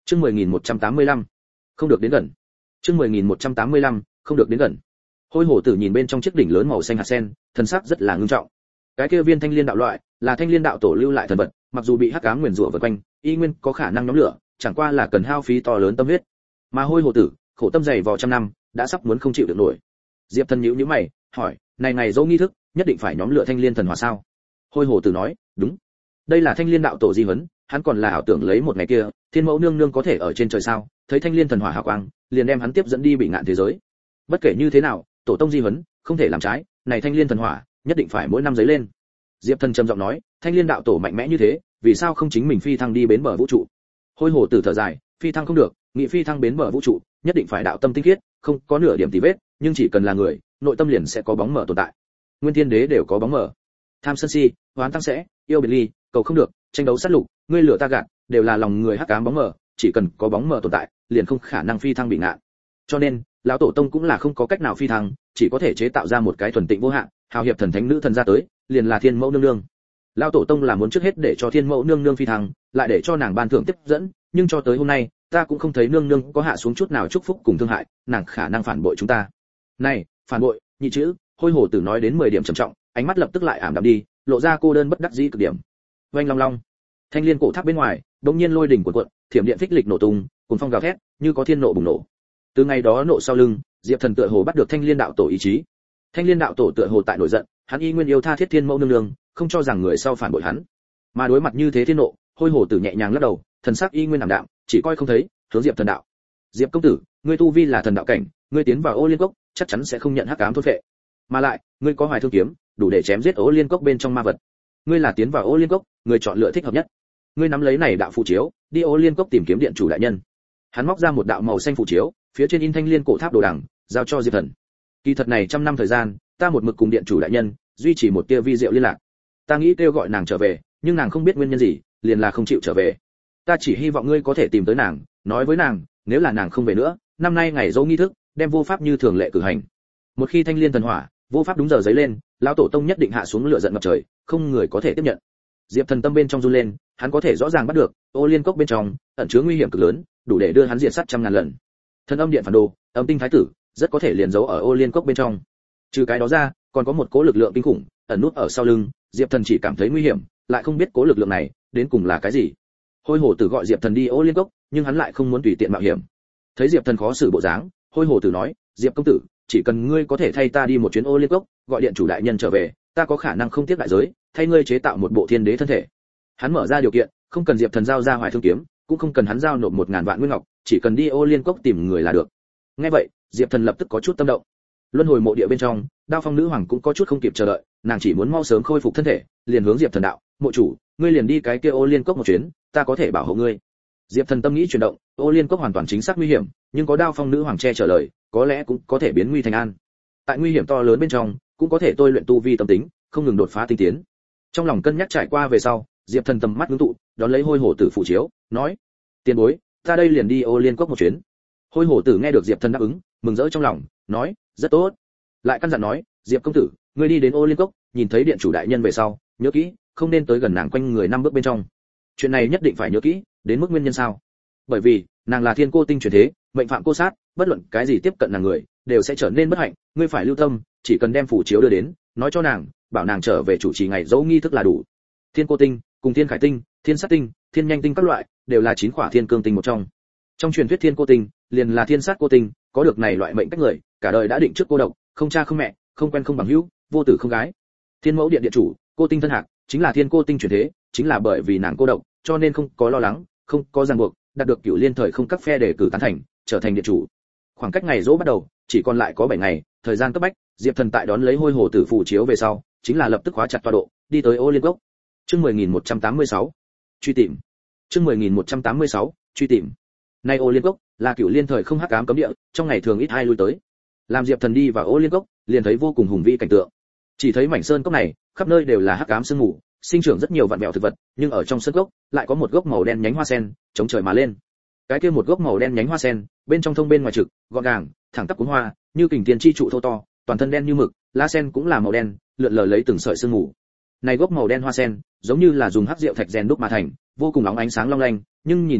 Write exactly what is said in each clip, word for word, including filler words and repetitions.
Chương mười nghìn một trăm tám mươi lăm, không được đến gần. Chương mười nghìn một trăm tám mươi lăm, không được đến gần. Hôi hổ tử nhìn bên trong chiếc đỉnh lớn màu xanh hạt sen, thần sắc rất là ngưng trọng. Cái kia viên thanh liên đạo loại, là thanh liên đạo tổ lưu lại thần vật, mặc dù bị hắc ám nguyền rủa vây quanh, y nguyên có khả năng nhóm lửa, chẳng qua là cần hao phí to lớn tâm huyết. Mà hôi hổ tử, khổ tâm dày vò trăm năm, đã sắp muốn không chịu được nổi. Diệp Thần nhíu nhíu mày, hỏi, này ngày dỗ nghi thức, nhất định phải nhóm lửa thanh liên thần hỏa sao? Hôi hổ tử nói, đúng. Đây là thanh liên đạo tổ di huấn, hắn còn là ảo tưởng lấy một ngày kia, thiên mẫu nương nương có thể ở trên trời sao, thấy thanh liên thần hỏa hào quang, liền đem hắn tiếp dẫn đi bị ngạn thế giới. Bất kể như thế nào, tổ tông di huấn, không thể làm trái, này thanh liên thần hỏa, nhất định phải mỗi năm giấy lên. Diệp Thần trầm giọng nói, thanh liên đạo tổ mạnh mẽ như thế, vì sao không chính mình phi thăng đi bến bờ vũ trụ? Hôi hổ tử thở dài, phi thăng không được, nghị phi thăng bến bờ vũ trụ, nhất định phải đạo tâm tinh khiết, không có nửa điểm tì vết, nhưng chỉ cần là người, nội tâm liền sẽ có bóng mờ tồn tại. Nguyên thiên đế đều có bóng mờ. Tham sân si, hoán tăng sẽ, yêu biệt ly, cầu không được, tranh đấu sát lục, ngươi lửa ta gạt, đều là lòng người hắc ám bóng mờ, chỉ cần có bóng mờ tồn tại, liền không khả năng phi thăng bị ngạn. Cho nên, lão tổ tông cũng là không có cách nào phi thăng, chỉ có thể chế tạo ra một cái thuần tịnh vô hạn, hào hiệp thần thánh nữ thần ra tới, liền là thiên mẫu nương nương. Lão tổ tông là muốn trước hết để cho thiên mẫu nương nương phi thăng, lại để cho nàng ban thưởng tiếp dẫn, nhưng cho tới hôm nay, ta cũng không thấy nương nương có hạ xuống chút nào chúc phúc cùng thương hại, nàng khả năng phản bội chúng ta. Này, phản bội, nhị chữ, hôi hổ tử nói đến mười điểm trầm trọng, ánh mắt lập tức lại ảm đạm đi, lộ ra cô đơn bất đắc dĩ cực điểm. Oanh long long, thanh liên cổ tháp bên ngoài, đống nhiên lôi đỉnh cuộn cuộn, thiểm điện phích lịch nổ tung, cuồng phong gào thét, như có thiên nộ bùng nổ. Từ ngày đó nộ sau lưng, Diệp Thần tựa hồ bắt được thanh liên đạo tổ ý chí. Thanh liên đạo tổ tựa hồ tại nổi giận, hắn y nguyên yêu tha thiết thiên mẫu nương nương, không cho rằng người sau phản bội hắn. Mà đối mặt như thế thiên nộ, hôi hổ tử nhẹ nhàng lắc đầu, thần sắc y nguyên ảm đạm, chỉ coi không thấy, hướng Diệp Thần đạo. Diệp công tử, ngươi tu vi là thần đạo cảnh, ngươi tiến vào Ô Liên Cốc, chắc chắn sẽ không nhận hắc ám thôn phệ. Mà lại, ngươi có Hoài Thương kiếm, đủ để chém giết Ô Liên Cốc bên trong ma vật. Ngươi là tiến vào Ô Liên Cốc, ngươi chọn lựa thích hợp nhất. Ngươi nắm lấy này đạo phù chiếu, đi Ô Liên Cốc tìm kiếm điện chủ đại nhân. Hắn móc ra một đạo màu xanh phù chiếu, phía trên in thanh liên cổ tháp đồ đằng, giao cho Diệp Thần. Kỳ thật này trăm năm thời gian, ta một mực cùng điện chủ đại nhân duy trì một tia vi diệu liên lạc. Ta nghĩ kêu gọi nàng trở về, nhưng nàng không biết nguyên nhân gì, liền là không chịu trở về. Ta chỉ hy vọng ngươi có thể tìm tới nàng, nói với nàng, nếu là nàng không về nữa, năm nay ngày dỗ nghi thức, đem vô pháp như thường lệ cử hành. Một khi thanh liên thần hỏa, vô pháp đúng giờ giấy lên, lão tổ tông nhất định hạ xuống lửa giận ngập trời, không người có thể tiếp nhận. Diệp Thần tâm bên trong run lên, hắn có thể rõ ràng bắt được, Ô Liên Cốc bên trong ẩn chứa nguy hiểm cực lớn, đủ để đưa hắn diệt sát trăm ngàn lần. Thần âm điện phản đồ, âm tinh thái tử, rất có thể liền giấu ở Ô Liên Cốc bên trong. Trừ cái đó ra, còn có một cố lực lượng kinh khủng ẩn nút ở sau lưng, Diệp Thần chỉ cảm thấy nguy hiểm, lại không biết cố lực lượng này đến cùng là cái gì. Hôi hổ tử gọi Diệp Thần đi Ô Liên Cốc, nhưng hắn lại không muốn tùy tiện mạo hiểm. Thấy Diệp Thần khó xử bộ dáng, Hôi hổ tử nói, Diệp công tử, chỉ cần ngươi có thể thay ta đi một chuyến Ô Liên Cốc, gọi điện chủ đại nhân trở về, ta có khả năng không tiếc đại giới, thay ngươi chế tạo một bộ thiên đế thân thể. Hắn mở ra điều kiện, không cần Diệp Thần giao ra Hoài Thương kiếm, cũng không cần hắn giao nộp một ngàn vạn nguyên ngọc, chỉ cần đi Ô Liên Cốc tìm người là được. Nghe vậy, Diệp Thần lập tức có chút tâm động. Luân hồi mộ địa bên trong, Đao Phong nữ hoàng cũng có chút không kịp chờ đợi, nàng chỉ muốn mau sớm khôi phục thân thể, liền hướng Diệp Thần đạo, "Mộ chủ, ngươi liền đi cái kia Ô Liên Cốc một chuyến, ta có thể bảo hộ ngươi." Diệp Thần tâm nghĩ chuyển động, Ô Liên Cốc hoàn toàn chính xác nguy hiểm, nhưng có Đao Phong nữ hoàng che chở lời, có lẽ cũng có thể biến nguy thành an. Tại nguy hiểm to lớn bên trong, cũng có thể tôi luyện tu vi tâm tính, không ngừng đột phá tinh tiến. Trong lòng cân nhắc trải qua về sau, Diệp Thần tầm mắt ngưng tụ, đón lấy Hôi hổ tử phụ chiếu, nói: "Tiền bối, ta đây liền đi Ô Liên Cốc một chuyến." Hôi hổ tử nghe được Diệp Thần đáp ứng, mừng rỡ trong lòng, nói: "Rất tốt." Lại căn dặn nói: "Diệp công tử, ngươi đi đến Ô Liên Cốc, nhìn thấy điện chủ đại nhân về sau, nhớ kỹ, không nên tới gần nàng quanh người năm bước bên trong. Chuyện này nhất định phải nhớ kỹ, đến mức nguyên nhân sao? Bởi vì, nàng là thiên cô tinh truyền thế, mệnh phạm cô sát, bất luận cái gì tiếp cận nàng người, đều sẽ trở nên bất hạnh, ngươi phải lưu tâm, chỉ cần đem phủ chiếu đưa đến, nói cho nàng, bảo nàng trở về chủ trì ngày dỗ nghi thức là đủ." Thiên cô tinh, cùng thiên khải tinh, thiên sát tinh, thiên nhanh tinh các loại, đều là chín khỏa thiên cương tinh một trong. Trong truyền thuyết thiên cô tinh, liền là thiên sát cô tinh, có được này loại mệnh cách người, cả đời đã định trước cô độc, không cha không mẹ, không quen không bằng hữu, vô tử không gái. Thiên mẫu điện điện chủ, cô tinh thân hạc, chính là thiên cô tinh truyền thế, chính là bởi vì nàng cô độc, cho nên không có lo lắng, không có ràng buộc, đạt được cửu liên thời không các phe để cử tán thành, trở thành điện chủ. Khoảng cách ngày dỗ bắt đầu, chỉ còn lại có bảy ngày, thời gian cấp bách, Diệp Thần tại đón lấy Hôi hổ tử phù chiếu về sau, chính là lập tức khóa chặt tọa độ, đi tới Ô Liên Cốc. Chương mười nghìn một trăm tám mươi sáu, truy tìm. Chương mười nghìn một trăm tám mươi sáu, truy tìm. Nay Ô Liên Cốc là cửu liên thời không hắc ám cấm địa, trong ngày thường ít ai lui tới. Làm Diệp Thần đi vào Ô Liên Cốc, liền thấy vô cùng hùng vĩ cảnh tượng. Chỉ thấy mảnh sơn cốc này, khắp nơi đều là hắc ám sương mù, sinh trưởng rất nhiều vạn vẹo thực vật, nhưng ở trong sơn cốc lại có một gốc màu đen nhánh hoa sen, chống trời mà lên. Cái kia một gốc màu đen nhánh hoa sen, bên trong thông bên ngoài trực, gọn gàng, thẳng tắp cuốn hoa, như kình tiền chi trụ thô to, toàn thân đen như mực, lá sen cũng là màu đen, lượn lờ lấy từng sợi sương mù. Này gốc màu đen hoa sen, giống như là dùng hắc rượu thạch rèn đúc mà thành, vô cùng óng ánh sáng long lanh, nhưng nhìn kỹ lại,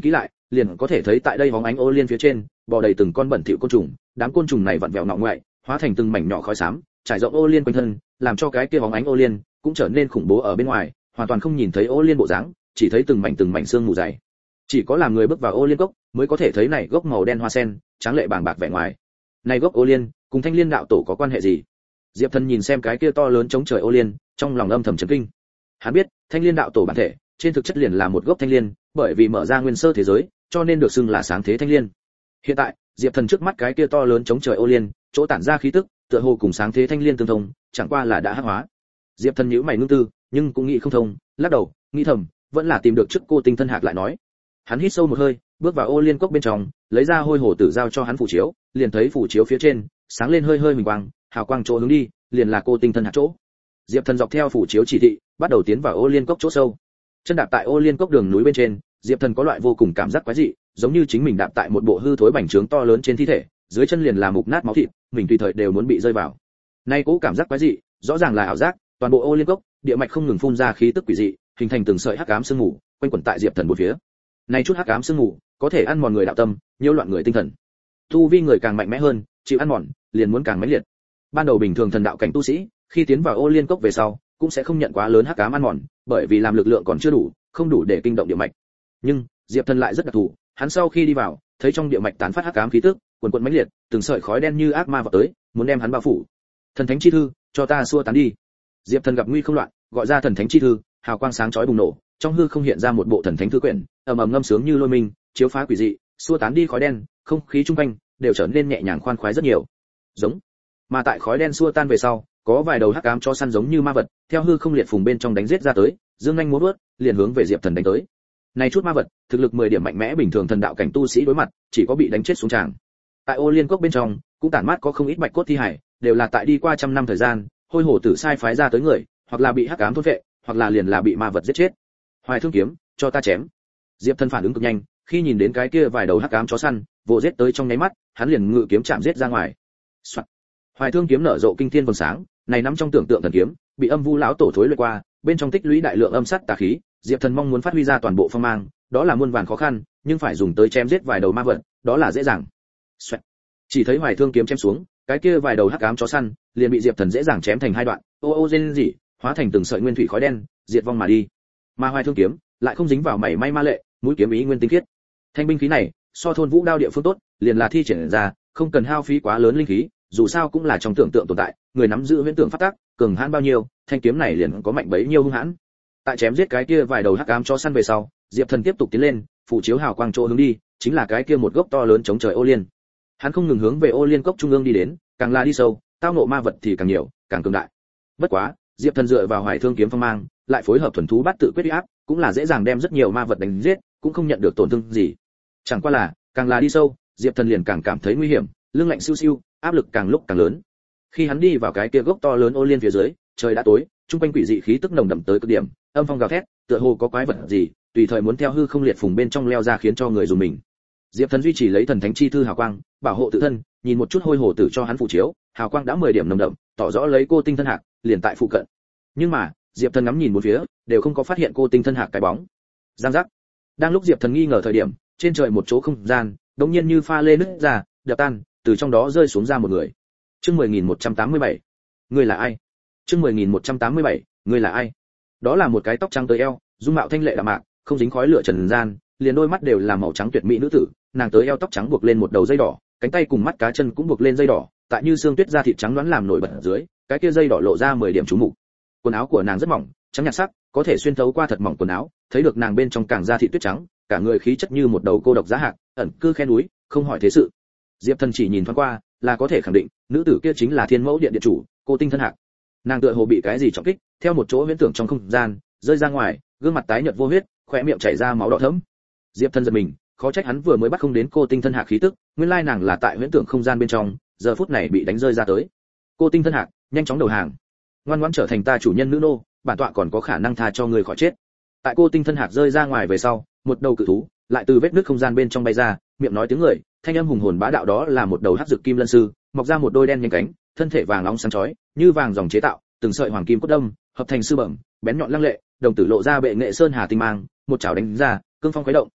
liền có thể thấy tại đây bóng ánh ô liên phía trên bò đầy từng con bẩn thỉu côn trùng, đám côn trùng này vặn vẹo ngọ ngoại, hóa thành từng mảnh nhỏ khói xám, trải rộng ô liên quanh thân, làm cho cái kia bóng ánh ô liên cũng trở nên khủng bố ở bên ngoài, hoàn toàn không nhìn thấy ô liên bộ dáng, chỉ thấy từng mảnh từng mảnh xương mù dày. Chỉ có làm người bước vào ô liên cốc mới có thể thấy này gốc màu đen hoa sen, tráng lệ bàng bạc vẻ ngoài. Này gốc ô liên cùng Thanh Liên đạo tổ có quan hệ gì? Diệp Thần nhìn xem cái kia to lớn chống trời ô liên, trong lòng âm thầm chấn kinh. Hắn biết, Thanh Liên đạo tổ bản thể, trên thực chất liền là một gốc thanh liên, bởi vì mở ra nguyên sơ thế giới, cho nên được xưng là sáng thế thanh liên. Hiện tại, Diệp Thần trước mắt cái kia to lớn chống trời ô liên, chỗ tản ra khí tức, tựa hồ cùng sáng thế thanh liên tương thông, chẳng qua là đã hắc hóa. Diệp Thần nhíu mày ngưng tư, nhưng cũng nghĩ không thông, lắc đầu, nghĩ thầm, vẫn là tìm được trước cô Tinh Thân Hạc lại nói. Hắn hít sâu một hơi, bước vào ô liên cốc bên trong, lấy ra hôi hồ tử giao cho hắn phù chiếu, liền thấy phù chiếu phía trên sáng lên hơi hơi huỳnh quang, hào quang chỗ hướng đi, liền là cô Tinh Thân Hạc chỗ. Diệp Thần dọc theo phù chiếu chỉ thị, bắt đầu tiến vào ô liên cốc chỗ sâu. Chân đạp tại ô liên cốc đường núi bên trên, Diệp Thần có loại vô cùng cảm giác quái dị, giống như chính mình đạp tại một bộ hư thối bành trướng to lớn trên thi thể, dưới chân liền là mục nát máu thịt, mình tùy thời đều muốn bị rơi vào. Nay cố cảm giác quái dị, rõ ràng là ảo giác, toàn bộ ô liên cốc, địa mạch không ngừng phun ra khí tức quỷ dị, hình thành từng sợi hắc ám sương mù, quanh quẩn tại Diệp Thần bốn phía. Này chút hắc ám sương mù, có thể ăn mòn người đạo tâm, nhiễu loạn người tinh thần. Tu vi người càng mạnh mẽ hơn, chịu ăn mòn, liền muốn càng mãnh liệt. Ban đầu bình thường thần đạo cảnh tu sĩ, khi tiến vào ô liên cốc về sau, cũng sẽ không nhận quá lớn hắc ám ăn mòn, bởi vì làm lực lượng còn chưa đủ, không đủ để kinh động địa mạch. Nhưng Diệp Thần lại rất đặc thù, hắn sau khi đi vào, thấy trong địa mạch tán phát hắc ám khí tức, quần quần mãnh liệt, từng sợi khói đen như ác ma vọt tới, muốn đem hắn bao phủ. Thần thánh chi thư, cho ta xua tán đi. Diệp Thần gặp nguy không loạn, gọi ra thần thánh chi thư, hào quang sáng chói bùng nổ, trong hư không hiện ra một bộ thần thánh thư quyển, ầm ầm ngâm sướng như lôi minh, chiếu phá quỷ dị, xua tán đi khói đen, không khí trung quanh đều trở nên nhẹ nhàng khoan khoái rất nhiều. Giống. Mà tại khói đen xua tan về sau, có vài đầu hắc ám chó săn giống như ma vật, theo hư không liệt phùng bên trong đánh giết ra tới, dương nhanh múa vớt, liền hướng về Diệp Thần đánh tới. Này chút ma vật, thực lực mười điểm mạnh mẽ bình thường thần đạo cảnh tu sĩ đối mặt, chỉ có bị đánh chết xuống tràng. Tại ô liên cốc bên trong, cũng tản mát có không ít bạch cốt thi hải, đều là tại đi qua trăm năm thời gian, hôi hổ tử sai phái ra tới người, hoặc là bị hắc ám thôn vệ, hoặc là liền là bị ma vật giết chết. Hoài Thương kiếm, cho ta chém. Diệp Thần phản ứng cực nhanh, khi nhìn đến cái kia vài đầu hắc ám chó săn, vồ giết tới trong nháy mắt, hắn liền ngự kiếm chạm giết ra ngoài. Soạn. Hoài Thương kiếm nở rộ kinh thiên vầng sáng, này nắm trong tưởng tượng thần kiếm, bị Âm Vu lão tổ thối luyện qua, bên trong tích lũy đại lượng âm sát tà khí, Diệp Thần mong muốn phát huy ra toàn bộ phong mang, đó là muôn vàn khó khăn, nhưng phải dùng tới chém giết vài đầu ma vật, đó là dễ dàng. Xoẹt. Chỉ thấy Hoài Thương kiếm chém xuống, cái kia vài đầu hắc ám chó săn, liền bị Diệp Thần dễ dàng chém thành hai đoạn, ô ô rên rỉ, hóa thành từng sợi nguyên thủy khói đen, diệt vong mà đi. Mà Hoài Thương kiếm lại không dính vào mảy may ma lệ, mũi kiếm ý nguyên tinh khiết. Thanh binh khí này, so thôn vũ đao địa phương tốt, liền là thi triển ra, không cần hao phí quá lớn linh khí, dù sao cũng là trong tưởng tượng tồn tại, người nắm giữ huyễn tưởng phát tác, cường hãn bao nhiêu, thanh kiếm này liền có mạnh bấy nhiêu hung hãn. Tại chém giết cái kia vài đầu hắc ám chó săn về sau, Diệp Thần tiếp tục tiến lên, phủ chiếu hào quang chỗ hướng đi, chính là cái kia một gốc to lớn chống trời ô liên. Hắn không ngừng hướng về ô liên cốc trung ương đi đến, càng là đi sâu, tao ngộ ma vật thì càng nhiều, càng cường đại. Bất quá, Diệp Thần dựa vào Hoài Thương kiếm phong mang, lại phối hợp thuần thú bát tự quyết uy áp, cũng là dễ dàng đem rất nhiều ma vật đánh giết, cũng không nhận được tổn thương gì. Chẳng qua là, càng là đi sâu, Diệp Thần liền càng cảm thấy nguy hiểm, lưng lạnh siêu siêu, áp lực càng lúc càng lớn. Khi hắn đi vào cái kia gốc to lớn ô liên phía dưới, trời đã tối, trung quanh quỷ dị khí tức nồng đậm tới cực điểm, âm phong gào thét, tựa hồ có quái vật gì, tùy thời muốn theo hư không liệt phùng bên trong leo ra khiến cho người dùng mình. Diệp Thần duy trì lấy thần thánh chi thư hào quang, bảo hộ tự thân, nhìn một chút hôi hồ tử cho hắn phụ chiếu, hào quang đã mười điểm nồng đậm, tỏ rõ lấy cô Tinh Thân Hạc liền tại phụ cận. Nhưng mà, Diệp Thần ngắm nhìn một phía, đều không có phát hiện cô Tinh Thân Hạc cái bóng. Giang giác. Đang lúc Diệp Thần nghi ngờ thời điểm, trên trời một chỗ không gian, đột nhiên như pha lê nứt ra, đập tan, từ trong đó rơi xuống ra một người. Chương mười nghìn một trăm tám mươi bảy. Ngươi là ai? Chương mười nghìn một trăm tám mươi bảy. Ngươi là ai? Đó là một cái tóc trắng tới eo, dung mạo thanh lệ đạm mạc, không dính khói lửa trần gian, liền đôi mắt đều là màu trắng tuyệt mỹ nữ tử, nàng tới eo tóc trắng buộc lên một đầu dây đỏ, cánh tay cùng mắt cá chân cũng buộc lên dây đỏ, tại như xương tuyết da thịt trắng đoán làm nổi bật ở dưới, cái kia dây đỏ lộ ra mười điểm chú mục. Quần áo của nàng rất mỏng, trắng nhạt sắc, có thể xuyên thấu qua thật mỏng quần áo, thấy được nàng bên trong càng da thịt tuyết trắng, cả người khí chất như một đầu cô độc giá hạc, ẩn cư khe núi, không hỏi thế sự. Diệp Thần chỉ nhìn thoáng qua, là có thể khẳng định, nữ tử kia chính là Thiên Mẫu Điện điện chủ, cô Tinh Thân Hạc. Nàng tựa hồ bị cái gì trọng kích, theo một chỗ huyễn tưởng trong không gian, rơi ra ngoài, gương mặt tái nhợt vô huyết, khóe miệng chảy ra máu đỏ thẫm. Diệp Thần giật mình, khó trách hắn vừa mới bắt không đến cô Tinh Thân Hạc khí tức, nguyên lai nàng là tại huyễn tưởng không gian bên trong, giờ phút này bị đánh rơi ra tới. Cô Tinh Thân Hạc, nhanh chóng đầu hàng, ngoan ngoãn trở thành ta chủ nhân nữ nô, bản tọa còn có khả năng tha cho người khỏi chết. Tại cô Tinh Thân Hạc rơi ra ngoài về sau, một đầu cự thú lại từ vết nứt không gian bên trong bay ra, miệng nói tiếng người, thanh âm hùng hồn bá đạo, đó là một đầu hắc dực kim lân sư, mọc ra một đôi đen nhanh cánh, thân thể vàng nóng sáng chói, như vàng dòng chế tạo, từng sợi hoàng kim cốt đâm, hợp thành sư bẩm, bén nhọn lăng lệ, đồng tử lộ ra bệ nghệ sơn hà tinh mang, một chảo đánh ra, cương phong khuấy động,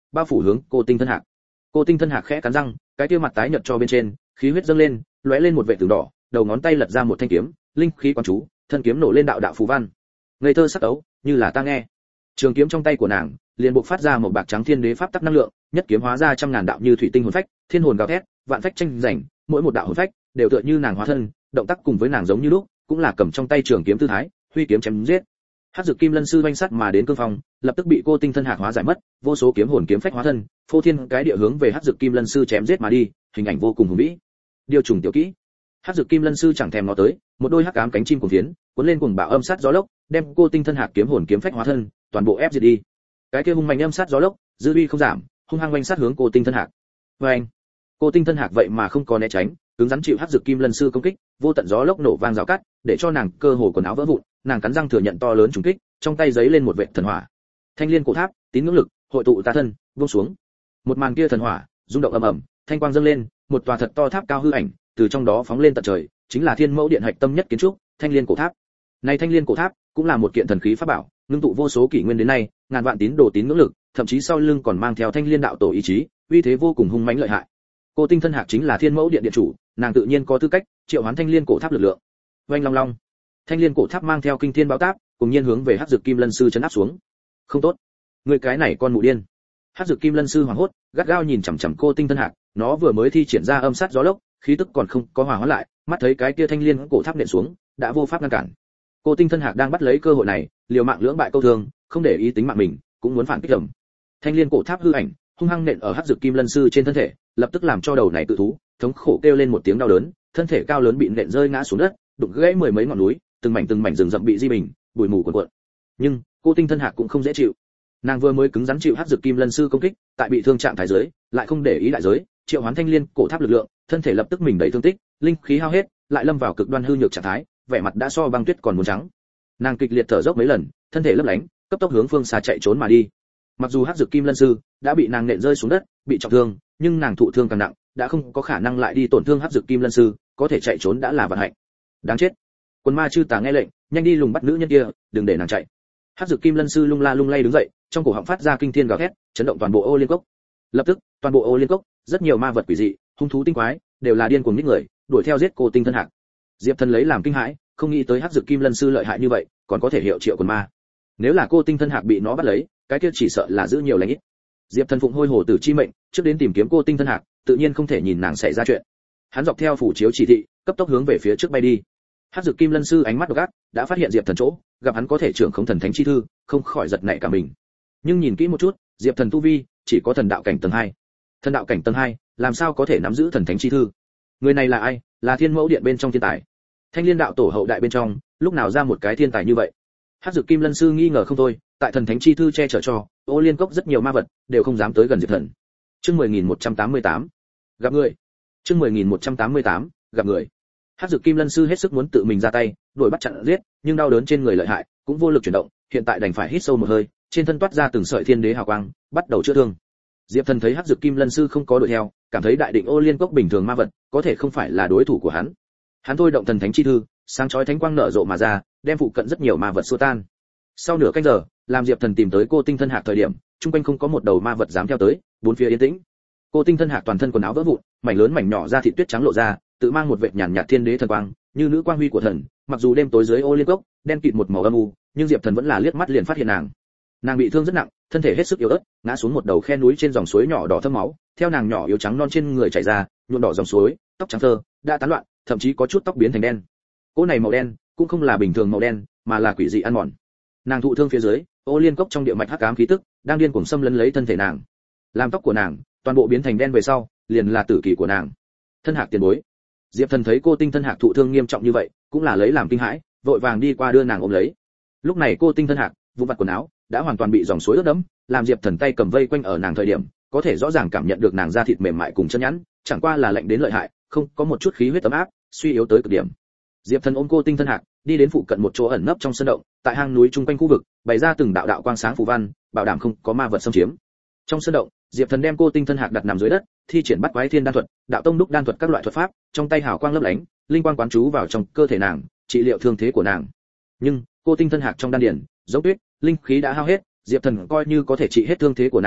bao phủ hướng cô Tinh Thân Hạc. Cô Tinh Thân Hạc khẽ cắn răng, cái kia mặt tái nhợt cho bên trên, khí huyết dâng lên, lóe lên một vệt tường đỏ, đầu ngón tay lật ra một thanh kiếm, linh khí quán chú, thân kiếm nổ lên đạo đạo phù văn. Ngây thơ sắc ấu, như là ta nghe. Trường kiếm trong tay của nàng, liền bộc phát ra một bạc trắng thiên đế pháp tắc năng lượng, nhất kiếm hóa ra trăm ngàn đạo như thủy tinh hồn phách, thiên hồn gào thét, vạn phách tranh giành, mỗi một đạo hồn phách đều tựa như nàng hóa thân, động tác cùng với nàng giống như lúc, cũng là cầm trong tay trường kiếm tư thái, huy kiếm chém giết. Hắc Dực Kim Lân sư oanh sắt mà đến cương phong, lập tức bị cô Tinh Thân Hạc hóa giải mất, vô số kiếm hồn kiếm phách hóa thân, phô thiên cái địa hướng về Hắc Dực Kim Lân sư chém giết mà đi, hình ảnh vô cùng hùng vĩ. Điều trùng tiểu kỹ. Hắc Dực Kim Lân sư chẳng thèm ngó tới, một đôi hắc ám cánh chim cuồng phiến, cuốn lên cuồng bạo âm sát gió lốc, đem cô Tinh Thân Hạc kiếm hồn kiếm phách hóa thân, toàn bộ ép diệt đi. Cái kia hung mạnh âm sát gió lốc, dư uy không giảm, hung hăng oanh sát hướng cô Tinh Thân Hạc. Oanh! Cô Tinh Thân Hạc vậy mà không có né tránh, cứng rắn chịu Hắc Dực Kim Lân sư công kích, vô tận gió lốc nổ vang rào cắt, để cho nàng cơ hồ quần áo vỡ vụn, nàng cắn răng thừa nhận to lớn trùng kích, trong tay giấy lên một vệt thần hỏa. Thanh liên cổ tháp, tín ngưỡng lực, hội tụ ta thân, buông xuống. Một màn kia thần hỏa, rung động ầm ầm, thanh quang dâng lên, một tòa thật to tháp cao hư ảnh, từ trong đó phóng lên tận trời, chính là Thiên Mẫu Điện hạch tâm nhất kiến trúc, Thanh Liên cổ tháp. Này Thanh Liên cổ tháp cũng là một kiện thần khí pháp bảo, ngưng tụ vô số kỷ nguyên đến nay, ngàn vạn tín đồ tín ngưỡng lực, thậm chí sau lưng còn mang theo Thanh Liên đạo tổ ý chí, uy thế vô cùng hung mãnh lợi hại. Cô Tinh Thân Hạc chính là Thiên Mẫu Điện điện chủ, nàng tự nhiên có tư cách triệu hoán Thanh Liên cổ tháp lực lượng. Oanh long long. Thanh Liên cổ tháp mang theo kinh thiên báo táp, cùng nhiên hướng về Hắc Dực Kim Lân sư chấn áp xuống. Không tốt, người cái này con mụ điên. Hắc Dực Kim Lân sư hoảng hốt, gắt gao nhìn chằm chằm cô Tinh Thân Hạc, nó vừa mới thi triển ra âm sát gió lốc, khí tức còn không có hòa hóa lại, mắt thấy cái kia Thanh Liên cổ tháp nện xuống, đã vô pháp ngăn cản. Cô Tinh Thân Hạc đang bắt lấy cơ hội này, liều mạng lưỡng bại câu thương, không để ý tính mạng mình, cũng muốn phản kích ầm. Thanh Liên cổ tháp hư ảnh, hung hăng nện ở Hắc Dực Kim Lân sư trên thân thể, lập tức làm cho đầu này tự thú thống khổ kêu lên một tiếng đau đớn, thân thể cao lớn bị nện rơi ngã xuống đất, đụng gãy mười mấy ngọn núi, từng mảnh từng mảnh rừng rậm bị di bình, bụi mù cuồn cuộn. Nhưng cô Tinh Thân Hạc cũng không dễ chịu. Nàng vừa mới cứng rắn chịu Hắc Dực Kim Lân sư công kích, tại bị thương trạng thái dưới, lại không để ý đại giới, triệu hoán Thanh Liên cổ tháp lực lượng, thân thể lập tức mình đầy thương tích, linh khí hao hết, lại lâm vào cực đoan hư nhược trạng thái, vẻ mặt đã so băng tuyết còn muốn trắng. Nàng kịch liệt thở dốc mấy lần, thân thể lấp lánh, cấp tốc hướng phương xa chạy trốn mà đi. Mặc dù Hắc Dực Kim Lân sư đã bị nàng nện rơi xuống đất, bị trọng thương, nhưng nàng thụ thương càng nặng, đã không có khả năng lại đi tổn thương Hắc Dực Kim Lân sư, có thể chạy trốn đã là vận hạnh. Đáng chết. Quân ma chư tà nghe lệnh, nhanh đi lùng bắt nữ nhân kia, đừng để nàng chạy. Hắc Dực Kim Lân sư lung la lung lay đứng dậy, trong cổ họng phát ra kinh thiên gào thét, chấn động toàn bộ Ô Liên Cốc. Lập tức, toàn bộ Ô Liên Cốc, rất nhiều ma vật quỷ dị, hung thú tinh quái, đều là điên cuồng nhích người, đuổi theo giết cô Tinh Thân Hạc. Diệp Thần lấy làm kinh hãi, không nghĩ tới Hắc Dực Kim Lân sư lợi hại như vậy, còn có thể hiệu triệu quần ma. Nếu là cô Tinh Thân Hạc bị nó bắt lấy, cái kia chỉ sợ là giữ nhiều lành ít. Diệp Thần phụng hôi hổ tử chi mệnh, trước đến tìm kiếm cô Tinh Thân Hạc, tự nhiên không thể nhìn nàng xảy ra chuyện. Hắn dọc theo phủ chiếu chỉ thị, cấp tốc hướng về phía trước bay đi. Hắc Dực Kim Lân sư ánh mắt độc ác, đã phát hiện Diệp Thần chỗ, gặp hắn có thể trưởng khống thần thánh chi thư, không khỏi giật nảy cả mình. Nhưng nhìn kỹ một chút, Diệp Thần tu vi chỉ có thần đạo cảnh tầng hai. Thần đạo cảnh tầng hai, làm sao có thể nắm giữ thần thánh chi thư? Người này là ai? Là Thiên Mẫu Điện bên trong thiên tài. Thanh Liên đạo tổ hậu đại bên trong, lúc nào ra một cái thiên tài như vậy? Hắc Dực Kim Lân sư nghi ngờ không thôi, tại thần thánh chi thư che chở cho, Ô Liên Cốc rất nhiều ma vật đều không dám tới gần Diệp Thần. Chương mười nghìn một trăm tám mươi tám, gặp người. Chương mười nghìn một trăm tám mươi tám, gặp người. Hắc Dực Kim Lân sư hết sức muốn tự mình ra tay, đuổi bắt chặn giết, nhưng đau đớn trên người lợi hại, cũng vô lực chuyển động, hiện tại đành phải hít sâu một hơi, trên thân toát ra từng sợi thiên đế hào quang, bắt đầu chữa thương. Diệp Thần thấy Hắc Dực Kim Lân sư không có đuổi theo, cảm thấy đại định Ô Liên Cốc bình thường ma vật, có thể không phải là đối thủ của hắn. Hắn thôi động thần thánh chi thư, sáng chói thánh quang nở rộ mà ra, đem phụ cận rất nhiều ma vật xua tan. Sau nửa canh giờ, làm Diệp Thần tìm tới cô Tinh Thân Hạc thời điểm, trung quanh không có một đầu ma vật dám theo tới, bốn phía yên tĩnh. Cô Tinh Thân Hạc toàn thân quần áo vỡ vụn, mảnh lớn mảnh nhỏ da thịt tuyết trắng lộ ra, tự mang một vệt nhàn nhạt thiên đế thần quang, như nữ quang huy của thần, mặc dù đêm tối dưới Ô Liên Cốc, đen kịt một màu âm u, nhưng Diệp Thần vẫn là liếc mắt liền phát hiện nàng. Nàng bị thương rất nặng, thân thể hết sức yếu ớt, ngã xuống một đầu khe núi trên dòng suối nhỏ đỏ thấm máu, theo nàng nhỏ yếu trắng non trên người chảy ra, nhuộm đỏ dòng suối, tóc trắng thơ, đã tán loạn, thậm chí có chút tóc biến thành đen. Cô này màu đen, cũng không là bình thường màu đen, mà là quỷ dị ăn mòn. Nàng thụ thương phía dưới, Ô Liên Cốc trong địa mạch hắc ám khí tức, đang điên cuồng xâm lấn lấy thân thể nàng. Làm tóc của nàng toàn bộ biến thành đen về sau, liền là tử kỳ của nàng. Thân Hạc tiền bối. Diệp Thần thấy cô Tinh Thân Hạc thụ thương nghiêm trọng như vậy, cũng là lấy làm kinh hãi, vội vàng đi qua đưa nàng ôm lấy. Lúc này cô Tinh Thân Hạc, vụn vặt quần áo đã hoàn toàn bị dòng suối ướt đẫm, làm Diệp Thần tay cầm vây quanh ở nàng thời điểm, có thể rõ ràng cảm nhận được nàng da thịt mềm mại cùng chân nhẵn, chẳng qua là lạnh đến lợi hại, không có một chút khí huyết ấm áp, suy yếu tới cực điểm. Diệp Thần ôm cô Tinh Thân Hạc, đi đến phụ cận một chỗ ẩn nấp trong sơn động, tại hang núi chung quanh khu vực, bày ra từng đạo đạo quang sáng phù văn, bảo đảm không có ma vật xâm chiếm. Trong sơn động, Diệp Thần đem cô Tinh Thân Hạc đặt nằm dưới đất, thi triển bắt quái thiên đan thuật, đạo tông đúc đan thuật các loại thuật pháp, trong tay hào quang lấp lánh, linh quang quán chú vào trong cơ thể nàng, trị liệu thương thế của nàng. Nhưng cô Tinh Thân Hạc trong đan điền, giống tuyết, linh khí đã hao hết, Diệp Thần coi như có thể trị hết thương thế của nàng,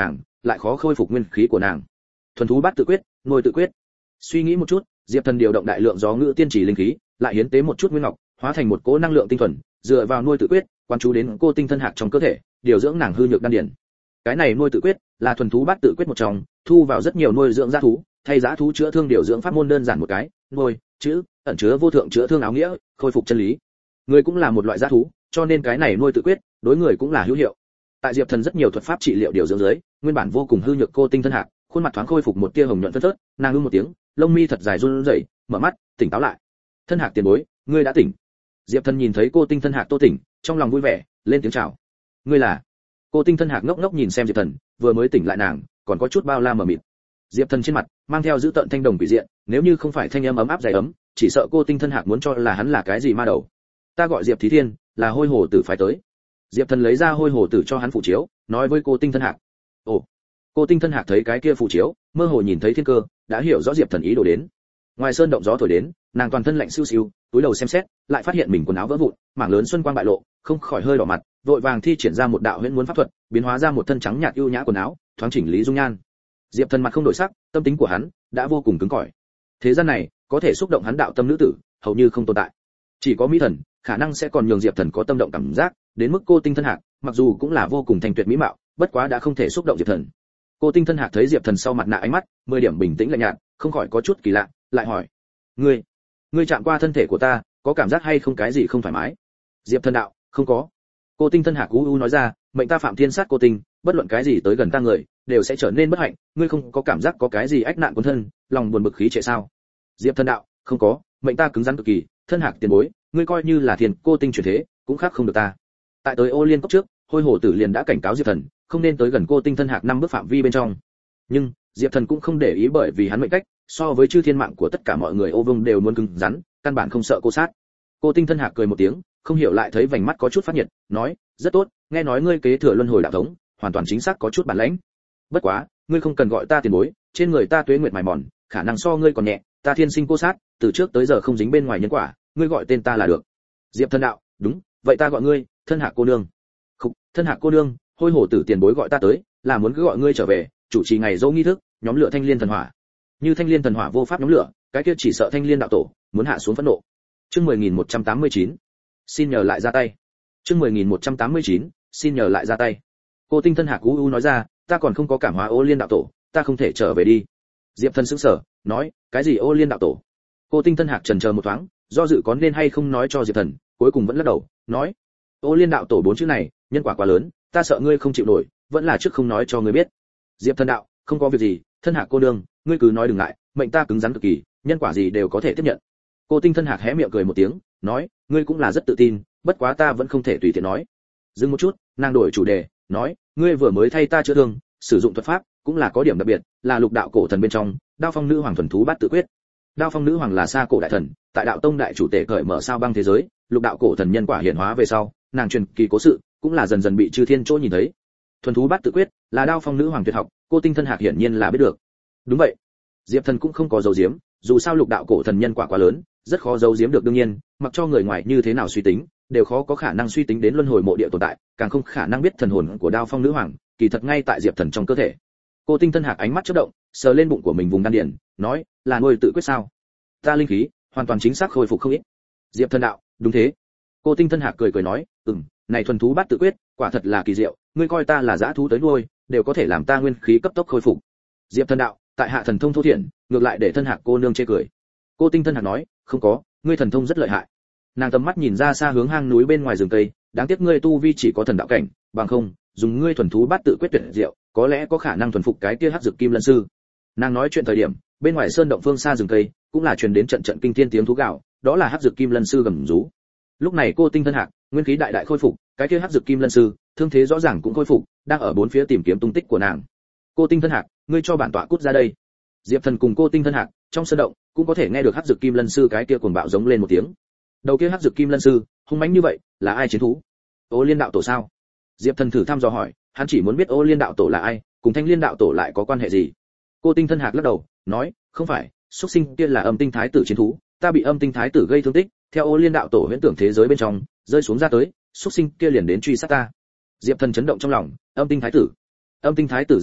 lại khó khôi phục nguyên khí của nàng. Thuần thú bát tự quyết, nuôi tự quyết. Suy nghĩ một chút, Diệp Thần điều động đại lượng gió ngữ tiên chỉ linh khí, lại hiến tế một chút nguyên ngọc, hóa thành một cỗ năng lượng tinh thuần, dựa vào nuôi tự quyết, quan chú đến cô tinh thân hạc trong cơ thể, điều dưỡng nàng hư nhược đan điển. Cái này nuôi tự quyết là thuần thú bát tự quyết một trong, thu vào rất nhiều nuôi dưỡng dã thú, thay dã thú chữa thương điều dưỡng pháp môn đơn giản một cái, nuôi, chữ, ẩn chứa vô thượng chữa thương áo nghĩa, khôi phục chân lý. Người cũng là một loại dã thú, cho nên cái này nuôi tự quyết, đối người cũng là hữu hiệu. Tại Diệp Thần rất nhiều thuật pháp trị liệu điều dưỡng dưới, nguyên bản vô cùng hư nhược cô tinh thân hạc, khuôn mặt thoáng khôi phục một tia hồng nhuận phớt phớt, nàng ư một tiếng, lông mi thật dài run rẩy, mở mắt, tỉnh táo lại. Thân hạc tiền bối, ngươi đã tỉnh. Diệp Thần nhìn thấy cô tinh thân hạc Tô tỉnh, trong lòng vui vẻ, lên tiếng chào. Ngươi là? Cô tinh thân hạc ngốc ngốc nhìn xem Diệp Thần, vừa mới tỉnh lại nàng, còn có chút bao la mờ mịt. Diệp Thần trên mặt mang theo dữ tợn thanh đồng quỷ diện, nếu như không phải thanh âm ấm áp dày ấm, chỉ sợ cô tinh thân hạc muốn cho là hắn là cái gì ma đầu. Ta gọi Diệp Thí Thiên, là hôi hồ tử phải tới. Diệp Thần lấy ra hôi hồ tử cho hắn phụ chiếu, nói với cô tinh thân hạc. Ồ. Cô tinh thân hạc thấy cái kia phụ chiếu, mơ hồ nhìn thấy thiên cơ, đã hiểu rõ Diệp Thần ý đồ đến. Ngoài sơn động gió thổi đến, nàng toàn thân lạnh siêu siêu, túi đầu xem xét, lại phát hiện mình quần áo vỡ vụn, mảng lớn xuân quang bại lộ, không khỏi hơi đỏ mặt, vội vàng thi triển ra một đạo huyễn muốn pháp thuật, biến hóa ra một thân trắng nhạt ưu nhã quần áo, thoáng chỉnh lý dung nhan. Diệp Thần mặt không đổi sắc, tâm tính của hắn đã vô cùng cứng cỏi. Thế gian này, có thể xúc động hắn đạo tâm nữ tử, hầu như không tồn tại. Chỉ có mỹ thần, khả năng sẽ còn nhường Diệp Thần có tâm động cảm giác, đến mức cô tinh thân hạc, mặc dù cũng là vô cùng thanh tuyệt mỹ mạo, bất quá đã không thể xúc động Diệp Thần. Cô tinh thân hạc thấy Diệp Thần sau mặt nạ ánh mắt, mười điểm bình tĩnh lạnh nhạt, không khỏi có chút kỳ lạ, lại hỏi: "Ngươi, ngươi chạm qua thân thể của ta, có cảm giác hay không cái gì không thoải mái?" Diệp Thần đạo: "Không có." Cô tinh thân hạc u u nói ra: "Mệnh ta phạm thiên sát cô tinh, bất luận cái gì tới gần ta người, đều sẽ trở nên bất hạnh, ngươi không có cảm giác có cái gì ách nạn cuốn thân, lòng buồn bực khí trệ sao?" Diệp Thần đạo: "Không có, mệnh ta cứng rắn cực kỳ, thân hạc tiền bối, ngươi coi như là thiên cô tinh chuyển thế, cũng khác không được ta." Tại tới Ô Liên cốc trước, hôi hổ tử liền đã cảnh cáo Diệp Thần, không nên tới gần cô tinh thân hạc năm bước phạm vi bên trong. Nhưng Diệp Thần cũng không để ý, bởi vì hắn mệnh cách so với chư thiên mạng của tất cả mọi người ô vương đều muốn cứng rắn, căn bản không sợ cô sát. Cô tinh thân hạc cười một tiếng, không hiểu lại thấy vành mắt có chút phát nhiệt, nói: "Rất tốt, nghe nói ngươi kế thừa luân hồi đạo thống, hoàn toàn chính xác có chút bản lĩnh. Bất quá, ngươi không cần gọi ta tiền bối, trên người ta tuế nguyệt mài mòn, khả năng so ngươi còn nhẹ, ta thiên sinh cô sát, từ trước tới giờ không dính bên ngoài nhân quả, ngươi gọi tên ta là được." Diệp Thần đạo: "Đúng, vậy ta gọi ngươi thân hạc cô nương." "Khục, thân hạc cô nương, hôi hổ tử tiền bối gọi ta tới, là muốn cứ gọi ngươi trở về, chủ trì ngày dỗ nghi thức, nhóm lửa thanh liên thần hỏa. Như thanh liên thần hỏa vô pháp nhóm lửa, cái kia chỉ sợ thanh liên đạo tổ muốn hạ xuống phẫn nộ." Chương mười nghìn một trăm tám mươi chín, xin nhờ lại ra tay. Chương mười nghìn một trăm tám mươi chín, xin nhờ lại ra tay. Cô tinh thân hạc u u nói ra: "Ta còn không có cảm hóa Ô Liên đạo tổ, ta không thể trở về đi." Diệp Thần sững sờ, nói: "Cái gì Ô Liên đạo tổ?" Cô tinh thân hạc chần chờ một thoáng, do dự có nên hay không nói cho Diệp Thần, cuối cùng vẫn lắc đầu, nói: "Ô Liên đạo tổ bốn chữ này, nhân quả quá lớn, ta sợ ngươi không chịu nổi, vẫn là trước không nói cho ngươi biết." Diệp Thần đạo: "Không có việc gì, thân hạc cô nương, ngươi cứ nói đừng ngại, mệnh ta cứng rắn cực kỳ, nhân quả gì đều có thể tiếp nhận." Cô tinh thân hạc hé miệng cười một tiếng, nói: "Ngươi cũng là rất tự tin, bất quá ta vẫn không thể tùy tiện nói." Dừng một chút, nàng đổi chủ đề, nói: "Ngươi vừa mới thay ta chữa thương, sử dụng thuật pháp cũng là có điểm đặc biệt, là lục đạo cổ thần bên trong, Đao Phong nữ hoàng thuần thú bát tự quyết." Đao Phong nữ hoàng là xa cổ đại thần, tại đạo tông đại chủ tể cởi mở sao băng thế giới, lục đạo cổ thần nhân quả hiển hóa về sau, nàng truyền kỳ cố sự cũng là dần dần bị chư thiên chỗ nhìn thấy. Thuần thú bát tự quyết là Đao Phong nữ hoàng tuyệt học, cô tinh thân hạc hiển nhiên là biết được. Đúng vậy. Diệp Thần cũng không có dấu giếm, dù sao lục đạo cổ thần nhân quả quá lớn, rất khó giấu giếm được, đương nhiên, mặc cho người ngoài như thế nào suy tính, đều khó có khả năng suy tính đến luân hồi mộ địa tồn tại, càng không khả năng biết thần hồn của Đao Phong nữ hoàng, kỳ thật ngay tại Diệp Thần trong cơ thể. Cô tinh thân hạc ánh mắt chớp động, sờ lên bụng của mình vùng đan điền, nói: "Là nuôi tự quyết sao? Ta linh khí hoàn toàn chính xác khôi phục không ít." Diệp Thần đạo: "Đúng thế." Cô tinh thân hạc cười cười nói: "Ừm, này thuần thú bát tự quyết, quả thật là kỳ diệu, ngươi coi ta là dã thú tới nuôi, đều có thể làm ta nguyên khí cấp tốc khôi phục." Diệp Thần đạo: "Tại hạ thần thông thô thiển, ngược lại để thân hạc cô nương chê cười." Cô tinh thân hạc nói: "Không có, ngươi thần thông rất lợi hại." Nàng tầm mắt nhìn ra xa hướng hang núi bên ngoài rừng cây, đáng tiếc ngươi tu vi chỉ có thần đạo cảnh, bằng không, dùng ngươi thuần thú bát tự quyết tuyệt diệu, có lẽ có khả năng thuần phục cái kia hắc dược kim lân sư. Nàng nói chuyện thời điểm, bên ngoài sơn động phương xa rừng cây, cũng là truyền đến trận trận kinh thiên tiếng thú gào, đó là hắc dược kim lân sư gầm rú. Lúc này cô tinh thân hạc, nguyên khí đại đại khôi phục, cái kia hắc dược kim lân sư, thương thế rõ ràng cũng khôi phục, đang ở bốn phía tìm kiếm tung tích của nàng. "Cô tinh thân hạc, ngươi cho bản tọa cút ra đây." Diệp Thần cùng cô tinh thân hạc, trong sơn động, cũng có thể nghe được hắc dược kim lân sư cái kia cuồng bạo giống lên một tiếng. Đầu kia hắc dược kim lân sư, hung mãnh như vậy, là ai chiến thú? Ô Liên đạo tổ sao? Diệp Thần thử thăm dò hỏi, hắn chỉ muốn biết Ô Liên đạo tổ là ai, cùng Thanh Liên đạo tổ lại có quan hệ gì. Cô tinh thân hạc lắc đầu, nói: "Không phải, xuất sinh kia là âm tinh thái tử chiến thú, ta bị âm tinh thái tử gây thương tích, theo Ô Liên đạo tổ huyễn tưởng thế giới bên trong, rơi xuống ra tới, xuất sinh kia liền đến truy sát ta." Diệp Thần chấn động trong lòng, âm tinh thái tử. Âm tinh thái tử danh hiệu,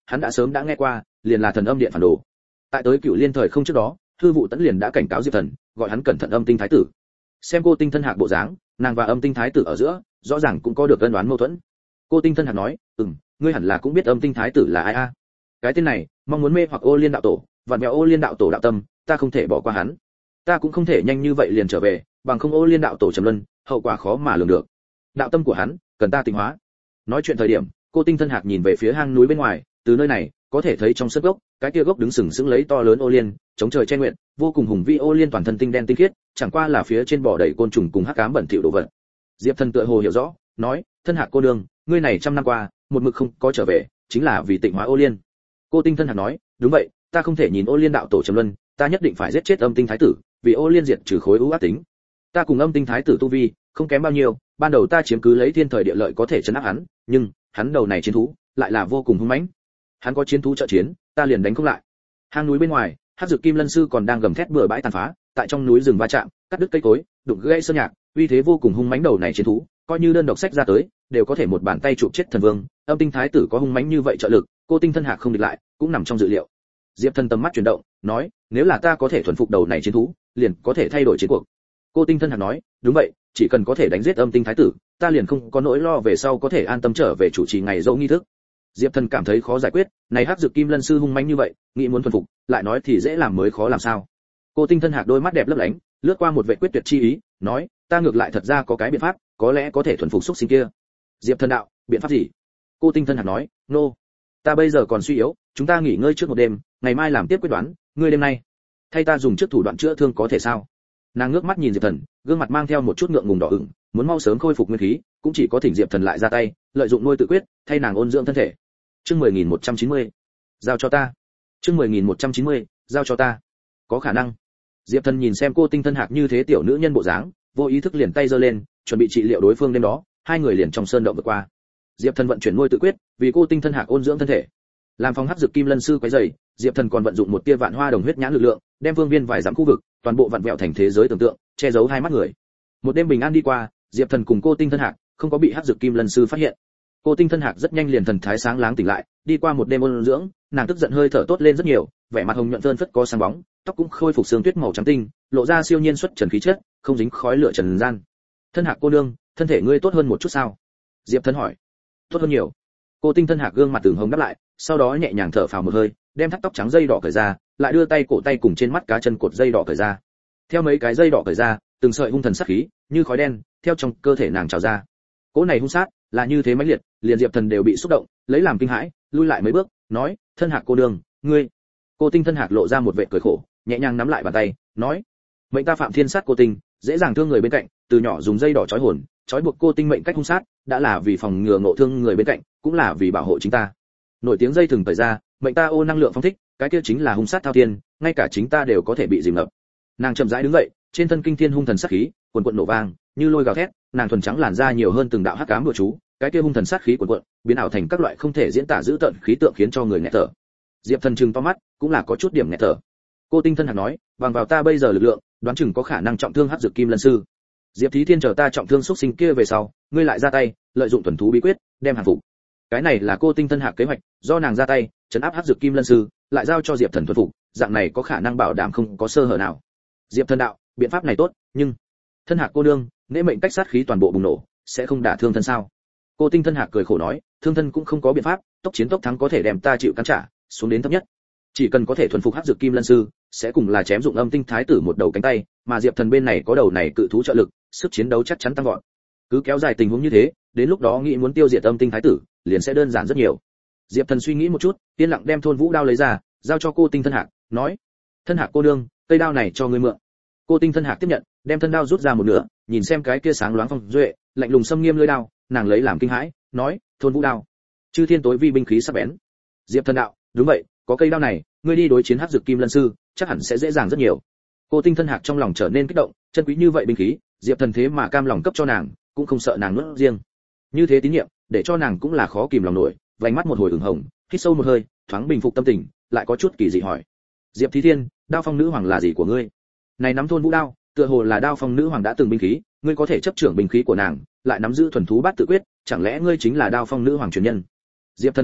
hắn đã sớm đã nghe qua, liền là thần âm điện phản đồ. Tại tới Cửu Liên thời không trước đó, Hư Vụ Tẫn liền đã cảnh cáo Diệp Thần, gọi hắn cẩn thận Âm Tinh Thái tử. Xem Cô Tinh Thân Hạc bộ dáng, nàng và Âm Tinh Thái tử ở giữa, rõ ràng cũng có được ân oán mâu thuẫn. Cô Tinh Thân Hạc nói, "Ừm, ngươi hẳn là cũng biết Âm Tinh Thái tử là ai a?" Cái tên này, mong muốn mê hoặc Ô Liên đạo tổ, vặn vẹo Ô Liên đạo tổ đạo tâm, ta không thể bỏ qua hắn. Ta cũng không thể nhanh như vậy liền trở về, bằng không Ô Liên đạo tổ trầm luân, hậu quả khó mà lường được. Đạo tâm của hắn, cần ta tinh hóa. Nói chuyện thời điểm, Cô Tinh Thân Hạc nhìn về phía hang núi bên ngoài, từ nơi này có thể thấy trong sân gốc, cái kia gốc đứng sừng sững lấy to lớn ô liên, chống trời che nguyện, vô cùng hùng vĩ ô liên toàn thân tinh đen tinh khiết, chẳng qua là phía trên bò đầy côn trùng cùng hắc ám bẩn thỉu đồ vật. Diệp Thần tựa hồ hiểu rõ, nói, Thân Hạc cô nương, ngươi này trăm năm qua, một mực không có trở về, chính là vì tịnh hóa ô liên. Cô Tinh Thân Hạc nói, đúng vậy, ta không thể nhìn ô liên đạo tổ trầm luân, ta nhất định phải giết chết Âm Tinh Thái tử, vì ô liên diệt trừ khối ưu ác tính. Ta cùng Âm Tinh Thái tử tu vi không kém bao nhiêu, ban đầu ta chiếm cứ lấy thiên thời địa lợi có thể trấn áp hắn, nhưng hắn đầu này chiến thú lại là vô cùng hung mãnh. Hắn có chiến thú trợ chiến, ta liền đánh không lại. Hang núi bên ngoài, Hắc Dược Kim Lân sư còn đang gầm thét bừa bãi tàn phá, tại trong núi rừng va chạm, cắt đứt cây cối, đụng gãy sơn nhạc, uy thế vô cùng hung mãnh đầu này chiến thú, coi như đơn độc sách ra tới, đều có thể một bàn tay chụp chết thần vương. Âm Tinh Thái tử có hung mãnh như vậy trợ lực, Cô Tinh Thân Hạc không địch lại, cũng nằm trong dự liệu. Diệp Thần tầm mắt chuyển động, nói, nếu là ta có thể thuần phục đầu này chiến thú, liền có thể thay đổi chiến cuộc. Cô Tinh Thân Hạc nói, đúng vậy, chỉ cần có thể đánh giết Âm Tinh Thái tử, ta liền không có nỗi lo về sau có thể an tâm trở về chủ trì ngày dỗ nghi thức. Diệp Thần cảm thấy khó giải quyết, này Hắc Dược Kim Lân sư hung mãnh như vậy, nghĩ muốn thuần phục, lại nói thì dễ làm mới khó làm sao. Cô Tinh Thân Hạc đôi mắt đẹp lấp lánh, lướt qua một vệ quyết tuyệt chi ý, nói, ta ngược lại thật ra có cái biện pháp, có lẽ có thể thuần phục xúc sinh kia. Diệp Thần đạo, biện pháp gì? Cô Tinh Thân Hạc nói, nô, no. Ta bây giờ còn suy yếu, chúng ta nghỉ ngơi trước một đêm, ngày mai làm tiếp quyết đoán, ngươi đêm nay thay ta dùng trước thủ đoạn chữa thương có thể sao? Nàng ngước mắt nhìn Diệp Thần, gương mặt mang theo một chút ngượng ngùng đỏ ửng, muốn mau sớm khôi phục nguyên khí, cũng chỉ có thỉnh Diệp Thần lại ra tay, lợi dụng nuôi tự quyết, thay nàng ôn dưỡng thân thể. Chương mười nghìn một trăm chín mươi, giao cho ta. Chương mười nghìn một trăm chín mươi, giao cho ta. Có khả năng. Diệp Thần nhìn xem Cô Tinh Thân Hạc như thế tiểu nữ nhân bộ dáng, vô ý thức liền tay giơ lên, chuẩn bị trị liệu đối phương đêm đó, hai người liền trong sơn động vượt qua. Diệp Thần vận chuyển nuôi tự quyết, vì Cô Tinh Thân Hạc ôn dưỡng thân thể. Làm phòng Hắc Dược Kim Lân sư quấy rầy, Diệp Thần còn vận dụng một tia vạn hoa đồng huyết nhãn lực lượng, đem vương viên vài dặm khu vực, toàn bộ vặn vẹo thành thế giới tưởng tượng, che giấu hai mắt người. Một đêm bình an đi qua, Diệp Thần cùng Cô Tinh Thân Hạc không có bị Hắc Dược Kim Lân sư phát hiện. Cô Tinh Thân Hạc rất nhanh liền thần thái sáng láng tỉnh lại, đi qua một đêm ôn dưỡng, nàng tức giận hơi thở tốt lên rất nhiều, vẻ mặt hồng nhuận phơn phất có sáng bóng, tóc cũng khôi phục sương tuyết màu trắng tinh, lộ ra siêu nhiên xuất trần khí chất, không dính khói lửa trần gian. Thân Hạc cô nương, thân thể ngươi tốt hơn một chút sao? Diệp Thần hỏi. Tốt hơn nhiều. Cô Tinh Thân Hạc gương mặt từng hồng đáp lại, sau đó nhẹ nhàng thở phào một hơi, đem thắt tóc trắng dây đỏ cởi ra, lại đưa tay cổ tay cùng trên mắt cá chân cột dây đỏ cởi ra. Theo mấy cái dây đỏ cởi ra, từng sợi hung thần sát khí như khói đen theo trong cơ thể nàng trào ra. Cỗ này hung sát là như thế mãnh liệt, liền Diệp Thần đều bị xúc động, lấy làm kinh hãi, lui lại mấy bước, nói, Thân Hạc cô nương, ngươi. Cô Tinh Thân Hạc lộ ra một vẻ cười khổ, nhẹ nhàng nắm lại bàn tay, nói, mệnh ta phạm thiên sát cô Tinh, dễ dàng thương người bên cạnh, từ nhỏ dùng dây đỏ trói hồn, trói buộc cô Tinh mệnh cách hung sát, đã là vì phòng ngừa ngộ thương người bên cạnh, cũng là vì bảo hộ chính ta. Nổi tiếng dây thừng tẩy ra, mệnh ta ô năng lượng phong thích, cái kia chính là hung sát thao thiên, ngay cả chính ta đều có thể bị dìm ngập. Nàng chậm rãi đứng dậy, trên thân kinh thiên hung thần sát khí, cuồn cuộn nổ vang, như lôi gào thét, nàng thuần trắng làn da nhiều hơn từng đạo hắc ám bùa chú, cái kia hung thần sát khí cuồn cuộn, biến ảo thành các loại không thể diễn tả dữ tợn khí tượng khiến cho người nghẹt thở. Diệp Thần trừng to mắt, cũng là có chút điểm nghẹt thở. Cô Tinh Thân Hạc nói, bằng vào ta bây giờ lực lượng, đoán chừng có khả năng trọng thương Hắc Dược Kim Lân sư. Diệp Thí Thiên chờ ta trọng thương xúc sinh kia về sau, ngươi lại ra tay, lợi dụng tuần thú bí quyết, đem hàng phục. Cái này là Cô Tinh Thân Hạc kế hoạch, do nàng ra tay, trấn áp Hắc Dược Kim Lân sư, lại giao cho Diệp Thần thuần phục, dạng này có khả năng bảo đảm không có sơ hở nào. Diệp Thần đạo, biện pháp này tốt, nhưng Thân Hạc cô nương, nễ mệnh cách sát khí toàn bộ bùng nổ, sẽ không đả thương thân sao? Cô Tinh Thân Hạc cười khổ nói, thương thân cũng không có biện pháp, tốc chiến tốc thắng có thể đem ta chịu cắn trả, xuống đến thấp nhất. Chỉ cần có thể thuần phục Hắc Dược Kim Lân sư, sẽ cùng là chém dụng Âm Tinh Thái tử một đầu cánh tay, mà Diệp Thần bên này có đầu này cự thú trợ lực, sức chiến đấu chắc chắn tăng vọt. Cứ kéo dài tình huống như thế, đến lúc đó nghĩ muốn tiêu diệt Âm Tinh Thái tử, liền sẽ đơn giản rất nhiều. Diệp Thần suy nghĩ một chút, yên lặng đem thôn vũ đao lấy ra, giao cho Cô Tinh Thân Hạc, nói: "Thân Hạc cô nương, cây đao này cho ngươi mượn." Cô Tinh Thân Hạc tiếp nhận, đem thân đao rút ra một nửa, nhìn xem cái kia sáng loáng phong duệ, lạnh lùng xâm nghiêm lưỡi đao, nàng lấy làm kinh hãi, nói: "Thôn vũ đao, chư thiên tối vi binh khí sắc bén." Diệp Thần đạo: "Đúng vậy, có cây đao này, ngươi đi đối chiến Hắc Dược Kim Lân sư, chắc hẳn sẽ dễ dàng rất nhiều." Cô Tinh Thân Hạc trong lòng trở nên kích động, chân quý như vậy binh khí, Diệp Thần thế mà cam lòng cấp cho nàng, cũng không sợ nàng nuốt riêng. Như thế tín nhiệm, để cho nàng cũng là khó kìm lòng nổi, vành mắt một hồi ửng hồng, hít sâu một hơi, thoáng bình phục tâm tình, lại có chút kỳ dị hỏi: "Diệp Thí Thiên, Đao Phong nữ hoàng là gì của ngươi?" Này nắm thôn vũ đao, tựa hồ là Đao Phong nữ hoàng đã từng binh khí, ngươi có thể chấp trưởng binh khí của nàng, lại nắm giữ thuần thú bát tự quyết, chẳng lẽ ngươi chính là Đao Phong nữ hoàng truyền nhân? Diệp Thần đạo: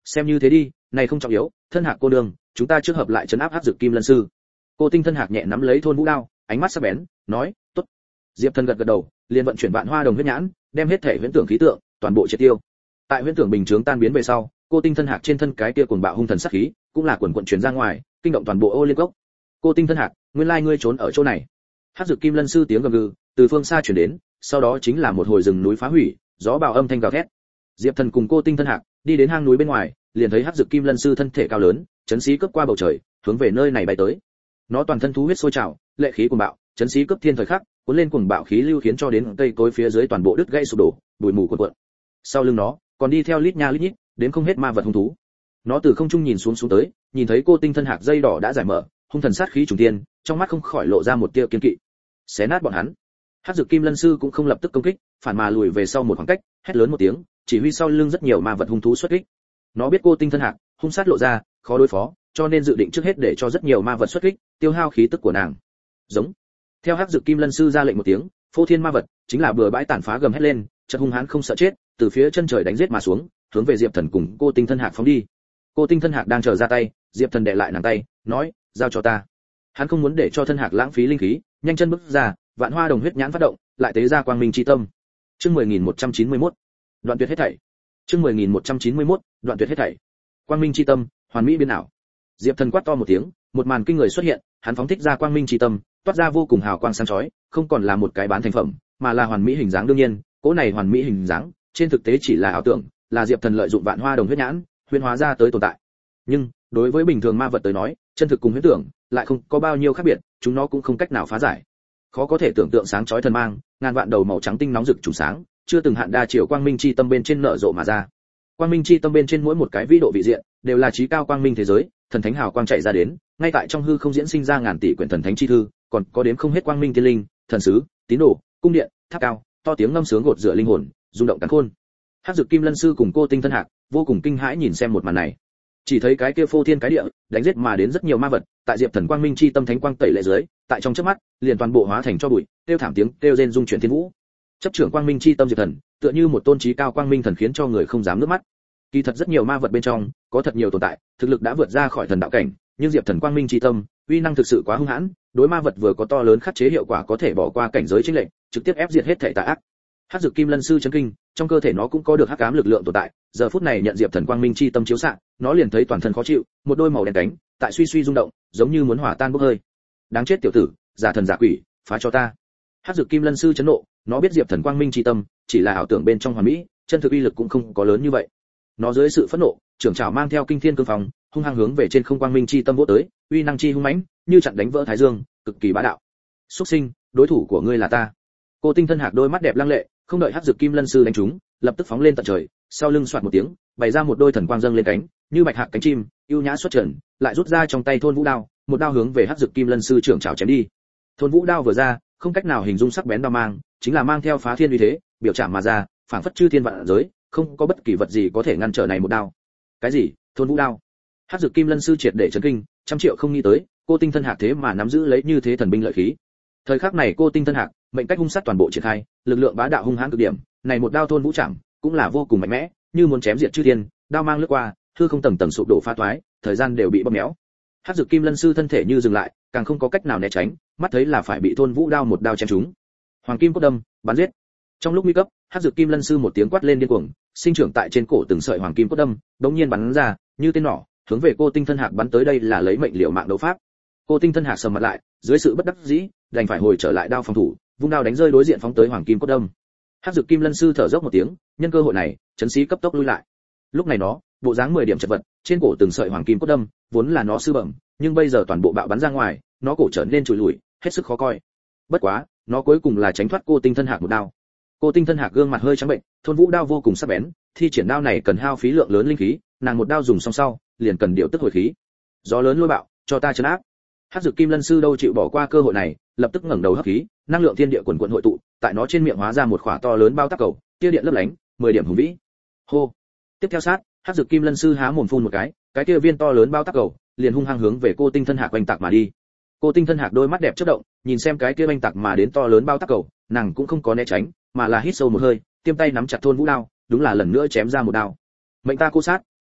xem như thế đi, này không trọng yếu, thân hạc cô đường, chúng ta trước hợp lại trấn áp hắc dược kim lân sư. Cô Tinh thân hạc nhẹ nắm lấy thôn vũ đao, ánh mắt sắc bén, nói, tốt. Diệp Thần gật gật đầu, liền vận chuyển vạn hoa đồng huyết nhãn, đem hết thể huyễn tưởng khí tượng toàn bộ triệt tiêu. Tại huyễn tưởng bình chướng tan biến về sau, cô Tinh thân hạc trên thân cái kia cuồng bạo hung thần sát khí, cũng là quần quần truyền ra ngoài, kinh động toàn bộ ô liên cốc. Cô Tinh thân hạc, nguyên lai ngươi trốn ở chỗ này. Hắc dược kim lân sư tiếng gầm gừ từ phương xa truyền đến, sau đó chính là một hồi rừng núi phá hủy, gió bào âm thanh gào thét. Diệp Thần cùng cô Tinh thân hạc đi đến hang núi bên ngoài, liền thấy hắc dược kim lân sư thân thể cao lớn, chấn xí cướp qua bầu trời, hướng về nơi này bay tới. Nó toàn thân thú huyết sôi trào, lệ khí cuồng bạo, chấn xí cướp thiên thời khắc, cuốn lên cuồng bạo khí lưu khiến cho đến cây cối phía dưới toàn bộ đứt gãy sụp đổ, bụi mù cuộn cuộn. Sau lưng nó, còn đi theo lít nha lít nhít, đến không hết ma vật hung thú. Nó từ không trung nhìn xuống xuống tới, nhìn thấy cô Tinh thân hạc dây đỏ đã giải mở, hung thần sát khí trùng thiên, trong mắt không khỏi lộ ra một tia kiên kỵ. Xé nát bọn hắn. Hắc dược kim lân sư cũng không lập tức công kích, phản mà lùi về sau một khoảng cách, hét lớn một tiếng, chỉ huy sau lưng rất nhiều ma vật hung thú xuất kích. Nó biết cô Tinh thân hạc hung sát lộ ra, khó đối phó, cho nên dự định trước hết để cho rất nhiều ma vật xuất kích, tiêu hao khí tức của nàng. Giống. Theo hắc dược kim lân sư ra lệnh một tiếng, phô thiên ma vật chính là bừa bãi tàn phá gầm hét lên, chợt hung hãn không sợ chết, từ phía chân trời đánh giết mà xuống, hướng về Diệp Thần cùng cô Tinh thân hạc phóng đi. Cô Tinh thân hạc đang chờ ra tay, Diệp Thần đè lại nàng tay, nói, giao cho ta. Hắn không muốn để cho thân hạc lãng phí linh khí, nhanh chân bước ra, vạn hoa đồng huyết nhãn phát động, lại tế ra quang minh chi tâm. Chương mười nghìn một trăm chín mươi mốt, đoạn tuyệt hết thảy. Chương mười nghìn một trăm chín mươi mốt, đoạn tuyệt hết thảy. Quang minh chi tâm, hoàn mỹ biến ảo. Diệp Thần quát to một tiếng, một màn kinh người xuất hiện, hắn phóng thích ra quang minh chi tâm, toát ra vô cùng hào quang sáng chói, không còn là một cái bán thành phẩm, mà là hoàn mỹ hình dáng. Đương nhiên, cỗ này hoàn mỹ hình dáng, trên thực tế chỉ là ảo tưởng, là Diệp Thần lợi dụng vạn hoa đồng huyết nhãn, huyễn hóa ra tới tồn tại. Nhưng, đối với bình thường ma vật tới nói, chân thực cùng huyễn tưởng lại không có bao nhiêu khác biệt, chúng nó cũng không cách nào phá giải. Khó có thể tưởng tượng sáng chói thần mang, ngàn vạn đầu màu trắng tinh nóng rực trùng sáng, chưa từng hạn đa chiều quang minh chi tâm bên trên nở rộ mà ra. Quang minh chi tâm bên trên mỗi một cái vĩ độ vị diện, đều là trí cao quang minh thế giới, thần thánh hào quang chạy ra đến, ngay tại trong hư không diễn sinh ra ngàn tỷ quyển thần thánh chi thư, còn có đếm không hết quang minh tiên linh, thần sứ, tín đồ, cung điện, tháp cao, to tiếng ngâm sướng gột rửa linh hồn, rung động cắn khôn. Hắc dược kim lân sư cùng cô Tinh thân hạc vô cùng kinh hãi nhìn xem một màn này. Chỉ thấy cái kia phô thiên cái địa, đánh giết mà đến rất nhiều ma vật, tại Diệp Thần quang minh chi tâm thánh quang tẩy lệ dưới, tại trong chớp mắt, liền toàn bộ hóa thành cho bụi, kêu thảm tiếng, kêu rên rung chuyển thiên vũ. Chấp trưởng quang minh chi tâm Diệp Thần, tựa như một tôn trí cao quang minh thần khiến cho người không dám nước mắt. Kỳ thật rất nhiều ma vật bên trong, có thật nhiều tồn tại, thực lực đã vượt ra khỏi thần đạo cảnh, nhưng Diệp Thần quang minh chi tâm, uy năng thực sự quá hung hãn, đối ma vật vừa có to lớn khắc chế hiệu quả có thể bỏ qua cảnh giới chênh lệch, trực tiếp ép diệt hết thể tà ác. Hắc dược kim lân sư chấn kinh, trong cơ thể nó cũng có được hắc ám lực lượng tồn tại, giờ phút này nhận Diệp Thần quang minh chi tâm chiếu xạ, nó liền thấy toàn thân khó chịu, một đôi màu đen cánh, tại suy suy rung động, giống như muốn hỏa tan bốc hơi. Đáng chết tiểu tử, giả thần giả quỷ, phá cho ta. Hắc dược kim lân sư chấn nộ, nó biết Diệp Thần quang minh chi tâm chỉ là ảo tưởng bên trong hoàn mỹ, chân thực uy lực cũng không có lớn như vậy. Nó dưới sự phẫn nộ, trưởng trảo mang theo kinh thiên cương phong, hung hăng hướng về trên không quang minh chi tâm vỗ tới, uy năng chi hung mãnh, như chặn đánh vỡ thái dương, cực kỳ bá đạo. Xuất sinh, đối thủ của ngươi là ta. Cô Tinh thân hạc đôi mắt đẹp lăng lệ, không đợi hắc dược kim lân sư đánh trúng, lập tức phóng lên tận trời, sau lưng xoạt một tiếng, bày ra một đôi thần quang dâng lên cánh, như bạch hạc cánh chim, ưu nhã xuất trần, lại rút ra trong tay thôn vũ đao, một đao hướng về hắc dược kim lân sư trưởng trảo chém đi. Thôn vũ đao vừa ra, không cách nào hình dung sắc bén đao mang, chính là mang theo phá thiên uy thế, biểu trảm mà ra, phảng phất chư thiên vạn giới, không có bất kỳ vật gì có thể ngăn trở này một đao. Cái gì? Thôn vũ đao? Hắc dược kim lân sư triệt để chấn kinh, trăm triệu không nghĩ tới, cô Tinh thân hạc thế mà nắm giữ lấy như thế thần binh lợi khí. Thời khắc này cô Tinh thân hạc, mệnh cách hung sát toàn bộ triển khai, lực lượng bá đạo hung hãn cực điểm, này một đao thôn vũ trảm, cũng là vô cùng mạnh mẽ, như muốn chém diệt chư thiên, đao mang lướt qua, hư không tầng tầng sụp đổ phá toái, thời gian đều bị bóp méo. Hắc dược kim lân sư thân thể như dừng lại, càng không có cách nào né tránh, mắt thấy là phải bị thôn vũ đao một đao chém trúng. Hoàng kim cốt đâm, bắn giết. Trong lúc nguy cấp, Hắc dược kim lân sư một tiếng quát lên điên cuồng, sinh trưởng tại trên cổ từng sợi hoàng kim cốt đâm, đống nhiên bắn ra, như tên nỏ, hướng về cô Tinh thân hạc bắn tới. Đây là lấy mệnh liều mạng đấu pháp. Cô Tinh thân hạc sầm mặt lại, dưới sự bất đắc dĩ, đành phải hồi trở lại đao phòng thủ, vung đao đánh rơi đối diện phóng tới hoàng kim cốt đâm. Hắc dược kim lân sư thở dốc một tiếng, nhân cơ hội này, chấn sĩ cấp tốc lui lại. Lúc này nó, bộ dáng mười điểm chật vật, trên cổ từng sợi hoàng kim cốt đâm, vốn là nó sư bẩm, nhưng bây giờ toàn bộ bạo bắn ra ngoài, nó cổ trở nên trùi lùi, hết sức khó coi. Bất quá, nó cuối cùng là tránh thoát cô Tinh thân hạc một đao. Cô Tinh thân hạc gương mặt hơi trắng bệnh, thôn vũ đao vô cùng sắc bén, thi triển đao này cần hao phí lượng lớn linh khí, nàng một đao dùng xong sau, liền cần điều tức hồi khí. Gió lớn lôi bạo, cho ta trấn áp. Hắc dược kim lân sư đâu chịu bỏ qua cơ hội này, lập tức ngẩng đầu hấp khí, năng lượng thiên địa quần quần hội tụ, tại nó trên miệng hóa ra một khỏa to lớn bao tắc cầu, tia điện lấp lánh, mười điểm hùng vĩ. Hô. Tiếp theo sát, Hắc dược kim lân sư há mồm phun một cái, cái kia viên to lớn bao tắc cầu, liền hung hăng hướng về cô Tinh thân hạc oanh tạc mà đi. Cô Tinh thân hạc đôi mắt đẹp chớp động, nhìn xem cái kia oanh tạc mà đến to lớn bao tắc cầu, nàng cũng không có né tránh, mà là hít sâu một hơi, tiêm tay nắm chặt thôn vũ đao, đúng là lần nữa chém ra một đao. Mệnh ta cô sát,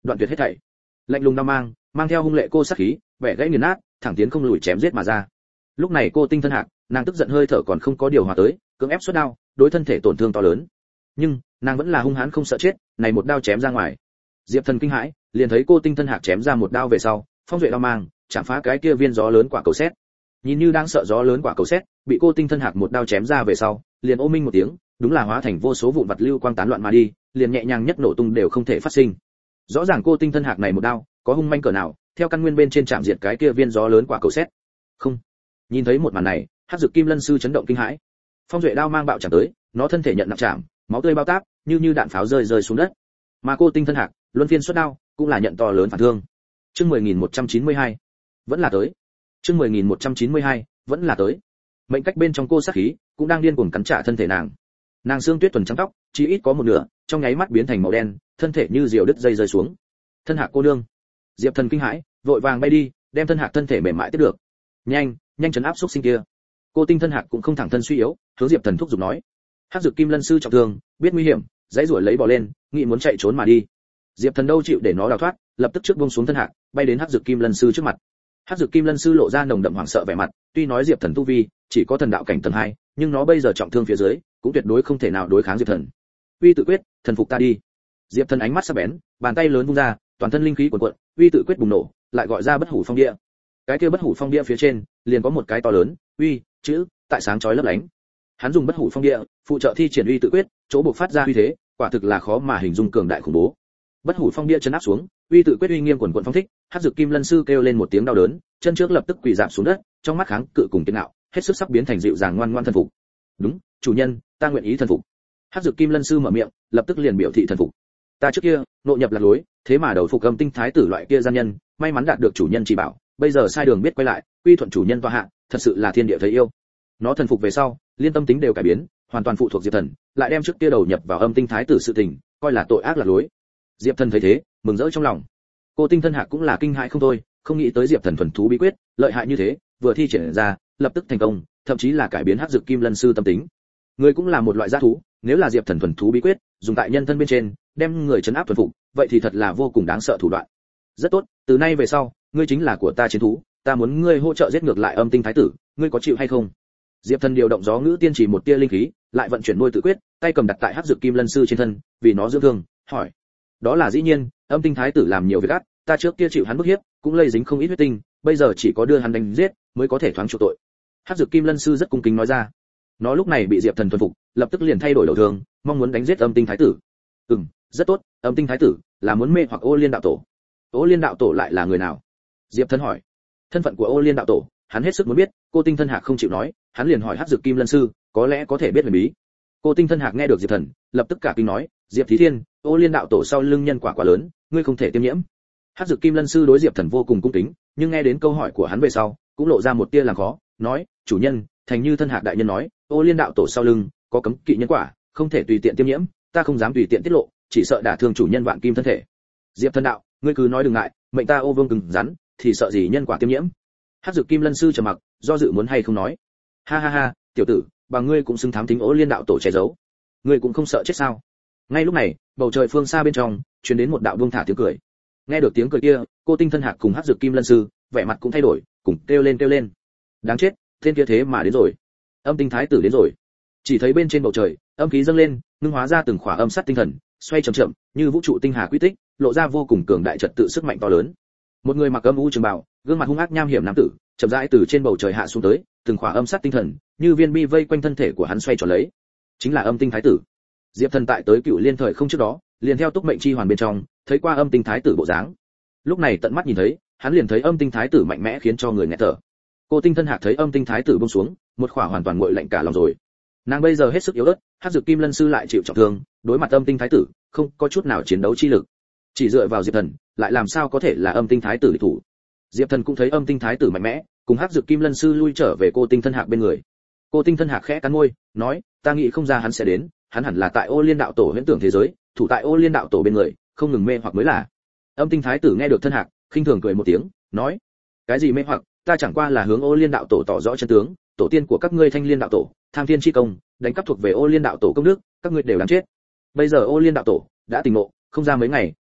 đoạn tuyệt hết thảy. Lạnh lùng đao mang, mang theo hung lệ cô sát khí, vẻ gãy nghiền nát, thẳng tiến không lùi chém giết mà ra. Lúc này cô Tinh Thân Hạc, nàng tức giận hơi thở còn không có điều hòa tới, cưỡng ép xuất đao, đối thân thể tổn thương to lớn. Nhưng, nàng vẫn là hung hãn không sợ chết, này một đao chém ra ngoài. Diệp Thần kinh hãi, liền thấy cô Tinh Thân Hạc chém ra một đao về sau, phong duệ đao mang, chạm phá cái kia viên gió lớn quả cầu sét. Nhìn như đang sợ gió lớn quả cầu sét, bị cô Tinh Thân Hạc một đao chém ra về sau, liền ôm minh một tiếng, đúng là hóa thành vô số vụn vật lưu quang tán loạn mà đi, liền nhẹ nhàng nhất nổ tung đều không thể phát sinh. Rõ ràng cô Tinh Thân Hạc này một đao, có hung manh cỡ nào, theo căn nguyên bên trên chạm diệt cái kia viên gió lớn quả cầu sét. Không. Nhìn thấy một màn này, Hắc Dực Kim Lân sư chấn động kinh hãi. Phong duệ đao mang bạo chạm tới, nó thân thể nhận nặng chạm, máu tươi bao táp, như như đạn pháo rơi rơi xuống đất. Mà cô Tinh Thân Hạc, luân phiên xuất đao, cũng là nhận to lớn phản thương. Chương mười nghìn một trăm chín mươi hai, vẫn là tới. Chương mười nghìn một trăm chín mươi hai, vẫn là tới. Mệnh cách bên trong cô sát khí, cũng đang điên cuồng cắn trả thân thể nàng. Nàng xương tuyết tuần trắng tóc, chỉ ít có một nửa, trong nháy mắt biến thành màu đen, thân thể như diều đứt dây rơi xuống. Thân Hạc cô nương. Diệp Thần kinh hãi, vội vàng bay đi, đem Thân Hạc thân thể mềm mại tiếp được. Nhanh, nhanh chấn áp xúc sinh kia. Cô Tinh Thân Hạc cũng không thẳng thân suy yếu, hướng Diệp Thần thúc giục nói. Hắc Dực Kim Lân sư trọng thương, biết nguy hiểm, dãy rủa lấy bò lên, nghĩ muốn chạy trốn mà đi. Diệp Thần đâu chịu để nó đào thoát, lập tức trước buông xuống Thân Hạc, bay đến Hắc Dực Kim Lân sư trước mặt. Hắc Dực Kim Lân sư lộ ra nồng đậm hoảng sợ vẻ mặt, tuy nói Diệp Thần tu vi chỉ có thần đạo cảnh tầng hai, nhưng nó bây giờ trọng thương phía dưới, cũng tuyệt đối không thể nào đối kháng Diệp Thần. Uy tự quyết, thần phục ta đi. Diệp Thần ánh mắt sắc bén, bàn tay lớn vung ra, toàn thân linh khí cuồn cuộn, uy tự quyết bùng nổ, lại gọi ra bất hủ phong địa. Cái kia bất hủ phong địa phía trên, liền có một cái to lớn, uy chữ, tại sáng chói lấp lánh. Hắn dùng bất hủ phong địa, phụ trợ thi triển uy tự quyết, chỗ buộc phát ra uy thế, quả thực là khó mà hình dung cường đại khủng bố. Bất hủ phong địa chấn áp xuống, uy tự quyết uy nghiêm quần quần phong thích, Hắc Dực Kim Lân sư kêu lên một tiếng đau đớn, chân trước lập tức quỳ rạp xuống đất, trong mắt kháng cự cùng kiên nạo, hết sức sắp biến thành dịu dàng ngoan ngoãn thần phục. Đúng, chủ nhân, ta nguyện ý thần phục. Hắc Dực Kim Lân sư mở miệng, lập tức liền biểu thị thần phục. Ta trước kia nội nhập lạc lối, thế mà đầu phục Âm Tinh thái tử loại kia gian nhân, may mắn đạt được chủ nhân chỉ bảo, bây giờ sai đường biết quay lại, quy thuận chủ nhân tọa hạ, thật sự là thiên địa thấy yêu. Nó thần phục về sau, liên tâm tính đều cải biến, hoàn toàn phụ thuộc Diệp Thần, lại đem trước kia đầu nhập vào Âm Tinh thái tử sự tình, coi là tội ác lạc lối. Diệp Thần thấy thế, mừng rỡ trong lòng. Cô Tinh Thân Hạc cũng là kinh hãi không thôi, không nghĩ tới Diệp Thần thuần thú bí quyết, lợi hại như thế, vừa thi triển ra, lập tức thành công, thậm chí là cải biến Hắc Dực Kim Lân sư tâm tính. Người cũng là một loại dã thú, nếu là Diệp Thần thuần thú bí quyết, dùng tại nhân thân bên trên, đem người trấn áp thuần phục, vậy thì thật là vô cùng đáng sợ thủ đoạn. Rất tốt, từ nay về sau, ngươi chính là của ta chiến thú, ta muốn ngươi hỗ trợ giết ngược lại Âm Tinh thái tử, ngươi có chịu hay không? Diệp Thần điều động gió ngữ tiên chỉ một tia linh khí, lại vận chuyển nuôi tự quyết, tay cầm đặt tại Hắc Dực Kim Lân sư trên thân, vì nó dưỡng thương, hỏi. Đó là dĩ nhiên, Âm Tinh thái tử làm nhiều việc ác, ta trước kia chịu hắn bức hiếp, cũng lây dính không ít huyết tinh, bây giờ chỉ có đưa hắn đánh giết, mới có thể thoáng chuộc tội. Hắc Dực Kim Lân sư rất cung kính nói ra. Nó lúc này bị Diệp Thần thuần phục, lập tức liền thay đổi đầu thường, mong muốn đánh giết Âm Tinh thái tử. Ừm, rất tốt, Âm Tinh thái tử là muốn mê hoặc Ô Liên đạo tổ. Ô Liên đạo tổ lại là người nào? Diệp Thần hỏi. Thân phận của Ô Liên đạo tổ, hắn hết sức muốn biết, cô Tinh Thân Hạc không chịu nói, hắn liền hỏi Hắc Dực Kim Lân sư, có lẽ có thể biết huyền bí. Cô Tinh Thân Hạc nghe được Diệp Thần, lập tức cả kinh nói, Diệp Thí Thiên, Ô Liên đạo tổ sau lưng nhân quả quá lớn, ngươi không thể tiêm nhiễm. Hắc Dực Kim Lân sư đối Diệp Thần vô cùng cung kính, nhưng nghe đến câu hỏi của hắn về sau, cũng lộ ra một tia làm khó, nói, chủ nhân, thành như Thân Hạc đại nhân nói, Ô Liên đạo tổ sau lưng có cấm kỵ nhân quả, không thể tùy tiện tiêm nhiễm, ta không dám tùy tiện tiết lộ, chỉ sợ đả thương chủ nhân vạn kim thân thể. Diệp Thần đạo, ngươi cứ nói đừng ngại, mệnh ta Ô Vương cứng rắn, thì sợ gì nhân quả tiêm nhiễm. Hắc Dực Kim Lân sư trầm mặc, do dự muốn hay không nói. Ha ha ha, tiểu tử, bà ngươi cũng xứng thám thính Ô Liên đạo tổ che giấu, ngươi cũng không sợ chết sao? Ngay lúc này, bầu trời phương xa bên trong truyền đến một đạo buông thả tiếng cười. Nghe được tiếng cười kia, cô Tinh Thân Hạc cùng Hắc Dực Kim Lân sư vẻ mặt cũng thay đổi, cùng kêu lên kêu lên. Đáng chết, tên kia thế mà đến rồi. Âm Tinh thái tử đến rồi. Chỉ thấy bên trên bầu trời, âm khí dâng lên, ngưng hóa ra từng khỏa âm sát tinh thần, xoay chậm chậm, như vũ trụ tinh hà quy tích, lộ ra vô cùng cường đại trật tự sức mạnh to lớn. Một người mặc âm u trường bào, gương mặt hung ác nham hiểm nam tử, chậm rãi từ trên bầu trời hạ xuống tới, từng khỏa âm sát tinh thần, như viên bi vây quanh thân thể của hắn xoay tròn lấy. Chính là Âm Tinh thái tử. Diệp Thần tại tới Cựu Liên thời không trước đó, liền theo túc mệnh chi hoàn bên trong, thấy qua Âm Tinh thái tử bộ dáng. Lúc này tận mắt nhìn thấy, hắn liền thấy Âm Tinh thái tử mạnh mẽ khiến cho người nghẹt thở. Cô Tinh Thân Hạc thấy Âm Tinh thái tử buông xuống, một khỏa hoàn toàn nguội lạnh cả lòng rồi. Nàng bây giờ hết sức yếu ớt, Hắc Dực Kim Lân sư lại chịu trọng thương, đối mặt Âm Tinh thái tử, không có chút nào chiến đấu chi lực. Chỉ dựa vào Diệp Thần, lại làm sao có thể là Âm Tinh thái tử địch thủ. Diệp Thần cũng thấy Âm Tinh thái tử mạnh mẽ, cùng Hắc Dực Kim Lân sư lui trở về Cô Tinh Thân Hạc bên người. Cô Tinh Thân Hạc khẽ cắn môi, nói, ta nghĩ không ra hắn sẽ đến, hắn hẳn là tại Ô Liên đạo tổ huyễn tưởng thế giới, thủ tại Ô Liên đạo tổ bên người, không ngừng mê hoặc mới là. Âm Tinh thái tử nghe được Thân Hạc, khinh thường cười một tiếng, nói, cái gì mê hoặc, ta chẳng qua là hướng Ô Liên đạo tổ tỏ rõ chân tướng, tổ tiên của các ngươi Thanh Liên đạo tổ, tham thiên chi công, đánh cắp thuộc về Ô Liên đạo tổ công đức, các ngươi đều đáng chết. Bây giờ Ô Liên đạo tổ đã tỉnh ngộ, không ra mấy ngày,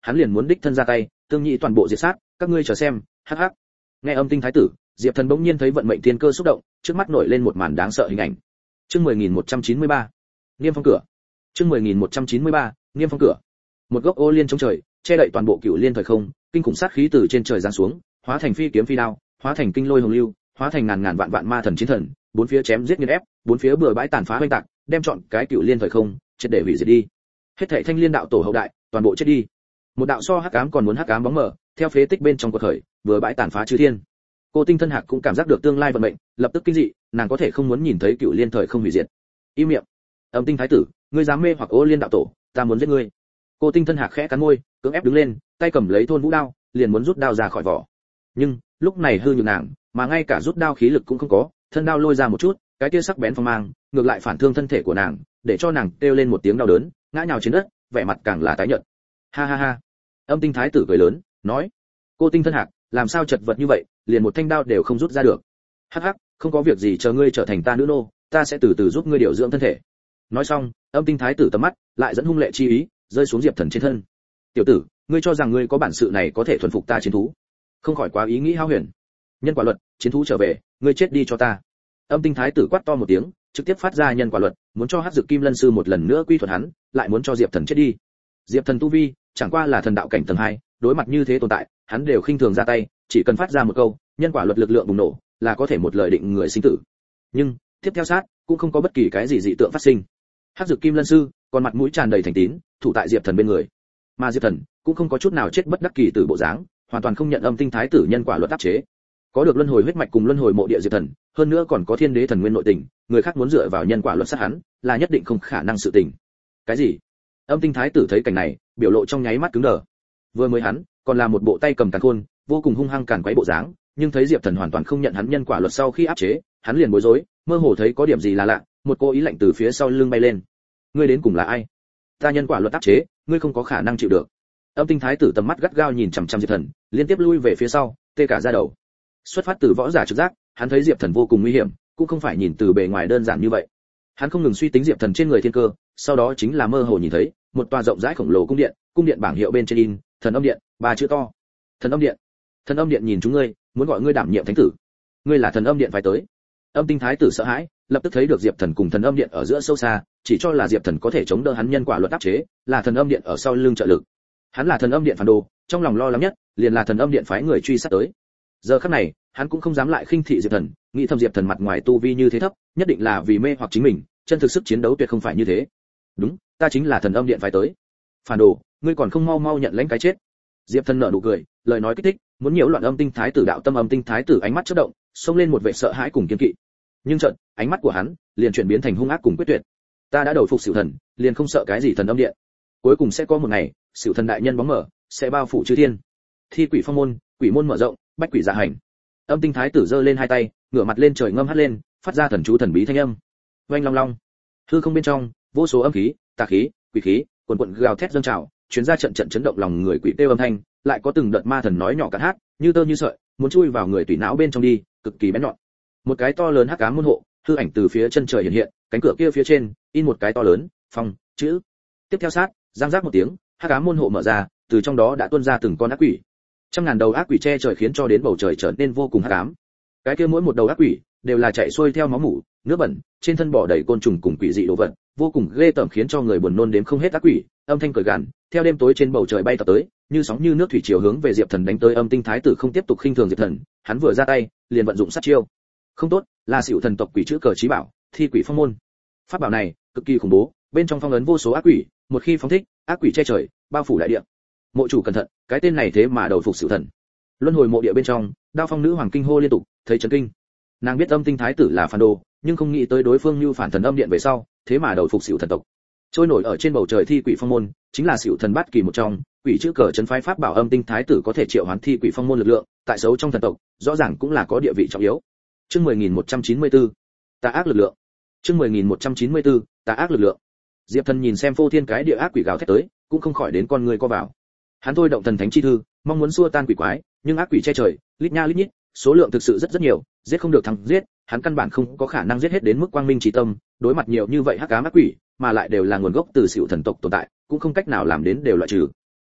hắn liền muốn đích thân ra tay, tương nhị toàn bộ diệt sát, các ngươi chờ xem, hắc hắc. Nghe âm tinh thái tử, Diệp Thần bỗng nhiên thấy vận mệnh thiên cơ xúc động, trước mắt nổi lên một màn đáng sợ hình ảnh. Chương mười nghìn một trăm chín mươi ba, Niêm phong cửa. Chương mười nghìn một trăm chín mươi ba, Niêm phong cửa. Một gốc ô liên chống trời, che đậy toàn bộ cựu liên thời không, kinh khủng sát khí từ trên trời giáng xuống, hóa thành phi kiếm phi đao, hóa thành kinh lôi hồng lưu, hóa thành ngàn ngàn vạn vạn ma thần chiến thần, bốn phía chém giết nghiền ép, bốn phía bừa bãi tàn phá hoành tạc, đem chọn cái cựu liên thời không triệt để hủy diệt đi. Hết thảy thanh liên đạo tổ hậu đại, toàn bộ chết đi. Một đạo so hắc ám còn muốn hắc ám bóng mờ, theo phế tích bên trong cuộc khởi, bừa bãi tàn phá chư thiên. Cô Tinh Thân Hạc cũng cảm giác được tương lai vận mệnh, lập tức kinh dị, nàng có thể không muốn nhìn thấy cựu liên thời không hủy diệt. Im miệng. Âm Tinh thái tử, ngươi dám mê hoặc Ô Liên đạo tổ, ta muốn giết ngươi. Cô Tinh Thân Hạc khẽ cắn môi, cưỡng ép đứng lên, tay cầm lấy thôn vũ đao, liền muốn rút đao ra khỏi vỏ. Nhưng, lúc này hư nhược nàng, mà ngay cả rút đao khí lực cũng không có, thân đao lôi ra một chút, cái tia sắc bén phong mang, ngược lại phản thương thân thể của nàng, để cho nàng kêu lên một tiếng đau đớn, ngã nhào trên đất, vẻ mặt càng là tái nhợt. Ha ha ha. Âm Tinh thái tử cười lớn, nói: "Cô Tinh Thân Hạc, làm sao chật vật như vậy, liền một thanh đao đều không rút ra được." Hắc hắc, không có việc gì, chờ ngươi trở thành ta nữ nô, ta sẽ từ từ giúp ngươi điều dưỡng thân thể. Nói xong, Âm Tinh thái tử tầm mắt lại dẫn hung lệ chi ý rơi xuống Diệp Thần trên thân. "Tiểu tử, ngươi cho rằng ngươi có bản sự này có thể thuần phục ta chiến thú? Không khỏi quá ý nghĩ hao huyền. Nhân quả luật, chiến thú trở về, ngươi chết đi cho ta." Âm Tinh thái tử quát to một tiếng, trực tiếp phát ra nhân quả luật, muốn cho Hắc Dực Kim Lân sư một lần nữa quy thuận hắn, lại muốn cho Diệp Thần chết đi. Diệp Thần tu vi chẳng qua là thần đạo cảnh tầng hai, đối mặt như thế tồn tại, hắn đều khinh thường ra tay, chỉ cần phát ra một câu, nhân quả luật lực lượng bùng nổ, là có thể một lời định người sinh tử. Nhưng, tiếp theo sát, cũng không có bất kỳ cái gì dị tượng phát sinh. Hắc Dực Kim Lân sư, còn mặt mũi tràn đầy thành tín, thủ tại Diệp Thần bên người. Mà Diệp Thần cũng không có chút nào chết bất đắc kỳ tử bộ dáng, hoàn toàn không nhận Âm Tinh thái tử nhân quả luật áp chế. Có được luân hồi huyết mạch cùng luân hồi mộ địa Diệp Thần, hơn nữa còn có Thiên Đế thần nguyên nội tình, người khác muốn dựa vào nhân quả luật sát hắn, là nhất định không khả năng sự tình. Cái gì? Âm Tinh thái tử thấy cảnh này, biểu lộ trong nháy mắt cứng đờ. Vừa mới hắn, còn là một bộ tay cầm càn khôn, vô cùng hung hăng càn quấy bộ dáng, nhưng thấy Diệp Thần hoàn toàn không nhận hắn nhân quả luật sau khi áp chế, hắn liền bối rối, mơ hồ thấy có điểm gì là lạ, một cô ý lạnh từ phía sau lưng bay lên. Ngươi đến cùng là ai? Ta nhân quả luật áp chế, ngươi không có khả năng chịu được. Âm Tinh thái tử tầm mắt gắt gao nhìn chằm chằm Diệp Thần, liên tiếp lui về phía sau, tê cả da đầu. Xuất phát từ võ giả trực giác, hắn thấy Diệp Thần vô cùng nguy hiểm, cũng không phải nhìn từ bề ngoài đơn giản như vậy. Hắn không ngừng suy tính Diệp Thần trên người thiên cơ, sau đó chính là mơ hồ nhìn thấy một tòa rộng rãi khổng lồ cung điện, cung điện bảng hiệu bên trên in Thần Âm Điện, ba chữ to. Thần Âm Điện. Thần Âm Điện nhìn chúng ngươi, muốn gọi ngươi đảm nhiệm thánh tử. Ngươi là Thần Âm Điện phải tới. Âm Tinh thái tử sợ hãi, lập tức thấy được Diệp Thần cùng Thần Âm Điện ở giữa sâu xa, chỉ cho là Diệp Thần có thể chống đỡ hắn nhân quả luật áp chế, là Thần Âm Điện ở sau lưng trợ lực. Hắn là Thần Âm Điện phản đồ, trong lòng lo lắng nhất liền là Thần Âm Điện phái người truy sát tới. Giờ khắc này, hắn cũng không dám lại khinh thị Diệp Thần, nghĩ thầm Diệp Thần mặt ngoài tu vi như thế thấp, nhất định là vì mê hoặc chính mình, chân thực sức chiến đấu tuyệt không phải như thế. Đúng, ta chính là Thần Âm Điện phái tới. Phản đồ, ngươi còn không mau mau nhận lãnh cái chết. Diệp Thần nở nụ cười, lời nói kích thích, muốn nhiễu loạn Âm Tinh thái tử đạo tâm. Âm Tinh thái tử ánh mắt chớp động, xông lên một vẻ sợ hãi cùng kiên kỵ. Nhưng chợt, ánh mắt của hắn liền chuyển biến thành hung ác cùng quyết tuyệt. Ta đã đầu phục Sửu Thần, liền không sợ cái gì Thần Âm Điện. Cuối cùng sẽ có một ngày, Sửu Thần đại nhân bóng mở, sẽ bao phủ chư thiên. Thi quỷ phong môn, quỷ môn mở rộng, bách quỷ dạ hành. Âm Tinh thái tử giơ lên hai tay, ngửa mặt lên trời ngâm hát lên, phát ra thần chú thần bí thanh âm. Oanh long long. Hư không bên trong, vô số âm khí, tà khí, quỷ khí, cuồn cuộn gào thét dâng trào, truyền ra trận trận chấn động lòng người quỷ kêu âm thanh, lại có từng đợt ma thần nói nhỏ cạn hát, như tơ như sợi, muốn chui vào người tùy não bên trong đi, cực kỳ bén nhọn. Một cái to lớn hắc ám môn hộ, hư ảnh từ phía chân trời hiện hiện, cánh cửa kia phía trên in một cái to lớn phong chữ. Tiếp theo sát, giang giác một tiếng, hắc ám môn hộ mở ra, từ trong đó đã tuôn ra từng con ác quỷ. Trăm ngàn đầu ác quỷ che trời khiến cho đến bầu trời trở nên vô cùng hắc ám. Cái kia mỗi một đầu ác quỷ đều là chạy xuôi theo máu mủ, nước bẩn, trên thân bò đầy côn trùng cùng quỷ dị đồ vật, vô cùng ghê tởm khiến cho người buồn nôn đếm không hết ác quỷ. Âm thanh cười gằn, theo đêm tối trên bầu trời bay tập tới, như sóng như nước thủy triều hướng về Diệp Thần đánh tới. Âm Tinh thái tử không tiếp tục khinh thường Diệp Thần, hắn vừa ra tay, liền vận dụng sát chiêu. Không tốt, là Sửu Thần tộc quỷ chữ cờ chí bảo, Thi quỷ phong môn. Pháp bảo này cực kỳ khủng bố, bên trong phong ấn vô số ác quỷ, một khi phóng thích, ác quỷ che trời, bao phủ đại địa. Mộ chủ cẩn thận, cái tên này thế mà đầu phục Sửu Thần. Luân hồi mộ địa bên trong, Đao Phong nữ hoàng kinh hô liên tục, thấy chấn kinh. Nàng biết Âm Tinh thái tử là phản đồ, nhưng không nghĩ tới đối phương như phản Thần Âm Điện về sau, thế mà đầu phục Sửu Thần tộc. Trôi nổi ở trên bầu trời Thi quỷ phong môn, chính là Sửu Thần bát kỳ một trong, quỷ chữ cờ trấn phái pháp bảo. Âm Tinh thái tử có thể triệu hoán Thi quỷ phong môn lực lượng, tại xấu trong thần tộc, rõ ràng cũng là có địa vị trọng yếu. Chương mười nghìn một trăm chín mươi tư, tà ác lực lượng. Chương mười nghìn một trăm chín mươi tư, tà ác lực lượng. Diệp Thần nhìn xem phô thiên cái địa ác quỷ gào thét tới, cũng không khỏi đến con người co vào. Hắn thôi động thần thánh chi thư, mong muốn xua tan quỷ quái, nhưng ác quỷ che trời, lít nha lít nhít, số lượng thực sự rất rất nhiều, giết không được thắng giết, hắn căn bản không có khả năng giết hết đến mức quang minh chí tâm, đối mặt nhiều như vậy hắc ám ác quỷ, mà lại đều là nguồn gốc từ Sửu Thần tộc tồn tại, cũng không cách nào làm đến đều loại trừ.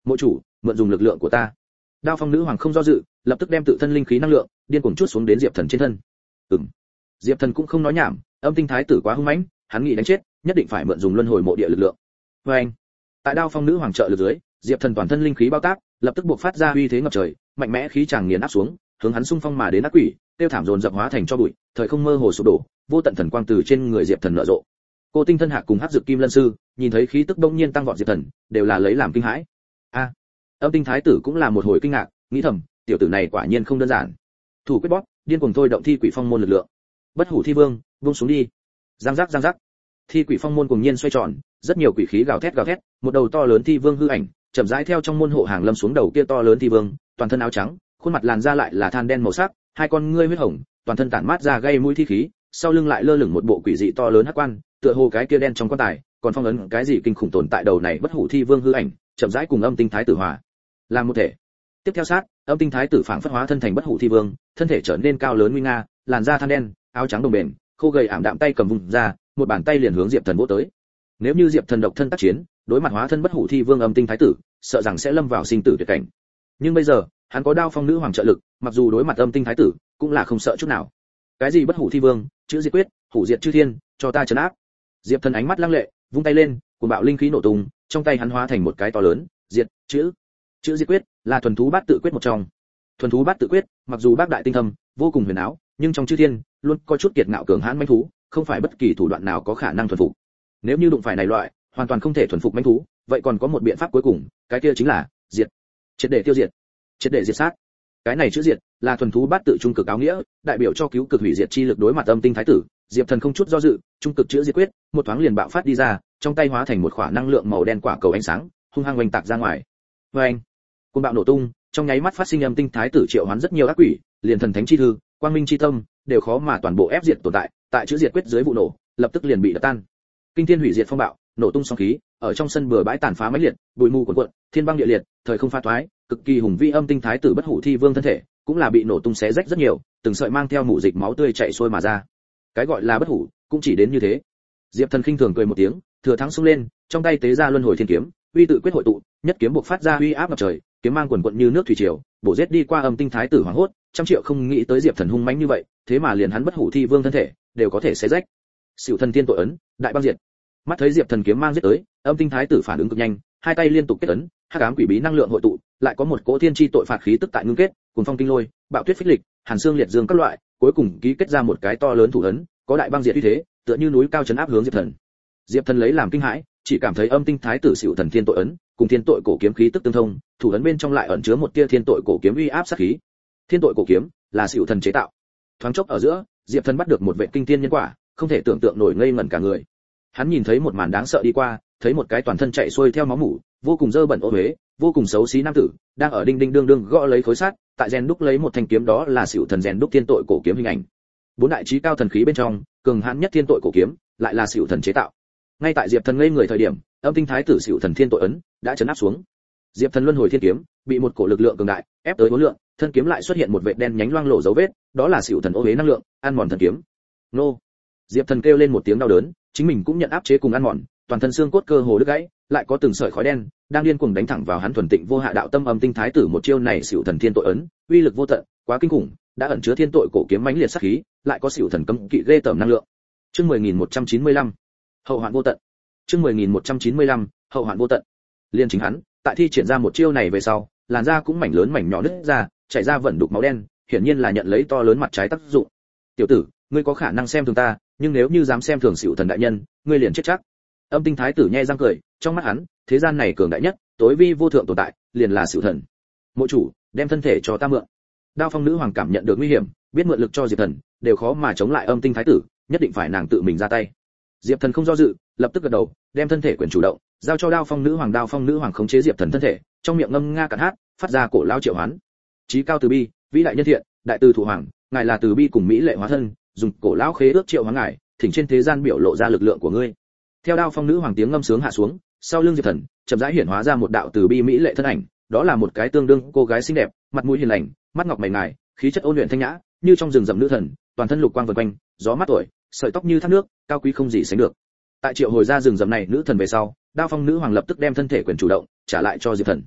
Mộ chủ, mượn dùng lực lượng của ta. Đao Phong nữ hoàng không do dự, lập tức đem tự thân linh khí năng lượng điên cuồng chút xuống đến Diệp Thần trên thân. Ừm. Diệp Thần cũng không nói nhảm, Âm Tinh Thái tử quá hung mãnh, hắn nghĩ đánh chết, nhất định phải mượn dùng luân hồi mộ địa lực lượng. Và anh, tại Đao Phong nữ hoàng trợ lực dưới, Diệp Thần toàn thân linh khí bao tác, lập tức buộc phát ra uy thế ngập trời, mạnh mẽ khí tràng nghiền áp xuống, hướng hắn xung phong mà đến ác quỷ, tiêu thảm dồn dập hóa thành cho bụi, thời không mơ hồ sụp đổ, vô tận thần quang từ trên người Diệp Thần nở rộ. Cô Tinh Thân Hạc cùng Hắc Dực Kim Lân Sư, nhìn thấy khí tức bỗng nhiên tăng vọt Diệp Thần, đều là lấy làm kinh hãi. A, Âm Tinh Thái tử cũng là một hồi kinh ngạc, nghĩ thầm, tiểu tử này quả nhiên không đơn giản. Thủ quyết bóp, điên cuồng thôi động thi quỷ phong môn lực lượng. Bất hủ thi vương, buông xuống đi. Giang giác giang giác. Thi quỷ phong môn cuồng nhiên xoay tròn, rất nhiều quỷ khí gào thét gào thét, một đầu to lớn thi vương hư ảnh, chậm rãi theo trong môn hộ hàng lâm xuống đầu kia to lớn thi vương, toàn thân áo trắng, khuôn mặt làn da lại là than đen màu sắc, hai con ngươi huyết hồng, toàn thân tản mát ra gây mũi thi khí, sau lưng lại lơ lửng một bộ quỷ dị to lớn hắc quan, tựa hồ cái kia đen trong quan tài, còn phong ấn cái gì kinh khủng tồn tại đầu này bất hủ thi vương hư ảnh, chậm rãi cùng Âm Tinh Thái tử hòa làm một thể. Tiếp theo sát, Âm Tinh Thái tử phảng phất hóa thân thành bất hủ thi vương, thân thể trở nên cao lớn nguy nga, làn da than đen, áo trắng đồng bền, khô gầy ảm đạm tay cầm vùng ra, một bàn tay liền hướng Diệp Thần vỗ tới. Nếu như Diệp Thần độc thân tác chiến, đối mặt hóa thân bất hủ thi vương Âm Tinh Thái tử, sợ rằng sẽ lâm vào sinh tử tuyệt cảnh. Nhưng bây giờ, hắn có Đao Phong nữ hoàng trợ lực, mặc dù đối mặt Âm Tinh Thái tử, cũng là không sợ chút nào. Cái gì bất hủ thi vương, chữ diệt quyết, hủ diệt chư thiên, cho ta trấn áp. Diệp Thần ánh mắt lăng lệ, vung tay lên, cuồng bạo linh khí nổ tung, trong tay hắn hóa thành một cái to lớn, diệt, chữ. Chữ diệt quyết là thuần thú bát tự quyết một trong. Thuần thú bát tự quyết, mặc dù bác đại tinh thâm, vô cùng huyền áo, nhưng trong chư thiên, luôn có chút kiệt ngạo cường hãn mãnh thú, không phải bất kỳ thủ đoạn nào có khả năng thuần phục. Nếu như đụng phải này loại, hoàn toàn không thể thuần phục mãnh thú, vậy còn có một biện pháp cuối cùng, cái kia chính là diệt, triệt để tiêu diệt, triệt để diệt sát. Cái này chữ diệt là thuần thú bát tự trung cực áo nghĩa, đại biểu cho cứu cực hủy diệt chi lực đối mặt Âm Tinh Thái tử. Diệp Thần không chút do dự, trung cực chữ diệt quyết, một thoáng liền bạo phát đi ra, trong tay hóa thành một quả năng lượng màu đen quả cầu ánh sáng, hung hăng oanh tạc ra ngoài. Oanh! Cuồng bạo nổ tung, trong nháy mắt phát sinh Âm Tinh Thái tử triệu hoán rất nhiều ác quỷ, liền thần thánh chi thư, quang minh chi tâm, đều khó mà toàn bộ ép diệt tồn tại, tại chữ diệt quyết dưới vụ nổ, lập tức liền bị đập tan. Kinh thiên hủy diệt phong bạo, nổ tung sóng khí, ở trong sân bừa bãi tàn phá mãnh liệt, bụi mù cuồn cuộn, thiên băng địa liệt, thời không pha thoái, cực kỳ hùng vĩ Âm Tinh Thái tử bất hủ thi vương thân thể, cũng là bị nổ tung xé rách rất nhiều, từng sợi mang theo mủ dịch máu tươi chảy xuôi mà ra. Cái gọi là bất hủ, cũng chỉ đến như thế. Diệp Thần khinh thường cười một tiếng, thừa thắng xông lên, trong tay tế ra luân hồi thiên kiếm, uy tự quyết hội tụ, nhất kiếm buộc phát ra uy áp ngập trời, kiếm mang quần quận như nước thủy triều, bổ giết đi qua Âm Tinh Thái tử hoảng hốt, trăm triệu không nghĩ tới Diệp Thần hung mãnh như vậy, thế mà liền hắn bất hủ thi vương thân thể đều có thể xé rách. Xỉu Thần Tiên tội ấn, đại băng diệt. Mắt thấy Diệp Thần kiếm mang giết tới, Âm Tinh Thái tử phản ứng cực nhanh, hai tay liên tục kết ấn, hắc ám quỷ bí năng lượng hội tụ, lại có một cỗ thiên chi tội phạt khí tức tại ngưng kết, cuồng phong kinh lôi, bạo tuyết phích lịch, hàn xương liệt dương các loại, cuối cùng ký kết ra một cái to lớn thủ ấn, có đại băng diệt uy thế, tựa như núi cao chấn áp hướng Diệp Thần. Diệp Thần lấy làm kinh hãi, chỉ cảm thấy Âm Tinh Thái tử Xỉu Thần Thiên tội ấn, cùng thiên tội cổ kiếm khí tức tương thông, thủ ấn bên trong lại ẩn chứa một tia thiên tội cổ kiếm uy áp sát khí. Thiên tội cổ kiếm là Xỉu Thần chế tạo. Thoáng chốc ở giữa, Diệp Thần bắt được một vệ kinh thiên nhân quả, không thể tưởng tượng nổi ngây ngẩn cả người. Hắn nhìn thấy một màn đáng sợ đi qua, thấy một cái toàn thân chạy xuôi theo máu mủ, vô cùng dơ bẩn ô uế, vô cùng xấu xí nam tử, đang ở đinh đinh đương đương gõ lấy khối sắt, tại rèn đúc lấy một thanh kiếm, đó là Xỉu Thần rèn đúc thiên tội cổ kiếm hình ảnh. Bốn đại chí cao thần khí bên trong, cường hãn nhất thiên tội cổ kiếm, lại là Xỉu Thần chế tạo. Ngay tại Diệp Thần ngây người thời điểm, Âm Tinh Thái tử Xỉu Thần Thiên tội ấn đã chấn áp xuống. Diệp Thần luân hồi thiên kiếm bị một cổ lực lượng cường đại ép tới bốn lượng, thân kiếm lại xuất hiện một vệt đen nhánh loang lổ dấu vết, đó là Xỉu Thần ô uế năng lượng, ăn mòn thần kiếm. Nô! Diệp Thần kêu lên một tiếng đau đớn, chính mình cũng nhận áp chế cùng ăn mòn, toàn thân xương cốt cơ hồ đứt gãy, lại có từng sợi khói đen đang điên cuồng đánh thẳng vào hắn thuần tịnh vô hạ đạo tâm. Âm Tinh Thái tử một chiêu này Xỉu Thần Thiên tội ấn, uy lực vô tận, quá kinh khủng, đã ẩn chứa thiên tội cổ kiếm mãnh liệt sát khí, lại có Xỉu Thần cấm kỵ ghê tởm năng lượng. Chương mười nghìn một trăm chín mươi lăm, hậu hoạn vô tận. Chương mười nghìn một trăm chín mươi lăm, hậu hoạn vô tận. Liên chính hắn, tại thi triển ra một chiêu này về sau, làn da cũng mảnh lớn mảnh nhỏ nứt ra, chảy ra vẩn đục máu đen, hiển nhiên là nhận lấy to lớn mặt trái tác dụng. Tiểu tử, ngươi có khả năng xem thường ta, nhưng nếu như dám xem thường Xỉu Thần đại nhân, ngươi liền chết chắc. Âm Tinh Thái tử nhe răng cười, trong mắt hắn, thế gian này cường đại nhất, tối vi vô thượng tồn tại, liền là Xỉu Thần. Mộ chủ, đem thân thể cho ta mượn. Đao Phong nữ hoàng cảm nhận được nguy hiểm, biết mượn lực cho Diệp Thần, đều khó mà chống lại Âm Tinh Thái tử, nhất định phải nàng tự mình ra tay. Diệp Thần không do dự, lập tức gật đầu, đem thân thể quyền chủ động giao cho Đao Phong nữ hoàng. Đao Phong nữ hoàng khống chế Diệp Thần thân thể, trong miệng ngâm nga cạn hát, phát ra cổ lao triệu hoán. Chí cao từ bi, vĩ đại nhân thiện, đại từ thủ hoàng, ngài là từ bi cùng mỹ lệ hóa thân, dùng cổ lão khế ước triệu hoán ngài, thỉnh trên thế gian biểu lộ ra lực lượng của ngươi. Theo Đao Phong nữ hoàng tiếng ngâm sướng hạ xuống, sau lưng Diệp Thần chậm rãi hiển hóa ra một đạo từ bi mỹ lệ thân ảnh, đó là một cái tương đương cô gái xinh đẹp, mặt mũi hiền lành, mắt ngọc mày ngài, khí chất ôn luyện thanh nhã, như trong rừng rậm nữ thần, toàn thân lục quang vần quanh, gió mát tuổi, sợi tóc như thác nước, cao quý không gì sánh được. Tại triệu hồi ra rừng rậm này nữ thần về sau, Đao Phong nữ hoàng lập tức đem thân thể quyền chủ động trả lại cho Diệp Thần.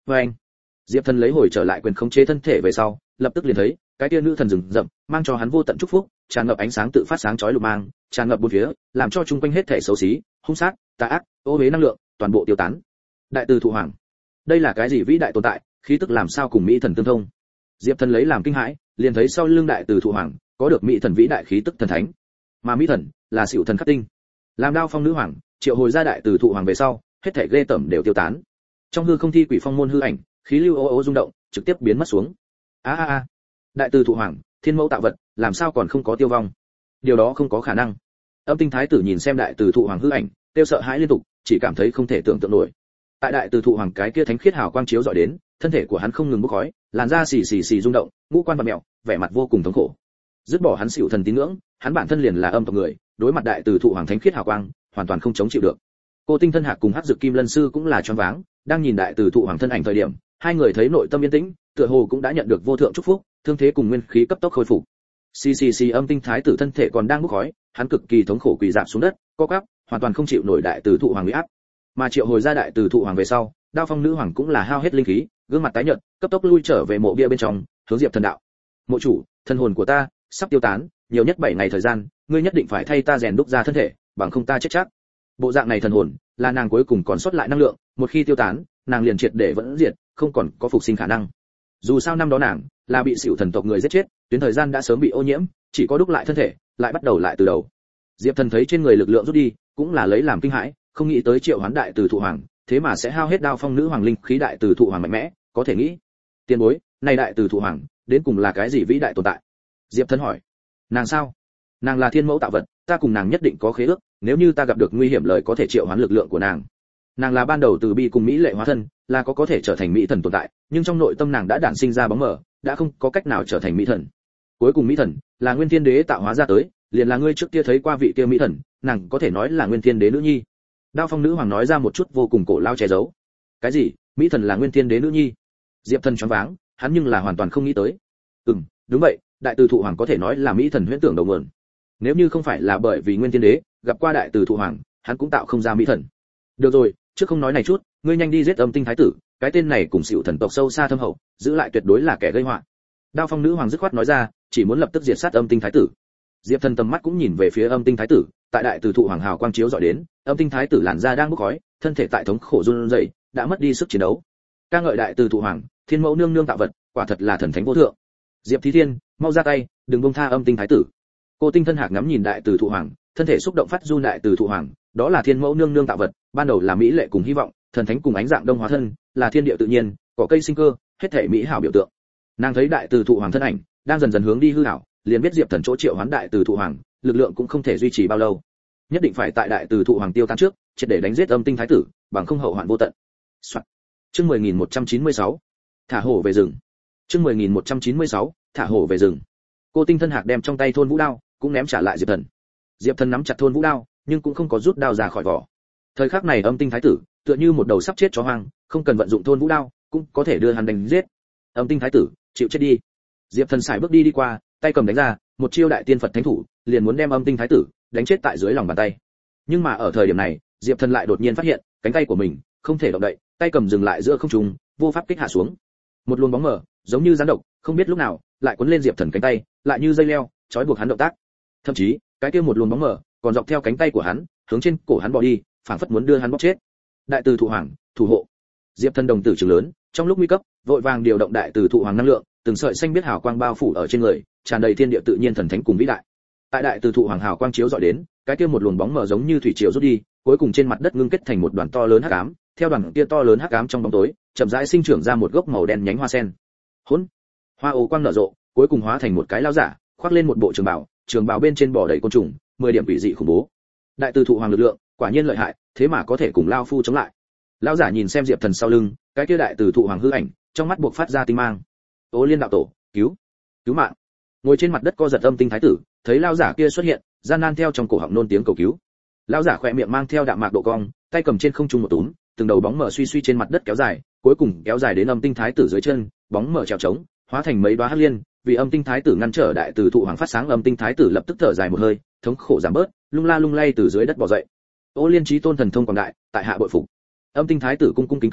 Với anh, Diệp Thần lấy hồi trở lại quyền khống chế thân thể về sau, lập tức liền thấy cái tia nữ thần rừng rậm mang cho hắn vô tận chúc phúc, tràn ngập ánh sáng tự phát sáng chói lục mang, tràn ngập bốn phía, làm cho chung quanh hết thể xấu xí, hung sát, tà ác, ô uế năng lượng, toàn bộ tiêu tán. Đại từ thụ hoàng, đây là cái gì vĩ đại tồn tại, khí tức làm sao cùng mỹ thần tương thông? Diệp Thần lấy làm kinh hãi, liền thấy sau lưng đại từ thụ hoàng có được mỹ thần vĩ đại khí tức thần thánh, mà mỹ thần là Sửu thần khắc tinh. Làm Đao Phong nữ hoàng triệu hồi ra đại từ thụ hoàng về sau, hết thảy ghê tởm đều tiêu tán. Trong hư không thi quỷ phong môn hư ảnh, khí lưu ô ô rung động, trực tiếp biến mất xuống. A a a, đại từ thụ hoàng, thiên mẫu tạo vật, làm sao còn không có tiêu vong? Điều đó không có khả năng. Âm Tinh Thái tử nhìn xem đại từ thụ hoàng hư ảnh, tiêu sợ hãi liên tục, chỉ cảm thấy không thể tưởng tượng nổi. Tại đại từ thụ hoàng cái kia thánh khiết hào quang chiếu rọi đến, thân thể của hắn không ngừng bốc khói, làn da xì xì xì rung động, ngũ quan bặm mèo, vẻ mặt vô cùng thống khổ. Dứt bỏ hắn Sửu thần tín ngưỡng, hắn bản thân liền là âm tộc người, đối mặt đại từ thụ hoàng thánh khiết hào quang, hoàn toàn không chống chịu được. Cô Tinh Thân Hạc cùng Hắc Dực Kim Lân sư cũng là choáng váng, đang nhìn đại từ thụ hoàng thân ảnh thời điểm, hai người thấy nội tâm yên tĩnh, tựa hồ cũng đã nhận được vô thượng chúc phúc, thương thế cùng nguyên khí cấp tốc khôi phục. Xì xì xì Âm Tinh Thái tử thân thể còn đang bốc khói, hắn cực kỳ thống khổ quỳ rạp xuống đất, co quắp, hoàn toàn không chịu nổi đại từ thụ hoàng uy áp. Mà triệu hồi ra đại từ thụ hoàng về sau, Đao Phong nữ hoàng cũng là hao hết linh khí, gương mặt tái nhợt, cấp tốc lui trở về mộ bia bên trong, hướng Diệp Thần đạo: "Mộ chủ, thân hồn của ta sắp tiêu tán, nhiều nhất bảy ngày thời gian, ngươi nhất định phải thay ta rèn đúc ra thân thể, bằng không ta chết chắc." Bộ dạng này thần hồn là nàng cuối cùng còn sót lại năng lượng, một khi tiêu tán, nàng liền triệt để vẫn diệt, không còn có phục sinh khả năng. Dù sao năm đó nàng là bị Sửu thần tộc người giết chết, tuyến thời gian đã sớm bị ô nhiễm, chỉ có đúc lại thân thể, lại bắt đầu lại từ đầu. Diệp Thần thấy trên người lực lượng rút đi, cũng là lấy làm kinh hãi, không nghĩ tới triệu hoán đại từ thụ hoàng, thế mà sẽ hao hết Đao Phong nữ hoàng linh khí đại từ thụ hoàng mạnh mẽ, có thể nghĩ. Tiền bối, này đại từ thụ hoàng, đến cùng là cái gì vĩ đại tồn tại? Diệp Thần hỏi. Nàng sao? Nàng là thiên mẫu tạo vật, ta cùng nàng nhất định có khế ước, nếu như ta gặp được nguy hiểm lời có thể triệu hoán lực lượng của nàng. Nàng là ban đầu từ bi cùng mỹ lệ hóa thân, là có có thể trở thành mỹ thần tồn tại, nhưng trong nội tâm nàng đã đản sinh ra bóng mờ, đã không có cách nào trở thành mỹ thần. Cuối cùng mỹ thần là Nguyên Thiên Đế tạo hóa ra tới, liền là ngươi trước kia thấy qua vị kia mỹ thần, nàng có thể nói là Nguyên Thiên Đế nữ nhi. Đao Phong nữ hoàng nói ra một chút vô cùng cổ lao che giấu. Cái gì? Mỹ thần là Nguyên Thiên Đế nữ nhi? Diệp Thần choáng váng, hắn nhưng là hoàn toàn không nghĩ tới. Ừm, đúng vậy, đại từ thụ hoàng có thể nói là mỹ thần huyễn tưởng đầu nguồn. Nếu như không phải là bởi vì Nguyên Thiên Đế gặp qua đại từ thụ hoàng, hắn cũng tạo không ra mỹ thần. Được rồi, trước không nói này chút, ngươi nhanh đi giết Âm Tinh Thái tử, cái tên này cùng Sửu thần tộc sâu xa thâm hậu, giữ lại tuyệt đối là kẻ gây họa. Đao Phong nữ hoàng dứt khoát nói ra, chỉ muốn lập tức diệt sát Âm Tinh Thái tử. Diệp Thần tầm mắt cũng nhìn về phía Âm Tinh Thái tử, tại đại từ thụ hoàng hào quang chiếu dọi đến, Âm Tinh Thái tử làn da đang bốc khói, thân thể tại thống khổ run rẩy, đã mất đi sức chiến đấu. Ca ngợi đại từ thụ hoàng, thiên mẫu nương nương tạo vật, quả thật là thần thánh vô thượng. Diệp Thí Thiên, mau ra tay, đừng buông tha Âm Tinh Thái tử. Cô Tinh Thân Hạc ngắm nhìn đại từ thụ hoàng, thân thể xúc động phát run đại từ thụ hoàng, đó là thiên mẫu nương nương tạo vật, ban đầu là mỹ lệ cùng hy vọng, thần thánh cùng ánh dạng đông hóa thân, là thiên địa tự nhiên, cỏ cây sinh cơ, hết thảy mỹ hảo biểu tượng. Nàng thấy đại từ thụ hoàng thân ảnh đang dần dần hướng đi hư ảo, liền biết Diệp Thần chỗ triệu hoán đại từ thụ hoàng, lực lượng cũng không thể duy trì bao lâu. Nhất định phải tại đại từ thụ hoàng tiêu tan trước, triệt để đánh giết Âm Tinh Thái tử, bằng không hậu hoạn vô tận. Soạn. Chương mười nghìn một trăm chín mươi sáu, thả hổ về rừng. Chương mười nghìn một trăm chín mươi sáu, thả hổ về rừng. Cô Tinh Thân Hạc đem trong tay thôn vũ đao cũng ném trả lại Diệp Thần. Diệp Thần nắm chặt thôn vũ đao, nhưng cũng không có rút đao ra khỏi vỏ. Thời khắc này Âm Tinh Thái tử tựa như một đầu sắp chết chó hoang, không cần vận dụng thôn vũ đao, cũng có thể đưa hắn đánh giết. Âm Tinh Thái tử, chịu chết đi. Diệp Thần sải bước đi đi qua, tay cầm đánh ra, một chiêu đại tiên Phật thánh thủ, liền muốn đem Âm Tinh Thái tử đánh chết tại dưới lòng bàn tay. Nhưng mà ở thời điểm này, Diệp Thần lại đột nhiên phát hiện, cánh tay của mình không thể động đậy, tay cầm dừng lại giữa không trung, vô pháp kích hạ xuống. Một luồng bóng mờ, giống như gián độc, không biết lúc nào lại cuốn lên Diệp Thần cánh tay, lại như dây leo, trói buộc hắn động tác. Thậm chí, cái kia một luồng bóng mờ còn dọc theo cánh tay của hắn, hướng trên cổ hắn bò đi, phảng phất muốn đưa hắn bóp chết. Đại từ thụ hoàng, thủ hộ. Diệp Thần đồng tử trừng lớn, trong lúc nguy cấp, vội vàng điều động đại từ thụ hoàng năng lượng, từng sợi xanh biết hào quang bao phủ ở trên người, tràn đầy thiên địa tự nhiên thần thánh cùng vĩ đại. Tại đại từ thụ hoàng hào quang chiếu rọi đến, cái kia một luồng bóng mờ giống như thủy triều rút đi, cuối cùng trên mặt đất ngưng kết thành một đoàn to lớn hắc ám, theo đoàn kia to lớn hắc ám trong bóng tối, chậm rãi sinh trưởng ra một gốc màu đen nhánh hoa sen. Hỗn, hoa ố quang nở rộ, cuối cùng hóa thành một cái lão giả, khoác lên một bộ trường bào, trường bào bên trên bò đầy côn trùng, mười điểm quỷ dị khủng bố. Đại từ thụ hoàng lực lượng, quả nhiên lợi hại, thế mà có thể cùng lão phu chống lại. Lão giả nhìn xem Diệp Thần sau lưng, cái kia đại từ thụ hoàng hư ảnh, trong mắt buộc phát ra tinh mang. Ô Liên đạo tổ, cứu, cứu mạng. Ngồi trên mặt đất co giật Âm Tinh Thái tử, thấy lão giả kia xuất hiện, gian nan theo trong cổ họng nôn tiếng cầu cứu. Lão giả khỏe miệng mang theo đạm mạc độ cong, tay cầm trên không trung một túm, từng đầu bóng mờ suy suy trên mặt đất kéo dài, cuối cùng kéo dài đến Âm Tinh Thái tử dưới chân, bóng mờ trèo trống, hóa thành mấy đóa hắc liên, vì Âm Tinh Thái tử ngăn trở đại từ thụ hoàng phát sáng. Âm Tinh Thái tử lập tức thở dài một hơi, thống khổ giảm bớt, lung la lung lay từ dưới đất bò dậy. Ô Liên chí tôn thần thông quảng đại, tại hạ bội phục. Âm Tinh Thái tử cung cung kính kính,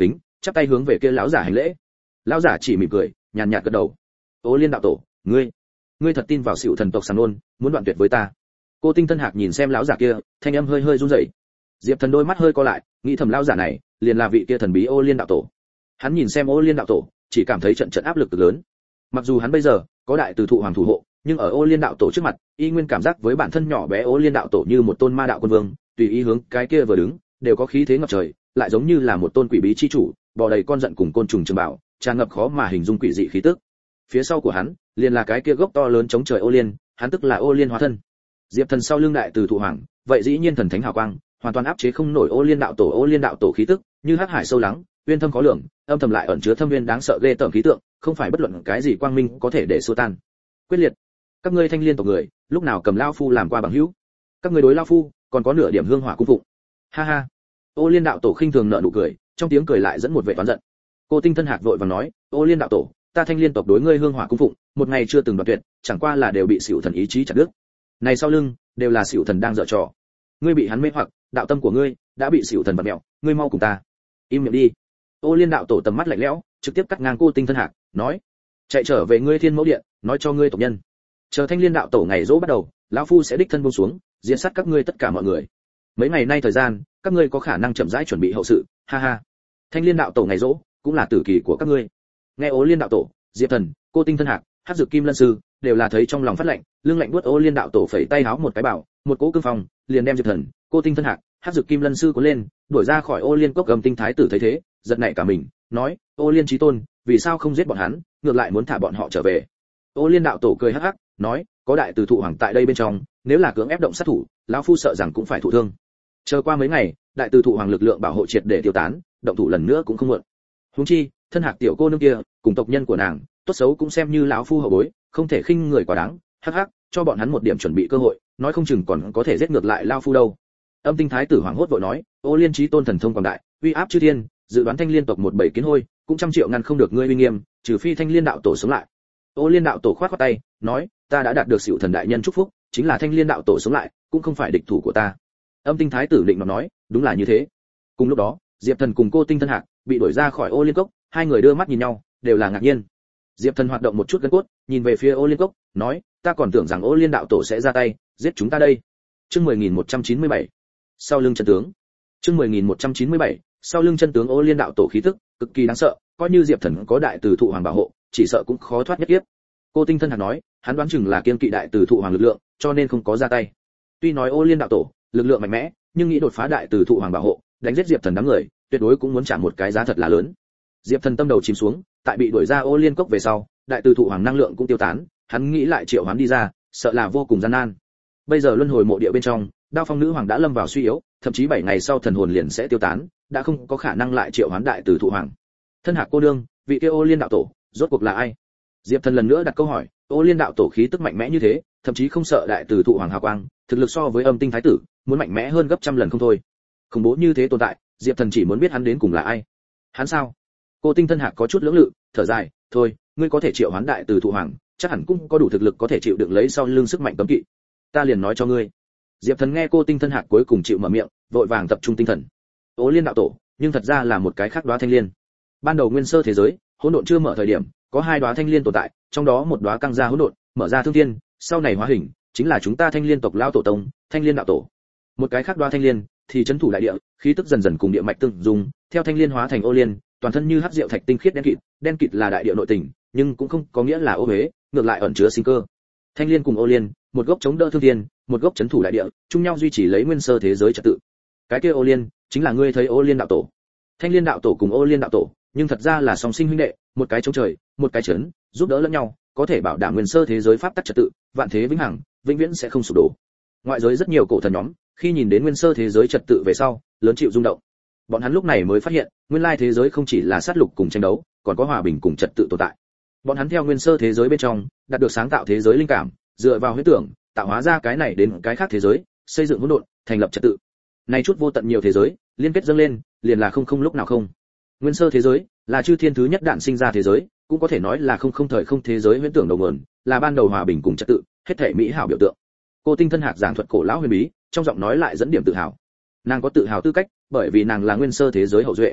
chắp tay hướng về kia lão giả hành lễ. Lão giả chỉ mỉm cười, nhàn nhạt gật đầu. Ô Liên đạo tổ, ngươi, ngươi thật tin vào Sửu thần tộc Sàng Nôn, muốn đoạn tuyệt với ta? Cô Tinh Tân Hạc nhìn xem lão giả kia, thanh âm hơi hơi run rẩy. Diệp Thần đôi mắt hơi co lại, nghĩ thầm lão giả này, liền là vị kia thần bí Ô Liên đạo tổ. Hắn nhìn xem Ô Liên đạo tổ, chỉ cảm thấy trận trận áp lực cực lớn. Mặc dù hắn bây giờ có đại từ thụ hoàng thủ hộ, nhưng ở Ô Liên đạo tổ trước mặt, y nguyên cảm giác với bản thân nhỏ bé Ô Liên đạo tổ như một tôn ma đạo quân vương, tùy ý hướng cái kia vừa đứng, đều có khí thế ngập trời, lại giống như là một tôn quỷ bí chi chủ, bò đầy con giận cùng côn trùng trường bảo, tràn ngập khó mà hình dung quỷ dị khí tức. Phía sau của hắn, liền là cái kia gốc to lớn chống trời Ô Liên, hắn tức là Ô Liên hóa thân. Diệp Thần sau lưng đại từ thụ hoàng, vậy dĩ nhiên thần thánh hào quang, hoàn toàn áp chế không nổi Ô Liên đạo tổ Ô Liên đạo tổ khí tức, như hắc hải sâu lắng, uyên thâm khó lường, âm thầm lại ẩn chứa thâm viên đáng sợ ghê tởm khí tượng, không phải bất luận cái gì quang minh có thể để xua tan. Quyết liệt, các ngươi Thanh Liên tộc người, lúc nào cầm lão phu làm qua bằng hữu? Các ngươi đối lão phu, còn có nửa điểm hương hỏa cung phụng. Ha ha. Ô Liên đạo tổ khinh thường nở nụ cười, trong tiếng cười lại dẫn một vẻ oán giận. Cô Tinh Tân Hạc vội vàng nói, Ô Liên đạo tổ, ta Thanh Liên tộc đối ngươi hương hỏa cung phụng, một ngày chưa từng đoạt tuyệt, chẳng qua là đều bị Sửu thần ý chí chặt đứt. Này sau lưng, đều là Sửu thần đang giở trò. Ngươi bị hắn mê hoặc, đạo tâm của ngươi đã bị Sửu thần bật mẹo, ngươi mau cùng ta. Im miệng đi. Ô Liên đạo tổ tầm mắt lạnh lẽo, trực tiếp cắt ngang cô Tinh Tân Hạc, nói, chạy trở về ngươi Thiên Mẫu Điện, nói cho ngươi tộc nhân, chờ Thanh Liên đạo tổ ngày dỗ bắt đầu, lão phu sẽ đích thân buông xuống, diệt sát các ngươi tất cả mọi người. Mấy ngày nay thời gian, các ngươi có khả năng chậm rãi chuẩn bị hậu sự, ha ha. Thanh Liên đạo tổ ngày dỗ, cũng là tử kỳ của các ngươi. Nghe Ô Liên đạo tổ, Diệp Thần, cô Tinh Tân Hạc, Hắc Dược Kim Lân sư, đều là thấy trong lòng phát lạnh, lưng lạnh buốt. Ô Liên đạo tổ phẩy tay háo một cái bảo, một cỗ cương phong, liền đem Diệp Thần, cô Tinh Tân Hạc, Hắc Dược Kim Lân sư cuốn lên, đuổi ra khỏi Ô Liên cốc. Cầm Tinh thái tử thấy thế, giật nảy cả mình, nói, Ô Liên chí tôn, vì sao không giết bọn hắn, ngược lại muốn thả bọn họ trở về? Ô Liên đạo tổ cười hắc hắc, nói, có đại từ thụ hoàng tại đây bên trong, nếu là cưỡng ép động sát thủ, lão phu sợ rằng cũng phải thụ thương. Chờ qua mấy ngày, đại từ thụ hoàng lực lượng bảo hộ triệt để tiêu tán, động thủ lần nữa cũng không muộn. Huống chi, thân Hạc tiểu cô nương kia, cùng tộc nhân của nàng, tốt xấu cũng xem như lão phu hậu bối, không thể khinh người quá đáng. Hắc hắc, cho bọn hắn một điểm chuẩn bị cơ hội, nói không chừng còn có thể giết ngược lại lão phu đâu. Âm Tinh thái tử hoàng hốt vội nói, Ô Liên chí tôn thần thông quảng đại, uy áp chư thiên, dự đoán Thanh Liên tộc một bảy kiến hôi, cũng trăm triệu ngăn không được ngươi uy nghiêm, trừ phi Thanh Liên đạo tổ sống lại. Ô Liên đạo tổ khoát khoát tay, nói, ta đã đạt được Sửu thần đại nhân chúc phúc, chính là Thanh Liên đạo tổ sống lại, cũng không phải địch thủ của ta. Âm Tinh thái tử định nó nói, đúng là như thế. Cùng lúc đó, Diệp Thần cùng cô Tinh Tân Hạc bị đuổi ra khỏi Ô Liên cốc, hai người đưa mắt nhìn nhau, đều là ngạc nhiên. Diệp Thần hoạt động một chút gân cốt, nhìn về phía Ô Liên cốc, nói, ta còn tưởng rằng Ô Liên đạo tổ sẽ ra tay giết chúng ta đây. Chương mười nghìn một trăm chín mươi bảy, sau lưng chân tướng. Chương mười nghìn một trăm chín mươi bảy, sau lưng chân tướng. Ô Liên đạo tổ khí tức cực kỳ đáng sợ, coi như Diệp Thần có đại từ thụ hoàng bảo hộ, chỉ sợ cũng khó thoát nhất kiếp. Cô Tinh Tân Hạc nói, hắn đoán chừng là kiên kỵ đại từ thụ hoàng lực lượng, cho nên không có ra tay. Tuy nói Ô Liên đạo tổ lực lượng mạnh mẽ, nhưng nghĩ đột phá đại từ thụ hoàng bảo hộ, đánh giết Diệp Thần đám người, tuyệt đối cũng muốn trả một cái giá thật là lớn. Diệp Thần tâm đầu chìm xuống, tại bị đuổi ra Ô Liên cốc về sau, đại từ thụ hoàng năng lượng cũng tiêu tán, hắn nghĩ lại triệu hoán đi ra, sợ là vô cùng gian nan. Bây giờ luân hồi mộ địa bên trong, Đao Phong nữ hoàng đã lâm vào suy yếu, thậm chí bảy ngày sau thần hồn liền sẽ tiêu tán, đã không có khả năng lại triệu hoán đại từ thụ hoàng. Thân Hạc cô đương, vị kia Ô Liên đạo tổ, rốt cuộc là ai? Diệp Thần lần nữa đặt câu hỏi. Ô Liên đạo tổ khí tức mạnh mẽ như thế, thậm chí không sợ đại từ thụ hoàng hào quang, thực lực so với Âm Tinh thái tử muốn mạnh mẽ hơn gấp trăm lần không thôi. Khủng bố như thế tồn tại, Diệp Thần chỉ muốn biết hắn đến cùng là ai. Hắn sao? Cô Tinh Tân Hạc có chút lưỡng lự, thở dài, thôi, ngươi có thể triệu hoán đại từ thụ hoàng, chắc hẳn cũng có đủ thực lực có thể chịu đựng lấy sau lưng sức mạnh cấm kỵ. Ta liền nói cho ngươi. Diệp Thần nghe cô Tinh Tân Hạc cuối cùng chịu mở miệng, vội vàng tập trung tinh thần. Ô Liên đạo tổ, nhưng thật ra là một cái khác đóa thanh liên. Ban đầu nguyên sơ thế giới, hỗn độn chưa mở thời điểm, có hai đóa thanh liên tồn tại, trong đó một đóa căng ra hỗn độn, mở ra thương thiên, sau này hóa hình, chính là chúng ta Thanh Liên tộc lão tổ tông, Thanh Liên đạo tổ. Một cái khác đóa thanh liên, thì trấn thủ đại địa, khí tức dần dần cùng địa mạch tương dung, theo thanh liên hóa thành Ô Liên, toàn thân như hắc diệu thạch tinh khiết đen kịt, đen kịt là đại địa nội tình, nhưng cũng không có nghĩa là ô uế, ngược lại ẩn chứa sinh cơ. Thanh liên cùng Ô Liên, một gốc chống đỡ thương thiên, một gốc trấn thủ đại địa, chung nhau duy trì lấy nguyên sơ thế giới trật tự. Cái kia Ô Liên, chính là ngươi thấy Ô Liên đạo tổ. Thanh Liên đạo tổ cùng Ô Liên đạo tổ, nhưng thật ra là song sinh huynh đệ, một cái chống trời, một cái chấn, giúp đỡ lẫn nhau, có thể bảo đảm nguyên sơ thế giới pháp tắc trật tự, vạn thế vĩnh hằng, vĩnh viễn sẽ không sụp đổ. Ngoại giới rất nhiều cổ thần nhóm, khi nhìn đến nguyên sơ thế giới trật tự về sau, lớn chịu rung động. Bọn hắn lúc này mới phát hiện, nguyên lai thế giới không chỉ là sát lục cùng tranh đấu, còn có hòa bình cùng trật tự tồn tại. Bọn hắn theo nguyên sơ thế giới bên trong, đạt được sáng tạo thế giới linh cảm, dựa vào huyễn tưởng, tạo hóa ra cái này đến cái khác thế giới, xây dựng hỗn độn, thành lập trật tự. Này chút vô tận nhiều thế giới, liên kết dâng lên, liền là không không lúc nào không. Nguyên sơ thế giới là chư thiên thứ nhất đạn sinh ra thế giới, cũng có thể nói là không không thời không thế giới huyễn tưởng đầu nguồn, là ban đầu hòa bình cùng trật tự, hết thảy mỹ hảo biểu tượng. Cô Tinh Tân Hạc giảng thuật cổ lão huyền bí, trong giọng nói lại dẫn điểm tự hào. Nàng có tự hào tư cách, bởi vì nàng là nguyên sơ thế giới hậu duệ.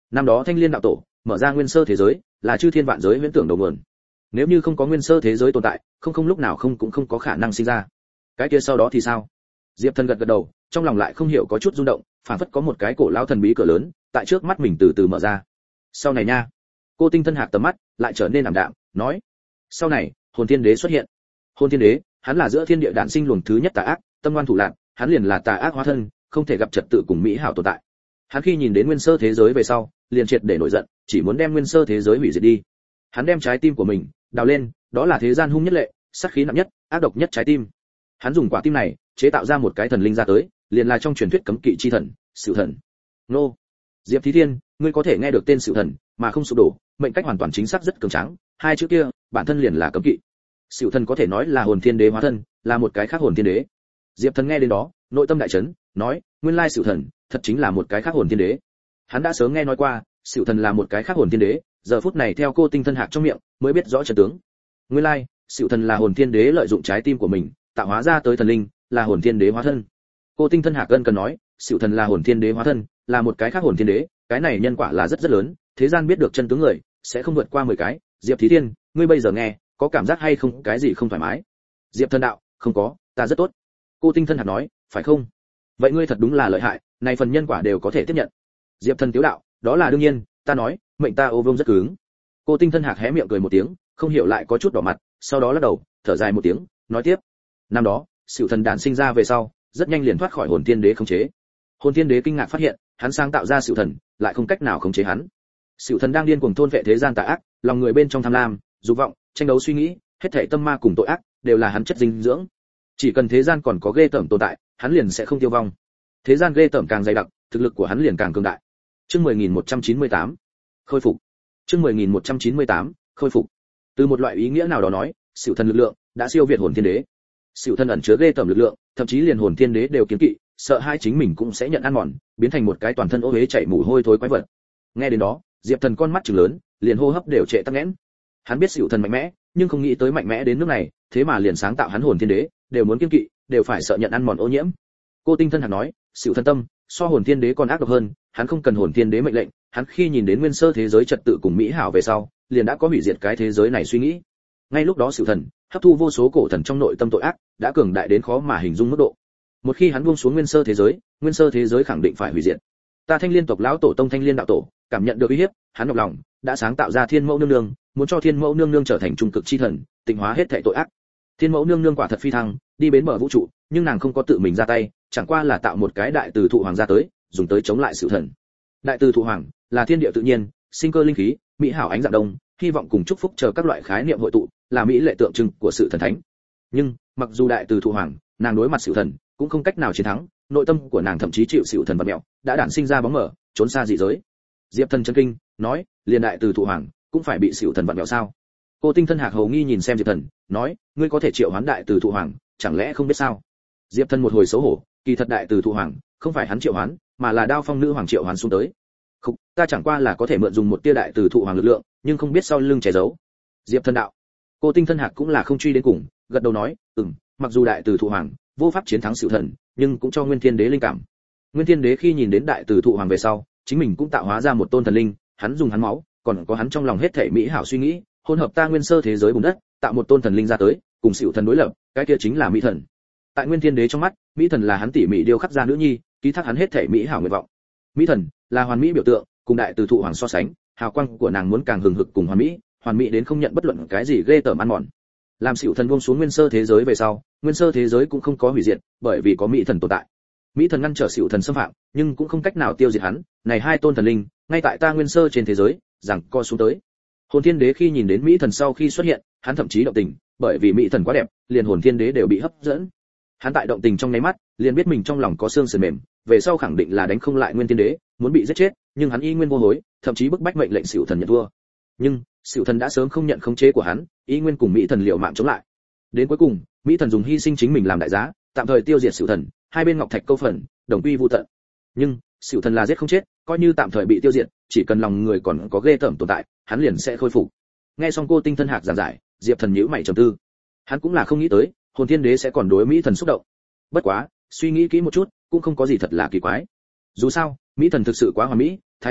Năm đó Thanh Liên đạo tổ mở ra nguyên sơ thế giới, là chư thiên vạn giới huyễn tưởng đầu nguồn. Nếu như không có nguyên sơ thế giới tồn tại, không không lúc nào không cũng không có khả năng sinh ra. Cái kia sau đó thì sao? Diệp Thần gật gật đầu, trong lòng lại không hiểu có chút rung động, phản phất có một cái cổ lao thần bí cửa lớn tại trước mắt mình từ từ mở ra. Sau này nha. Cô Tinh Thân Hạc tầm mắt lại trở nên ảm đạm, nói: sau này, Hồn Thiên Đế xuất hiện. Hồn Thiên Đế, hắn là giữa thiên địa đản sinh luồng thứ nhất tà ác, tâm ngoan thủ lạn, hắn liền là tà ác hóa thân, không thể gặp trật tự cùng mỹ hảo tồn tại. Hắn khi nhìn đến nguyên sơ thế giới về sau, liền triệt để nổi giận, chỉ muốn đem nguyên sơ thế giới hủy diệt đi. Hắn đem trái tim của mình đào lên, đó là thế gian hung nhất lệ, sát khí nặng nhất, ác độc nhất trái tim. Hắn dùng quả tim này chế tạo ra một cái thần linh ra tới, liền là trong truyền thuyết cấm kỵ chi thần, Sửu Thần. Nô, Diệp Thí Thiên, ngươi có thể nghe được tên Sửu Thần mà không sụp đổ, mệnh cách hoàn toàn chính xác rất cường tráng, hai chữ kia, bản thân liền là cấm kỵ. Sửu Thần có thể nói là Hồn Thiên Đế hóa thân, là một cái khác Hồn Thiên Đế. Diệp Thần nghe đến đó, nội tâm đại chấn, nói: nguyên lai Sửu Thần thật chính là một cái khác Hồn Thiên Đế. Hắn đã sớm nghe nói qua, Sửu Thần là một cái khác Hồn Thiên Đế, giờ phút này theo Cô Tinh Thân Hạc trong miệng, mới biết rõ chân tướng. Nguyên lai, Sửu Thần là Hồn Thiên Đế lợi dụng trái tim của mình, tạo hóa ra tới thần linh, là Hồn Thiên Đế hóa thân. Cô Tinh Thân Hạc ân cần nói, Sửu Thần là Hồn Thiên Đế hóa thân, là một cái khác Hồn Thiên Đế, cái này nhân quả là rất rất lớn, thế gian biết được chân tướng người, sẽ không vượt qua mười cái. Diệp Thí Thiên, ngươi bây giờ nghe, có cảm giác hay không, cái gì không thoải mái? Diệp Thần đạo, không có, ta rất tốt. Cô Tinh Thân Hạc nói, phải không? Vậy ngươi thật đúng là lợi hại, này phần nhân quả đều có thể tiếp nhận. Diệp Thần tiếu đạo, đó là đương nhiên, ta nói, mệnh ta ô vông rất cứng. Cô Tinh Thân Hạc hé miệng cười một tiếng, không hiểu lại có chút đỏ mặt, sau đó lắc đầu, thở dài một tiếng, nói tiếp. Năm đó, Sửu Thần đản sinh ra về sau, rất nhanh liền thoát khỏi Hồn Thiên Đế khống chế. Hồn Thiên Đế kinh ngạc phát hiện, hắn sáng tạo ra Sửu Thần, lại không cách nào khống chế hắn. Sửu Thần đang điên cuồng thôn vệ thế gian tà ác, lòng người bên trong tham lam, dục vọng, tranh đấu suy nghĩ, hết thảy tâm ma cùng tội ác, đều là hắn chất dinh dưỡng. Chỉ cần thế gian còn có ghê tởm tồn tại, hắn liền sẽ không tiêu vong. Thế gian ghê tởm càng dày đặc, thực lực của hắn liền càng cường đại. Chương mười nghìn một trăm chín mươi tám, khôi phục. Chương mười nghìn một trăm chín mươi tám, khôi phục. Từ một loại ý nghĩa nào đó nói, Sửu Thần lực lượng đã siêu việt Hồn Thiên Đế. Sửu Thần ẩn chứa ghê tởm lực lượng, thậm chí liền Hồn Thiên Đế đều kiêng kỵ, sợ hai chính mình cũng sẽ nhận ăn mòn, biến thành một cái toàn thân ô uế chảy mùi hôi thối quái vật. Nghe đến đó, Diệp Thần con mắt trừng lớn, liền hô hấp đều trệ tắc nghẽn. Hắn biết Sửu Thần mạnh mẽ, nhưng không nghĩ tới mạnh mẽ đến nước này, thế mà liền sáng tạo hắn Hồn Thiên Đế, đều muốn kiêng kỵ, đều phải sợ nhận ăn mòn ô nhiễm. Cô Tinh Thân Hạc nói, Sửu Thần tâm so Hồn Thiên Đế còn ác độc hơn, hắn không cần Hồn Thiên Đế mệnh lệnh, hắn khi nhìn đến nguyên sơ thế giới trật tự cùng mỹ hảo về sau, liền đã có hủy diệt cái thế giới này suy nghĩ. Ngay lúc đó Sửu Thần hấp thu vô số cổ thần trong nội tâm tội ác, đã cường đại đến khó mà hình dung mức độ. Một khi hắn buông xuống nguyên sơ thế giới, nguyên sơ thế giới khẳng định phải hủy diệt. Ta Thanh Liên tộc lão tổ tông Thanh Liên đạo tổ, cảm nhận được uy hiếp, hắn nhọc lòng, đã sáng tạo ra Thiên Mẫu nương nương, muốn cho Thiên Mẫu nương nương trở thành trung cực chi thần, tịnh hóa hết thảy tội ác. Thiên Mẫu nương nương quả thật phi thăng, đi bến bờ vũ trụ, nhưng nàng không có tự mình ra tay, chẳng qua là tạo một cái đại từ thụ hoàng ra tới, dùng tới chống lại Sửu Thần. Đại từ thụ hoàng là thiên địa tự nhiên, sinh cơ linh khí, mỹ hảo ánh dạng đông, hy vọng cùng chúc phúc chờ các loại khái niệm hội tụ, là mỹ lệ tượng trưng của sự thần thánh. Nhưng mặc dù đại từ thụ hoàng, nàng đối mặt Sửu Thần cũng không cách nào chiến thắng, nội tâm của nàng thậm chí chịu Sửu Thần vật mẹo, đã đản sinh ra bóng mờ, trốn xa dị giới. Diệp Thần chấn kinh, nói, liền đại từ thụ hoàng cũng phải bị Sửu Thần vật mẹo sao? Cô Tinh Thân Hạc hầu nghi nhìn xem Diệp Thần, nói, ngươi có thể triệu hoán đại từ thụ hoàng, chẳng lẽ không biết sao? Diệp Thần một hồi xấu hổ, kỳ thật đại từ thụ hoàng không phải hắn triệu hoán, mà là Đao Phong nữ hoàng triệu hoán xuống tới. Không, ta chẳng qua là có thể mượn dùng một tia đại từ thụ hoàng lực lượng, nhưng không biết sau lưng che giấu. Diệp Thần đạo. Cô Tinh Thân Hạc cũng là không truy đến cùng, gật đầu nói, ừm, mặc dù đại từ thụ hoàng vô pháp chiến thắng Sửu Thần, nhưng cũng cho Nguyên Thiên Đế linh cảm. Nguyên Thiên Đế khi nhìn đến đại từ thụ hoàng về sau, chính mình cũng tạo hóa ra một tôn thần linh, hắn dùng hắn máu, còn có hắn trong lòng hết thảy mỹ hảo suy nghĩ, hỗn hợp ta nguyên sơ thế giới bùn đất, tạo một tôn thần linh ra tới, cùng Sửu Thần đối lập, cái kia chính là Mỹ Thần. Tại Nguyên Thiên Đế trong mắt, Mỹ Thần là hắn tỉ mỉ điêu khắc ra nữ nhi, ký thác hắn hết thảy mỹ hảo nguyện vọng. Mỹ Thần là hoàn mỹ biểu tượng, cùng đại từ thụ hoàng so sánh, hào quang của nàng muốn càng hừng hực cùng hoàn mỹ, hoàn mỹ đến không nhận bất luận cái gì ghê tởm ăn mòn. Làm Sửu Thần buông xuống nguyên sơ thế giới về sau, nguyên sơ thế giới cũng không có hủy diệt, bởi vì có Mỹ Thần tồn tại. Mỹ Thần ngăn trở Sửu Thần xâm phạm, nhưng cũng không cách nào tiêu diệt hắn, này hai tôn thần linh, ngay tại ta nguyên sơ trên thế giới, rằng co xuống tới. Hồn Thiên Đế khi nhìn đến Mỹ Thần sau khi xuất hiện, hắn thậm chí động tình, bởi vì Mỹ Thần quá đẹp, liền Hồn Thiên Đế đều bị hấp dẫn. Hắn tại động tình trong nháy mắt, liền biết mình trong lòng có xương sườn mềm, về sau khẳng định là đánh không lại Nguyên Thiên Đế, muốn bị giết chết, nhưng hắn y nguyên vô hối, thậm chí bức bách mệnh lệnh Sửu Thần nhận thua. Nhưng Sửu Thần đã sớm không nhận khống chế của hắn, y nguyên cùng Mỹ Thần liều mạng chống lại. Đến cuối cùng, Mỹ Thần dùng hy sinh chính mình làm đại giá, tạm thời tiêu diệt Sửu Thần, hai bên ngọc thạch câu phần, đồng quy vu tận. Nhưng Sửu Thần là giết không chết, coi như tạm thời bị tiêu diệt, chỉ cần lòng người còn có ghê tởm tồn tại, hắn liền sẽ khôi phục. Nghe xong Cô Tinh Thân Hạc giảng giải, Diệp Thần nhíu mày trầm tư. Hắn cũng là không nghĩ tới, Hồn Thiên Đế sẽ còn đối Mỹ Thần xúc động. Bất quá, suy nghĩ kỹ một chút, cũng không có gì thật là kỳ quái. Dù sao, Mỹ Thần thực sự quá hoàn mỹ, thái thánh khiết,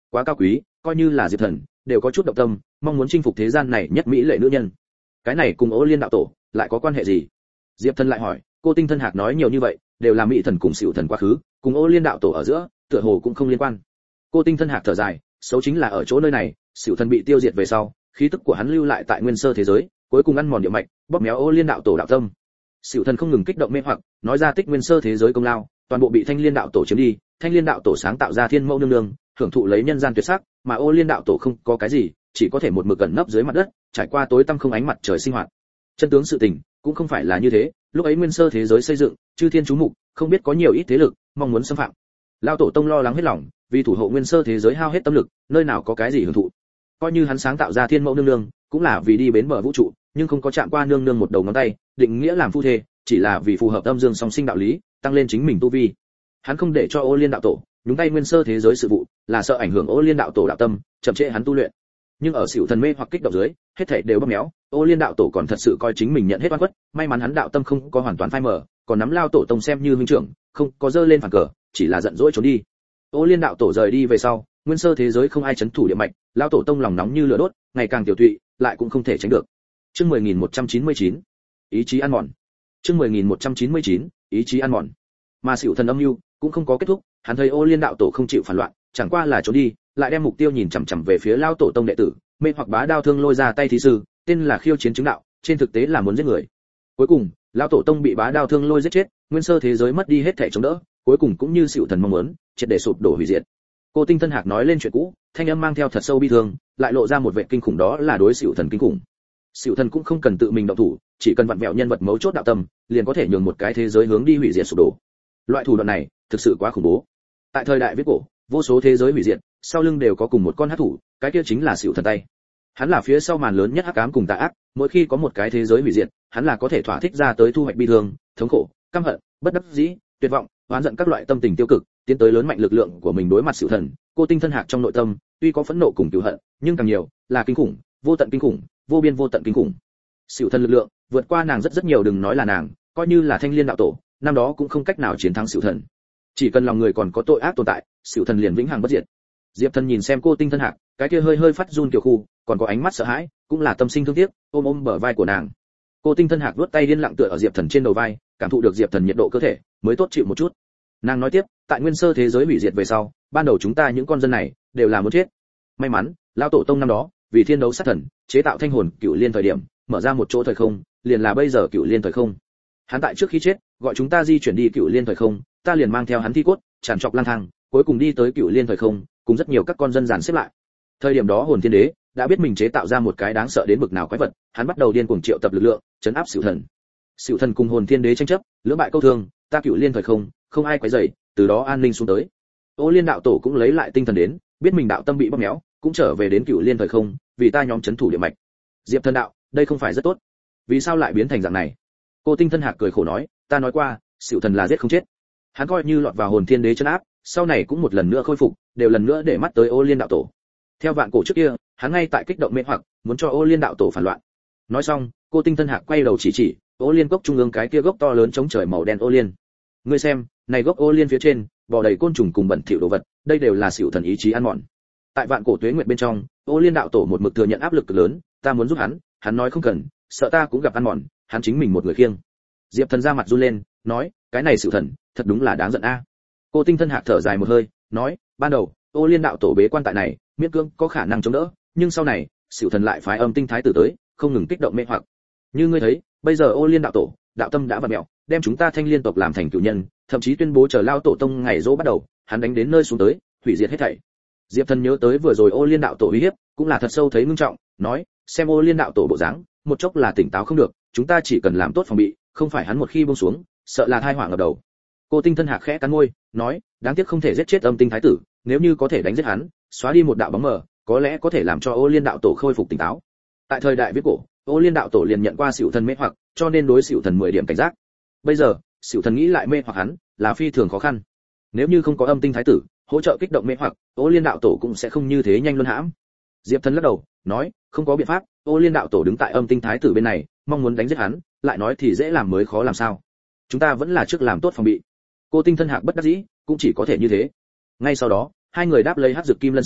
quá cao quý, coi như là Diệp Thần đều có chút động tâm, mong muốn chinh phục thế gian này nhất mỹ lệ nữ nhân. Cái này cùng Ô Liên đạo tổ lại có quan hệ gì? Diệp Thần lại hỏi. Cô Tinh Thân Hạc nói nhiều như vậy, đều là mỹ thần cùng Sửu thần quá khứ, cùng Ô Liên đạo tổ ở giữa, tựa hồ cũng không liên quan. Cô Tinh Thân Hạc thở dài, xấu chính là ở chỗ nơi này, Sửu thần bị tiêu diệt về sau, khí tức của hắn lưu lại tại nguyên sơ thế giới, cuối cùng ăn mòn địa mạch, bóp méo Ô Liên đạo tổ đạo tâm. Sửu thần không ngừng kích động mê hoặc, nói ra tích nguyên sơ thế giới công lao, toàn bộ bị Thanh Liên đạo tổ chiếm đi, Thanh Liên đạo tổ sáng tạo ra Thiên Mẫu nương nương, hưởng thụ lấy nhân gian tuyệt sắc, mà Ô Liên đạo tổ không có cái gì, chỉ có thể một mực gần nấp dưới mặt đất, trải qua tối tăm không ánh mặt trời sinh hoạt. Chân tướng sự tình cũng không phải là như thế, lúc ấy nguyên sơ thế giới xây dựng, chư thiên chú mục, không biết có nhiều ít thế lực mong muốn xâm phạm. Lão tổ tông lo lắng hết lòng, vì thủ hộ nguyên sơ thế giới hao hết tâm lực, nơi nào có cái gì hưởng thụ. Coi như hắn sáng tạo ra Thiên Mẫu nương nương, cũng là vì đi bến bờ vũ trụ, nhưng không có chạm qua nương nương một đầu ngón tay, định nghĩa làm phu thê, chỉ là vì phù hợp âm dương song sinh đạo lý, tăng lên chính mình tu vi. Hắn không để cho Ô Liên đạo tổ nhúng tay nguyên sơ thế giới sự vụ, là sợ ảnh hưởng Ô Liên đạo tổ đạo tâm, chậm trễ hắn tu luyện. Nhưng ở Sửu thần mê hoặc kích động dưới, hết thảy đều bóp méo, Ô Liên đạo tổ còn thật sự coi chính mình nhận hết oan khuất, may mắn hắn đạo tâm không có hoàn toàn phai mờ, còn nắm lao tổ tông xem như huynh trưởng, không có dơ lên phản cờ, chỉ là giận dỗi trốn đi. Ô Liên đạo tổ rời đi về sau, nguyên sơ thế giới không ai chấn thủ địa mạch, lao tổ tông lòng nóng như lửa đốt, ngày càng tiểu tụy, lại cũng không thể tránh được. Chương mười nghìn một trăm chín mươi chín, ý chí ăn mòn. Chương mười nghìn một trăm chín mươi chín, ý chí ăn mòn. Mà Sửu thần âm mưu cũng không có kết thúc, hắn thấy Ô Liên đạo tổ không chịu phản loạn, chẳng qua là trốn đi, lại đem mục tiêu nhìn chằm chằm về phía lao tổ tông đệ tử, mê hoặc bá đao thương lôi ra tay thí sư, tên là khiêu chiến chứng đạo, trên thực tế là muốn giết người. Cuối cùng, lao tổ tông bị bá đao thương lôi giết chết, nguyên sơ thế giới mất đi hết thảy chống đỡ, cuối cùng cũng như Sửu thần mong muốn, triệt để sụp đổ hủy diệt. Cô Tinh Thân Hạc nói lên chuyện cũ, thanh âm mang theo thật sâu bi thương, lại lộ ra một vẻ kinh khủng, đó là đối Sửu thần kinh khủng. Sửu thần cũng không cần tự mình động thủ, chỉ cần vặn vẹo nhân vật mấu chốt đạo tâm, liền có thể nhường một cái thế giới hướng đi hủy diệt sụp đổ. Loại thủ đoạn này, thực sự quá khủng bố. Tại thời đại viết cổ, vô số thế giới hủy diệt, sau lưng đều có cùng một con hắc thủ, cái kia chính là Sửu thần tay. Hắn là phía sau màn lớn nhất hắc ám cùng tà ác, mỗi khi có một cái thế giới hủy diệt, hắn là có thể thỏa thích ra tới thu hoạch bi thương, thống khổ, căm hận, bất đắc dĩ, tuyệt vọng, oán giận các loại tâm tình tiêu cực, tiến tới lớn mạnh lực lượng của mình đối mặt Sửu thần. Cô Tinh Thân Hạc trong nội tâm, tuy có phẫn nộ cùng cừu hận, nhưng càng nhiều là kinh khủng, vô tận kinh khủng, vô biên vô tận kinh khủng. Sửu thần lực lượng vượt qua nàng rất rất nhiều, đừng nói là nàng, coi như là Thanh Liên đạo tổ, năm đó cũng không cách nào chiến thắng Sửu thần. Chỉ cần lòng người còn có tội ác tồn tại, Sửu thần liền vĩnh hằng bất diệt. Diệp Thần nhìn xem Cô Tinh Thân Hạc, cái kia hơi hơi phát run kiểu khu, còn có ánh mắt sợ hãi, cũng là tâm sinh thương tiếc, ôm ôm bờ vai của nàng. Cô Tinh Thân Hạc vuốt tay điên lặng tựa ở Diệp Thần trên đầu vai, cảm thụ được Diệp Thần nhiệt độ cơ thể, mới tốt chịu một chút. Nàng nói tiếp, tại nguyên sơ thế giới hủy diệt về sau, ban đầu chúng ta những con dân này đều là muốn chết. May mắn, lão tổ tông năm đó, vì thiên đấu sát thần, chế tạo thanh hồn cựu liên thời điểm, mở ra một chỗ thời không, liền là bây giờ cựu liên thời không. Hắn tại trước khi chết, gọi chúng ta di chuyển đi cựu liên thời không, ta liền mang theo hắn thi cốt, tràn trọc lang thang, cuối cùng đi tới cựu liên thời không, cùng rất nhiều các con dân dàn xếp lại. Thời điểm đó Hồn Thiên Đế đã biết mình chế tạo ra một cái đáng sợ đến bực nào quái vật, hắn bắt đầu điên cuồng triệu tập lực lượng, trấn áp Sửu thần. Sửu thần cùng Hồn Thiên Đế tranh chấp, lưỡng bại câu thương, ta cựu liên thời không, không ai quấy rầy, từ đó an ninh xuống tới. Ô Liên đạo tổ cũng lấy lại tinh thần đến, biết mình đạo tâm bị bóp méo, cũng trở về đến cựu liên thời không, vì ta nhóm chấn thủ địa mạch. Diệp Thần đạo, đây không phải rất tốt? Vì sao lại biến thành dạng này? Cô Tinh Thân Hạc cười khổ nói, ta nói qua, Sửu thần là giết không chết. Hắn coi như lọt vào Hồn Thiên Đế trấn áp, sau này cũng một lần nữa khôi phục, đều lần nữa để mắt tới Ô Liên đạo tổ. Theo vạn cổ trước kia, hắn ngay tại kích động mê hoặc, muốn cho Ô Liên đạo tổ phản loạn. Nói xong, Cô Tinh Thân Hạc quay đầu chỉ chỉ Ô Liên cốc trung ương cái kia gốc to lớn chống trời màu đen Ô Liên. Ngươi xem, này gốc Ô Liên phía trên, bò đầy côn trùng cùng bẩn thỉu đồ vật, đây đều là Sửu thần ý chí ăn mòn. Tại vạn cổ tuế nguyệt bên trong, Ô Liên đạo tổ một mực thừa nhận áp lực cực lớn, ta muốn giúp hắn, hắn nói không cần, sợ ta cũng gặp ăn mòn, hắn chính mình một người khiêng. Diệp Thần ra mặt run lên, nói, cái này Sửu thần, thật đúng là đáng giận a. Cô Tinh Thân Hạc thở dài một hơi, nói, ban đầu, Ô Liên đạo tổ bế quan tại này, miễn cưỡng có khả năng chống đỡ, nhưng sau này, Sửu thần lại phái Âm Tinh thái tử tới, không ngừng kích động mê hoặc. Như ngươi thấy, bây giờ Ô Liên đạo tổ, đạo tâm đã vặn mèo, đem chúng ta Thanh Liên tộc làm thành cửu nhân, thậm chí tuyên bố chờ lao tổ tông ngày dỗ bắt đầu, hắn đánh đến nơi xuống tới, hủy diệt hết thảy. Diệp Thần nhớ tới vừa rồi Ô Liên đạo tổ uy hiếp, cũng là thật sâu thấy ngưng trọng, nói, xem Ô Liên đạo tổ bộ dáng, một chốc là tỉnh táo không được, chúng ta chỉ cần làm tốt phòng bị, không phải hắn một khi buông xuống, sợ là tai họa ngập đầu. Cô Tinh Thân Hạc khẽ cắn môi, nói, đáng tiếc không thể giết chết Âm Tinh thái tử, nếu như có thể đánh giết hắn, xóa đi một đạo bóng mờ, có lẽ có thể làm cho Ô Liên đạo tổ khôi phục tỉnh táo. Tại thời đại viết cổ, Ô Liên đạo tổ liền nhận qua Sửu thần mê hoặc, cho nên đối Sửu thần mười điểm cảnh giác. Bây giờ, Sửu thần nghĩ lại mê hoặc hắn, là phi thường khó khăn. Nếu như không có Âm Tinh thái tử hỗ trợ kích động mê hoặc, Ô Liên đạo tổ cũng sẽ không như thế nhanh luân hãm. Diệp Thần lắc đầu, nói, không có biện pháp, Ô Liên đạo tổ đứng tại Âm Tinh thái tử bên này, mong muốn đánh giết hắn, lại nói thì dễ làm mới khó làm sao. Chúng ta vẫn là trước làm tốt phòng bị. Cô Tinh Thân Hạc bất đắc dĩ, cũng chỉ có thể như thế. Ngay sau đó, hai người đáp lấy hắc dược kim lân sư,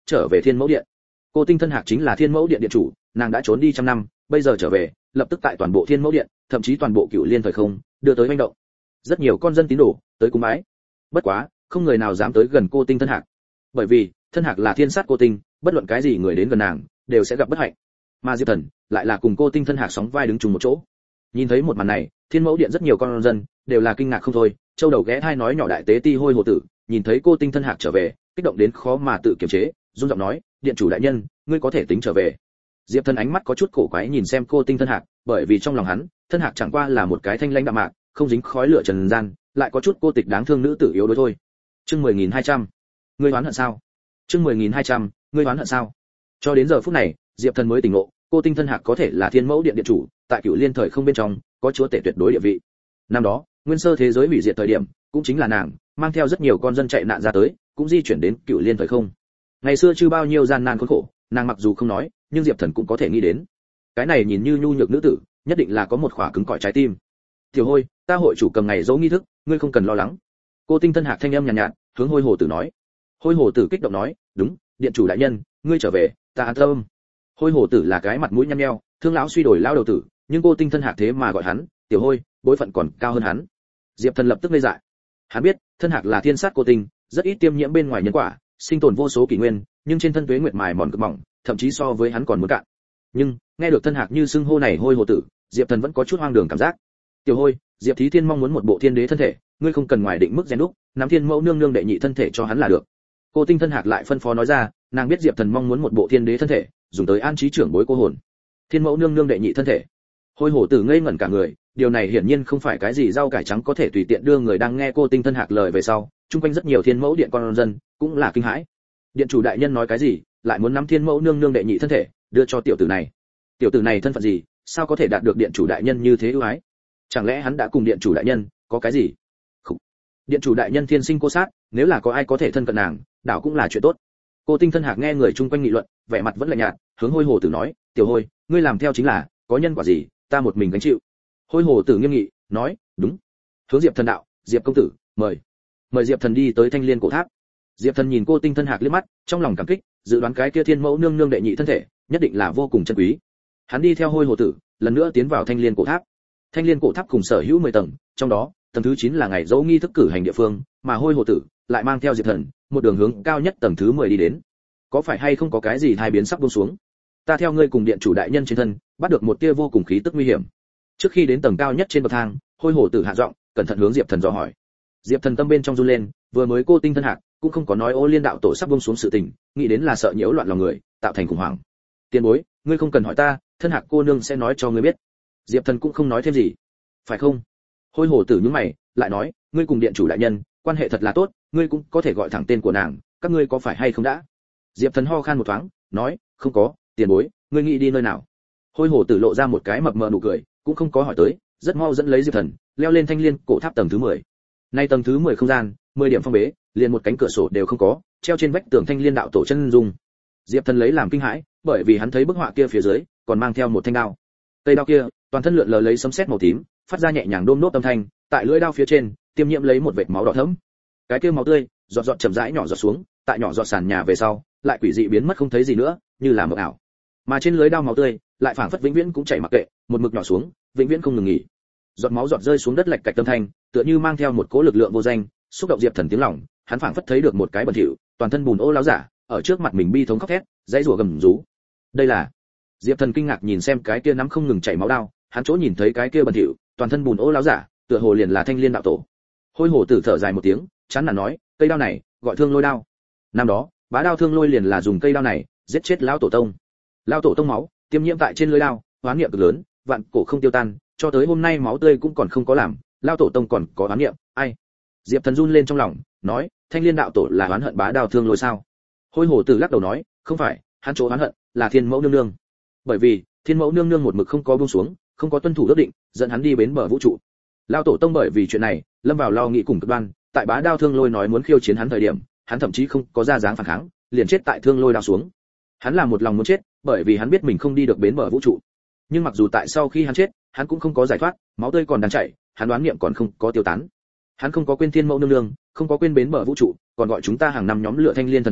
trở về Thiên Mẫu Điện. Cô Tinh Thân Hạc chính là Thiên Mẫu Điện điện chủ, nàng đã trốn đi trăm năm, bây giờ trở về, lập tức tại toàn bộ Thiên Mẫu Điện, thậm chí toàn bộ Cửu Liên thời không, đưa tới manh động. Rất nhiều con dân tín đồ tới cúng bái. Bất quá, không người nào dám tới gần Cô Tinh Thân Hạc. Bởi vì, Thân Hạc là thiên sát cô tinh, bất luận cái gì người đến gần nàng, đều sẽ gặp bất hạnh. Mà Diệp Thần lại là cùng Cô Tinh Thân Hạc sóng vai đứng chung một chỗ. Nhìn thấy một màn này, Thiên Mẫu Điện rất nhiều con dân đều là kinh ngạc không thôi, châu đầu ghé thai nói nhỏ đại tế ti Hôi Hồ Tử, nhìn thấy Cô Tinh Thân Hạc trở về, kích động đến khó mà tự kiềm chế, run giọng nói, điện chủ đại nhân, ngươi có thể tính trở về. Diệp Thần ánh mắt có chút cổ quái nhìn xem Cô Tinh Thân Hạc, bởi vì trong lòng hắn, Thân Hạc chẳng qua là một cái thanh lãnh đạm mạc, không dính khói lửa trần gian, lại có chút cô tịch đáng thương nữ tử yếu đuối thôi. Chương mười nghìn hai trăm, ngươi oán hận sao? Chương mười nghìn hai trăm, ngươi oán hận sao? Cho đến giờ phút này, Diệp Thần mới tỉnh ngộ, Cô Tinh Thân Hạc có thể là Thiên Mẫu Điện điện chủ, tại Cửu Liên thời không bên trong, có chúa tể tuyệt đối địa vị. Năm đó, nguyên sơ thế giới hủy diệt thời điểm, cũng chính là nàng, mang theo rất nhiều con dân chạy nạn ra tới, cũng di chuyển đến Cửu Liên thời không. Ngày xưa chưa bao nhiêu gian nan khốn khổ, nàng mặc dù không nói, nhưng Diệp Thần cũng có thể nghĩ đến. Cái này nhìn như nhu nhược nữ tử, nhất định là có một khỏa cứng cỏi trái tim. Tiểu Hôi, ta hội chủ cầm ngày dỗ nghi thức, ngươi không cần lo lắng. Cô Tinh Thân Hạc thanh âm nhàn nhạt, nhạt, hướng Hôi Hồ Tử nói. Hôi Hồ Tử kích động nói, đúng, điện chủ đại nhân, ngươi trở về, ta an tâm. Hôi Hồ Tử là cái mặt mũi nhăn nheo, thương lão suy đổi lao đầu tử, nhưng Cô Tinh Thân Hạc thế mà gọi hắn Tiểu Hôi, bối phận còn cao hơn hắn. Diệp Thần lập tức ngây dại. Hắn biết, Thân Hạc là thiên sát cô tinh, rất ít tiêm nhiễm bên ngoài nhân quả, sinh tồn vô số kỷ nguyên, nhưng trên thân tuế nguyệt mài mòn cực mỏng, thậm chí so với hắn còn muốn cạn. Nhưng, nghe được Thân Hạc như xưng hô này Hôi Hồ Tử, Diệp Thần vẫn có chút hoang đường cảm giác. Tiểu Hôi, Diệp Thí Thiên mong muốn một bộ thiên đế thân thể, ngươi không cần ngoài định mức rèn đúc, nắm Thiên Mẫu nương nương đệ nhị thân thể cho hắn là được. Cô Tinh Thân Hạc lại phân phó nói ra, nàng biết Diệp Thần mong muốn một bộ thiên đế thân thể, dùng tới an trí trưởng bối cô hồn. Thiên Mẫu nương nương đệ nhị thân thể. Hôi Hổ Tử ngây ngẩn cả người, điều này hiển nhiên không phải cái gì rau cải trắng có thể tùy tiện đưa người đang nghe Cô Tinh Thân Hạc lời về sau, chung quanh rất nhiều Thiên Mẫu Điện con dân cũng là kinh hãi. Điện chủ đại nhân nói cái gì, lại muốn nắm Thiên Mẫu nương nương đệ nhị thân thể, đưa cho tiểu tử này. Tiểu tử này thân phận gì, sao có thể đạt được điện chủ đại nhân như thế ưu ái? Chẳng lẽ hắn đã cùng điện chủ đại nhân có cái gì? Khủ. Điện chủ đại nhân thiên sinh cô sát, nếu là có ai có thể thân cận nàng, đảo cũng là chuyện tốt. Cô Tinh Thân Hạc nghe người chung quanh nghị luận, vẻ mặt vẫn lạnh nhạt, hướng Hôi Hồ Tử nói, tiểu Hôi, ngươi làm theo chính là, có nhân quả gì, ta một mình gánh chịu. Hôi Hồ Tử nghiêm nghị, nói, đúng. Hướng Diệp Thần đạo, Diệp công tử, mời. Mời Diệp Thần đi tới Thanh Liên cổ tháp. Diệp Thần nhìn Cô Tinh Thân Hạc liếc mắt, trong lòng cảm kích, dự đoán cái kia Thiên Mẫu nương nương đệ nhị thân thể, nhất định là vô cùng chân quý. Hắn đi theo Hôi Hồ Tử, lần nữa tiến vào Thanh Liên cổ tháp. Thanh Liên cổ tháp cùng sở hữu mười tầng, trong đó, tầng thứ chín là ngày dỗ nghi thức cử hành địa phương, mà Hôi Hồ Tử lại mang theo Diệp Thần, một đường hướng cao nhất tầng thứ mười đi đến. Có phải hay không có cái gì hai biến sắp buông xuống? Ta theo ngươi cùng điện chủ đại nhân trên thân, bắt được một tia vô cùng khí tức nguy hiểm. Trước khi đến tầng cao nhất trên bậc thang, Hôi Hồ Tử hạ giọng, cẩn thận hướng Diệp Thần dò hỏi. Diệp Thần tâm bên trong run lên, vừa mới Cô Tinh Thân Hạc cũng không có nói Ô Liên đạo tổ sắp buông xuống sự tình, nghĩ đến là sợ nhiễu loạn lòng người, tạo thành khủng hoảng. Tiền bối, ngươi không cần hỏi ta, Thân Hạc cô nương sẽ nói cho ngươi biết. Diệp Thần cũng không nói thêm gì. Phải không? Hôi Hồ Tử nhướng mày, lại nói, ngươi cùng điện chủ đại nhân quan hệ thật là tốt, ngươi cũng có thể gọi thẳng tên của nàng, các ngươi có phải hay không đã? Diệp Thần ho khan một thoáng, nói, không có, tiền bối, ngươi nghĩ đi nơi nào? Hôi Hồ Tử lộ ra một cái mập mờ nụ cười, cũng không có hỏi tới, rất mau dẫn lấy Diệp Thần, leo lên Thanh Liên cổ tháp tầng thứ mười. Nay tầng thứ mười không gian, mười điểm phong bế, liền một cánh cửa sổ đều không có, treo trên vách tường Thanh Liên đạo tổ chân dung. Diệp Thần lấy làm kinh hãi, bởi vì hắn thấy bức họa kia phía dưới còn mang theo một thanh đao. Cây đao kia, toàn thân lượn lờ lấy sấm sét màu tím, phát ra nhẹ nhàng đôm nốt âm thanh, tại lưỡi đao phía trên, tiêm nhiễm lấy một vệt máu đỏ thẫm. Cái kia máu tươi, giọt giọt chậm rãi nhỏ giọt xuống, tại nhỏ giọt sàn nhà về sau, lại quỷ dị biến mất không thấy gì nữa, như là mộng ảo. Mà trên lưới đao máu tươi, lại phảng phất vĩnh viễn cũng chảy mặc kệ, một mực nhỏ xuống, vĩnh viễn không ngừng nghỉ. Giọt máu giọt rơi xuống đất lạch cạch âm thanh, tựa như mang theo một cỗ lực lượng vô danh, xúc động Diệp Thần tiếng lòng, hắn phảng phất thấy được một cái bẩn thỉu, toàn thân bùn ô láo giả, ở trước mặt mình bi thống khóc thét, dãy rủa gầm rú. Đây là... Diệp Thần kinh ngạc nhìn xem cái kia nắm không ngừng chảy máu đao, hắn chỗ nhìn thấy cái kia bẩn thỉu, toàn thân bùn ô láo giả, tựa hồ liền là Thanh Liên đạo tổ. Hôi Hổ Tử thở dài một tiếng, chán nản nói, cây đao này, gọi Thương Lôi đao. Năm đó, bá đao Thương Lôi liền là dùng cây đao này giết chết lão tổ tông. Lão tổ tông máu tiêm nhiễm tại trên lưỡi đao, oán niệm cực lớn, vạn cổ không tiêu tan, cho tới hôm nay máu tươi cũng còn không có làm, lão tổ tông còn có oán niệm, ai? Diệp Thần run lên trong lòng, nói, Thanh Liên đạo tổ là oán hận bá đao Thương Lôi sao? Hôi Hổ Tử lắc đầu nói, không phải, hắn chỗ oán hận là Thiên Mẫu nương nương. Bởi vì, Thiên Mẫu nương nương một mực không có buông xuống, không có tuân thủ ước định, dẫn hắn đi bến bờ vũ trụ. Lão tổ tông bởi vì chuyện này, lâm vào lo nghĩ cùng cực đoan, tại bá đao Thương Lôi nói muốn khiêu chiến hắn thời điểm, hắn thậm chí không có ra dáng phản kháng, liền chết tại Thương Lôi đao xuống. Hắn là một lòng muốn chết, bởi vì hắn biết mình không đi được bến bờ vũ trụ. Nhưng mặc dù tại sau khi hắn chết, hắn cũng không có giải thoát, máu tươi còn đang chảy, hắn đoán niệm còn không có tiêu tán. Hắn không có quên Thiên Mẫu nương nương, không có quên bến bờ vũ trụ, còn gọi chúng ta hàng năm nhóm lửa Thanh Liên thần hỏa,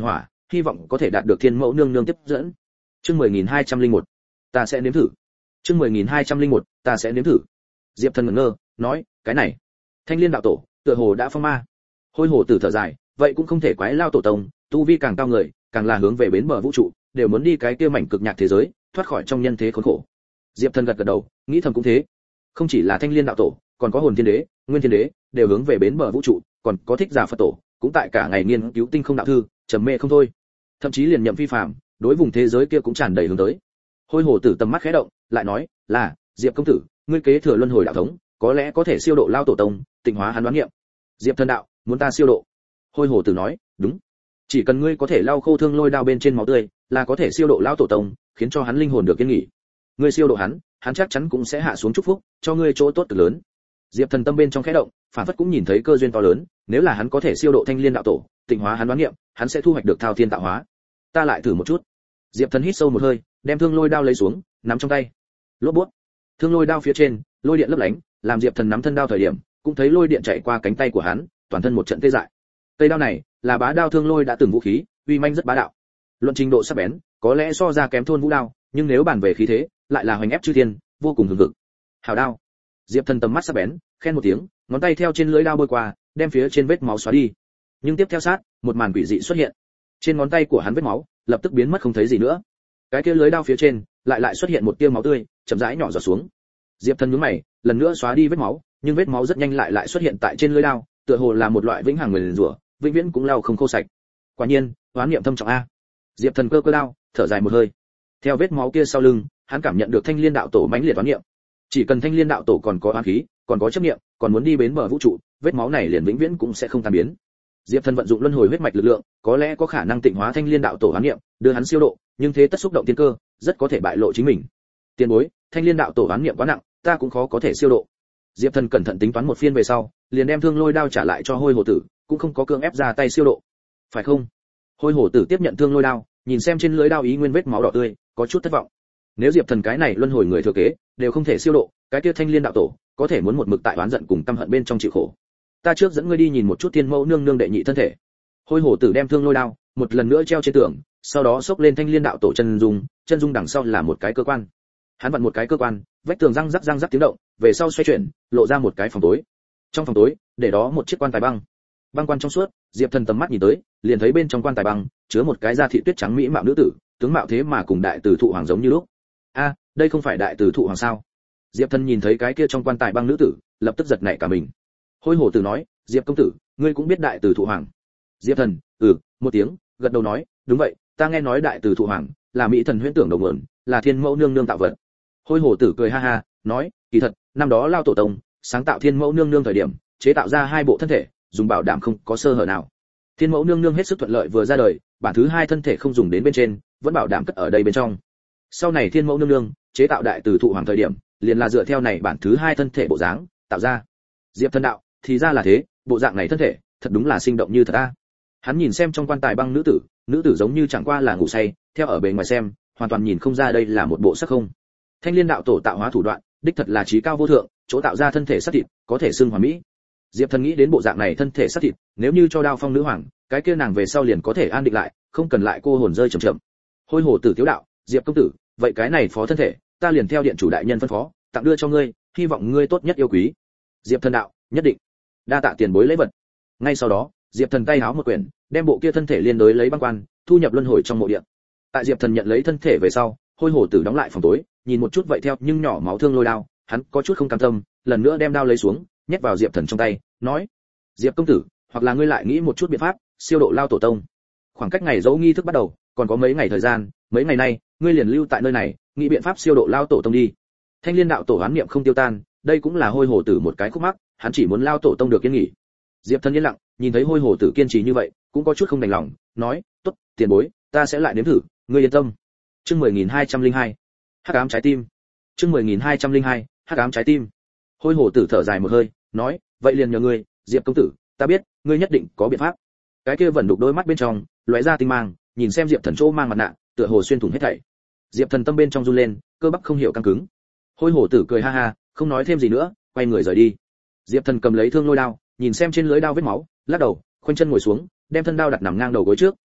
hy vọng có thể đạt được thiên mẫu nương nương tiếp dẫn. Chương mười nghìn hai trăm lẻ một, ta sẽ nếm thử. Chương mười nghìn hai trăm lẻ một, ta sẽ nếm thử. Diệp Thần ngẩn ngơ, nói, cái này, Thanh Liên đạo tổ, tựa hồ đã phong ma. Hôi Hổ Tử thở dài, vậy cũng không thể quái lao tổ tông, tu vi càng cao người, càng là hướng về bến bờ vũ trụ, đều muốn đi cái kia mảnh cực nhạc thế giới, thoát khỏi trong nhân thế khốn khổ. Diệp Thần gật gật đầu, nghĩ thầm cũng thế. Không chỉ là Thanh Liên đạo tổ, còn có Hồn Thiên Đế, Nguyên Thiên Đế, đều hướng về bến bờ vũ trụ, còn có Thích Giả Phật tổ, cũng tại cả ngày nghiên cứu tinh không đạo thư, trầm mê không thôi. Thậm chí liền Nhậm Phi Phàm, đối vùng thế giới kia cũng tràn đầy hướng tới. Hôi Hổ Tử tầm mắt khẽ động, lại nói, là, Diệp công tử, ngươi kế thừa luân hồi đạo thống, có lẽ có thể siêu độ lao tổ tông, tịnh hóa hắn đoán nghiệm. Diệp Thần đạo, muốn ta siêu độ? Hôi Hổ Tử nói, đúng. Chỉ cần ngươi có thể lau khô thương lôi đao bên trên máu tươi, là có thể siêu độ lao tổ tông, khiến cho hắn linh hồn được yên nghỉ. Ngươi siêu độ hắn, hắn chắc chắn cũng sẽ hạ xuống chúc phúc, cho ngươi chỗ tốt cực lớn. Diệp Thần tâm bên trong khẽ động, phản phất cũng nhìn thấy cơ duyên to lớn, nếu là hắn có thể siêu độ Thanh Liên đạo tổ, tịnh hóa hắn đoán nghiệm, hắn sẽ thu hoạch được thao thiên tạo hóa. Ta lại thử một chút. Diệp Thần hít sâu một hơi, đem thương lôi đao lấy xuống, nắm trong tay. Lốp bút. Thương lôi đao phía trên, lôi điện lấp lánh, làm Diệp Thần nắm thân đao thời điểm, cũng thấy lôi điện chạy qua cánh tay của hắn, toàn thân một trận tê dại. Cây đao này là bá đao thương lôi đã từng vũ khí, uy manh rất bá đạo. Luận trình độ sắc bén, có lẽ so ra kém thôn vũ đao, nhưng nếu bàn về khí thế, lại là hoành ép chư thiên, vô cùng hùng hực. Hảo đao. Diệp Thần tầm mắt sắc bén, khen một tiếng, ngón tay theo trên lưỡi đao bôi qua, đem phía trên vết máu xóa đi. Nhưng tiếp theo sát, một màn quỷ dị xuất hiện. Trên ngón tay của hắn vết máu lập tức biến mất không thấy gì nữa. Cái kia lưỡi đao phía trên lại lại xuất hiện một tia máu tươi, chậm rãi nhỏ giọt xuống. Diệp Thần nhướng mày, lần nữa xóa đi vết máu, nhưng vết máu rất nhanh lại lại xuất hiện tại trên lưỡi đao, tựa hồ là một loại vĩnh hằng nguyền rủa, vĩnh viễn cũng lau không khô sạch. Quả nhiên, oán niệm thâm trọng a. Diệp Thần cơ cơ đao, thở dài một hơi. Theo vết máu kia sau lưng, hắn cảm nhận được Thanh Liên đạo tổ mãnh liệt oán niệm. Chỉ cần Thanh Liên đạo tổ còn có oán khí, còn có chấp niệm, còn muốn đi bến bờ vũ trụ, vết máu này liền vĩnh viễn cũng sẽ không tan biến. Diệp Thần vận dụng luân hồi huyết mạch lực lượng, có lẽ có khả năng tịnh hóa Thanh Liên đạo tổ oán niệm, đưa hắn siêu độ, nhưng thế tất xúc động tiên cơ, rất có thể bại lộ chính mình. Tiền bối, Thanh Liên đạo tổ oán niệm quá nặng, ta cũng khó có thể siêu độ. Diệp Thần cẩn thận tính toán một phiên về sau, liền đem thương lôi đao trả lại cho Hôi Hổ Tử, cũng không có cưỡng ép ra tay siêu độ. Phải không? Hôi Hổ Tử tiếp nhận thương lôi đao, nhìn xem trên lưỡi đao ý nguyên vết máu đỏ tươi, có chút thất vọng. Nếu Diệp Thần cái này luân hồi người thừa kế, đều không thể siêu độ, cái kia Thanh Liên đạo tổ, có thể muốn một mực tại oán giận cùng căm hận bên trong chịu khổ. Ta trước dẫn ngươi đi nhìn một chút Thiên Mẫu nương nương đệ nhị thân thể. Hôi Hổ Tử đem thương lôi đao một lần nữa treo trên tường, sau đó xốc lên Thanh Liên đạo tổ chân dung, chân dung đằng sau là một cái cơ quan. Hắn vặn một cái cơ quan, vách tường răng rắc răng rắc tiếng động, về sau xoay chuyển, lộ ra một cái phòng tối. Trong phòng tối, để đó một chiếc quan tài băng. Băng quan trong suốt, Diệp Thần tầm mắt nhìn tới, liền thấy bên trong quan tài băng chứa một cái da thị tuyết trắng mỹ mạo nữ tử, tướng mạo thế mà cùng đại tử thụ hoàng giống như lúc. A, đây không phải đại tử thụ hoàng sao? Diệp Thần nhìn thấy cái kia trong quan tài băng nữ tử, lập tức giật nảy cả mình. Hôi Hổ Tử nói, Diệp công tử, ngươi cũng biết đại tử thụ hoàng? Diệp Thần, ừ, một tiếng, gật đầu nói, đúng vậy, ta nghe nói đại tử thụ hoàng là mỹ thần huyễn tưởng đầu nguồn, là Thiên Mẫu nương nương tạo vật. Hôi Hổ Tử cười ha ha, nói, kỳ thật, năm đó lao tổ tông sáng tạo Thiên Mẫu nương nương thời điểm, chế tạo ra hai bộ thân thể, dùng bảo đảm không có sơ hở nào. Thiên Mẫu nương nương hết sức thuận lợi vừa ra đời, bản thứ hai thân thể không dùng đến bên trên, vẫn bảo đảm cất ở đây bên trong. Sau này Thiên Mẫu nương nương chế tạo đại từ thụ hoàng thời điểm, liền là dựa theo này bản thứ hai thân thể bộ dáng tạo ra. Diệp Thần đạo, thì ra là thế, bộ dạng này thân thể, thật đúng là sinh động như thật a. Hắn nhìn xem trong quan tài băng nữ tử, nữ tử giống như chẳng qua là ngủ say, theo ở bề ngoài xem, hoàn toàn nhìn không ra đây là một bộ sắc không. Thanh Liên đạo tổ tạo hóa thủ đoạn, đích thật là trí cao vô thượng, chỗ tạo ra thân thể sắc thịt, có thể xưng hoàn mỹ. Diệp Thần nghĩ đến bộ dạng này thân thể sắc thịt, nếu như cho Đao Phong nữ hoàng, cái kia nàng về sau liền có thể an định lại, không cần lại cô hồn rơi chậm chậm. Hôi Hổ Tử tiếu đạo, Diệp công tử, vậy cái này phó thân thể, ta liền theo điện chủ đại nhân phân phó, tặng đưa cho ngươi, hy vọng ngươi tốt nhất yêu quý. Diệp Thần đạo, nhất định. Đa tạ tiền bối lễ vật. Ngay sau đó, Diệp Thần tay háo một quyển, đem bộ kia thân thể liên đối lấy băng quan, thu nhập luân hồi trong mộ điện. Tại Diệp Thần nhận lấy thân thể về sau, Hôi Hổ Tử đóng lại phòng tối, nhìn một chút vậy theo nhưng nhỏ máu thương lôi đao, hắn có chút không cam tâm, lần nữa đem đao lấy xuống, nhét vào Diệp Thần trong tay, nói: "Diệp công tử, hoặc là ngươi lại nghĩ một chút biện pháp, siêu độ lao tổ tông. Khoảng cách ngày dỗ nghi thức bắt đầu, còn có mấy ngày thời gian, mấy ngày nay, ngươi liền lưu tại nơi này, nghĩ biện pháp siêu độ lao tổ tông đi." Thanh Liên đạo tổ oán niệm không tiêu tan, đây cũng là Hôi Hổ Tử một cái khúc mắc, hắn chỉ muốn lao tổ tông được yên nghỉ. Diệp Thần yên lặng, nhìn thấy Hôi Hổ Tử kiên trì như vậy, cũng có chút không đành lòng, nói: "Tốt, tiền bối, ta sẽ lại nếm thử, ngươi yên tâm." Chương mười nghìn hai trăm lẻ hai, Hắc ám trái tim. Chương mười nghìn hai trăm lẻ hai, Hắc ám trái tim. Hôi Hổ Tử thở dài một hơi, nói: "Vậy liền nhờ ngươi, Diệp công tử, ta biết, ngươi nhất định có biện pháp." Cái kia vẫn đục đôi mắt bên trong, lóe ra tinh mang, nhìn xem Diệp Thần chỗ mang mặt nạ, tựa hồ xuyên thủng hết thảy. Diệp Thần tâm bên trong run lên, cơ bắp không hiểu căng cứng. Hôi Hổ Tử cười ha ha, không nói thêm gì nữa, quay người rời đi. Diệp Thần cầm lấy thương lôi đao, nhìn xem trên lưỡi đao vết máu, lắc đầu, khoanh chân ngồi xuống, đem thân đao đặt nằm ngang đầu gối trước,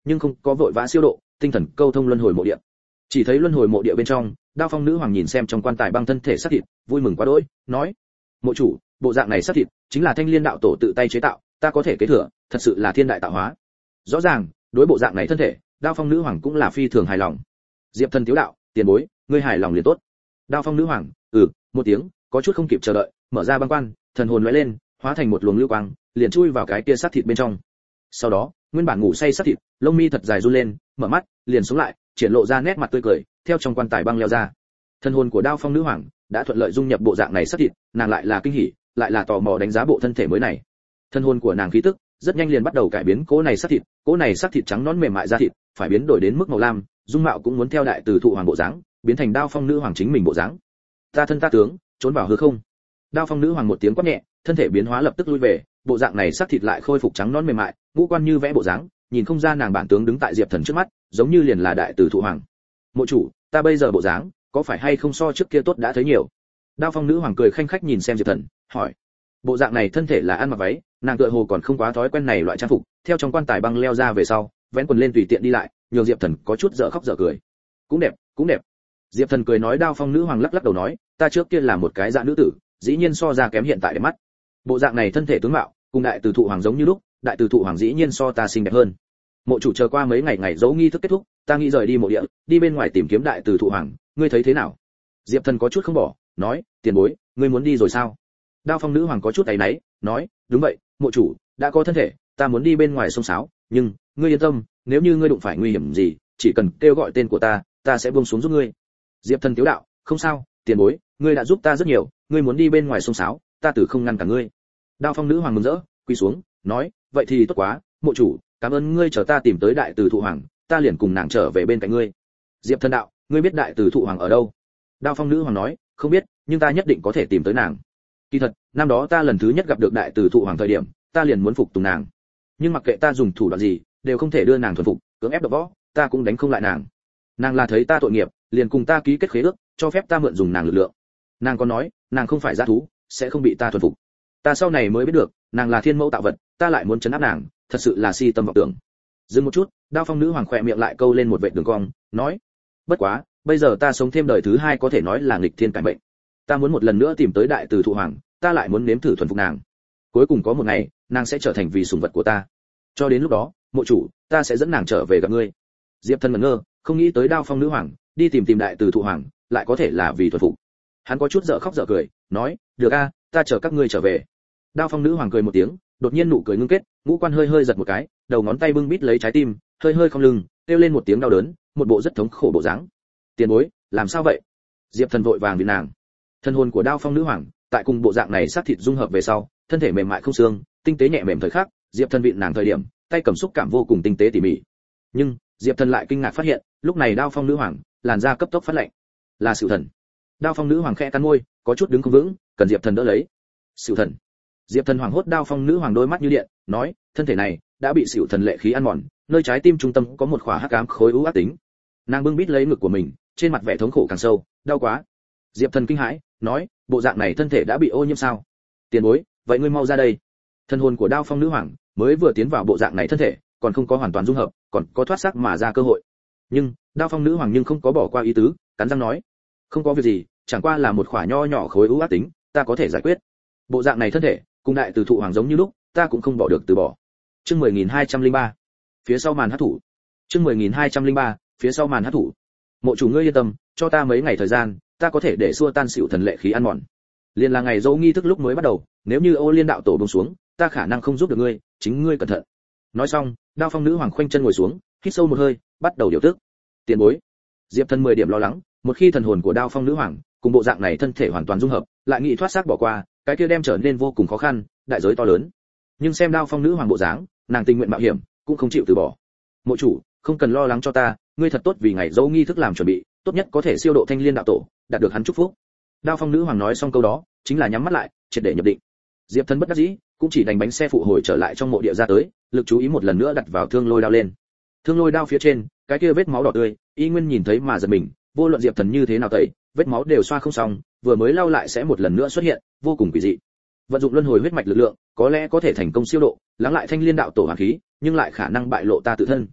nhưng không có vội vã siêu độ, tinh thần câu thông luân hồi mộ địa. Chỉ thấy luân hồi mộ địa bên trong, Đao Phong nữ hoàng nhìn xem trong quan tài băng thân thể xác thịt, vui mừng quá đỗi, nói: "Mộ chủ, bộ dạng này xác thịt chính là Thanh Liên đạo tổ tự tay chế tạo, ta có thể kế thừa, thật sự là thiên đại tạo hóa." Rõ ràng, đối bộ dạng này thân thể, Đao Phong nữ hoàng cũng là phi thường hài lòng. Diệp Thần tiếu đạo: "Tiền bối, ngươi hài lòng liền tốt." Đao Phong nữ hoàng, ừ, một tiếng, có chút không kịp chờ đợi, mở ra băng quan, thần hồn lóe lên, hóa thành một luồng lưu quang, liền chui vào cái kia xác thịt bên trong. Sau đó, nguyên bản ngủ say xác thịt, lông mi thật dài run lên, mở mắt, liền sống lại, triển lộ ra nét mặt tươi cười, theo trong quan tài băng leo ra. Thần hồn của Đao Phong nữ hoàng đã thuận lợi dung nhập bộ dạng này xác thịt, nàng lại là kinh hỉ, lại là tò mò đánh giá bộ thân thể mới này. Thần hồn của nàng khí tức rất nhanh liền bắt đầu cải biến cỗ này xác thịt, cỗ này xác thịt trắng nõn mềm mại da thịt, phải biến đổi đến mức màu lam, dung mạo cũng muốn theo đại từ thụ hoàng bộ dáng, biến thành Đao Phong nữ hoàng chính mình bộ dáng. Ta thân ta tướng, trốn vào hư không. Đao Phong nữ hoàng một tiếng quát nhẹ, thân thể biến hóa lập tức lui về, bộ dạng này xác thịt lại khôi phục trắng nõn mềm mại, ngũ quan như vẽ bộ dáng, nhìn không ra nàng bản tướng đứng tại Diệp Thần trước mắt, giống như liền là đại từ thụ hoàng. Mộ chủ, ta bây giờ bộ dáng, có phải hay không so trước kia tốt đã thấy nhiều? Đao Phong nữ hoàng cười khanh khách nhìn xem Diệp Thần, hỏi. Bộ dạng này thân thể là ăn mặc váy, nàng tựa hồ còn không quá thói quen này loại trang phục, theo trong quan tài băng leo ra về sau, vén quần lên tùy tiện đi lại, nhường Diệp Thần có chút dở khóc dở cười. Cũng đẹp, cũng đẹp. Diệp Thần cười nói. Đao Phong nữ hoàng lắc lắc đầu nói, ta trước kia là một cái dạ nữ tử, dĩ nhiên so ra kém hiện tại đẹp mắt. Bộ dạng này thân thể tướng mạo, cùng đại từ thụ hoàng giống như lúc, đại từ thụ hoàng dĩ nhiên so ta xinh đẹp hơn. Mộ chủ chờ qua mấy ngày ngày dấu nghi thức kết thúc, ta nghĩ rời đi mộ địa, đi bên ngoài tìm kiếm đại từ thụ hoàng, ngươi thấy thế nào? Diệp Thần có chút không bỏ, nói, tiền bối, ngươi muốn đi rồi sao? Đao Phong nữ hoàng có chút áy náy, nói, đúng vậy, mộ chủ, đã có thân thể, ta muốn đi bên ngoài sông sáo, nhưng, ngươi yên tâm, nếu như ngươi đụng phải nguy hiểm gì, chỉ cần kêu gọi tên của ta, ta sẽ buông xuống giúp ngươi. Diệp Thần tiếu đạo, không sao, tiền bối, ngươi đã giúp ta rất nhiều, ngươi muốn đi bên ngoài sông sáo, ta từ không ngăn cả ngươi. Đao Phong nữ hoàng mừng rỡ, quỳ xuống, nói, vậy thì tốt quá, mộ chủ, cảm ơn ngươi chờ ta tìm tới đại từ thụ hoàng, ta liền cùng nàng trở về bên cạnh ngươi. Diệp Thần đạo, ngươi biết đại từ thụ hoàng ở đâu? Đao Phong nữ hoàng nói, không biết, nhưng ta nhất định có thể tìm tới nàng. Kỳ thật, năm đó ta lần thứ nhất gặp được đại từ thụ hoàng thời điểm, ta liền muốn phục tùng nàng. Nhưng mặc kệ ta dùng thủ đoạn gì, đều không thể đưa nàng thuần phục, cưỡng ép đập võ, ta cũng đánh không lại nàng. Nàng là thấy ta tội nghiệp, liền cùng ta ký kết khế ước, cho phép ta mượn dùng nàng lực lượng. Nàng còn nói, nàng không phải dã thú, sẽ không bị ta thuần phục. Ta sau này mới biết được, nàng là thiên mẫu tạo vật, ta lại muốn trấn áp nàng, thật sự là si tâm vọng tưởng. Dừng một chút, Đao Phong nữ hoàng khỏe miệng lại câu lên một vệt đường cong, nói, bất quá, bây giờ ta sống thêm đời thứ hai có thể nói là nghịch thiên cải mệnh. Ta muốn một lần nữa tìm tới đại từ thụ hoàng, ta lại muốn nếm thử thuần phục nàng. Cuối cùng có một ngày, nàng sẽ trở thành vì sủng vật của ta. Cho đến lúc đó, mộ chủ, ta sẽ dẫn nàng trở về gặp ngươi. Diệp Thần ngẩn ngơ, không nghĩ tới Đao Phong nữ hoàng đi tìm tìm đại từ thụ hoàng, lại có thể là vì thuần phục. Hắn có chút dở khóc dở cười, nói, được a, ta chờ các ngươi trở về. Đao Phong nữ hoàng cười một tiếng, đột nhiên nụ cười ngưng kết, ngũ quan hơi hơi giật một cái, đầu ngón tay bưng bít lấy trái tim, hơi hơi không lưng, kêu lên một tiếng đau đớn, một bộ rất thống khổ bộ dáng. Tiền bối, làm sao vậy? Diệp Thần vội vàng vì nàng. Thân hồn của Đao Phong nữ hoàng, tại cùng bộ dạng này sát thịt dung hợp về sau, thân thể mềm mại không xương, tinh tế nhẹ mềm thời khắc, Diệp Thần vịn nàng thời điểm, tay cầm xúc cảm vô cùng tinh tế tỉ mỉ. Nhưng, Diệp Thần lại kinh ngạc phát hiện, lúc này Đao Phong nữ hoàng, làn da cấp tốc phát lạnh. Là Sửu Thần. Đao Phong nữ hoàng khẽ cắn môi, có chút đứng không vững, cần Diệp Thần đỡ lấy. Sửu Thần. Diệp Thần hoảng hốt. Đao Phong nữ hoàng đôi mắt như điện, nói, thân thể này đã bị Sửu Thần lệ khí ăn mòn, nơi trái tim trung tâm có một khỏa hắc ám khối u ác tính. Nàng bưng bít lấy ngực của mình, trên mặt vẻ thống khổ càng sâu, đau quá. Diệp Thần kinh hãi, nói, bộ dạng này thân thể đã bị ô nhiễm sao? Tiền bối, vậy ngươi mau ra đây. Thân hồn của Đao Phong nữ hoàng mới vừa tiến vào bộ dạng này thân thể, còn không có hoàn toàn dung hợp, còn có thoát xác mà ra cơ hội. Nhưng, Đao Phong nữ hoàng nhưng không có bỏ qua ý tứ, cắn răng nói, không có việc gì, chẳng qua là một khỏa nho nhỏ khối u ác tính, ta có thể giải quyết. Bộ dạng này thân thể, cùng đại từ thụ hoàng giống như lúc, ta cũng không bỏ được từ bỏ. Chương mười nghìn hai trăm lẻ ba, phía sau màn hắc thủ. Chương mười nghìn hai trăm lẻ ba, phía sau màn hắc thủ. Mộ chủ ngươi yên tâm, cho ta mấy ngày thời gian, ta có thể để xua tan Sửu Thần lệ khí ăn mòn. Liên là ngày dỗ nghi thức lúc mới bắt đầu, nếu như Ô Liên đạo tổ buông xuống, ta khả năng không giúp được ngươi, chính ngươi cẩn thận. Nói xong, Đao Phong nữ hoàng khoanh chân ngồi xuống, hít sâu một hơi, bắt đầu điều tức. Tiền bối. Diệp Thần mười điểm lo lắng, một khi thần hồn của Đao Phong nữ hoàng cùng bộ dạng này thân thể hoàn toàn dung hợp, lại nghĩ thoát xác bỏ qua, cái kia đem trở nên vô cùng khó khăn, đại giới to lớn. Nhưng xem Đao Phong nữ hoàng bộ dáng, nàng tình nguyện mạo hiểm, cũng không chịu từ bỏ. Mộ chủ, không cần lo lắng cho ta, ngươi thật tốt vì ngày dỗ nghi thức làm chuẩn bị, tốt nhất có thể siêu độ Thanh Liên đạo tổ, đạt được hắn chúc phúc. Đao Phong nữ hoàng nói xong câu đó, chính là nhắm mắt lại, triệt để nhập định. Diệp Thần bất đắc dĩ, cũng chỉ đánh bánh xe phụ hồi trở lại trong mộ địa ra tới, lực chú ý một lần nữa đặt vào thương lôi đao lên. Thương lôi đao phía trên, cái kia vết máu đỏ tươi, y nguyên nhìn thấy mà giật mình, vô luận Diệp Thần như thế nào tẩy, vết máu đều xoa không xong, vừa mới lau lại sẽ một lần nữa xuất hiện, vô cùng quỷ dị. Vận dụng luân hồi huyết mạch lực lượng, có lẽ có thể thành công siêu độ, lắng lại Thanh Liên đạo tổ hàn khí, nhưng lại khả năng bại lộ ta tự thân.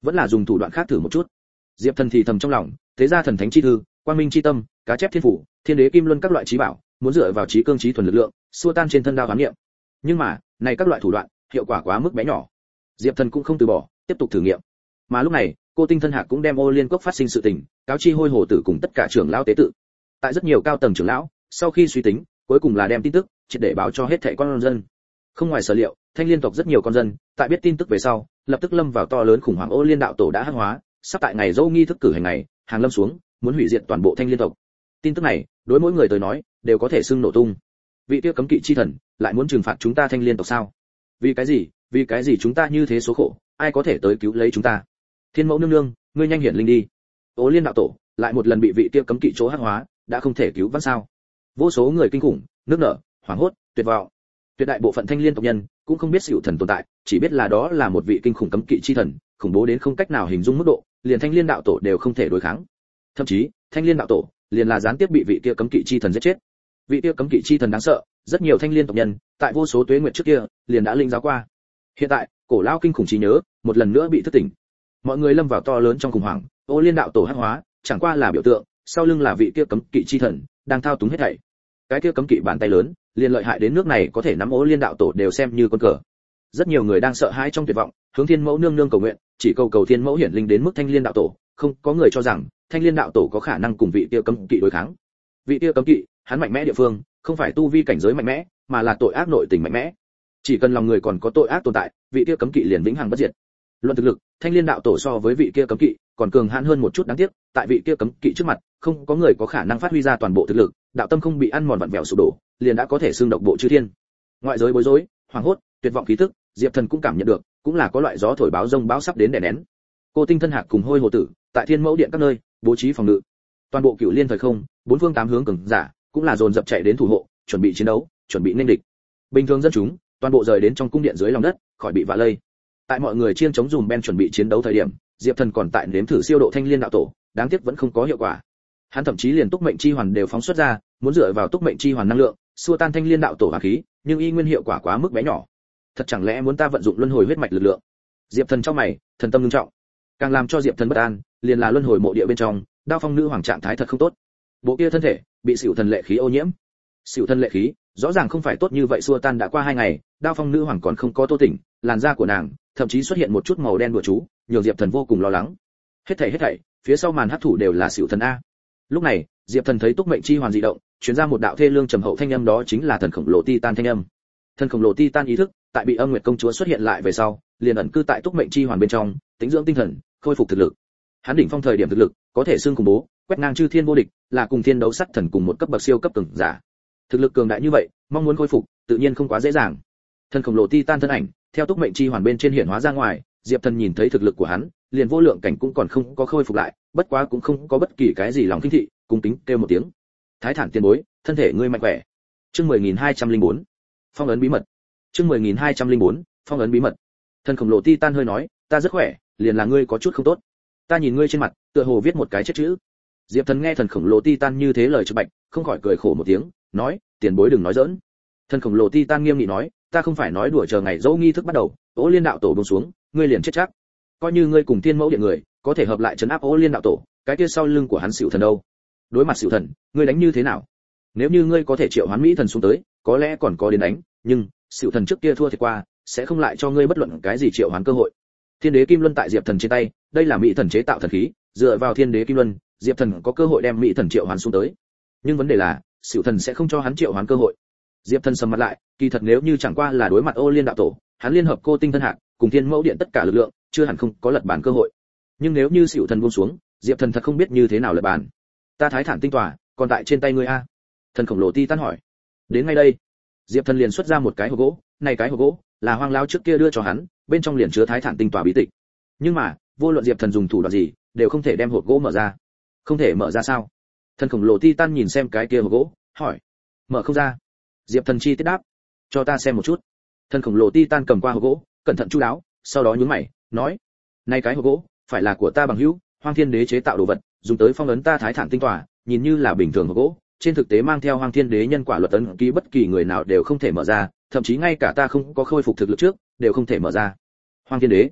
vẫn là dùng thủ đoạn khác thử một chút. Diệp Thần thì thầm trong lòng, thế ra thần thánh chi thư, quang minh chi tâm, cá chép thiên phủ, thiên đế kim luân các loại trí bảo, muốn dựa vào trí cương trí thuần lực lượng, xua tan trên thân đao ám niệm. Nhưng mà, này các loại thủ đoạn, hiệu quả quá mức bé nhỏ. Diệp Thần cũng không từ bỏ, tiếp tục thử nghiệm. Mà lúc này, cô Tinh Thân Hạc cũng đem Ô Liên Cốc phát sinh sự tình, cáo chi Hôi Hồ Tử cùng tất cả trưởng lão tế tự. Tại rất nhiều cao tầng trưởng lão, sau khi suy tính, cuối cùng là đem tin tức triệt để báo cho hết thảy con dân. Không ngoài sở liệu, Thanh Liên tộc rất nhiều con dân, tại biết tin tức về sau, lập tức lâm vào to lớn khủng hoảng. Ô Liên đạo tổ đã hắc hóa, sắp tại ngày dỗ nghi thức cử hành này, hàng lâm xuống, muốn hủy diệt toàn bộ Thanh Liên tộc. Tin tức này, đối mỗi người tới nói, đều có thể xưng nổ tung. Vị kia cấm kỵ chi thần, lại muốn trừng phạt chúng ta Thanh Liên tộc sao? Vì cái gì? Vì cái gì chúng ta như thế số khổ, ai có thể tới cứu lấy chúng ta? Thiên Mẫu nương nương, ngươi nhanh hiển linh đi. Ô Liên đạo tổ, lại một lần bị vị kia cấm kỵ chỗ hắc hóa, đã không thể cứu vãn sao? Vô số người kinh khủng, nước nở, hoảng hốt, tuyệt vọng. Tuyệt đại bộ phận Thanh Liên tộc nhân cũng không biết Sửu thần tồn tại, chỉ biết là đó là một vị kinh khủng cấm kỵ chi thần, khủng bố đến không cách nào hình dung mức độ, liền Thanh Liên đạo tổ đều không thể đối kháng. Thậm chí, Thanh Liên đạo tổ liền là gián tiếp bị vị kia cấm kỵ chi thần giết chết. Vị kia cấm kỵ chi thần đáng sợ, rất nhiều Thanh Liên tộc nhân, tại vô số tuế nguyệt trước kia, liền đã linh giáo qua. Hiện tại, cổ lão kinh khủng trí nhớ, một lần nữa bị thức tỉnh. Mọi người lâm vào to lớn trong khủng hoảng. Ô Liên đạo tổ hắc hóa, chẳng qua là biểu tượng, sau lưng là vị kia cấm kỵ chi thần, đang thao túng hết thảy. Cái kia cấm kỵ bàn tay lớn, liền lợi hại đến nước này có thể nắm Ô Liên đạo tổ đều xem như con cờ. Rất nhiều người đang sợ hãi trong tuyệt vọng, hướng Thiên Mẫu nương nương cầu nguyện, chỉ cầu cầu Thiên Mẫu hiển linh đến mức Thanh Liên đạo tổ, không có người cho rằng Thanh Liên đạo tổ có khả năng cùng vị kia cấm kỵ đối kháng. Vị kia cấm kỵ, hắn mạnh mẽ địa phương, không phải tu vi cảnh giới mạnh mẽ, mà là tội ác nội tình mạnh mẽ. Chỉ cần lòng người còn có tội ác tồn tại, vị kia cấm kỵ liền vĩnh hằng bất diệt. Luận thực lực, Thanh Liên đạo tổ so với vị kia cấm kỵ còn cường hãn hơn một chút, đáng tiếc, tại vị kia cấm kỵ trước mặt, không có người có khả năng phát huy ra toàn bộ thực lực, đạo tâm không bị ăn mòn vặn vẹo sụp đổ, liền đã có thể xương độc bộ chư thiên. Ngoại giới bối rối, hoảng hốt, tuyệt vọng khí tức, Diệp Thần cũng cảm nhận được, cũng là có loại gió thổi báo rông báo sắp đến đè nén. Cô Tinh Thân Hạc cùng Hôi Hồ Tử, tại Thiên Mẫu điện các nơi, bố trí phòng ngự. Toàn bộ Cửu Liên thời không, bốn phương tám hướng cường giả, cũng là dồn dập chạy đến thủ hộ, chuẩn bị chiến đấu, chuẩn bị nên địch. Bình thường dân chúng, toàn bộ rời đến trong cung điện dưới lòng đất, khỏi bị vạ lây. Tại mọi người chiêng chống dùm ben chuẩn bị chiến đấu thời điểm, Diệp Thần còn tại nếm thử siêu độ Thanh Liên đạo tổ, đáng tiếc vẫn không có hiệu quả. Hắn thậm chí liền túc mệnh chi hoàn đều phóng xuất ra, muốn dựa vào túc mệnh chi hoàn năng lượng, xua tan Thanh Liên đạo tổ hỏa khí, nhưng y nguyên hiệu quả quá mức bé nhỏ. Thật chẳng lẽ muốn ta vận dụng luân hồi huyết mạch lực lượng? Diệp Thần trong mày, thần tâm nghiêm trọng. Càng làm cho Diệp Thần bất an, liền là luân hồi mộ địa bên trong, Đao Phong nữ hoàng trạng thái thật không tốt. Bộ kia thân thể bị Sửu thần lệ khí ô nhiễm. Sửu thần lệ khí, rõ ràng không phải tốt như vậy, xua tan đã qua hai ngày, Đao Phong nữ hoàng còn không có tô tỉnh, làn da của nàng thậm chí xuất hiện một chút màu đen đùa chú, nhường Diệp Thần vô cùng lo lắng. Hết thảy hết thảy, phía sau màn hắc thủ đều là Sửu thần a. Lúc này, Diệp Thần thấy túc mệnh chi hoàn dị động, truyền ra một đạo thê lương trầm hậu thanh âm, đó chính là thần khổng lồ Titan thanh âm. Thần khổng lồ Titan ý thức, tại bị Âm Nguyệt công chúa xuất hiện lại về sau, liền ẩn cư tại túc mệnh chi hoàn bên trong, tĩnh dưỡng tinh thần, khôi phục thực lực. Hắn đỉnh phong thời điểm thực lực, có thể xương khủng bố, quét ngang chư thiên vô địch, là cùng thiên đấu sắt thần cùng một cấp bậc siêu cấp cường giả. Thực lực cường đại như vậy, mong muốn khôi phục, tự nhiên không quá dễ dàng. Thần khổng lồ Titan thân ảnh, theo túc mệnh chi hoàn bên trên hiển hóa ra ngoài, Diệp Thần nhìn thấy thực lực của hắn, liền vô lượng cảnh cũng còn không có khôi phục lại, bất quá cũng không có bất kỳ cái gì lòng khinh thị, cung kính kêu một tiếng. Thái thản tiền bối, thân thể ngươi mạnh khỏe. Chương mười nghìn hai trăm lẻ bốn, phong ấn bí mật. Chương mười nghìn hai trăm lẻ bốn, phong ấn bí mật. Thần khổng lồ Titan hơi nói, ta rất khỏe, liền là ngươi có chút không tốt. Ta nhìn ngươi trên mặt, tựa hồ viết một cái chết chữ. Diệp Thần nghe thần khổng lồ Titan như thế lời trực bạch, không khỏi cười khổ một tiếng, nói, tiền bối đừng nói giỡn. Thần khổng lồ Titan nghiêm nghị nói, ta không phải nói đùa, chờ ngày dỗ nghi thức bắt đầu, Ô Liên đạo tổ buông xuống, ngươi liền chết chắc. Coi như ngươi cùng Thiên Mẫu điện người, có thể hợp lại trấn áp Ô Liên đạo tổ, cái kia sau lưng của hắn Sửu thần đâu? Đối mặt Sửu thần, ngươi đánh như thế nào? Nếu như ngươi có thể triệu hoán Mỹ thần xuống tới, có lẽ còn có đến đánh, nhưng Sửu thần trước kia thua thiệt qua, sẽ không lại cho ngươi bất luận cái gì triệu hoán cơ hội. Thiên đế kim luân tại Diệp Thần trên tay, đây là Mỹ thần chế tạo thần khí, dựa vào Thiên đế kim luân, Diệp Thần có cơ hội đem Mỹ thần triệu hoán xuống tới. Nhưng vấn đề là, Sửu thần sẽ không cho hắn triệu hoán cơ hội. Diệp Thần sầm mặt lại, kỳ thật nếu như chẳng qua là đối mặt Ô Liên đạo tổ, hắn liên hợp cô Tinh Thân Hạc, cùng Thiên Mẫu điện tất cả lực lượng, chưa hẳn không có lật bàn cơ hội. Nhưng nếu như Sửu thần buông xuống, Diệp Thần thật không biết như thế nào lật bàn. Ta thái thản tinh tỏa, còn tại trên tay ngươi a? Thần khổng lồ Titan hỏi. Đến ngay đây, Diệp Thần liền xuất ra một cái hộp gỗ, này cái hộp gỗ là Hoang lão trước kia đưa cho hắn, bên trong liền chứa thái thản tinh tỏa bí tịch. Nhưng mà, vô luận Diệp Thần dùng thủ đoạn gì, đều không thể đem hộp gỗ mở ra. Không thể mở ra sao? Thần khổng lồ Titan nhìn xem cái kia hộp gỗ, hỏi. Mở không ra. Diệp Thần chi tiết đáp. Cho ta xem một chút. Thần khổng lồ Titan cầm qua hộp gỗ, cẩn thận chu đáo, sau đó nhướng mày, nói: "Này cái hộp gỗ, phải là của ta bằng hữu, Hoang Thiên Đế chế tạo đồ vật, dùng tới phong ấn ta thái thản tinh tỏa, nhìn như là bình thường hộp gỗ, trên thực tế mang theo Hoang Thiên Đế nhân quả luật ấn ký, bất kỳ người nào đều không thể mở ra, thậm chí ngay cả ta không có khôi phục thực lực trước, đều không thể mở ra." Hoang Thiên Đế.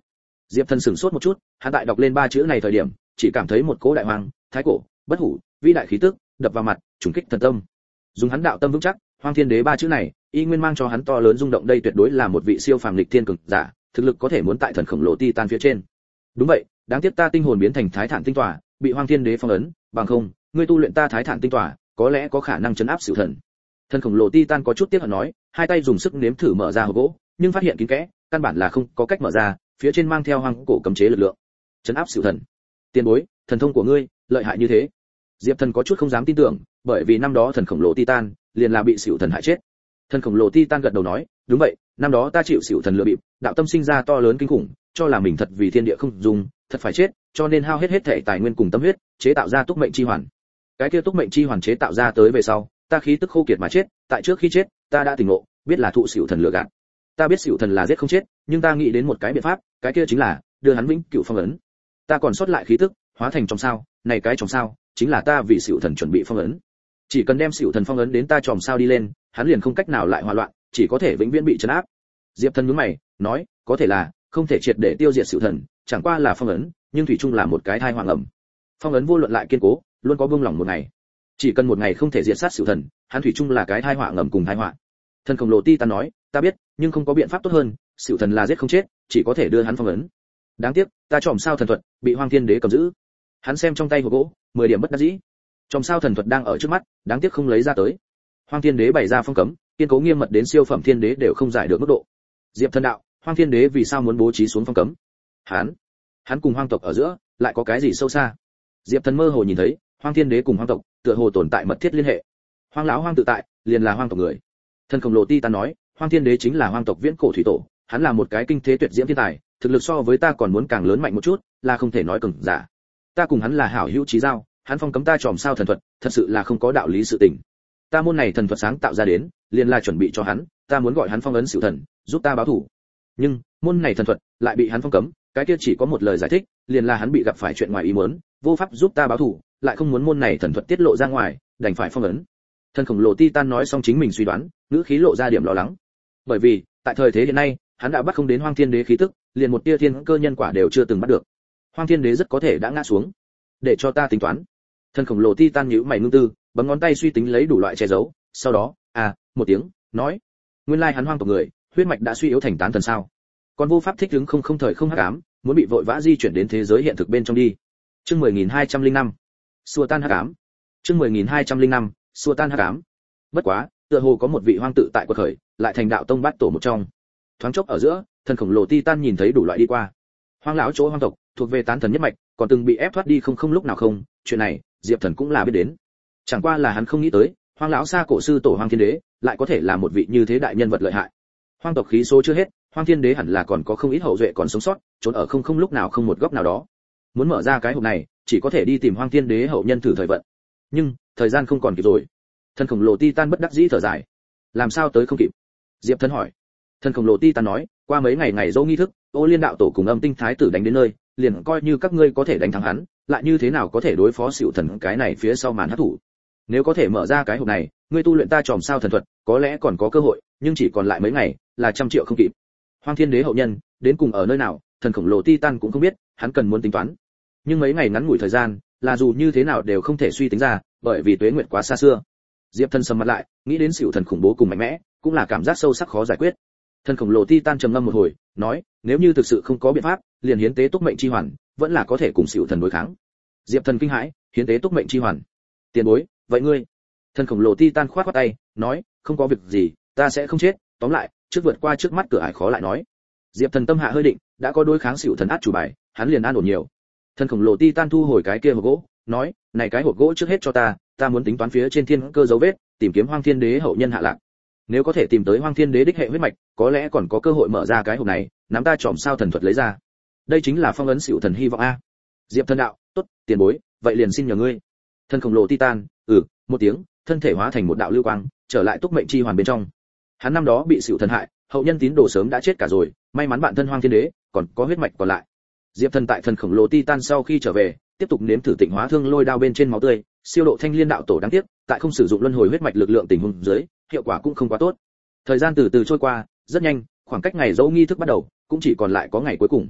Diệp Thần sửng sốt một chút, hắn tại đọc lên ba chữ này thời điểm, chỉ cảm thấy một cỗ đại hoàng, thái cổ, bất hủ, vĩ đại khí tức đập vào mặt, trùng kích thần tâm. Dùng hắn đạo tâm vững chắc, Hoang Thiên Đế ba chữ này, y nguyên mang cho hắn to lớn rung động, đây tuyệt đối là một vị siêu phàm lịch thiên cường giả, thực lực có thể muốn tại thần khổng lồ Titan phía trên. Đúng vậy, đáng tiếc ta tinh hồn biến thành Thái Thản tinh tỏa, bị Hoang Thiên Đế phong ấn, bằng không, ngươi tu luyện ta Thái Thản tinh tỏa, có lẽ có khả năng chấn áp Sửu Thần. Thần khổng lồ Titan có chút tiếc hận nói, hai tay dùng sức nếm thử mở ra hộp gỗ, nhưng phát hiện kín kẽ, căn bản là không có cách mở ra, phía trên mang theo hoang cổ cấm chế lực lượng, chấn áp Sửu Thần. Tiền bối, thần thông của ngươi lợi hại như thế. Diệp Thần có chút không dám tin tưởng, bởi vì năm đó thần khổng lồ Titan liền là bị Sửu Thần hại chết. Thần khổng lồ Titan gật đầu nói, đúng vậy, năm đó ta chịu Sửu Thần lừa bịp, đạo tâm sinh ra to lớn kinh khủng, cho là mình thật vì thiên địa không dùng, thật phải chết, cho nên hao hết hết thể tài nguyên cùng tâm huyết, chế tạo ra túc mệnh chi hoàn. Cái kia túc mệnh chi hoàn chế tạo ra tới về sau, ta khí tức khô kiệt mà chết, tại trước khi chết, ta đã tỉnh ngộ, biết là thụ Sửu Thần lừa gạt. Ta biết Sửu Thần là giết không chết, nhưng ta nghĩ đến một cái biện pháp, cái kia chính là đưa hắn vĩnh cửu phong ấn. Ta còn sót lại khí tức, hóa thành trong sao, này cái trong sao, chính là ta vì Sửu Thần chuẩn bị phong ấn. Chỉ cần đem Sửu Thần phong ấn đến ta tròm sao đi lên, hắn liền không cách nào lại hòa loạn, chỉ có thể vĩnh viễn bị trấn áp. Diệp Thần nhướng mày, nói, có thể là không thể triệt để tiêu diệt Sửu Thần, chẳng qua là phong ấn, nhưng thủy chung là một cái thai hoàng ẩm. Phong ấn vô luận lại kiên cố, luôn có buông lỏng một ngày. Chỉ cần một ngày không thể diệt sát Sửu Thần, hắn thủy chung là cái thai họa ngầm cùng thai họa. Thần khổng lồ Titan nói, ta biết, nhưng không có biện pháp tốt hơn, Sửu Thần là giết không chết, chỉ có thể đưa hắn phong ấn. Đáng tiếc, ta tròm sao thần thuật bị Hoang Thiên Đế cầm giữ. Hắn xem trong tay hộp gỗ, mười điểm bất đắc dĩ. Tròm sao thần thuật đang ở trước mắt, đáng tiếc không lấy ra tới. Hoang Thiên Đế bày ra phong cấm, kiên cố nghiêm mật đến siêu phẩm thiên đế đều không giải được mức độ. Diệp Thần đạo, Hoang Thiên Đế vì sao muốn bố trí xuống phong cấm? Hắn, hắn cùng hoang tộc ở giữa lại có cái gì sâu xa? Diệp Thần mơ hồ nhìn thấy, Hoang Thiên Đế cùng hoang tộc tựa hồ tồn tại mật thiết liên hệ. Hoang lão hoang tự tại, liền là hoang tộc người. Thần khổng lồ Titan nói, Hoang Thiên Đế chính là hoang tộc viễn cổ thủy tổ, hắn là một cái kinh thế tuyệt diễm thiên tài, thực lực so với ta còn muốn càng lớn mạnh một chút, là không thể nói cường giả. Ta cùng hắn là hảo hữu chí giao, hắn phong cấm ta tròm sao thần thuật, thật sự là không có đạo lý sự tình. Ta môn này thần thuật sáng tạo ra đến, liền là chuẩn bị cho hắn, ta muốn gọi hắn phong ấn Sửu Thần, giúp ta báo thù. Nhưng, môn này thần thuật lại bị hắn phong cấm, cái kia chỉ có một lời giải thích, liền là hắn bị gặp phải chuyện ngoài ý muốn, vô pháp giúp ta báo thù, lại không muốn môn này thần thuật tiết lộ ra ngoài, đành phải phong ấn. Thần khổng lồ Titan nói xong chính mình suy đoán, ngữ khí lộ ra điểm lo lắng. Bởi vì, tại thời thế hiện nay, hắn đã bắt không đến Hoang Thiên Đế khí tức, liền một tia thiên cơ nhân quả đều chưa từng bắt được. Hoang Thiên Đế rất có thể đã ngã xuống. Để cho ta tính toán. Thần khổng lồ Titan nhíu mày ngưng tư, bấm ngón tay suy tính lấy đủ loại che giấu, sau đó, à, một tiếng, nói, nguyên lai hắn hoang tộc người, huyết mạch đã suy yếu thành tán thần sao? Còn vô pháp thích ứng không không thời không hắc ám, muốn bị vội vã di chuyển đến thế giới hiện thực bên trong đi. Chương mười nghìn hai trăm lẻ năm, xua tan hắc ám. Chương mười nghìn hai trăm lẻ năm, xua tan hắc ám. Bất quá, tựa hồ có một vị hoang tự tại quật khởi, lại thành đạo tông bát tổ một trong. Thoáng chốc ở giữa, thần khổng lồ Titan nhìn thấy đủ loại đi qua. Hoang lão chỗ hoang tộc, thuộc về tán thần nhất mạch, còn từng bị ép thoát đi không không lúc nào không, chuyện này, Diệp Thần cũng là biết đến. Chẳng qua là hắn không nghĩ tới, Hoang lão xa cổ sư tổ Hoang Thiên Đế, lại có thể là một vị như thế đại nhân vật lợi hại. Hoang tộc khí số chưa hết, Hoang Thiên Đế hẳn là còn có không ít hậu duệ còn sống sót, trốn ở không không lúc nào không một góc nào đó. Muốn mở ra cái hộp này, chỉ có thể đi tìm Hoang Thiên Đế hậu nhân thử thời vận. Nhưng, thời gian không còn kịp rồi. Thần khổng lồ Titan bất đắc dĩ thở dài. Làm sao tới không kịp? Diệp Thần hỏi. Thần khổng lồ Titan nói, qua mấy ngày ngày dỗ nghi thức, Ô Liên đạo tổ cùng Âm Tinh thái tử đánh đến nơi, liền coi như các ngươi có thể đánh thắng hắn, lại như thế nào có thể đối phó Sửu Thần cái này phía sau màn hắc thủ. Nếu có thể mở ra cái hộp này, ngươi tu luyện ta tròm sao thần thuật, có lẽ còn có cơ hội, nhưng chỉ còn lại mấy ngày, là trăm triệu không kịp. Hoang Thiên Đế hậu nhân, đến cùng ở nơi nào, thần khổng lồ Titan cũng không biết, hắn cần muốn tính toán. Nhưng mấy ngày ngắn ngủi thời gian, là dù như thế nào đều không thể suy tính ra, bởi vì tuế nguyệt quá xa xưa. Diệp Thần sầm mặt lại, nghĩ đến Sửu Thần khủng bố cùng mạnh mẽ, cũng là cảm giác sâu sắc khó giải quyết. Thần khổng lồ Titan trầm ngâm một hồi, nói, nếu như thực sự không có biện pháp, liền hiến tế túc mệnh chi hoàn, vẫn là có thể cùng Sửu Thần đối kháng. Diệp Thần kinh hãi, hiến tế túc mệnh chi hoàn. Tiền bối, vậy ngươi? Thần khổng lồ Titan khoát khoát tay, nói, không có việc gì, ta sẽ không chết, tóm lại, trước vượt qua trước mắt cửa ải khó lại nói. Diệp Thần tâm hạ hơi định, đã có đối kháng Sửu Thần át chủ bài, hắn liền an ổn nhiều. Thần khổng lồ Titan thu hồi cái kia hộp gỗ, nói, này cái hộp gỗ trước hết cho ta, ta muốn tính toán phía trên thiên cơ dấu vết, tìm kiếm Hoang Thiên Đế hậu nhân hạ lạc. Nếu có thể tìm tới Hoang Thiên Đế đích hệ huyết mạch, có lẽ còn có cơ hội mở ra cái hộp này, nắm ta trộm sao thần thuật lấy ra. Đây chính là phong ấn Sửu Thần hy vọng a. Diệp Thần đạo, tốt, tiền bối, vậy liền xin nhờ ngươi. Thần khổng lồ Titan, ừ, một tiếng, thân thể hóa thành một đạo lưu quang, trở lại túc mệnh chi hoàn bên trong. Hắn năm đó bị Sửu Thần hại, hậu nhân tín đồ sớm đã chết cả rồi, may mắn bạn thân Hoang Thiên Đế còn có huyết mạch còn lại. Diệp Thần tại thần khổng lồ Titan sau khi trở về, tiếp tục nếm thử tịnh hóa thương lôi đao bên trên máu tươi, siêu độ thanh liên đạo tổ đáng tiếc, tại không sử dụng luân hồi huyết mạch lực lượng tình huống dưới, hiệu quả cũng không quá tốt. Thời gian từ từ trôi qua, rất nhanh, khoảng cách ngày dỗ nghi thức bắt đầu, cũng chỉ còn lại có ngày cuối cùng.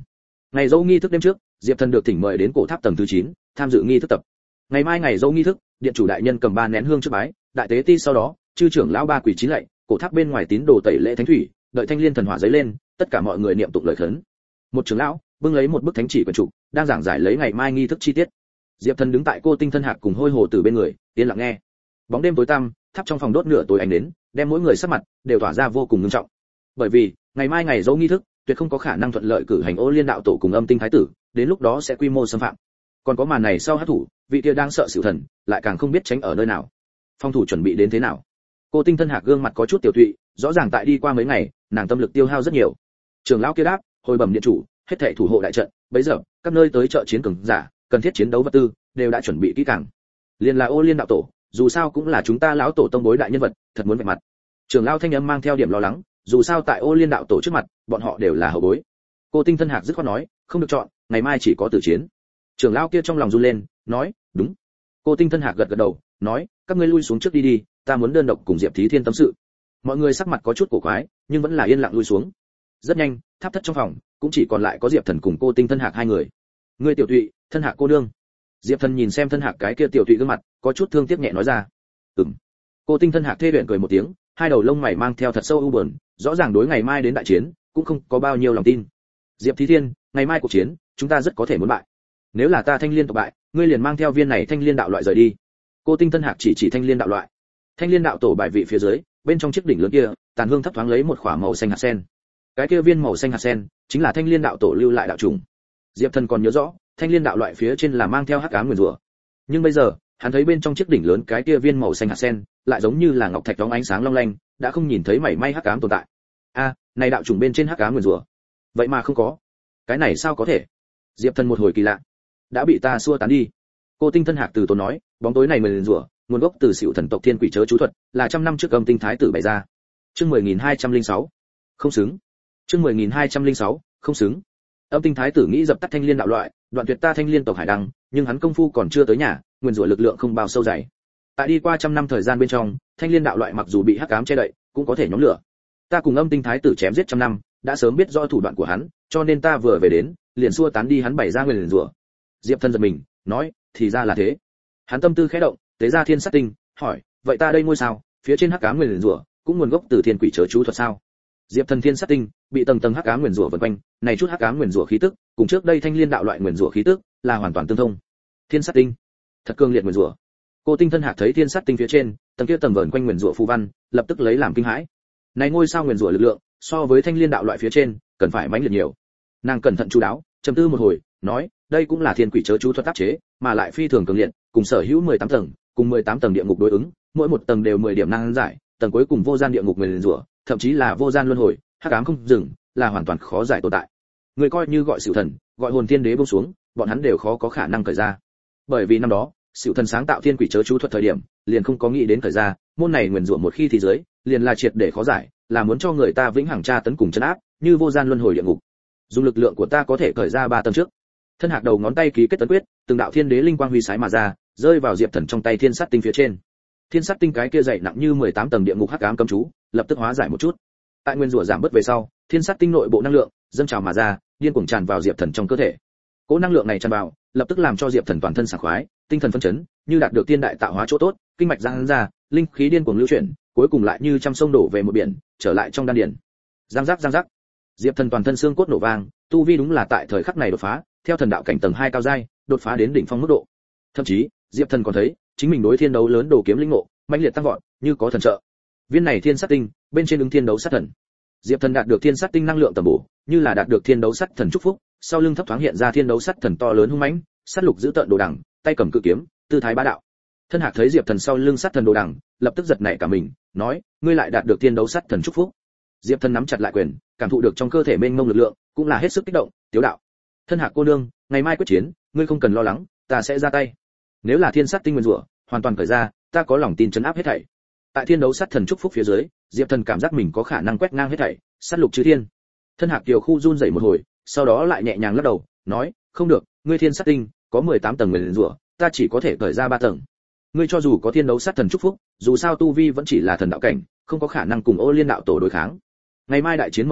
Ngày dỗ nghi thức đêm trước, Diệp Thần được thỉnh mời đến cổ tháp tầng thứ chín, tham dự nghi thức tập. Ngày mai ngày dỗ nghi thức, điện chủ đại nhân cầm ba nén hương trước bái, đại tế ti sau đó, chư trưởng lão ba quỳ chín lạy, cổ tháp bên ngoài tín đồ tẩy lễ thánh thủy, đợi thanh liên thần hỏa giấy lên, tất cả mọi người niệm tụng lời khấn. Một trưởng lão bưng lấy một bức thánh chỉ quyển trục, đang giảng giải lấy ngày mai nghi thức chi tiết. Diệp Thần đứng tại Cô Tinh Thân Hạc cùng Hôi Hồ Tử bên người, yên lặng nghe. Bóng đêm tối tăm, tháp trong phòng đốt nửa tối ánh đến, đem mỗi người sắc mặt đều tỏa ra vô cùng nghiêm trọng. Bởi vì, ngày mai ngày dỗ nghi thức, tuyệt không có khả năng thuận lợi cử hành Ô Liên đạo tổ cùng Âm Tinh thái tử, đến lúc đó sẽ quy mô xâm phạm. Còn có màn này sau hắc thủ, vị kia đang sợ Sửu Thần, lại càng không biết tránh ở nơi nào. Phong thủ chuẩn bị đến thế nào? Cô Tinh Thân Hạc gương mặt có chút tiểu tụy, rõ ràng tại đi qua mấy ngày, nàng tâm lực tiêu hao rất nhiều. Trưởng lão kia đáp, hồi bẩm điện chủ, hết thảy thủ hộ đại trận, bấy giờ, các nơi tới trợ chiến cường giả, cần thiết chiến đấu vật tư, đều đã chuẩn bị kỹ càng. Liên là Ô Liên đạo tổ, dù sao cũng là chúng ta lão tổ tông bối đại nhân vật, thật muốn vạch mặt. Trưởng lão thanh âm mang theo điểm lo lắng, dù sao tại Ô Liên đạo tổ trước mặt, bọn họ đều là hậu bối. Cô Tinh Thân Hạc dứt khoát nói, không được chọn, ngày mai chỉ có tử chiến. Trưởng lão kia trong lòng run lên, nói, đúng. Cô Tinh Thân Hạc gật gật đầu, nói, các ngươi lui xuống trước đi đi, ta muốn đơn độc cùng Diệp Thí Thiên tâm sự. Mọi người sắc mặt có chút cổ quái, nhưng vẫn là yên lặng lui xuống. Rất nhanh, tháp thất trong phòng cũng chỉ còn lại có Diệp Thần cùng Cô Tinh Thân Hạc hai người. Ngươi tiểu tụy, Thân Hạc cô nương. Diệp Thần nhìn xem Thân Hạc cái kia tiểu tụy gương mặt, có chút thương tiếc nhẹ nói ra. Ừm. Cô Tinh Thân Hạc thê luyện cười một tiếng, hai đầu lông mày mang theo thật sâu u buồn, rõ ràng đối ngày mai đến đại chiến cũng không có bao nhiêu lòng tin. Diệp Thí Thiên, ngày mai cuộc chiến, chúng ta rất có thể muốn bại. Nếu là ta Thanh Liên tộc bại, ngươi liền mang theo viên này Thanh Liên đạo loại rời đi. Cô Tinh Thân Hạc chỉ chỉ Thanh Liên đạo loại. Thanh Liên đạo tổ bài vị phía dưới, bên trong chiếc đỉnh lớn kia, tàn hương thấp thoáng lấy một khỏa màu xanh hạt sen. Cái kia viên màu xanh hạt sen, chính là Thanh Liên đạo tổ lưu lại đạo trùng. Diệp Thần còn nhớ rõ, Thanh Liên đạo loại phía trên là mang theo hắc ám nguyên rủa. Nhưng bây giờ, hắn thấy bên trong chiếc đỉnh lớn cái kia viên màu xanh hạt sen, lại giống như là ngọc thạch đóng ánh sáng long lanh, đã không nhìn thấy mảy may hắc ám tồn tại. A, này đạo trùng bên trên hắc ám nguyên rủa. Vậy mà không có. Cái này sao có thể? Diệp Thần một hồi kỳ lạ. Đã bị ta xua tán đi. Cô Tinh Thân Hạc từ tốn nói, bóng tối này nguyên rủa, nguồn gốc từ Sửu Thần tộc Thiên Quỷ chớ chú thuật, là trăm năm trước Âm Tinh thái tử bày ra. Chương mười nghìn hai trăm lẻ sáu. Không xứng. Chương mười nghìn hai trăm lẻ sáu, không xứng. Âm Tinh thái tử nghĩ dập tắt Thanh Liên đạo loại, đoạn tuyệt ta Thanh Liên tộc hải đăng, nhưng hắn công phu còn chưa tới nhà, nguyên rủa lực lượng không bao sâu dày. Tại đi qua trăm năm thời gian bên trong, Thanh Liên đạo loại mặc dù bị hắc ám che đậy, cũng có thể nhóm lửa. Ta cùng Âm Tinh thái tử chém giết trăm năm, đã sớm biết rõ thủ đoạn của hắn, cho nên ta vừa về đến, liền xua tán đi hắn bày ra nguyên rủa. Diệp Thần giật mình, nói, thì ra là thế. Hắn tâm tư khẽ động, tế ra thiên sát tinh, hỏi, vậy ta đây ngôi sao, phía trên hắc ám nguyên rủa, cũng nguồn gốc từ Thiên Quỷ chớ chú thuật sao? Diệp Thần thiên sát tinh, bị tầng tầng hắc ám nguyên rủa vần quanh, này chút hắc ám nguyên rủa khí tức, cùng trước đây Thanh Liên đạo loại nguyên rủa khí tức, là hoàn toàn tương thông. Thiên sát tinh, thật cương liệt nguyên rủa. Cô Tinh Thân Hạc thấy thiên sát tinh phía trên, tầng kia tầng vờn quanh nguyên rủa phù văn, lập tức lấy làm kinh hãi. Này ngôi sao nguyên rủa lực lượng, so với Thanh Liên đạo loại phía trên, cần phải mãnh liệt nhiều. Nàng cẩn thận chú đáo, trầm tư một hồi, nói, đây cũng là Thiên Quỷ chớ chú thuật áp chế, mà lại phi thường cường liệt, cùng sở hữu mười tám tầng, cùng mười tám tầng địa ngục đối ứng, mỗi một tầng đều mười điểm năng giải, tầng cuối cùng vô gian địa ngục nguyên rủa, thậm chí là vô gian luân hồi, hắc ám không dừng, là hoàn toàn khó giải tồn tại. Người coi như gọi Sửu Thần, gọi hồn thiên đế buông xuống, bọn hắn đều khó có khả năng cởi ra. Bởi vì năm đó, Sửu Thần sáng tạo Thiên Quỷ chớ chú thuật thời điểm, liền không có nghĩ đến cởi ra, môn này nguyên rủa một khi thì dưới, liền là triệt để khó giải, là muốn cho người ta vĩnh hằng tra tấn cùng trấn áp, như vô gian luân hồi địa ngục. Dùng lực lượng của ta có thể cởi ra ba tầng trước. Thân Hạc đầu ngón tay ký kết tấn quyết, từng đạo thiên đế linh quang huy sái mà ra, rơi vào Diệp Thần trong tay thiên sát tinh phía trên. Thiên sát tinh cái kia dày nặng như mười tám tầng địa ngục hắc ám cấm chú, lập tức hóa giải một chút. Tại nguyên rủa giảm bớt về sau, thiên sát tinh nội bộ năng lượng dâng trào mà ra, điên cuồng tràn vào Diệp Thần trong cơ thể. Cỗ năng lượng này tràn vào, lập tức làm cho Diệp Thần toàn thân sảng khoái, tinh thần phấn chấn, như đạt được tiên đại tạo hóa chỗ tốt, kinh mạch giãn ra, linh khí điên cuồng lưu chuyển, cuối cùng lại như trăm sông đổ về một biển, trở lại trong đan điền. Giang giác giang giác. Diệp Thần toàn thân xương cốt nổ vang, tu vi đúng là tại thời khắc này đột phá, theo thần đạo cảnh tầng hai cao giai, đột phá đến đỉnh phong mức độ. Thậm chí, Diệp Thần còn thấy, chính mình đối thiên đấu lớn đồ kiếm linh ngộ, mãnh liệt tăng vọt, như có thần trợ. Viên này thiên sát tinh, bên trên ứng thiên đấu sát thần. Diệp Thần đạt được thiên sát tinh năng lượng tầm bổ, như là đạt được thiên đấu sát thần chúc phúc, sau lưng thấp thoáng hiện ra thiên đấu sát thần to lớn hung mãnh, sát lục giữ tợn đồ đằng, tay cầm cự kiếm, tư thái bá đạo. Thân Hạc thấy Diệp Thần sau lưng sát thần đồ đằng, lập tức giật nảy cả mình, nói, ngươi lại đạt được thiên đấu sát thần chúc phúc. Diệp Thần nắm chặt lại quyền, cảm thụ được trong cơ thể mênh mông lực lượng, cũng là hết sức kích động, tiếu đạo. Thân Hạc cô nương, ngày mai quyết chiến, ngươi không cần lo lắng, ta sẽ ra tay. Nếu là thiên sát tinh nguyên rủa, hoàn toàn cởi ra, ta có lòng tin trấn áp hết thảy. Tại thiên đấu sát thần chúc phúc phía dưới, Diệp Thần cảm giác mình có khả năng quét ngang hết thảy, sát lục chư thiên. Thân Hạc kiều khu run rẩy một hồi, sau đó lại nhẹ nhàng lắc đầu, nói, không được, ngươi thiên sát tinh có mười tám tầng nguyên rủa, ta chỉ có thể cởi ra ba tầng. Ngươi cho dù có thiên đấu sát thần chúc phúc, dù sao tu vi vẫn chỉ là thần đạo cảnh, không có khả năng cùng Ô Liên đạo tổ đối kháng. Ngày mai đại chiến mở ra,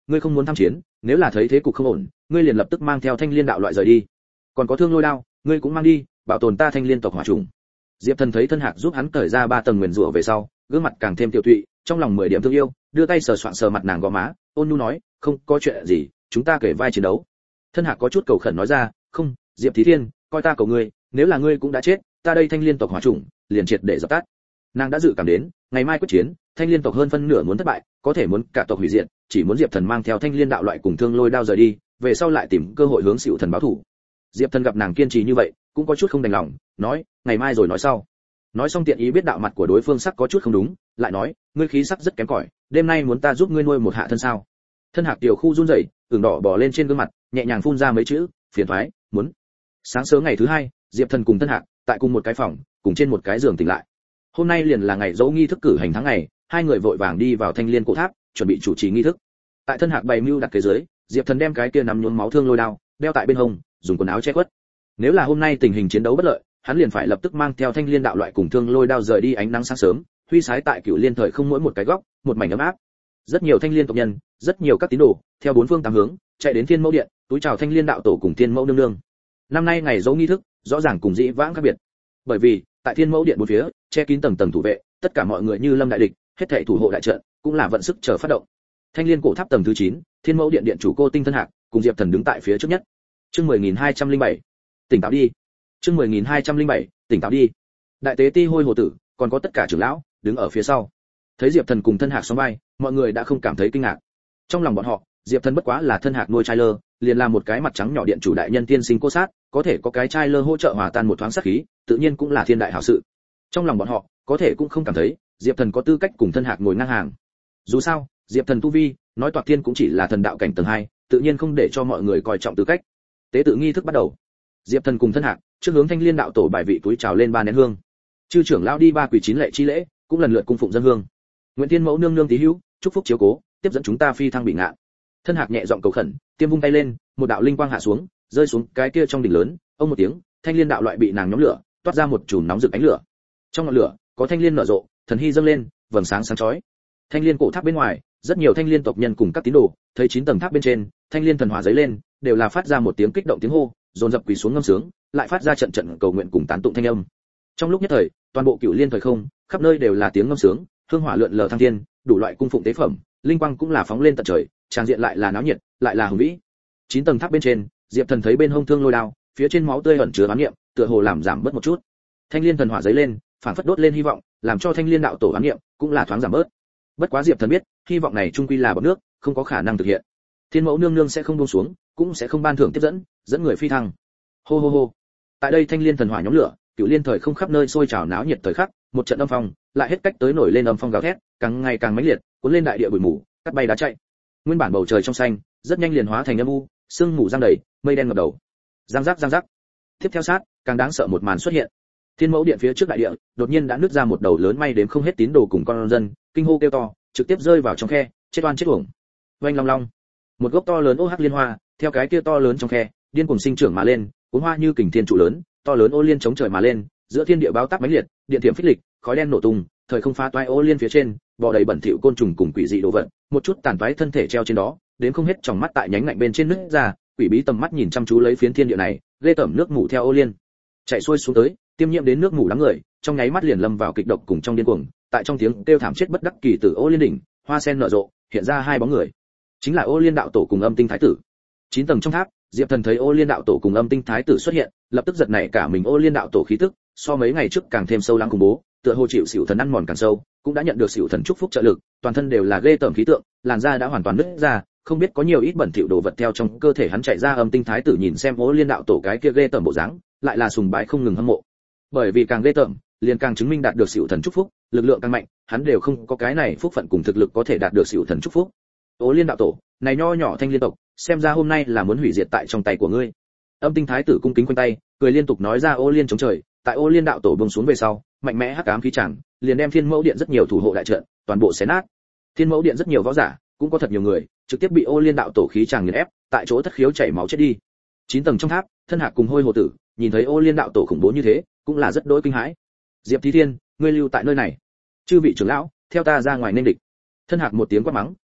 ngươi không muốn tham chiến, nếu là thấy thế cục không ổn, ngươi liền lập tức mang theo thanh liên đạo loại rời đi. Còn có thương lôi đao, ngươi cũng mang đi, bảo tồn ta thanh liên tộc hỏa trùng. Diệp Thần thấy Thân Hạc giúp hắn cởi ra ba tầng nguyền rủa về sau, gương mặt càng thêm tiêu tụy, trong lòng mười điểm thương yêu, đưa tay sờ soạng sờ mặt nàng gò má, ôn nhu nói, không có chuyện gì, chúng ta kể vai chiến đấu. Thân Hạc có chút cầu khẩn nói ra, không, Diệp Thí Thiên, coi ta cầu ngươi, nếu là ngươi cũng đã chết, ta đây thanh liên tộc hỏa trùng liền triệt để dập tắt. Nàng đã dự cảm đến, ngày mai quyết chiến, thanh liên tộc hơn phân nửa muốn thất bại, có thể muốn cả tộc hủy diệt, chỉ muốn Diệp Thần mang theo thanh liên đạo loại cùng thương lôi đao rời đi, về sau lại tìm cơ hội hướng Sửu Thần báo thù. Diệp Thần gặp nàng kiên trì như vậy, cũng có chút không đành lòng, nói, ngày mai rồi nói sau. Nói xong tiện ý biết đạo mặt của đối phương sắc có chút không đúng, lại nói, ngươi khí sắc rất kém cỏi, đêm nay muốn ta giúp ngươi nuôi một hạ thân sao? Thân Hạc tiểu khu run rẩy, ửng đỏ bò lên trên gương mặt, nhẹ nhàng phun ra mấy chữ, phiền toái, muốn. Sáng sớm ngày thứ hai, Diệp Thần cùng Thân Hạc tại cùng một cái phòng, cùng trên một cái giường tỉnh lại. Hôm nay liền là ngày dỗ nghi thức cử hành tháng ngày, hai người vội vàng đi vào Thanh Liên cổ tháp, chuẩn bị chủ trì nghi thức. Tại Thân Hạc bày mưu đặt kế dưới, Diệp Thần đem cái kia nắm nhuốm máu thương lôi đao đeo tại bên hông, dùng quần áo che khuất. Nếu là hôm nay tình hình chiến đấu bất lợi, hắn liền phải lập tức mang theo thanh liên đạo loại cùng thương lôi đao rời đi ánh nắng sáng sớm, huy sái tại Cửu Liên thời không mỗi một cái góc, một mảnh ấm áp. Rất nhiều thanh liên tộc nhân, rất nhiều các tín đồ, theo bốn phương tám hướng, chạy đến Thiên Mẫu Điện, túi chào thanh liên đạo tổ cùng Thiên Mẫu nương nương. Năm nay ngày dỗ nghi thức, rõ ràng cùng dĩ vãng khác biệt. Bởi vì, tại Thiên Mẫu Điện bốn phía, che kín tầng tầng thủ vệ, tất cả mọi người như lâm đại địch, hết thảy thủ hộ đại trận, cũng là vận sức chờ phát động. Thanh Liên cổ tháp tầng thứ chín, Thiên Mẫu Điện điện chủ Cô Tinh Thân Hạc, cùng Diệp Thần đứng tại phía trước nhất. Chương mười nghìn hai trăm lẻ bảy, tỉnh táo đi. Chương mười nghìn hai trăm lẻ bảy, tỉnh táo đi. Đại tế ti Hôi Hồ Tử, còn có tất cả trưởng lão, đứng ở phía sau. Thấy Diệp Thần cùng Thân Hạc song vai, mọi người đã không cảm thấy kinh ngạc. Trong lòng bọn họ, Diệp Thần bất quá là Thân Hạc nuôi trai lơ, liền là một cái mặt trắng nhỏ điện chủ đại nhân tiên sinh cô sát, có thể có cái trai lơ hỗ trợ hòa tan một thoáng sát khí, tự nhiên cũng là thiên đại hảo sự. Trong lòng bọn họ, có thể cũng không cảm thấy, Diệp Thần có tư cách cùng Thân Hạc ngồi ngang hàng. Dù sao, Diệp Thần tu vi, nói toạc thiên cũng chỉ là thần đạo cảnh tầng hai, tự nhiên không để cho mọi người coi trọng tư cách. Tế tự nghi thức bắt đầu. Diệp Thần cùng Thân Hạc, trước hướng Thanh Liên đạo tổ bài vị túi chào lên ba nén hương. Chư trưởng lão đi ba quỳ chín lệ chi lễ, cũng lần lượt cung phụng dân hương. Nguyện Thiên Mẫu nương nương tí hữu, chúc phúc chiếu cố, tiếp dẫn chúng ta phi thăng bị ngạn. Thân Hạc nhẹ giọng cầu khẩn, tiêm vung tay lên, một đạo linh quang hạ xuống, rơi xuống cái kia trong đỉnh lớn, ông một tiếng, thanh liên đạo loại bị nàng nhóm lửa, toát ra một chùm nóng rực ánh lửa. Trong ngọn lửa, có thanh liên nở rộ, thần hy dâng lên, vầng sáng sáng chói. Thanh liên cổ tháp bên ngoài, rất nhiều thanh liên tộc nhân cùng các tín đồ, thấy chín tầng tháp bên trên, thanh liên thần hỏa giấy lên, đều là phát ra một tiếng kích động tiếng hô, dồn dập quỳ xuống ngâm sướng, lại phát ra trận trận cầu nguyện cùng tán tụng thanh âm. Trong lúc nhất thời, toàn bộ Cửu Liên thời không, khắp nơi đều là tiếng ngâm sướng, hương hỏa lượn lờ thăng thiên, đủ loại cung phụng tế phẩm, linh quang cũng là phóng lên tận trời, tràn diện lại là náo nhiệt, lại là hùng vĩ. Chín tầng tháp bên trên, Diệp Thần thấy bên hông thương lôi đao, phía trên máu tươi ẩn chứa ám niệm, tựa hồ làm giảm bớt một chút. Thanh liên thần hỏa giấy lên, phản phất đốt lên hy vọng, làm cho thanh liên đạo tổ ám niệm cũng là thoáng giảm bớt. Bất quá Diệp Thần biết, hy vọng này trung quy là bọt nước, không có khả năng thực hiện. Thiên Mẫu nương nương sẽ không buông xuống, cũng sẽ không ban thưởng tiếp dẫn, dẫn người phi thăng. Hô hô hô. Tại đây thanh liên thần hỏa nhóm lửa, Cửu Liên thời không khắp nơi sôi trào náo nhiệt thời khắc, một trận âm phong, lại hết cách tới nổi lên âm phong gào thét, càng ngày càng mãnh liệt, cuốn lên đại địa bụi mù, cắt bay đá chạy. Nguyên bản bầu trời trong xanh, rất nhanh liền hóa thành âm u, sương mù giăng đầy, mây đen ngập đầu. Giang rắc giang rắc. Tiếp theo sát, càng đáng sợ một màn xuất hiện. Thiên Mẫu Điện phía trước đại địa, đột nhiên đã nứt ra một đầu lớn may đếm không hết tín đồ cùng con dân, kinh hô kêu to, trực tiếp rơi vào trong khe, chết oan chết uổng. Oanh long long. Một gốc to lớn ô hắc liên hoa, theo cái kia to lớn trong khe, điên cuồng sinh trưởng mà lên, cuốn hoa như kình thiên trụ lớn, to lớn ô liên chống trời mà lên, giữa thiên địa báo táp mãnh liệt, điện thiểm phích lịch, khói đen nổ tung, thời không phá toái ô liên phía trên, bò đầy bẩn thỉu côn trùng cùng quỷ dị đồ vật, một chút tàn toái thân thể treo trên đó, đến không hết tròng mắt tại nhánh ngạnh bên trên nứt ra, quỷ bí tầm mắt nhìn chăm chú lấy phiến thiên địa này, ghê tởm nước mù theo ô liên chạy xuôi xuống tới, tiêm nhiễm đến nước mù đám người, trong nháy mắt liền lâm vào kịch độc cùng trong điên cuồng, tại trong tiếng kêu thảm chết bất đắc kỳ từ ô liên đỉnh, hoa sen nở rộ, hiện ra hai bóng người, chính là ô liên đạo tổ cùng âm tinh thái tử. Chín tầng trong tháp, Diệp Thần thấy ô liên đạo tổ cùng âm tinh thái tử xuất hiện, lập tức giật nảy cả mình, ô liên đạo tổ khí tức so mấy ngày trước càng thêm sâu lắng khủng bố, tựa hồ chịu xỉu thần ăn mòn càng sâu, cũng đã nhận được xỉu thần chúc phúc trợ lực, toàn thân đều là ghê tởm khí tượng, làn da đã hoàn toàn nứt ra, không biết có nhiều ít bẩn thỉu đồ vật theo trong cơ thể hắn chạy ra. Âm tinh thái tử nhìn xem ô liên đạo tổ cái kia ghê tởm bộ dáng, lại là sùng bái không ngừng hâm mộ, bởi vì càng ghê tởm, liền càng chứng minh đạt được xỉu thần chúc phúc, lực lượng càng mạnh, hắn đều không có cái này phúc phận cùng thực lực có thể đạt được xỉu thần chúc phúc. Ô liên đạo tổ, này nho nhỏ thanh liên tộc, xem ra hôm nay là muốn hủy diệt tại trong tay của ngươi. Âm tinh thái tử cung kính quanh tay, cười liên tục nói ra. Ô liên chống trời, tại ô liên đạo tổ buông xuống về sau, mạnh mẽ hắc ám khí tràng, liền đem Thiên Mẫu Điện rất nhiều thủ hộ đại trận, toàn bộ xé nát. Thiên Mẫu Điện rất nhiều võ giả, cũng có thật nhiều người, trực tiếp bị ô liên đạo tổ khí tràng nghiền ép, tại chỗ thất khiếu chảy máu chết đi. Chín tầng trong tháp, Thân Hạc cùng Hôi Hồ Tử, nhìn thấy ô liên đạo tổ khủng bố như thế, cũng là rất đỗi kinh hãi. Diệp Thí Thiên, ngươi lưu tại nơi này. Chư vị trưởng lão, theo ta ra ngoài nên địch. Thân Hạc một tiếng quát mắng,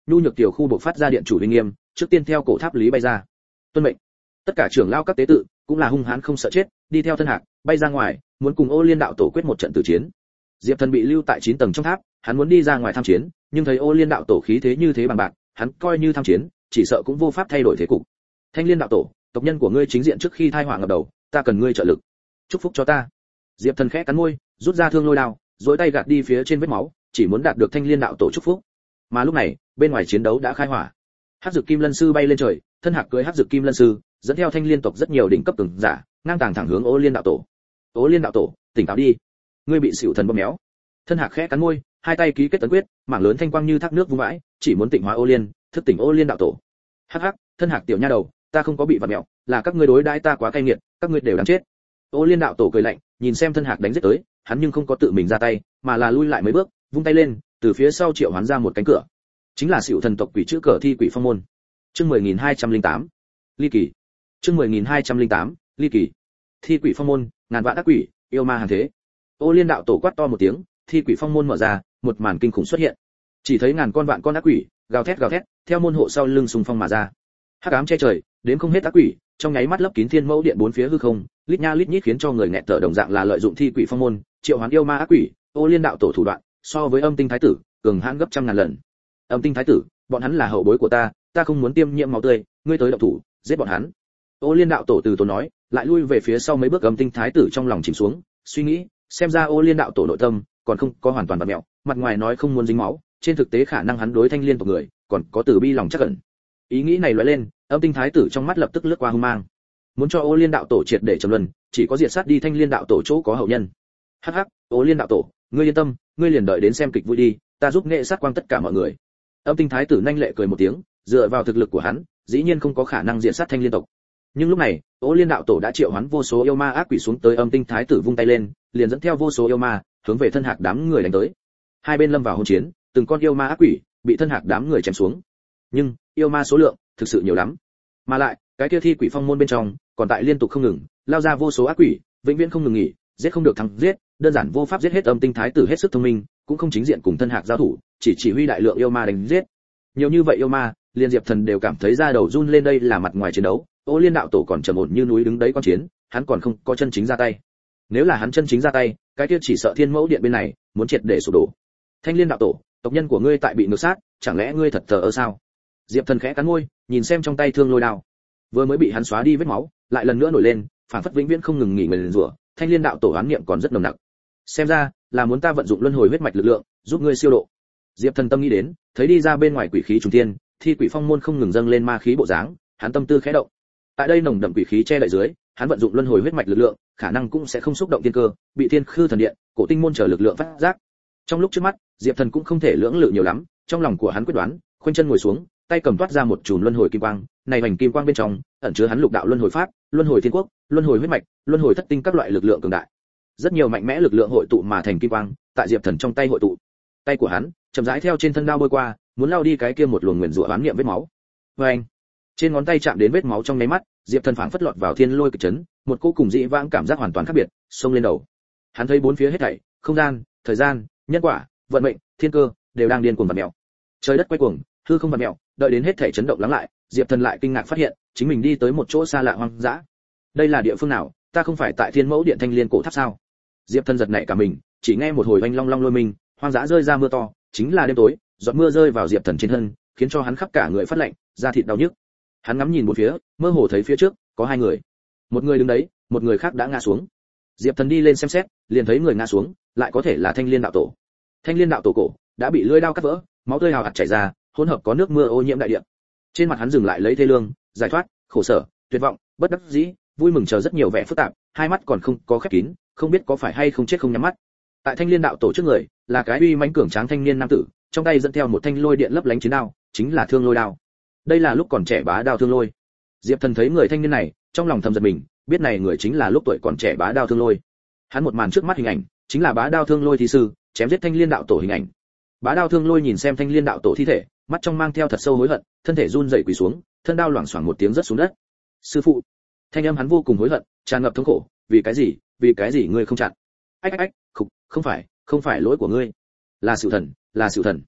nhu nhược tiểu khu bộc phát ra điện chủ uy nghiêm, trước tiên theo cổ tháp lý bay ra. Tuân mệnh. Tất cả trưởng lao các tế tự cũng là hung hãn không sợ chết, đi theo Thân Hạc bay ra ngoài, muốn cùng Ô Liên đạo tổ quyết một trận tử chiến. Diệp Thần bị lưu tại chín tầng trong tháp, hắn muốn đi ra ngoài tham chiến, nhưng thấy Ô Liên đạo tổ khí thế như thế bằng bạc, hắn coi như tham chiến, chỉ sợ cũng vô pháp thay đổi thế cục. Thanh Liên đạo tổ, tộc nhân của ngươi chính diện trước khi tai họa ngập đầu, ta cần ngươi trợ lực. Chúc phúc cho ta. Diệp Thần khẽ cắn môi, rút ra thương lôi đao, duỗi tay gạt đi phía trên vết máu, chỉ muốn đạt được Thanh Liên đạo tổ chúc phúc. Mà lúc này, bên ngoài chiến đấu đã khai hỏa. Hắc Dực Kim Lân sư bay lên trời, Thân Hạc cưỡi Hắc Dực Kim Lân sư, dẫn theo Thanh Liên tộc rất nhiều đỉnh cấp cường giả, ngang tàng thẳng hướng Ô Liên đạo tổ. Ô Liên đạo tổ, tỉnh táo đi, ngươi bị xỉu thần bóp méo. Thân Hạc khẽ cắn môi, hai tay ký kết tấn quyết, mảng lớn thanh quang như thác nước vung vãi, chỉ muốn tịnh hóa Ô Liên, thức tỉnh Ô Liên đạo tổ. Hắc hắc, Thân Hạc tiểu nha đầu, ta không có bị vặn mèo, là các ngươi đối đãi ta quá cay nghiệt, các ngươi đều đáng chết. Ô Liên đạo tổ cười lạnh, nhìn xem Thân Hạc đánh giết tới, hắn nhưng không có tự mình ra tay, mà là lui lại mấy bước, vung tay lên, từ phía sau triệu hoán ra một cánh cửa. Chính là xỉu thần tộc quỷ chữ cờ thi quỷ phong môn. Chương mười nghìn hai trăm lẻ tám, ly kỳ. Chương mười nghìn hai trăm lẻ tám, ly kỳ. Thi quỷ phong môn, ngàn vạn ác quỷ, yêu ma hàng thế. Ô Liên đạo tổ quát to một tiếng, thi quỷ phong môn mở ra, một màn kinh khủng xuất hiện. Chỉ thấy ngàn con vạn con ác quỷ, gào thét gào thét, theo môn hộ sau lưng xung phong mà ra. Hắc ám che trời, đến không hết ác quỷ, trong nháy mắt lấp kín thiên mẫu điện bốn phía hư không, lít nha lít nhít khiến cho người nghẹt thở đồng dạng là lợi dụng thi quỷ phong môn, triệu hoán yêu ma ác quỷ, Ô Liên đạo tổ thủ đoạn, so với Âm Tinh thái tử, cường hãn gấp trăm ngàn lần. Âm Tinh thái tử, bọn hắn là hậu bối của ta, ta không muốn tiêm nhiễm máu tươi, ngươi tới động thủ, giết bọn hắn. Ô Liên đạo tổ từ tốn nói, lại lui về phía sau mấy bước. Âm Tinh thái tử trong lòng chìm xuống, suy nghĩ, xem ra Ô Liên đạo tổ nội tâm còn không có hoàn toàn bạt mẹo, mặt ngoài nói không muốn dính máu, trên thực tế khả năng hắn đối Thanh Liên tộc người còn có từ bi lòng chắc ẩn. Ý nghĩ này lóe lên, Âm Tinh thái tử trong mắt lập tức lướt qua hung mang, muốn cho Ô Liên đạo tổ triệt để trầm luân, chỉ có diệt sát đi Thanh Liên đạo tổ chỗ có hậu nhân. Hắc hắc, Ô Liên đạo tổ, ngươi yên tâm, ngươi liền đợi đến xem kịch vui đi, ta giúp nghệ sát quang tất cả mọi người. Âm Tinh thái tử nhanh lệ cười một tiếng, dựa vào thực lực của hắn, dĩ nhiên không có khả năng diệt sát Thanh Liên tộc. Nhưng lúc này, Ô Liên đạo tổ đã triệu hoán vô số yêu ma ác quỷ xuống tới. Âm Tinh thái tử vung tay lên, liền dẫn theo vô số yêu ma, hướng về Thân Hạc đám người đánh tới. Hai bên lâm vào hỗn chiến, từng con yêu ma ác quỷ bị Thân Hạc đám người chém xuống. Nhưng, yêu ma số lượng thực sự nhiều lắm. Mà lại, cái kia thi quỷ phong môn bên trong, còn tại liên tục không ngừng, lao ra vô số ác quỷ, vĩnh viễn không ngừng nghỉ, giết không được thắng giết, đơn giản vô pháp giết hết. Âm Tinh thái tử hết sức thông minh, cũng không chính diện cùng Thân Hạc giao thủ, chỉ chỉ huy đại lượng yêu ma đánh giết. Nhiều như vậy yêu ma, liên Diệp Thần đều cảm thấy da đầu run lên. Đây là mặt ngoài chiến đấu, Ô Liên đạo tổ còn trầm ổn như núi đứng đấy quan chiến, hắn còn không có chân chính ra tay. Nếu là hắn chân chính ra tay, cái kia chỉ sợ Thiên Mẫu Điện bên này muốn triệt để sụp đổ. Thanh Liên đạo tổ, tộc nhân của ngươi tại bị ngược sát, chẳng lẽ ngươi thật thờ ơ sao? Diệp Thần khẽ cắn môi, nhìn xem trong tay thương lôi đao, vừa mới bị hắn xóa đi vết máu, lại lần nữa nổi lên, phản phất vĩnh viễn không ngừng nghỉ nguyền rủa. Thanh Liên đạo tổ oán niệm còn rất nồng nặc, xem ra là muốn ta vận dụng luân hồi huyết mạch lực lượng, giúp ngươi siêu độ. Diệp Thần tâm nghĩ đến, thấy đi ra bên ngoài quỷ khí trùng thiên, thi quỷ phong môn không ngừng dâng lên ma khí bộ dáng, hắn tâm tư khẽ động. Tại đây nồng đậm quỷ khí che đậy dưới, hắn vận dụng luân hồi huyết mạch lực lượng, khả năng cũng sẽ không xúc động thiên cơ, bị thiên khư thần điện, cổ tinh môn chờ lực lượng phát giác. Trong lúc trước mắt, Diệp Thần cũng không thể lưỡng lự nhiều lắm, trong lòng của hắn quyết đoán, khoanh chân ngồi xuống, tay cầm toát ra một chùm luân hồi kim quang, này hoành kim quang bên trong ẩn chứa hắn lục đạo luân hồi pháp, luân hồi thiên quốc, luân hồi huyết mạch, luân hồi thất tinh các loại lực lượng cường đại. Rất nhiều mạnh mẽ lực lượng hội tụ mà thành kim quang, tại Diệp Thần trong tay hội tụ. Tay của hắn chậm rãi theo trên thân đao bơi qua, muốn lao đi cái kia một luồng nguyền rủa oán niệm vết máu. Và anh, trên ngón tay chạm đến vết máu trong nháy mắt, Diệp Thần phảng phất lọt vào thiên lôi kịch chấn, một cô cùng dị vãng cảm giác hoàn toàn khác biệt xông lên đầu. Hắn thấy bốn phía hết thảy, không gian, thời gian, nhân quả, vận mệnh, thiên cơ đều đang điên cuồng vặn mèo. Trời đất quay cuồng, hư không vặn mèo, đợi đến hết thảy chấn động lắng lại, Diệp Thần lại kinh ngạc phát hiện, chính mình đi tới một chỗ xa lạ hoang dã. Đây là địa phương nào? Ta không phải tại Thiên Mẫu Điện Thanh Liên cổ tháp sao? Diệp Thần giật nảy cả mình, chỉ nghe một hồi oanh long long lôi minh, hoang dã rơi ra mưa to, chính là đêm tối, giọt mưa rơi vào Diệp Thần trên thân, khiến cho hắn khắp cả người phát lạnh, da thịt đau nhức. Hắn ngắm nhìn một phía, mơ hồ thấy phía trước có hai người, một người đứng đấy, một người khác đã ngã xuống. Diệp Thần đi lên xem xét, liền thấy người ngã xuống, lại có thể là Thanh Liên đạo tổ. Thanh Liên đạo tổ cổ đã bị lưỡi đao cắt vỡ, máu tươi hào hạt chảy ra, hỗn hợp có nước mưa ô nhiễm đại địa. Trên mặt hắn dừng lại lấy thê lương, giải thoát, khổ sở, tuyệt vọng, bất đắc dĩ, vui mừng chờ rất nhiều vẻ phức tạp, hai mắt còn không có khép kín, không biết có phải hay không chết không nhắm mắt. Tại Thanh Liên đạo tổ trước người, là cái uy mãnh cường tráng thanh niên nam tử, trong tay dẫn theo một thanh lôi điện lấp lánh chiến đao, chính là Thương Lôi đao. Đây là lúc còn trẻ bá đao Thương Lôi. Diệp Thần thấy người thanh niên này, trong lòng thầm giật mình, biết này người chính là lúc tuổi còn trẻ bá đao Thương Lôi. Hắn một màn trước mắt hình ảnh, chính là bá đao Thương Lôi thí sư, chém giết Thanh Liên đạo tổ hình ảnh. Bá đao Thương Lôi nhìn xem Thanh Liên đạo tổ thi thể, mắt trong mang theo thật sâu hối hận, thân thể run rẩy quỳ xuống, thân đao loảng xoảng một tiếng rớt xuống đất. Sư phụ. Thanh âm hắn vô cùng hối hận, tràn ngập thống khổ, vì cái gì, vì cái gì ngươi không chặn? Ách ách ách, không, không phải, không phải lỗi của ngươi, là Sửu Thần, là Sửu Thần.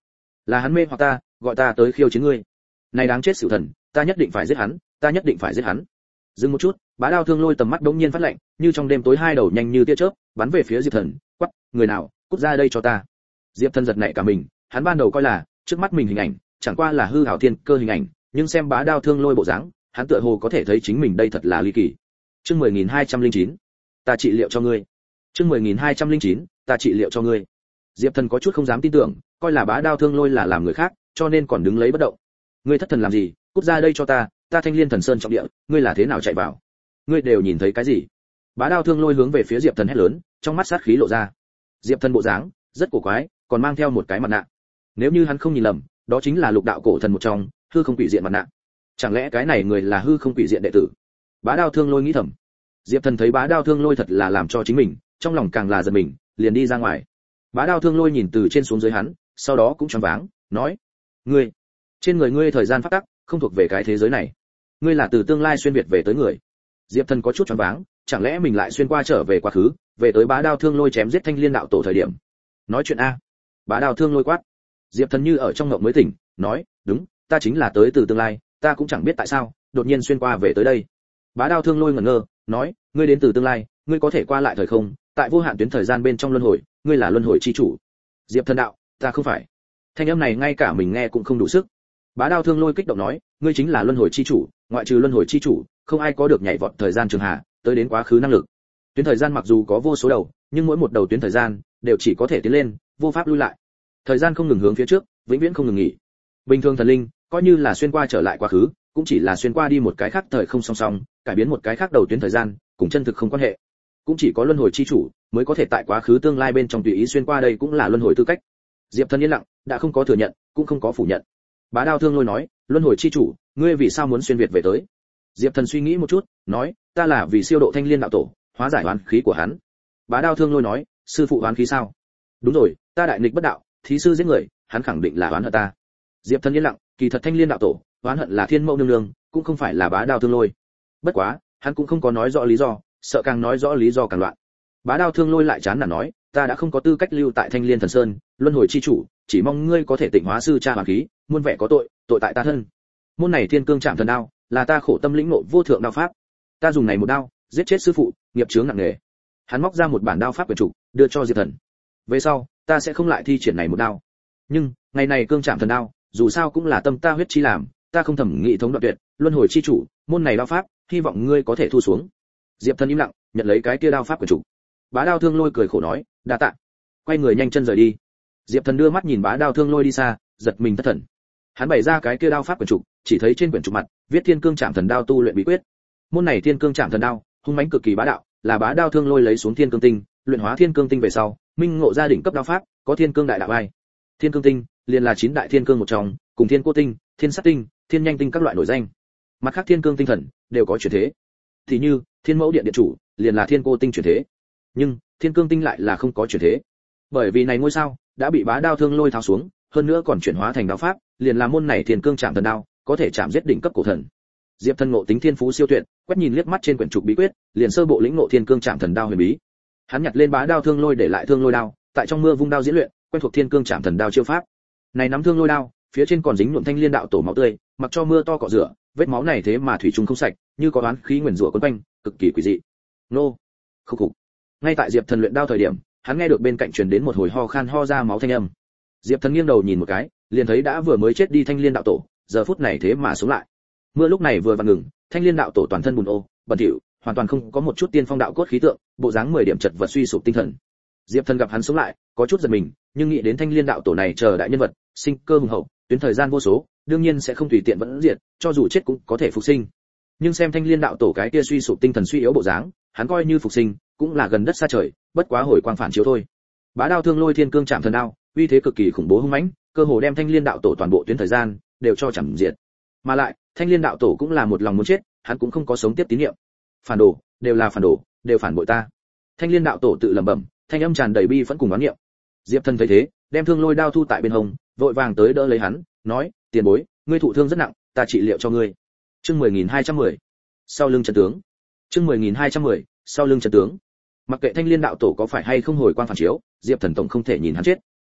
Là hắn mê hoặc ta, gọi ta tới khiêu chiến ngươi. Này đáng chết xỉu thần, ta nhất định phải giết hắn, ta nhất định phải giết hắn. Dừng một chút, bá đao thương lôi tầm mắt đống nhiên phát lạnh, như trong đêm tối hai đầu nhanh như tia chớp, bắn về phía Diệp Thần, quát, người nào, cút ra đây cho ta. Diệp Thần giật nảy cả mình, hắn ban đầu coi là trước mắt mình hình ảnh, chẳng qua là hư ảo thiên cơ hình ảnh, nhưng xem bá đao thương lôi bộ dáng, hắn tựa hồ có thể thấy chính mình đây thật là ly kỳ. Chương mười nghìn hai trăm lẻ chín, ta trị liệu cho ngươi. Chương mười nghìn hai trăm lẻ chín, ta trị liệu cho ngươi. Diệp Thần có chút không dám tin tưởng, coi là bá đao thương lôi là làm người khác, cho nên còn đứng lấy bất động. Ngươi thất thần làm gì, cút ra đây cho ta, ta Thanh Liên Thần Sơn trọng địa, ngươi là thế nào chạy vào? Ngươi đều nhìn thấy cái gì? Bá đao thương lôi hướng về phía Diệp Thần hét lớn, trong mắt sát khí lộ ra. Diệp Thần bộ dáng rất cổ quái, còn mang theo một cái mặt nạ. Nếu như hắn không nhìn lầm, đó chính là lục đạo cổ thần một trong, hư không quỷ diện mặt nạ. Chẳng lẽ cái này người là hư không quỷ diện đệ tử? Bá đao thương lôi nghĩ thầm. Diệp Thần thấy bá đao thương lôi thật là làm cho chính mình, trong lòng càng là giật mình, liền đi ra ngoài. Bá đao thương lôi nhìn từ trên xuống dưới hắn, sau đó cũng choáng váng, nói: "Ngươi, trên người ngươi thời gian pháp tắc không thuộc về cái thế giới này. Ngươi là từ tương lai xuyên việt về tới người." Diệp Thần có chút choáng váng, chẳng lẽ mình lại xuyên qua trở về quá khứ, về tới bá đao thương lôi chém giết Thanh Liên đạo tổ thời điểm. Nói chuyện a. Bá đao thương lôi quát. Diệp Thần như ở trong ngộng mới tỉnh, nói: "Đúng, ta chính là tới từ tương lai, ta cũng chẳng biết tại sao, đột nhiên xuyên qua về tới đây." Bá đao thương lôi ngẩn ngơ, nói: "Ngươi đến từ tương lai, ngươi có thể qua lại thời không, tại vô hạn tuyến thời gian bên trong luân hồi, ngươi là luân hồi chi chủ." Diệp Thần đạo: "Ta không phải." Thanh âm này ngay cả mình nghe cũng không đủ sức. Bá đao thương lôi kích động nói: "Ngươi chính là luân hồi chi chủ, ngoại trừ luân hồi chi chủ, không ai có được nhảy vọt thời gian trường hạ, tới đến quá khứ năng lực. Tuyến thời gian mặc dù có vô số đầu, nhưng mỗi một đầu tuyến thời gian đều chỉ có thể tiến lên, vô pháp lui lại. Thời gian không ngừng hướng phía trước, vĩnh viễn không ngừng nghỉ. Bình thường thần linh, coi như là xuyên qua trở lại quá khứ, cũng chỉ là xuyên qua đi một cái khác thời không song song, cải biến một cái khác đầu tuyến thời gian, cùng chân thực không quan hệ. Cũng chỉ có luân hồi chi chủ mới có thể tại quá khứ tương lai bên trong tùy ý xuyên qua, đây cũng là luân hồi tư cách." Diệp Thần yên lặng, đã không có thừa nhận, cũng không có phủ nhận. Bá đao thương lôi nói: "Luân hồi chi chủ, ngươi vì sao muốn xuyên việt về tới?" Diệp Thần suy nghĩ một chút, nói: "Ta là vì siêu độ Thanh Liên đạo tổ, hóa giải oán khí của hắn." Bá đao thương lôi nói: "Sư phụ oán khí sao?" "Đúng rồi, ta đại nghịch bất đạo, thí sư giết người, hắn khẳng định là oán hận ta." Diệp Thần yên lặng, kỳ thật Thanh Liên đạo tổ, oán hận là Thiên Mẫu nương nương, cũng không phải là bá đao thương lôi. Bất quá, hắn cũng không có nói rõ lý do, sợ càng nói rõ lý do càng loạn. Bá đao thương lôi lại chán nản nói: "Ta đã không có tư cách lưu tại Thanh Liên Thần Sơn, luân hồi chi chủ, chỉ mong ngươi có thể tịnh hóa sư cha oán khí, muôn vẻ có tội, tội tại ta thân. Môn này Thiên Cương Trảm Thần Đao, là ta khổ tâm lĩnh ngộ vô thượng đao pháp. Ta dùng này một đao, giết chết sư phụ, nghiệp chướng nặng nề." Hắn móc ra một bản đao pháp quyển trục, đưa cho Diệp Thần. "Về sau, ta sẽ không lại thi triển này một đao. Nhưng, ngày này Cương Trảm Thần Đao, dù sao cũng là tâm ta huyết chi làm, ta không thẩm nghị thống đoạn tuyệt, luân hồi chi chủ, môn này đao pháp, hy vọng ngươi có thể thu xuống." Diệp Thần im lặng, nhận lấy cái kia đao pháp quyển trục. Bá đao thương lôi cười khổ nói: "Đa tạ." Quay người nhanh chân rời đi. Diệp Thần đưa mắt nhìn bá đao thương lôi đi xa, giật mình thất thần. Hắn bày ra cái kia đao pháp quyển trục, chỉ thấy trên quyển trục mặt viết Thiên Cương Trảm Thần Đao tu luyện bí quyết. Môn này Thiên Cương Trảm Thần Đao, hung mãnh cực kỳ bá đạo, là bá đao thương lôi lấy xuống Thiên Cương Tinh, luyện hóa Thiên Cương Tinh về sau, minh ngộ ra đỉnh cấp đao pháp, có Thiên Cương đại đạo ai. Thiên Cương Tinh liền là chín đại thiên cương một trong, cùng Thiên Cô Tinh, Thiên Sát Tinh, Thiên Nhanh Tinh các loại nổi danh. Mặt khác Thiên Cương Tinh thần đều có chuyển thế. Thì như Thiên Mẫu Điện điện chủ, liền là Thiên Cô Tinh chuyển thế. Nhưng Thiên Cương Tinh lại là không có chuyển thế. Bởi vì này ngôi sao đã bị bá đao thương lôi tháo xuống, hơn nữa còn chuyển hóa thành đao pháp, liền là môn này Thiên Cương Trảm Thần Đao, có thể chạm giết đỉnh cấp cổ thần. Diệp Thần ngộ tính thiên phú siêu tuyệt, quét nhìn liếc mắt trên quyển trục bí quyết, liền sơ bộ lĩnh ngộ Thiên Cương Trảm Thần Đao huyền bí. Hắn nhặt lên bá đao thương lôi để lại thương lôi đao, tại trong mưa vung đao diễn luyện, quen thuộc Thiên Cương Trảm Thần Đao chiêu pháp. Này nắm thương lôi đao, phía trên còn dính nhuộm Thanh Liên đạo tổ máu tươi, mặc cho mưa to cọ rửa, vết máu này thế mà thủy chung không sạch, như có oán khí nguyền rủa quấn quanh, cực kỳ quỷ dị. Nô, khục khục. Ngay tại Diệp Thần luyện đao thời điểm, hắn nghe được bên cạnh truyền đến một hồi ho khan ho ra máu thanh âm. Diệp Thần nghiêng đầu nhìn một cái, liền thấy đã vừa mới chết đi Thanh Liên đạo tổ, giờ phút này thế mà sống lại. Mưa lúc này vừa vặn ngừng, Thanh Liên đạo tổ toàn thân bùn ô, bẩn thỉu, hoàn toàn không có một chút tiên phong đạo cốt khí tượng, bộ dáng mười điểm chật vật suy sụp tinh thần. Diệp Thần gặp hắn sống lại, có chút giật mình, nhưng nghĩ đến Thanh Liên đạo tổ này chờ đại nhân vật, sinh cơ hùng hậu, tuyến thời gian vô số, đương nhiên sẽ không tùy tiện vẫn diệt, cho dù chết cũng có thể phục sinh. Nhưng xem Thanh Liên đạo tổ cái kia suy sụp tinh thần suy yếu bộ dáng, hắn coi như phục sinh, cũng là gần đất xa trời, bất quá hồi quang phản chiếu thôi. Bá đao thương lôi Thiên Cương Trảm Thần Đao, uy thế cực kỳ khủng bố hung mãnh, cơ hồ đem Thanh Liên đạo tổ toàn bộ tuyến thời gian đều cho chằm diệt. Mà lại, Thanh Liên đạo tổ cũng là một lòng muốn chết, hắn cũng không có sống tiếp tín niệm. Phản đồ, đều là phản đồ, đều phản bội ta. Thanh Liên đạo tổ tự lẩm bẩm, thanh âm tràn đầy bi phẫn cùng oán niệm. Diệp Thần thấy thế, đem thương lôi đao thu tại bên hông, vội vàng tới đỡ lấy hắn, nói: "Tiền bối, ngươi thụ thương rất nặng, ta trị liệu cho ngươi." Chương mười nghìn hai trăm mười. Sau lưng chân tướng. Chương mười nghìn hai trăm mười. Sau lưng chân tướng. Mặc kệ Thanh Liên đạo tổ có phải hay không hồi quang phản chiếu, Diệp Thần tổng không thể nhìn hắn chết.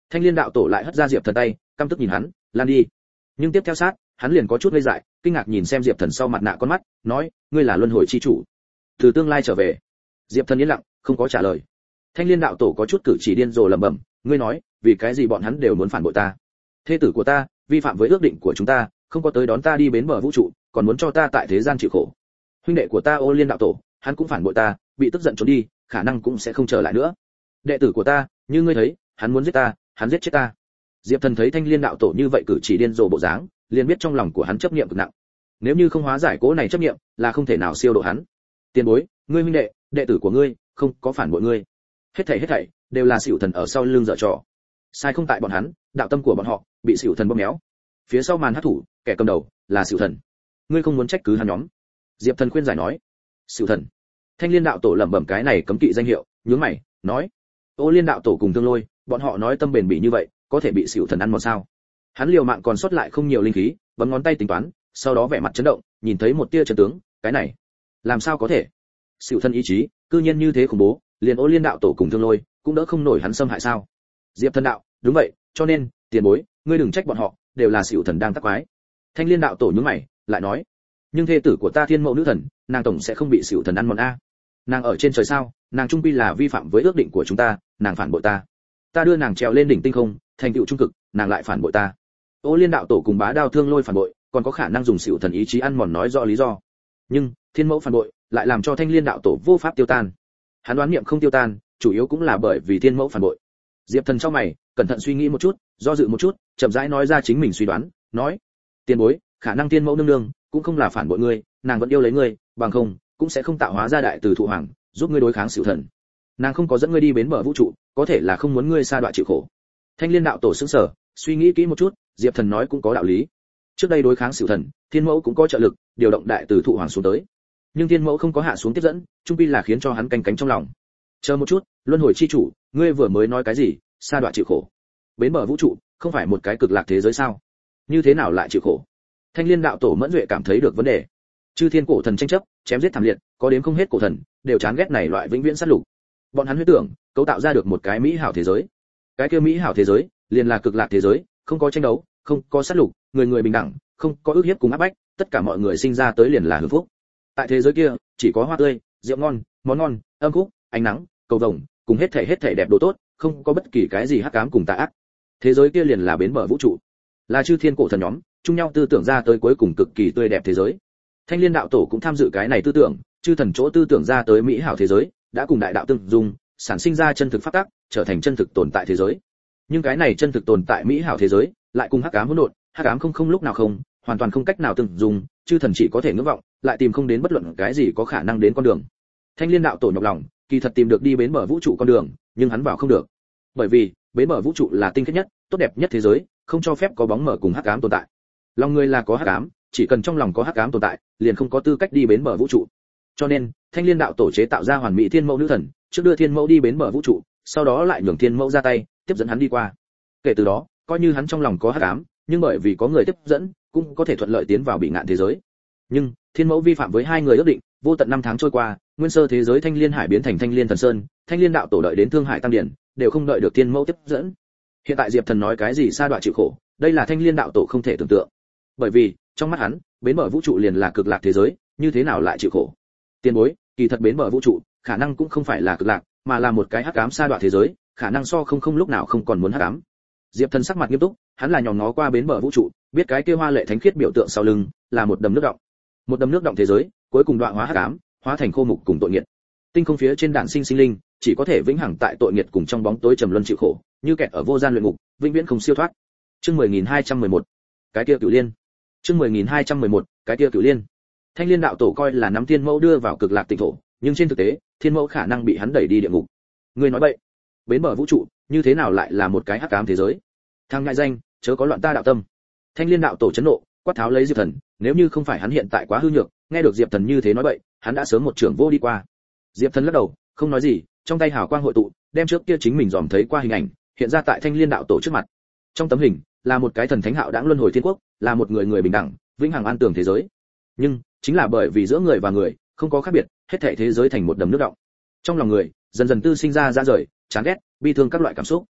Thanh Liên đạo tổ lại hất ra Diệp Thần tay, căm tức nhìn hắn, "Lan đi." Nhưng tiếp theo sát, hắn liền có chút ngây dại, kinh ngạc nhìn xem Diệp Thần sau mặt nạ con mắt, nói, "Ngươi là luân hồi chi chủ, từ tương lai trở về." Diệp Thần yên lặng, không có trả lời. Thanh Liên đạo tổ có chút cử chỉ điên rồ lẩm bẩm, "Ngươi nói, vì cái gì bọn hắn đều muốn phản bội ta? Thê tử của ta, vi phạm với ước định của chúng ta, không có tới đón ta đi bến bờ vũ trụ, còn muốn cho ta tại thế gian chịu khổ. Huynh đệ của ta Ô Liên đạo tổ, hắn cũng phản bội ta, bị tức giận trốn đi, khả năng cũng sẽ không trở lại nữa. Đệ tử của ta, như ngươi thấy, hắn muốn giết ta, hắn giết chết ta." Diệp Thần thấy Thanh Liên đạo tổ như vậy cử chỉ điên rồ bộ dáng, liền biết trong lòng của hắn chấp niệm cực nặng. Nếu như không hóa giải cố này chấp niệm, là không thể nào siêu độ hắn. "Tiền bối, ngươi huynh đệ, đệ tử của ngươi, không có phản bội ngươi. Hết thảy hết thảy đều là Sửu Thần ở sau lưng giở trò. Sai không tại bọn hắn, đạo tâm của bọn họ bị Sửu Thần bóp méo. Phía sau màn hắc thủ, kẻ cầm đầu là Sửu Thần. Ngươi không muốn trách cứ hắn nhóm." Diệp Thần khuyên giải nói. "Sửu Thần." Thanh Liên đạo tổ lẩm bẩm cái này cấm kỵ danh hiệu, nhướng mày, nói, "Ô Liên đạo tổ cùng Thương Lôi, bọn họ nói tâm bền bỉ như vậy, có thể bị Sửu Thần ăn mòn sao?" Hắn liều mạng còn sót lại không nhiều linh khí, bấm ngón tay tính toán, sau đó vẻ mặt chấn động, nhìn thấy một tia chân tướng, cái này, làm sao có thể? Sửu Thần ý chí, cư nhiên như thế khủng bố, liền Ô Liên đạo tổ cùng Thương Lôi, cũng đỡ không nổi hắn xâm hại sao? Diệp Thần đạo, "Đúng vậy, cho nên, tiền bối, ngươi đừng trách bọn họ, đều là Sửu Thần đang tác quái." Thanh Liên đạo tổ nhướng mày, lại nói, "Nhưng thê tử của ta Thiên Mẫu nữ thần, nàng tổng sẽ không bị Sửu Thần ăn mòn a? Nàng ở trên trời sao, nàng trung quy là vi phạm với ước định của chúng ta, nàng phản bội ta. Ta đưa nàng trèo lên đỉnh tinh không, thành tựu trung cực, nàng lại phản bội ta." Ô Liên đạo tổ cùng Bá Đao Thương Lôi phản bội, còn có khả năng dùng Sửu Thần ý chí ăn mòn nói rõ lý do. Nhưng, Thiên Mẫu phản bội, lại làm cho Thanh Liên đạo tổ vô pháp tiêu tan. Hắn đoán niệm không tiêu tan, chủ yếu cũng là bởi vì Thiên Mẫu phản bội. Diệp Thần trong mày, cẩn thận suy nghĩ một chút, do dự một chút, chậm rãi nói ra chính mình suy đoán, nói: "Tiền bối, khả năng Thiên Mẫu nương nương cũng không là phản bội ngươi, nàng vẫn yêu lấy ngươi, bằng không cũng sẽ không tạo hóa ra đại từ thụ hoàng, giúp ngươi đối kháng Sửu Thần. Nàng không có dẫn ngươi đi bến bờ vũ trụ, có thể là không muốn ngươi sa đọa chịu khổ." Thanh Liên đạo tổ sững sờ, suy nghĩ kỹ một chút, Diệp Thần nói cũng có đạo lý. Trước đây đối kháng Sửu Thần, Thiên Mẫu cũng có trợ lực, điều động đại từ thụ hoàng xuống tới. Nhưng Thiên Mẫu không có hạ xuống tiếp dẫn, trung quy là khiến cho hắn canh cánh trong lòng. "Chờ một chút, luân hồi chi chủ, ngươi vừa mới nói cái gì? Sa đọa chịu khổ? Bến bờ vũ trụ không phải một cái cực lạc thế giới sao? Như thế nào lại chịu khổ?" Thanh Liên đạo tổ mẫn duệ cảm thấy được vấn đề. Chư thiên cổ thần tranh chấp, chém giết thảm liệt, có đến không hết cổ thần, đều chán ghét này loại vĩnh viễn sát lục. Bọn hắn huyết tưởng, cấu tạo ra được một cái mỹ hảo thế giới. Cái kia mỹ hảo thế giới, liền là cực lạc thế giới, không có tranh đấu, không có sát lục, người người bình đẳng, không có ước hiếp cùng áp bách, tất cả mọi người sinh ra tới liền là hưởng phúc. Tại thế giới kia, chỉ có hoa tươi, rượu ngon, món ngon, âm khúc, ánh nắng, cầu vồng, cùng hết thảy hết thảy đẹp đồ tốt, không có bất kỳ cái gì hắc ám cùng tà ác. Thế giới kia liền là bến bờ vũ trụ, là chư thiên cổ thần nhóm chung nhau tư tưởng ra tới cuối cùng cực kỳ tươi đẹp thế giới. Thanh Liên đạo tổ cũng tham dự cái này tư tưởng, chư thần chỗ tư tưởng ra tới mỹ hảo thế giới, đã cùng đại đạo tương dung, sản sinh ra chân thực pháp tắc, trở thành chân thực tồn tại thế giới. Nhưng cái này chân thực tồn tại mỹ hảo thế giới, lại cùng hắc ám hỗn độn, hắc ám không không lúc nào không, hoàn toàn không cách nào tương dung, chư thần chỉ có thể ngưỡng vọng, lại tìm không đến bất luận cái gì có khả năng đến con đường. Thanh Liên đạo tổ nhọc lòng, kỳ thật tìm được đi bến bờ vũ trụ con đường, nhưng hắn vào không được. Bởi vì, bến bờ vũ trụ là tinh khiết nhất, tốt đẹp nhất thế giới, không cho phép có bóng mờ cùng hắc ám tồn tại. Lòng người là có hắc ám, chỉ cần trong lòng có hắc ám tồn tại, liền không có tư cách đi bến bờ vũ trụ. Cho nên, Thanh Liên đạo tổ chế tạo ra hoàn mỹ thiên mẫu nữ thần, trước đưa thiên mẫu đi bến bờ vũ trụ, sau đó lại nhường thiên mẫu ra tay, tiếp dẫn hắn đi qua. Kể từ đó, coi như hắn trong lòng có hắc ám, nhưng bởi vì có người tiếp dẫn, cũng có thể thuận lợi tiến vào bị ngạn thế giới. Nhưng, thiên mẫu vi phạm với hai người ước định, vô tận năm tháng trôi qua, nguyên sơ thế giới Thanh Liên hải biến thành Thanh Liên thần sơn, Thanh Liên đạo tổ đợi đến Thương Hải tăng điển, đều không đợi được thiên mẫu tiếp dẫn. Hiện tại Diệp Thần nói cái gì sa đọa chịu khổ, đây là Thanh Liên đạo tổ không thể tưởng tượng. Bởi vì, trong mắt hắn, bến bờ vũ trụ liền là cực lạc thế giới, như thế nào lại chịu khổ? Tiền bối, kỳ thật bến bờ vũ trụ, khả năng cũng không phải là cực lạc, mà là một cái hắc ám sa đọa thế giới, khả năng so không không lúc nào không còn muốn hắc ám. Diệp Thần sắc mặt nghiêm túc, hắn là nhòm ngó qua bến bờ vũ trụ, biết cái kia hoa lệ thánh khiết biểu tượng sau lưng là một đầm nước động. Một đầm nước động thế giới, cuối cùng đoạn hóa hắc ám, hóa thành khô mục cùng tội nghiệt. Tinh không phía trên đạn sinh sinh linh, chỉ có thể vĩnh hằng tại tội nghiệt cùng trong bóng tối trầm luân chịu khổ, như kẹt ở vô gian luyện ngục, vĩnh viễn không siêu thoát. Chương mười nghìn hai trăm mười một, cái kia cửu liên. Chương mười nghìn hai trăm mười một, cái kia cửu liên. Thanh Liên đạo tổ coi là nắm thiên mẫu đưa vào cực lạc tịnh thổ, nhưng trên thực tế, thiên mẫu khả năng bị hắn đẩy đi địa ngục. Ngươi nói bậy, bến bờ vũ trụ, như thế nào lại là một cái hắc ám thế giới? Thằng ngại danh, chớ có loạn ta đạo tâm. Thanh Liên đạo tổ chấn nộ, quát tháo lấy Diệp Thần, nếu như không phải hắn hiện tại quá hư nhược, nghe được Diệp Thần như thế nói bậy, hắn đã sớm một trưởng vô đi qua. Diệp Thần lắc đầu, không nói gì, trong tay hào quang hội tụ, đem trước kia chính mình dòm thấy qua hình ảnh, hiện ra tại Thanh Liên đạo tổ trước mặt. Trong tấm hình, là một cái thần thánh hạo đãng luân hồi thiên quốc, là một người người bình đẳng, vĩnh hằng an tường thế giới. Nhưng, chính là bởi vì giữa người và người không có khác biệt, hết thảy thế giới thành một đầm nước động. Trong lòng người, dần dần tư sinh ra ra rời, chán ghét, bi thương các loại cảm xúc.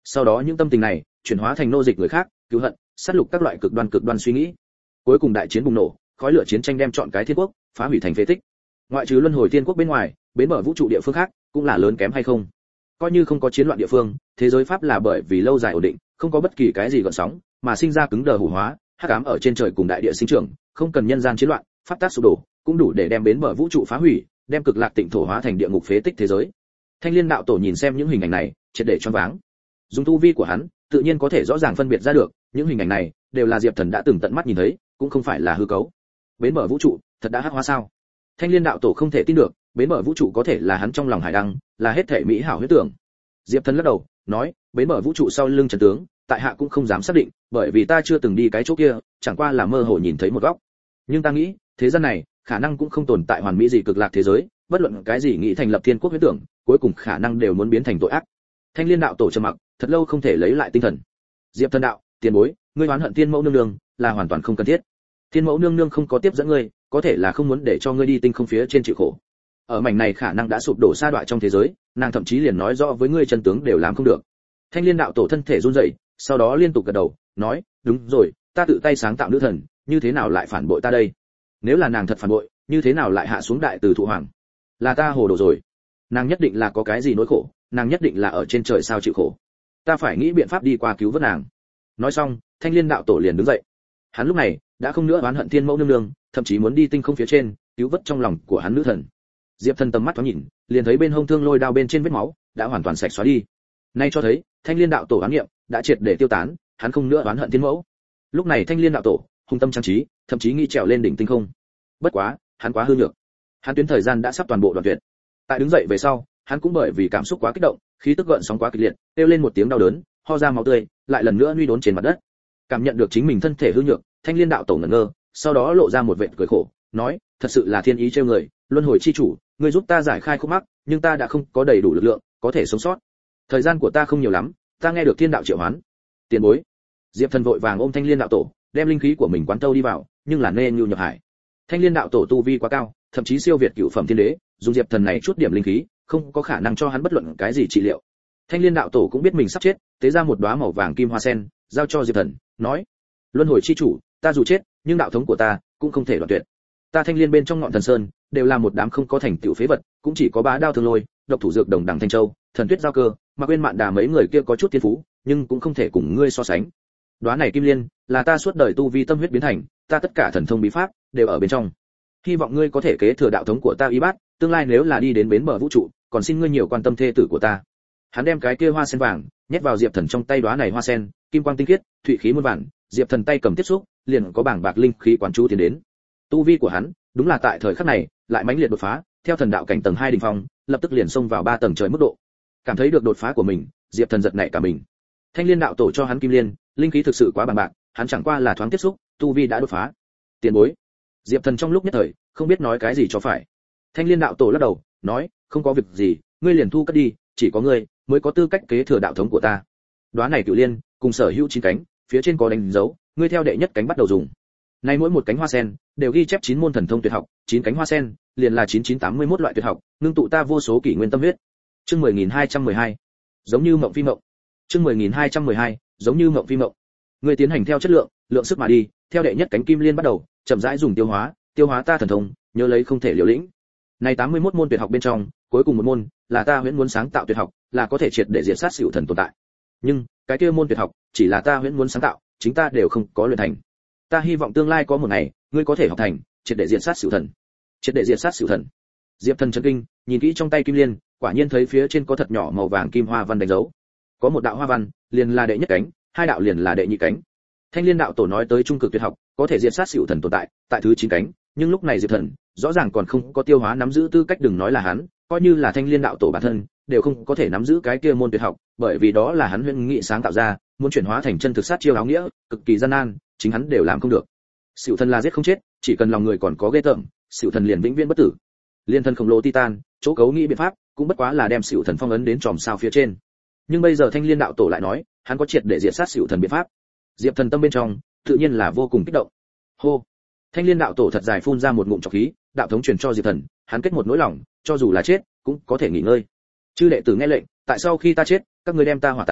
Sau đó những tâm tình này chuyển hóa thành nô dịch người khác, cứu hận, sát lục các loại cực đoan cực đoan suy nghĩ. Cuối cùng đại chiến bùng nổ, khói lửa chiến tranh đem chọn cái thiên quốc phá hủy thành phế tích. Ngoại trừ luân hồi thiên quốc bên ngoài, bến bờ vũ trụ địa phương khác cũng là lớn kém hay không. Coi như không có chiến loạn địa phương, thế giới pháp là bởi vì lâu dài ổn định, không có bất kỳ cái gì gợn sóng, mà sinh ra cứng đờ hủ hóa, hắc ám ở trên trời cùng đại địa sinh trưởng, không cần nhân gian chiến loạn, pháp tác sụp đổ, cũng đủ để đem bến bờ vũ trụ phá hủy, đem cực lạc tịnh thổ hóa thành địa ngục phế tích thế giới. Thanh Liên đạo tổ nhìn xem những hình ảnh này, triệt để choáng váng. Dùng tu vi của hắn, tự nhiên có thể rõ ràng phân biệt ra được, những hình ảnh này đều là Diệp Thần đã từng tận mắt nhìn thấy, cũng không phải là hư cấu. Bến bờ vũ trụ, thật đã hắc hóa sao? Thanh Liên đạo tổ không thể tin được, bến bờ vũ trụ có thể là hắn trong lòng hải đăng, là hết thể mỹ hảo huyết tưởng. Diệp Thần lắc đầu, nói, bến bờ vũ trụ sau lưng Trần tướng, tại hạ cũng không dám xác định, bởi vì ta chưa từng đi cái chỗ kia, chẳng qua là mơ hồ nhìn thấy một góc. Nhưng ta nghĩ, thế gian này, khả năng cũng không tồn tại hoàn mỹ gì cực lạc thế giới, bất luận cái gì nghĩ thành lập thiên quốc huyết tưởng, cuối cùng khả năng đều muốn biến thành tội ác. Thanh Liên đạo tổ trầm mặc, thật lâu không thể lấy lại tinh thần. Diệp Thần đạo, tiền bối, ngươi oán hận Thiên Mẫu nương nương, là hoàn toàn không cần thiết. Thiên Mẫu nương nương không có tiếp dẫn ngươi, có thể là không muốn để cho ngươi đi tinh không phía trên chịu khổ. Ở mảnh này khả năng đã sụp đổ sa đọa trong thế giới, nàng thậm chí liền nói rõ với ngươi chân tướng đều làm không được. Thanh Liên đạo tổ thân thể run rẩy, sau đó liên tục gật đầu, nói, đúng rồi, ta tự tay sáng tạo nữ thần, như thế nào lại phản bội ta đây? Nếu là nàng thật phản bội, như thế nào lại hạ xuống đại từ thụ hoàng? Là ta hồ đồ rồi. Nàng nhất định là có cái gì nỗi khổ, nàng nhất định là ở trên trời sao chịu khổ. Ta phải nghĩ biện pháp đi qua cứu vớt nàng. Nói xong, Thanh Liên đạo tổ liền đứng dậy. Hắn lúc này đã không nữa oán hận Thiên Mẫu nương nương, thậm chí muốn đi tinh không phía trên, cứu vớt trong lòng của hắn nữ thần. Diệp Thần tầm mắt thoáng nhìn, liền thấy bên hông thương lôi đao bên trên vết máu đã hoàn toàn sạch xóa đi. Nay cho thấy, Thanh Liên đạo tổ oán niệm đã triệt để tiêu tán, hắn không nữa oán hận Thiên Mẫu. Lúc này Thanh Liên đạo tổ hung tâm trang trí, thậm chí nghĩ trèo lên đỉnh tinh không. Bất quá, hắn quá hư nhược. Hắn tuyến thời gian đã sắp toàn bộ đoạn tuyệt. Tại đứng dậy về sau, hắn cũng bởi vì cảm xúc quá kích động, khí tức gợn sóng quá kịch liệt, kêu lên một tiếng đau đớn, ho ra máu tươi, lại lần nữa nguy đốn trên mặt đất. Cảm nhận được chính mình thân thể hư nhược, Thanh Liên đạo tổ ngẩn ngơ, sau đó lộ ra một vệt cười khổ, nói, thật sự là thiên ý trêu người, luân hồi chi chủ, ngươi giúp ta giải khai khúc mắc, nhưng ta đã không có đầy đủ lực lượng, có thể sống sót. Thời gian của ta không nhiều lắm, ta nghe được thiên đạo triệu hoán. Tiền bối. Diệp Thần vội vàng ôm Thanh Liên đạo tổ, đem linh khí của mình quán tâu đi vào, nhưng là nê nhu nhập hải. Thanh Liên đạo tổ tu vi quá cao, thậm chí siêu việt cửu phẩm thiên đế, dùng Diệp Thần này chút điểm linh khí, không có khả năng cho hắn bất luận cái gì trị liệu. Thanh Liên đạo tổ cũng biết mình sắp chết, tế ra một đóa màu vàng kim hoa sen, giao cho Diệp Thần, nói: "Luân hồi chi chủ, ta dù chết, nhưng đạo thống của ta cũng không thể đoạn tuyệt. Ta Thanh Liên bên trong ngọn thần sơn, đều là một đám không có thành tựu phế vật, cũng chỉ có bá đao thương lôi, độc thủ dược đồng đằng thanh châu, thần tuyết giao cơ, mà quên mạn đà mấy người kia có chút thiên phú, nhưng cũng không thể cùng ngươi so sánh. Đóa này kim liên, là ta suốt đời tu vi tâm huyết biến thành, ta tất cả thần thông bí pháp đều ở bên trong. Hy vọng ngươi có thể kế thừa đạo thống của ta y bát, tương lai nếu là đi đến bến bờ vũ trụ, còn xin ngươi nhiều quan tâm thê tử của ta." Hắn đem cái kia hoa sen vàng nhét vào Diệp Thần trong tay, đóa này hoa sen, kim quang tinh khiết, thụy khí muôn vàn, Diệp Thần tay cầm tiếp xúc, liền có bảng bạc linh khí quán chú tiến đến. Tu vi của hắn, đúng là tại thời khắc này, lại mãnh liệt đột phá, theo thần đạo cảnh tầng hai đỉnh phong, lập tức liền xông vào ba tầng trời mức độ. Cảm thấy được đột phá của mình, Diệp Thần giật nảy cả mình. Thanh Liên đạo tổ cho hắn kim liên, linh khí thực sự quá bằng bạc, hắn chẳng qua là thoáng tiếp xúc, tu vi đã đột phá. Tiền bối. Diệp Thần trong lúc nhất thời, không biết nói cái gì cho phải. Thanh Liên đạo tổ lắc đầu, nói: "Không có việc gì, ngươi liền thu cất đi, chỉ có ngươi mới có tư cách kế thừa đạo thống của ta. Đóa này cửu liên, cùng sở hữu chín cánh, phía trên có đánh dấu, ngươi theo đệ nhất cánh bắt đầu dùng. Nay mỗi một cánh hoa sen đều ghi chép chín môn thần thông tuyệt học, chín cánh hoa sen liền là chín chín tám mươi mốt loại tuyệt học, ngưng tụ ta vô số kỷ nguyên tâm huyết." Chương mười nghìn hai trăm mười hai, giống như mộng phi mộng. Chương mười nghìn hai trăm mười hai, giống như mộng phi mộng. Ngươi tiến hành theo chất lượng, lượng sức mà đi, theo đệ nhất cánh kim liên bắt đầu, chậm rãi dùng tiêu hóa, tiêu hóa ta thần thông, nhớ lấy không thể liều lĩnh. Này tám mươi mốt môn tuyệt học bên trong, cuối cùng một môn là ta huyễn muốn sáng tạo tuyệt học, là có thể triệt để diệt sát xỉu thần tồn tại. Nhưng, cái kia môn tuyệt học, chỉ là ta huyễn muốn sáng tạo, chính ta đều không có luyện thành. Ta hy vọng tương lai có một ngày, ngươi có thể học thành, triệt để diệt sát xỉu thần. Triệt để diệt sát xỉu thần. Diệp Thần chấn kinh, nhìn kỹ trong tay kim liên, quả nhiên thấy phía trên có thật nhỏ màu vàng kim hoa văn đánh dấu. Có một đạo hoa văn, liền là đệ nhất cánh, hai đạo liền là đệ nhị cánh. Thanh Liên đạo tổ nói tới trung cực tuyệt học, có thể diệt sát xỉu thần tồn tại, tại thứ chín cánh, nhưng lúc này Diệp Thần, rõ ràng còn không có tiêu hóa nắm giữ tư cách, đừng nói là hắn, coi như là Thanh Liên đạo tổ bản thân, đều không có thể nắm giữ cái kia môn tuyệt học, bởi vì đó là hắn huyễn nghị sáng tạo ra, muốn chuyển hóa thành chân thực sát chiêu áo nghĩa, cực kỳ gian nan, chính hắn đều làm không được. Xỉu thần là giết không chết, chỉ cần lòng người còn có ghê tởm, xỉu thần liền vĩnh viễn bất tử. Liên thân khổng lồ titan, chỗ cấu nghĩ biện pháp, cũng bất quá là đem xỉu thần phong ấn đến chòm sao phía trên. Nhưng bây giờ Thanh Liên đạo tổ lại nói, hắn có triệt để diệt sát xỉu thần biện pháp. Diệp Thần tâm bên trong, tự nhiên là vô cùng kích động. Hô. Thanh Liên đạo tổ thật dài phun ra một ngụm trọc khí, đạo thống truyền cho Diệp Thần, hắn kết một nỗi lòng, cho dù là chết, cũng có thể nghỉ ngơi. Chư đệ tử nghe lệnh, tại sau khi ta chết, các ngươi đem ta hỏa táng,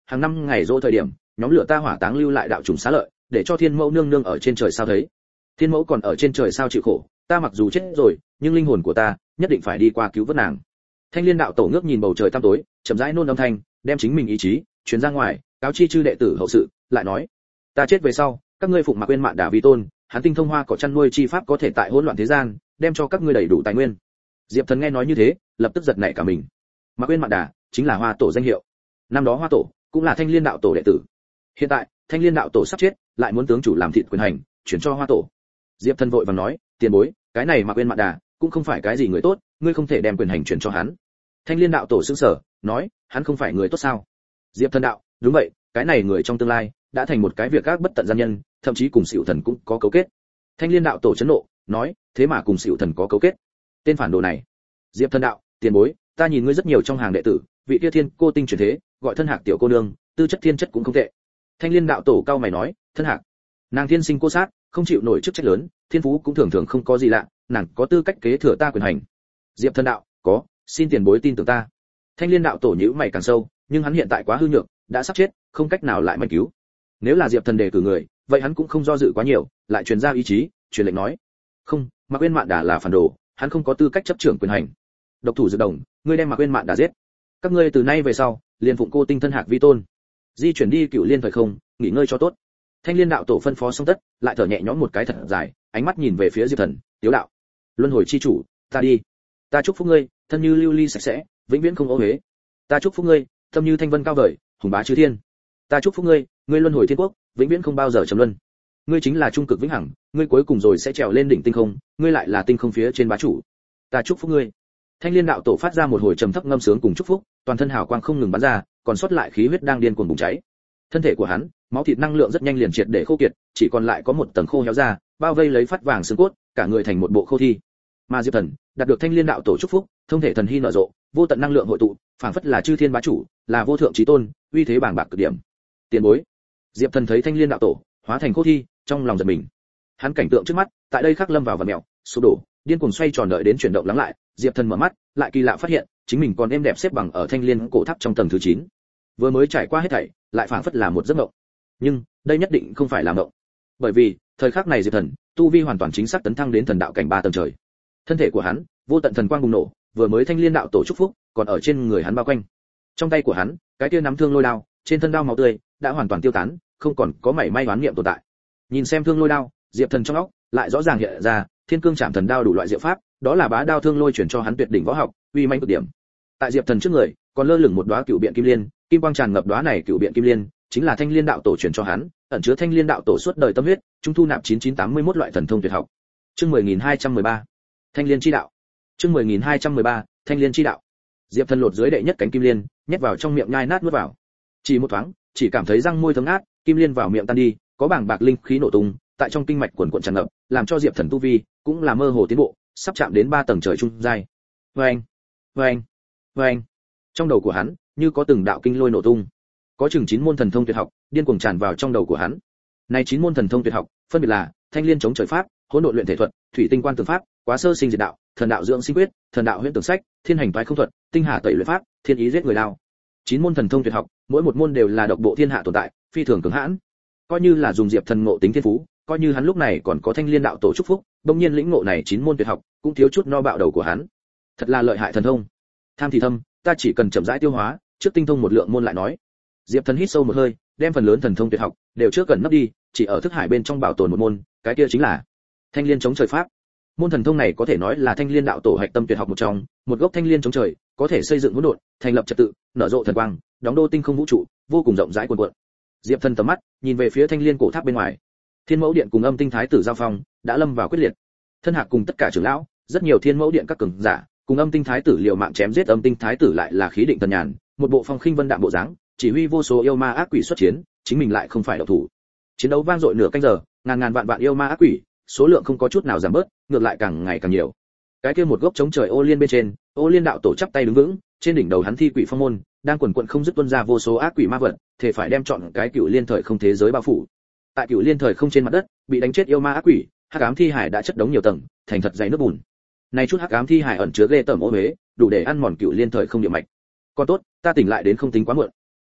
hàng năm ngày dỗ thời điểm, nhóm lửa ta hỏa táng lưu lại đạo trùng xá lợi, để cho Thiên Mẫu nương nương ở trên trời sao thấy. Thiên Mẫu còn ở trên trời sao chịu khổ, ta mặc dù chết rồi, nhưng linh hồn của ta nhất định phải đi qua cứu vớt nàng. Thanh Liên đạo tổ ngước nhìn bầu trời tăm tối, chậm rãi nôn âm thanh, đem chính mình ý chí truyền ra ngoài, cáo chi chư đệ tử hậu sự, lại nói: ta chết về sau, các ngươi phụng Mạc Uyên Mạn Đà vi tôn, hắn tinh thông hoa cỏ chăn nuôi chi pháp có thể tại hỗn loạn thế gian, đem cho các ngươi đầy đủ tài nguyên. Diệp Thần nghe nói như thế, lập tức giật nảy cả mình. Mạc Uyên Mạn Đà chính là Hoa tổ danh hiệu. Năm đó Hoa tổ cũng là Thanh Liên đạo tổ đệ tử. Hiện tại, Thanh Liên đạo tổ sắp chết, lại muốn tướng chủ làm thịt quyền hành, chuyển cho Hoa tổ. Diệp Thần vội vàng nói: tiền bối, cái này Mạc Uyên Mạn Đà cũng không phải cái gì người tốt, ngươi không thể đem quyền hành chuyển cho hắn. Thanh Liên đạo tổ sững sờ, nói: hắn không phải người tốt sao? Diệp Thần đạo: đúng vậy, cái này người trong tương lai đã thành một cái việc ác bất tận gian nhân, thậm chí cùng Sửu Thần cũng có cấu kết. Thanh Liên đạo tổ chấn nộ, nói: thế mà cùng Sửu Thần có cấu kết? Tên phản đồ này. Diệp Thần đạo: tiền bối, ta nhìn ngươi rất nhiều trong hàng đệ tử, vị kia thiên cô tinh chuyển thế, gọi Thân Hạc tiểu cô nương, tư chất thiên chất cũng không tệ. Thanh Liên đạo tổ cao mày nói: Thân Hạc, nàng thiên sinh cô sát, không chịu nổi chức trách lớn, thiên phú cũng thường thường không có gì lạ, nàng có tư cách kế thừa ta quyền hành. Diệp Thần đạo: có, xin tiền bối tin tưởng ta. Thanh Liên đạo tổ nhíu mày càng sâu, nhưng hắn hiện tại quá hư nhược, đã sắp chết, không cách nào lại may cứu. Nếu là Diệp Thần đề cử người, vậy hắn cũng không do dự quá nhiều, lại truyền ra ý chí, truyền lệnh nói: không, Mạc Uyên Mạn Đà là phản đồ, hắn không có tư cách chấp trưởng quyền hành. Độc thủ dược đồng, ngươi đem Mạc Uyên Mạn Đà giết. Các ngươi từ nay về sau, liền phụng cô tinh Thân Hạc vi tôn, di chuyển đi Cựu Liên thời không, nghỉ ngơi cho tốt. Thanh Liên đạo tổ phân phó xong tất, lại thở nhẹ nhõm một cái thật dài, ánh mắt nhìn về phía Diệp Thần, tiếu đạo: luân hồi chi chủ, ta đi. Ta chúc phúc ngươi, thân như lưu ly sạch sẽ, vĩnh viễn không ô uế. Ta chúc phúc ngươi, tâm như thanh vân cao vời, hùng bá chư thiên. Ta chúc phúc ngươi, ngươi luân hồi thiên quốc, vĩnh viễn không bao giờ trầm luân. Ngươi chính là trung cực vĩnh hằng, ngươi cuối cùng rồi sẽ trèo lên đỉnh tinh không, ngươi lại là tinh không phía trên bá chủ. Ta chúc phúc ngươi. Thanh Liên đạo tổ phát ra một hồi trầm thấp ngâm sướng cùng chúc phúc, toàn thân hào quang không ngừng bắn ra, còn sót lại khí huyết đang điên cuồng bùng cháy. Thân thể của hắn, máu thịt năng lượng rất nhanh liền triệt để khô kiệt, chỉ còn lại có một tầng khô héo ra, bao vây lấy phát vàng xương cốt, cả người thành một bộ khô thi. Mà Diệp Thần đạt được Thanh Liên đạo tổ chúc phúc, thông thể thần hy nở rộ, vô tận năng lượng hội tụ, phảng phất là chư thiên bá chủ, là vô thượng chí tôn, uy thế bàng bạc cực điểm. Tiền bối. Diệp Thần thấy Thanh Liên đạo tổ hóa thành khô thi, trong lòng giật mình. Hắn cảnh tượng trước mắt, tại đây khắc lâm vào vật mèo, sụp đổ, điên cuồng xoay tròn đợi đến chuyển động lắng lại, Diệp Thần mở mắt, lại kỳ lạ phát hiện, chính mình còn êm đẹp xếp bằng ở Thanh Liên cổ tháp trong tầng thứ chín. Vừa mới trải qua hết thảy, lại phảng phất là một giấc mộng. Nhưng, đây nhất định không phải là mộng. Bởi vì, thời khắc này Diệp Thần, tu vi hoàn toàn chính xác tấn thăng đến thần đạo cảnh ba tầng trời. Thân thể của hắn, vô tận thần quang bùng nổ, vừa mới Thanh Liên đạo tổ chúc phúc, còn ở trên người hắn bao quanh. Trong tay của hắn, cái kia nắm thương lôi đao, trên thân đao máu tươi đã hoàn toàn tiêu tán, không còn có mảy may oán niệm tồn tại. Nhìn xem thương lôi đao, Diệp Thần trong óc lại rõ ràng hiện ra, Thiên Cương Trảm Thần đao đủ loại diệu pháp, đó là bá đao thương lôi chuyển cho hắn tuyệt đỉnh võ học, uy mãnh cực điểm. Tại Diệp Thần trước người, còn lơ lửng một đóa cựu biện kim liên, kim quang tràn ngập đóa này cựu biện kim liên, chính là Thanh Liên đạo tổ chuyển cho hắn, ẩn chứa Thanh Liên đạo tổ suốt đời tâm huyết, trung thu nạp chín chín tám mươi mốt loại thần thông tuyệt học. Chương mười nghìn hai trăm mười ba, Thanh Liên chi đạo. Chương mười nghìn hai trăm mười ba, Thanh Liên chi đạo. Diệp Thần lột dưới đệ nhất cánh kim liên, nhét vào trong miệng nhai nát nuốt vào. Chỉ một thoáng, chỉ cảm thấy răng môi thấm át, kim liên vào miệng tan đi, có bảng bạc linh khí nổ tung, tại trong kinh mạch quần quần tràn ngập, làm cho Diệp Thần tu vi cũng là mơ hồ tiến bộ, sắp chạm đến ba tầng trời trung giai. Oeng, oeng, oeng. Trong đầu của hắn, như có từng đạo kinh lôi nổ tung. Có chừng chín môn thần thông tuyệt học, điên cuồng tràn vào trong đầu của hắn. Này chín môn thần thông tuyệt học, phân biệt là Thanh Liên chống trời pháp, Hỗn độn luyện thể thuật, Thủy tinh quan tường pháp, Quá sơ sinh diệt đạo, Thần đạo dưỡng sinh quyết, Thần đạo huyễn tưởng sách, Thiên hành toái không thuật, Tinh hà tẩy luyện pháp, Thiên ý giết người đao. Chín môn thần thông tuyệt học, mỗi một môn đều là độc bộ thiên hạ tồn tại, phi thường cường hãn. Coi như là dùng Diệp Thần ngộ tính thiên phú, coi như hắn lúc này còn có Thanh Liên đạo tổ chúc phúc, bỗng nhiên lĩnh ngộ này chín môn tuyệt học, cũng thiếu chút no bạo đầu của hắn. Thật là lợi hại thần thông. Tham thì thâm, ta chỉ cần chậm rãi tiêu hóa, trước tinh thông một lượng môn lại nói. Diệp Thần hít sâu một hơi, đem phần lớn thần thông tuyệt học đều trước gần nấp đi, chỉ ở thức hải bên trong bảo tồn một môn, cái kia chính là Thanh Liên chống trời pháp. Môn thần thông này có thể nói là Thanh Liên đạo tổ hạch tâm tuyệt học một trong, một gốc thanh liên chống trời, có thể xây dựng hỗn độn, thành lập trật tự, nở rộ thần quang, đóng đô tinh không vũ trụ, vô cùng rộng rãi cuồn cuộn. Diệp Thần tầm mắt nhìn về phía Thanh Liên cổ tháp bên ngoài. Thiên Mẫu Điện cùng Âm Tinh Thái tử giao phong, đã lâm vào quyết liệt. Thân Hạc cùng tất cả trưởng lão, rất nhiều Thiên Mẫu Điện các cường giả, cùng Âm Tinh Thái tử liều mạng chém giết. Âm Tinh Thái tử lại là khí định thần nhàn, một bộ phong khinh vân đạm bộ dáng, chỉ huy vô số yêu ma ác quỷ xuất chiến, chính mình lại không phải động thủ. Chiến đấu vang dội nửa canh giờ, ngàn ngàn vạn vạn yêu ma ác quỷ, số lượng không có chút nào giảm bớt, ngược lại càng ngày càng nhiều. Cái kia một gốc chống trời ô liên bên trên, ô liên đạo tổ chắp tay đứng vững, trên đỉnh đầu hắn thi quỷ phong môn, đang quần quật không dứt tuôn ra vô số ác quỷ ma vật, thể phải đem chọn cái cựu liên thời không thế giới bao phủ. Tại cựu liên thời không trên mặt đất, bị đánh chết yêu ma ác quỷ, hắc ám thi hải đã chất đống nhiều tầng, thành thật dày nước bùn. Này chút hắc ám thi hải ẩn chứa ghê tởm ô uế, đủ để ăn mòn cựu liên thời không địa mạch. Còn tốt, ta tỉnh lại đến không tính quá muộn.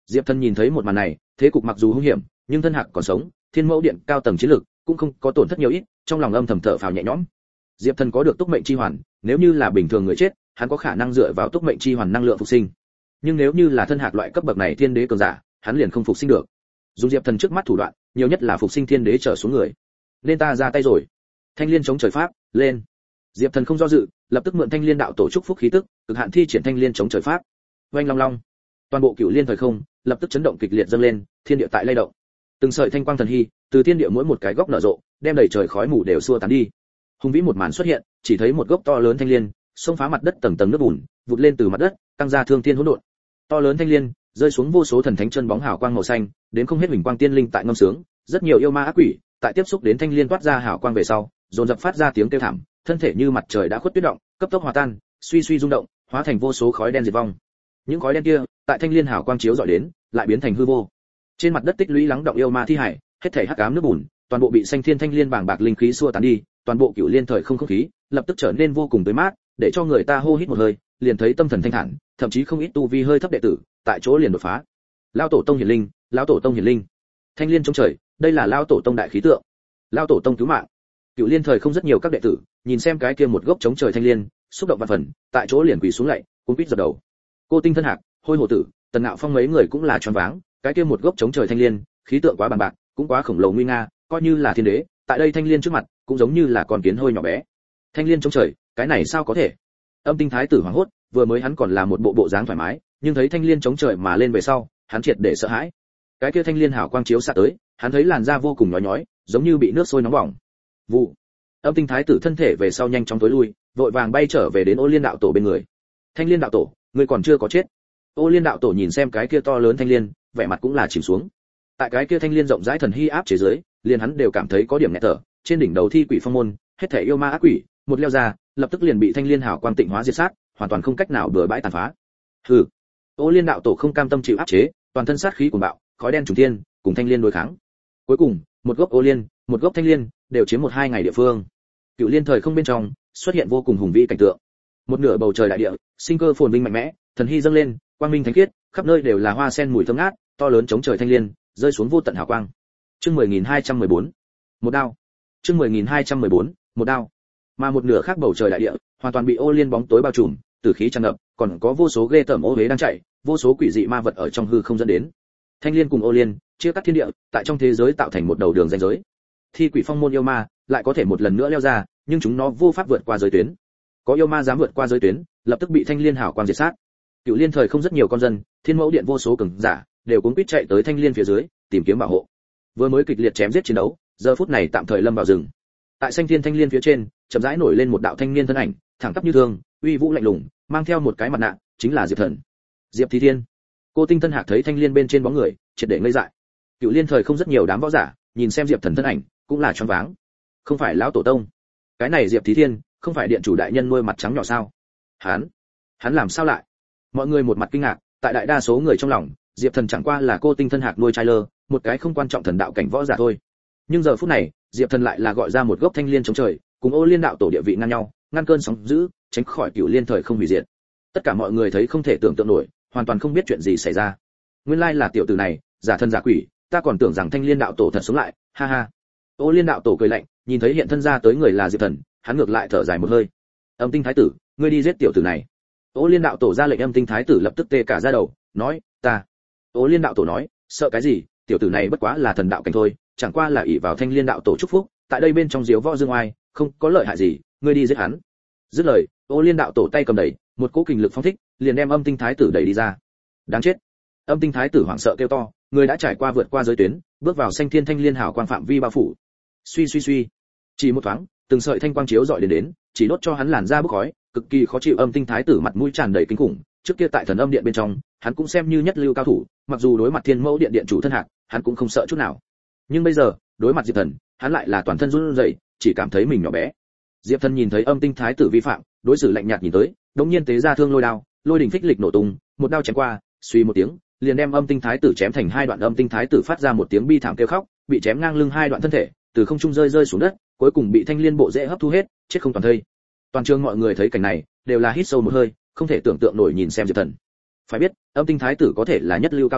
Diệp Thần nhìn thấy một màn này, thế cục mặc dù hung hiểm, nhưng thân hạc còn sống, Thiên Mẫu Điện cao tầng chiến lực cũng không có tổn thất nhiều ít, trong lòng âm thầm thở phào nhẹ nhõm. Diệp Thần có được túc mệnh chi hoàn, nếu như là bình thường người chết, hắn có khả năng dựa vào túc mệnh chi hoàn năng lượng phục sinh. Nhưng nếu như là thân hạc loại cấp bậc này thiên đế cường giả, hắn liền không phục sinh được. Dùng Diệp Thần trước mắt thủ đoạn, nhiều nhất là phục sinh thiên đế trở xuống người. Nên ta ra tay rồi. Thanh liên chống trời pháp, lên. Diệp Thần không do dự, lập tức mượn thanh liên đạo tổ chúc phúc khí tức, cực hạn thi triển thanh liên chống trời pháp. Oanh long long. Toàn bộ cửu liên thời không lập tức chấn động kịch liệt dâng lên, thiên địa tại lay động. Từng sợi thanh quang thần hy từ thiên địa mỗi một cái góc nở rộ, đem đầy trời khói mù đều xua tán đi. Hùng vĩ một màn xuất hiện, chỉ thấy một gốc to lớn thanh liên, xông phá mặt đất tầng tầng nước bùn, vụt lên từ mặt đất, tăng ra thương thiên hỗn độn. To lớn thanh liên, rơi xuống vô số thần thánh chân bóng hào quang màu xanh, đến không hết huỳnh quang tiên linh tại ngâm sướng, rất nhiều yêu ma ác quỷ, tại tiếp xúc đến thanh liên toát ra hào quang về sau, dồn dập phát ra tiếng kêu thảm, thân thể như mặt trời đã khuất tuyết động, cấp tốc hòa tan, suy suy rung động, hóa thành vô số khói đen diệt vong. Những khói đen kia, tại thanh liên hào quang chiếu rọi đến, lại biến thành hư vô. Trên mặt đất tích lũy lắng động yêu ma thi hải, hết thảy hắc ám nước bùn, toàn bộ bị xanh thiên thanh liên bàng bạc linh khí xua tán đi, toàn bộ cửu liên thời không không khí, lập tức trở nên vô cùng tươi mát, để cho người ta hô hít một hơi, liền thấy tâm thần thanh thản, thậm chí không ít tu vi hơi thấp đệ tử, tại chỗ liền đột phá. Lão tổ tông hiển linh, lão tổ tông hiển linh. Thanh liên chống trời, đây là lão tổ tông đại khí tượng. Lão tổ tông cứu mạng. Cửu liên thời không rất nhiều các đệ tử, nhìn xem cái kia một gốc chống trời thanh liên, xúc động vạn phần, tại chỗ liền quỳ xuống lạy, cuống quýt dập đầu. Cô Tinh Thân Hạc, Hôi Hổ Tử, Tần Ngạo Phong mấy người cũng là choáng váng, cái kia một gốc chống trời thanh liên, khí tượng quá bằng bạc, cũng quá khổng lồ nguy nga, coi như là thiên đế, tại đây thanh liên trước mặt, cũng giống như là con kiến hôi nhỏ bé. Thanh liên chống trời, cái này sao có thể? Âm Tinh Thái tử hoảng hốt, vừa mới hắn còn là một bộ bộ dáng thoải mái, nhưng thấy thanh liên chống trời mà lên về sau, hắn triệt để sợ hãi. Cái kia thanh liên hào quang chiếu xạ tới, hắn thấy làn da vô cùng nhói nhói, giống như bị nước sôi nóng bỏng. Vụ. Âm Tinh Thái tử thân thể về sau nhanh chóng tối lui, vội vàng bay trở về đến Ô Liên đạo tổ bên người. Thanh liên đạo tổ, ngươi còn chưa có chết. Ô Liên đạo tổ nhìn xem cái kia to lớn thanh liên, vẻ mặt cũng là chìm xuống. Tại cái kia thanh liên rộng rãi thần hy áp chế dưới, liền hắn đều cảm thấy có điểm nghẹt thở. Trên đỉnh đầu thi quỷ phong môn, hết thảy yêu ma ác quỷ, một leo ra, lập tức liền bị thanh liên hào quang tịnh hóa diệt sát, hoàn toàn không cách nào bừa bãi tàn phá. Hừ. Ô Liên đạo tổ không cam tâm chịu áp chế, toàn thân sát khí cuồng bạo, khói đen trùng thiên, cùng thanh liên đối kháng. Cuối cùng, một gốc Ô Liên, một gốc thanh liên, đều chiếm một hai ngày địa phương. Cựu liên thời không bên trong, xuất hiện vô cùng hùng vĩ cảnh tượng. Một nửa bầu trời đại địa, sinh cơ phồn vinh mạnh mẽ, thần hy dâng lên, quang minh thánh khiết, khắp nơi đều là hoa sen mùi thơm ngát, to lớn chống trời thanh liên, rơi xuống vô tận hào quang. Chương mười nghìn hai trăm mười bốn, một đao. Chương mười nghìn hai trăm mười bốn, một đao. Mà một nửa khác bầu trời đại địa, hoàn toàn bị ô liên bóng tối bao trùm, tử khí tràn ngập, còn có vô số ghê tởm ô hế đang chạy, vô số quỷ dị ma vật ở trong hư không dẫn đến. Thanh liên cùng ô liên, chia cắt thiên địa, tại trong thế giới tạo thành một đầu đường ranh giới. Thi quỷ phong môn yêu ma, lại có thể một lần nữa leo ra, nhưng chúng nó vô pháp vượt qua giới tuyến. Có yêu ma dám vượt qua giới tuyến, lập tức bị thanh liên hào quang diệt sát. Cựu liên thời không rất nhiều con dân, thiên mẫu điện vô số cường giả, đều cuống quýt chạy tới thanh liên phía dưới, tìm kiếm bảo hộ. Vừa mới kịch liệt chém giết chiến đấu, giờ phút này tạm thời lâm vào rừng. Tại xanh thiên thanh liên phía trên, chậm rãi nổi lên một đạo thanh niên thân ảnh, thẳng tắp như thương, uy vũ lạnh lùng, mang theo một cái mặt nạ, chính là Diệp Thần. Diệp Thí Thiên. Cô Tinh Thân Hạc thấy thanh liên bên trên bóng người, triệt để ngây dại. Cựu liên thời không rất nhiều đám võ giả, nhìn xem Diệp Thần thân ảnh, cũng là choáng váng. Không phải lão tổ tông, cái này Diệp Thí Thiên, không phải điện chủ đại nhân nuôi mặt trắng nhỏ sao? Hắn, hắn làm sao lại? Mọi người một mặt kinh ngạc, tại đại đa số người trong lòng, Diệp Thần chẳng qua là Cô Tinh Thân Hạc nuôi trai lơ, một cái không quan trọng thần đạo cảnh võ giả thôi. Nhưng giờ phút này, Diệp Thần lại là gọi ra một gốc thanh liên chống trời, cùng Ô Liên đạo tổ địa vị ngang nhau, ngăn cơn sóng dữ, tránh khỏi cựu liên thời không hủy diệt. Tất cả mọi người thấy không thể tưởng tượng nổi, hoàn toàn không biết chuyện gì xảy ra. Nguyên lai là tiểu tử này, giả thân giả quỷ, ta còn tưởng rằng thanh liên đạo tổ thật sống lại, ha ha. Ô Liên đạo tổ cười lạnh, nhìn thấy hiện thân ra tới người là Diệp Thần, hắn ngược lại thở dài một hơi. Âm Tinh Thái tử, ngươi đi giết tiểu tử này. Ô Liên đạo tổ ra lệnh, Âm Tinh Thái tử lập tức tê cả da đầu, nói, ta. Ô Liên đạo tổ nói, sợ cái gì, tiểu tử này bất quá là thần đạo cảnh thôi, chẳng qua là ỷ vào thanh liên đạo tổ chúc phúc, tại đây bên trong diếu võ dương oai, không có lợi hại gì, ngươi đi giết hắn. Dứt lời, Ô Liên đạo tổ tay cầm đẩy, một cỗ kình lực phong thích, liền đem Âm Tinh Thái tử đẩy đi ra. Đáng chết. Âm Tinh Thái tử hoảng sợ kêu to, người đã trải qua vượt qua giới tuyến, bước vào xanh thiên thanh liên hào quang phạm vi bao phủ. Suy suy suy, chỉ một thoáng, từng sợi thanh quang chiếu dọi đến đến, chỉ đốt cho hắn làn da bốc khói, cực kỳ khó chịu. Âm Tinh Thái tử mặt mũi tràn đầy kinh khủng, trước kia tại thần âm điện bên trong, hắn cũng xem như nhất lưu cao thủ, mặc dù đối mặt thiên mẫu điện điện chủ thân Hạc, hắn cũng không sợ chút nào. Nhưng bây giờ, đối mặt Diệp Thần, hắn lại là toàn thân run rẩy, chỉ cảm thấy mình nhỏ bé. Diệp Thần nhìn thấy Âm Tinh Thái tử vi phạm, đối xử lạnh nhạt nhìn tới, đống nhiên tế ra thương lôi đao, lôi đỉnh phích lịch nổ tung, một đao chém qua, suy một tiếng, liền đem Âm Tinh Thái tử chém thành hai đoạn. Âm Tinh Thái tử phát ra một tiếng bi thảm kêu khóc, bị chém ngang lưng hai đoạn thân thể, từ không trung rơi rơi xuống đất, cuối cùng bị thanh liên bộ rễ hấp thu hết, chết không toàn thây. Toàn trường mọi người thấy cảnh này, đều là hít sâu một hơi, không thể tưởng tượng nổi nhìn xem Diệp Thần. Phải biết, Âm Tinh Thái tử có thể là nhất lưu cao thủ,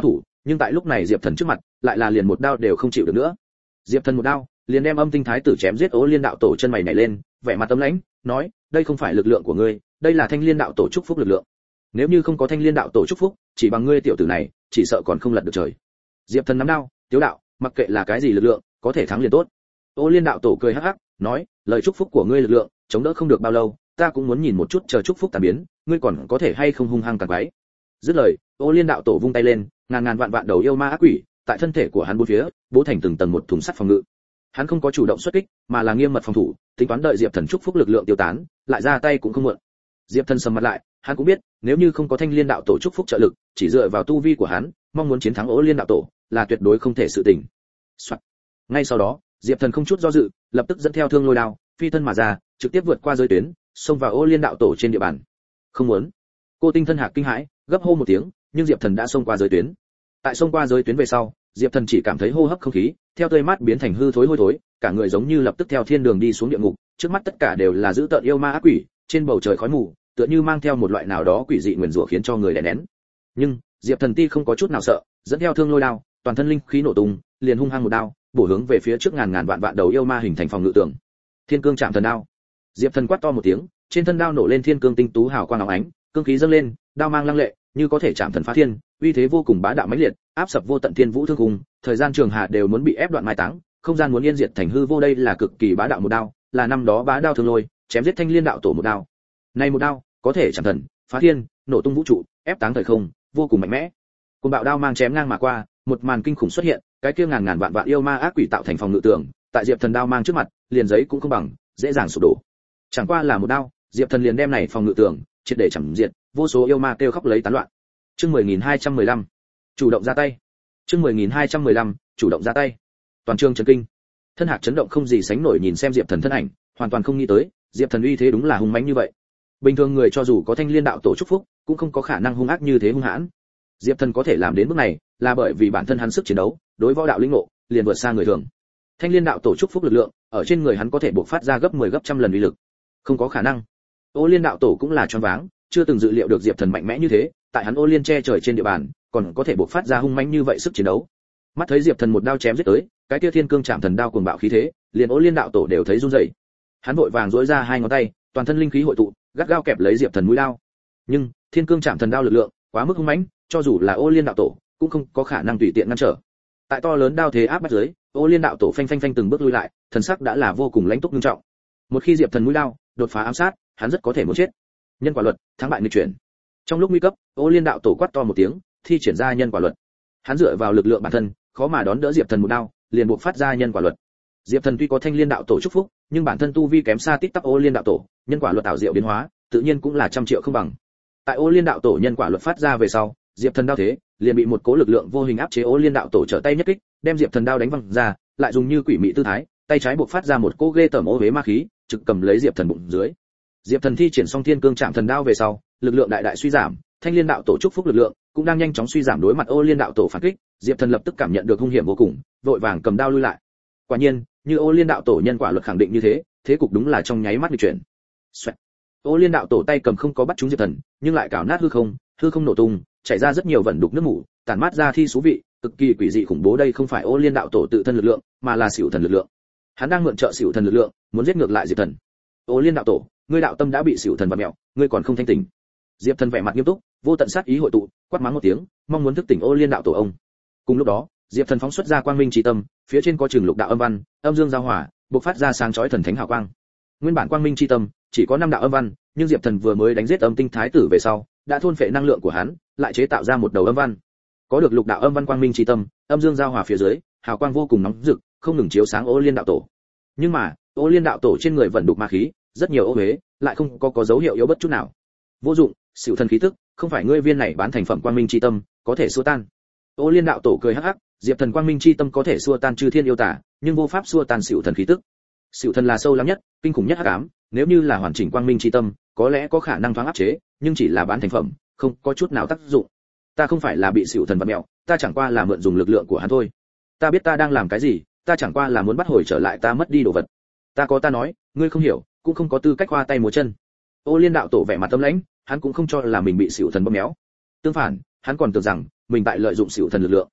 nhưng tại lúc này Diệp Thần trước mặt, lại là liền một đao đều không chịu được nữa. Diệp Thần một đao, liền đem Âm Tinh Thái tử chém giết. Ô Liên đạo tổ chân mày nhảy lên, vẻ mặt tấm lãnh, nói, đây không phải lực lượng của ngươi, đây là Thanh Liên đạo tổ chúc phúc lực lượng. Nếu như không có Thanh Liên đạo tổ chúc phúc, chỉ bằng ngươi tiểu tử này, chỉ sợ còn không lật được trời. Diệp Thần nắm đao, tiếu đạo, mặc kệ là cái gì lực lượng, có thể thắng liền tốt. Ô Liên đạo tổ cười hắc hắc, nói, lời chúc phúc của ngươi lực lượng, chống đỡ không được bao lâu, ta cũng muốn nhìn một chút chờ chúc phúc tàn biến, ngươi còn có thể hay không hung hăng càng quái. Dứt lời, Ô Liên đạo tổ vung tay lên, ngàn ngàn vạn vạn đầu yêu ma ác quỷ, tại thân thể của hắn bốn phía, bố thành từng tầng một thùng sắt phòng ngự. Hắn không có chủ động xuất kích, mà là nghiêm mật phòng thủ, tính toán đợi Diệp Thần chúc phúc lực lượng tiêu tán, lại ra tay cũng không muộn. Diệp Thần sầm mặt lại, hắn cũng biết, nếu như không có Thanh Liên đạo tổ chúc phúc trợ lực, chỉ dựa vào tu vi của hắn, mong muốn chiến thắng Ô Liên đạo tổ, là tuyệt đối không thể sự tình. Soạn. Ngay sau đó, Diệp Thần không chút do dự, lập tức dẫn theo thương lôi đao, phi thân mà ra, trực tiếp vượt qua giới tuyến, xông vào Ô Liên đạo tổ trên địa bàn. Không muốn. Cô Tinh Thân Hạc kinh hãi, gấp hô một tiếng, nhưng Diệp Thần đã xông qua giới tuyến. Tại xông qua giới tuyến về sau, Diệp Thần chỉ cảm thấy hô hấp không khí, theo tươi mát biến thành hư thối hôi thối, cả người giống như lập tức theo thiên đường đi xuống địa ngục, trước mắt tất cả đều là dữ tợn yêu ma ác quỷ, trên bầu trời khói mù, tựa như mang theo một loại nào đó quỷ dị nguyền rủa khiến cho người đè nén. Nhưng, Diệp Thần ti không có chút nào sợ, dẫn theo thương lôi đao, toàn thân linh khí nổ tung, liền hung hăng một đao, bổ hướng về phía trước ngàn ngàn vạn vạn đầu yêu ma hình thành phòng ngự tường. Thiên Cương Chạm Thần Đao. Diệp Thần quát to một tiếng, trên thân đao nổ lên thiên cương tinh tú hào quang óng ánh, cương khí dâng lên, đao mang lăng lệ, như có thể chạm thần phá thiên, uy thế vô cùng bá đạo mãnh liệt, áp sập vô tận thiên vũ thương cùng, thời gian trường hạ đều muốn bị ép đoạn mai táng, không gian muốn yên diệt thành hư vô. Đây là cực kỳ bá đạo một đao, là năm đó bá đao thương lôi, chém giết Thanh Liên đạo tổ một đao. Này một đao, có thể chạm thần, phá thiên, nổ tung vũ trụ, ép táng thời không, vô cùng mạnh mẽ. Cùng bạo đao mang chém ngang mà qua, một màn kinh khủng xuất hiện, cái kia ngàn ngàn vạn vạn yêu ma ác quỷ tạo thành phòng ngự tường, tại Diệp Thần đao mang trước mặt, liền giấy cũng không bằng, dễ dàng sụp đổ. Chẳng qua là một đao, Diệp Thần liền đem này phòng ngự tường triệt để chằm diệt, vô số yêu ma kêu khóc lấy tán loạn. Chương mười nghìn hai trăm mười lăm, chủ động ra tay. Chương mười nghìn hai trăm mười lăm, chủ động ra tay. Toàn trường chấn kinh. Thân Hạc chấn động không gì sánh nổi nhìn xem Diệp Thần thân ảnh, hoàn toàn không nghĩ tới, Diệp Thần uy thế đúng là hung mãnh như vậy. Bình thường người cho dù có Thanh Liên đạo tổ chúc phúc, cũng không có khả năng hung ác như thế hung hãn. Diệp Thần có thể làm đến bước này, là bởi vì bản thân hắn sức chiến đấu, đối võ đạo lĩnh ngộ, liền vượt xa người thường. Thanh Liên đạo tổ chúc phúc lực lượng, ở trên người hắn có thể bộc phát ra gấp mười gấp trăm lần uy lực. Không có khả năng. Ô Liên đạo tổ cũng là choáng váng, chưa từng dự liệu được Diệp Thần mạnh mẽ như thế, tại hắn Ô Liên che trời trên địa bàn, còn có thể bộc phát ra hung mãnh như vậy sức chiến đấu. Mắt thấy Diệp Thần một đao chém giết tới, cái kia Thiên Cương Chạm Thần đao cuồng bạo khí thế, liền Ô Liên đạo tổ đều thấy run rẩy. Hắn vội vàng duỗi ra hai ngón tay, toàn thân linh khí hội tụ, gắt gao kẹp lấy Diệp Thần mũi đao. Nhưng, Thiên Cương Chạm Thần đao lực lượng quá mức hung mãnh, cho dù là Ô Liên đạo tổ, cũng không có khả năng tùy tiện ngăn trở. Tại to lớn đao thế áp bách dưới, Ô Liên đạo tổ phanh phanh phanh từng bước lui lại, thần sắc đã là vô cùng lãnh túc nghiêm trọng. Một khi Diệp Thần mũi đao đột phá ám sát, hắn rất có thể muốn chết. Nhân quả luật, thắng bại nghịch chuyển. Trong lúc nguy cấp, Ô Liên đạo tổ quát to một tiếng, thi triển ra nhân quả luật. Hắn dựa vào lực lượng bản thân, khó mà đón đỡ Diệp Thần một đao, liền buộc phát ra nhân quả luật. Diệp Thần tuy có Thanh Liên đạo tổ chúc phúc, nhưng bản thân tu vi kém xa tít tắp Ô Liên đạo tổ, nhân quả luật tạo diệu biến hóa, tự nhiên cũng là trăm triệu không bằng. Tại Ô Liên đạo tổ nhân quả luật phát ra về sau, Diệp Thần đao thế liền bị một cố lực lượng vô hình áp chế. Ô Liên đạo tổ trở tay nhất kích, đem Diệp Thần đao đánh văng ra, lại dùng như quỷ mị tư thái, tay trái buộc phát ra một cỗ ghê tởm ô huế ma khí, trực cầm lấy Diệp Thần bụng dưới. Diệp Thần thi triển xong Thiên Cương Chạm Thần đao về sau, lực lượng đại đại suy giảm, Thanh Liên đạo tổ chúc phúc lực lượng cũng đang nhanh chóng suy giảm. Đối mặt Ô Liên đạo tổ phản kích, Diệp Thần lập tức cảm nhận được hung hiểm vô cùng, vội vàng cầm đao lui lại. Quả nhiên, như Ô Liên đạo tổ nhân quả luật khẳng định như thế, thế cục đúng là trong nháy mắt nghịch chuyển. Xoẹt. Ô Liên đạo tổ tay cầm không có bắt trúng Diệp Thần, nhưng lại cào nát hư không, hư không nổ tung, chảy ra rất nhiều vẩn đục nước mủ, tản mát ra thi thú vị, cực kỳ quỷ dị khủng bố. Đây không phải Ô Liên đạo tổ tự thân lực lượng, mà là Sửu Thần lực lượng. Hắn đang mượn trợ Sửu Thần lực lượng, muốn giết ngược lại Diệp Thần. Ô Liên đạo tổ, ngươi đạo tâm đã bị Sửu Thần vặn mèo, ngươi còn không thanh tỉnh. Diệp Thần vẻ mặt nghiêm túc, vô tận sát ý hội tụ, quát mắng một tiếng, mong muốn thức tỉnh Ô Liên đạo tổ ông. Cùng lúc đó, Diệp Thần phóng xuất ra quang minh chi tâm, phía trên có trường lục đạo âm văn, âm dương giao hòa, bộc phát ra sáng chói thần thánh hào quang. Nguyên bản quang minh chi tâm chỉ có năm đạo âm văn, nhưng Diệp Thần vừa mới đánh giết Âm Tinh Thái tử về sau, đã thôn phệ năng lượng của hắn, lại chế tạo ra một đầu âm văn. Có được lục đạo âm văn quang minh chi tâm, âm dương giao hòa phía dưới, hào quang vô cùng nóng rực, không ngừng chiếu sáng Ô Liên đạo tổ. Nhưng mà, Ô Liên đạo tổ trên người vẫn đục ma khí, rất nhiều ô uế, lại không có có dấu hiệu yếu bất chút nào. Vô dụng, Sửu Thần khí tức, không phải ngươi viên này bán thành phẩm quang minh chi tâm có thể xua tan. Ô Liên đạo tổ cười hắc hắc, Diệp Thần quang minh chi tâm có thể xua tan chư thiên yêu tà, nhưng vô pháp xua tan Sửu Thần khí tức. Sửu Thần là sâu lắng nhất, kinh khủng nhất hắc ám, nếu như là hoàn chỉnh quang minh chi tâm, có lẽ có khả năng thoáng áp chế, nhưng chỉ là bán thành phẩm, không có chút nào tác dụng. Ta không phải là bị Sửu Thần vặn mèo, ta chẳng qua là mượn dùng lực lượng của hắn thôi. Ta biết ta đang làm cái gì, ta chẳng qua là muốn bắt hồi trở lại ta mất đi đồ vật. Ta có ta nói, ngươi không hiểu, cũng không có tư cách khoa tay múa chân. Ô Liên đạo tổ vẻ mặt tâm lãnh, hắn cũng không cho là mình bị Sửu Thần bóp méo. Tương phản, hắn còn tưởng rằng mình tại lợi dụng Sửu Thần lực lượng,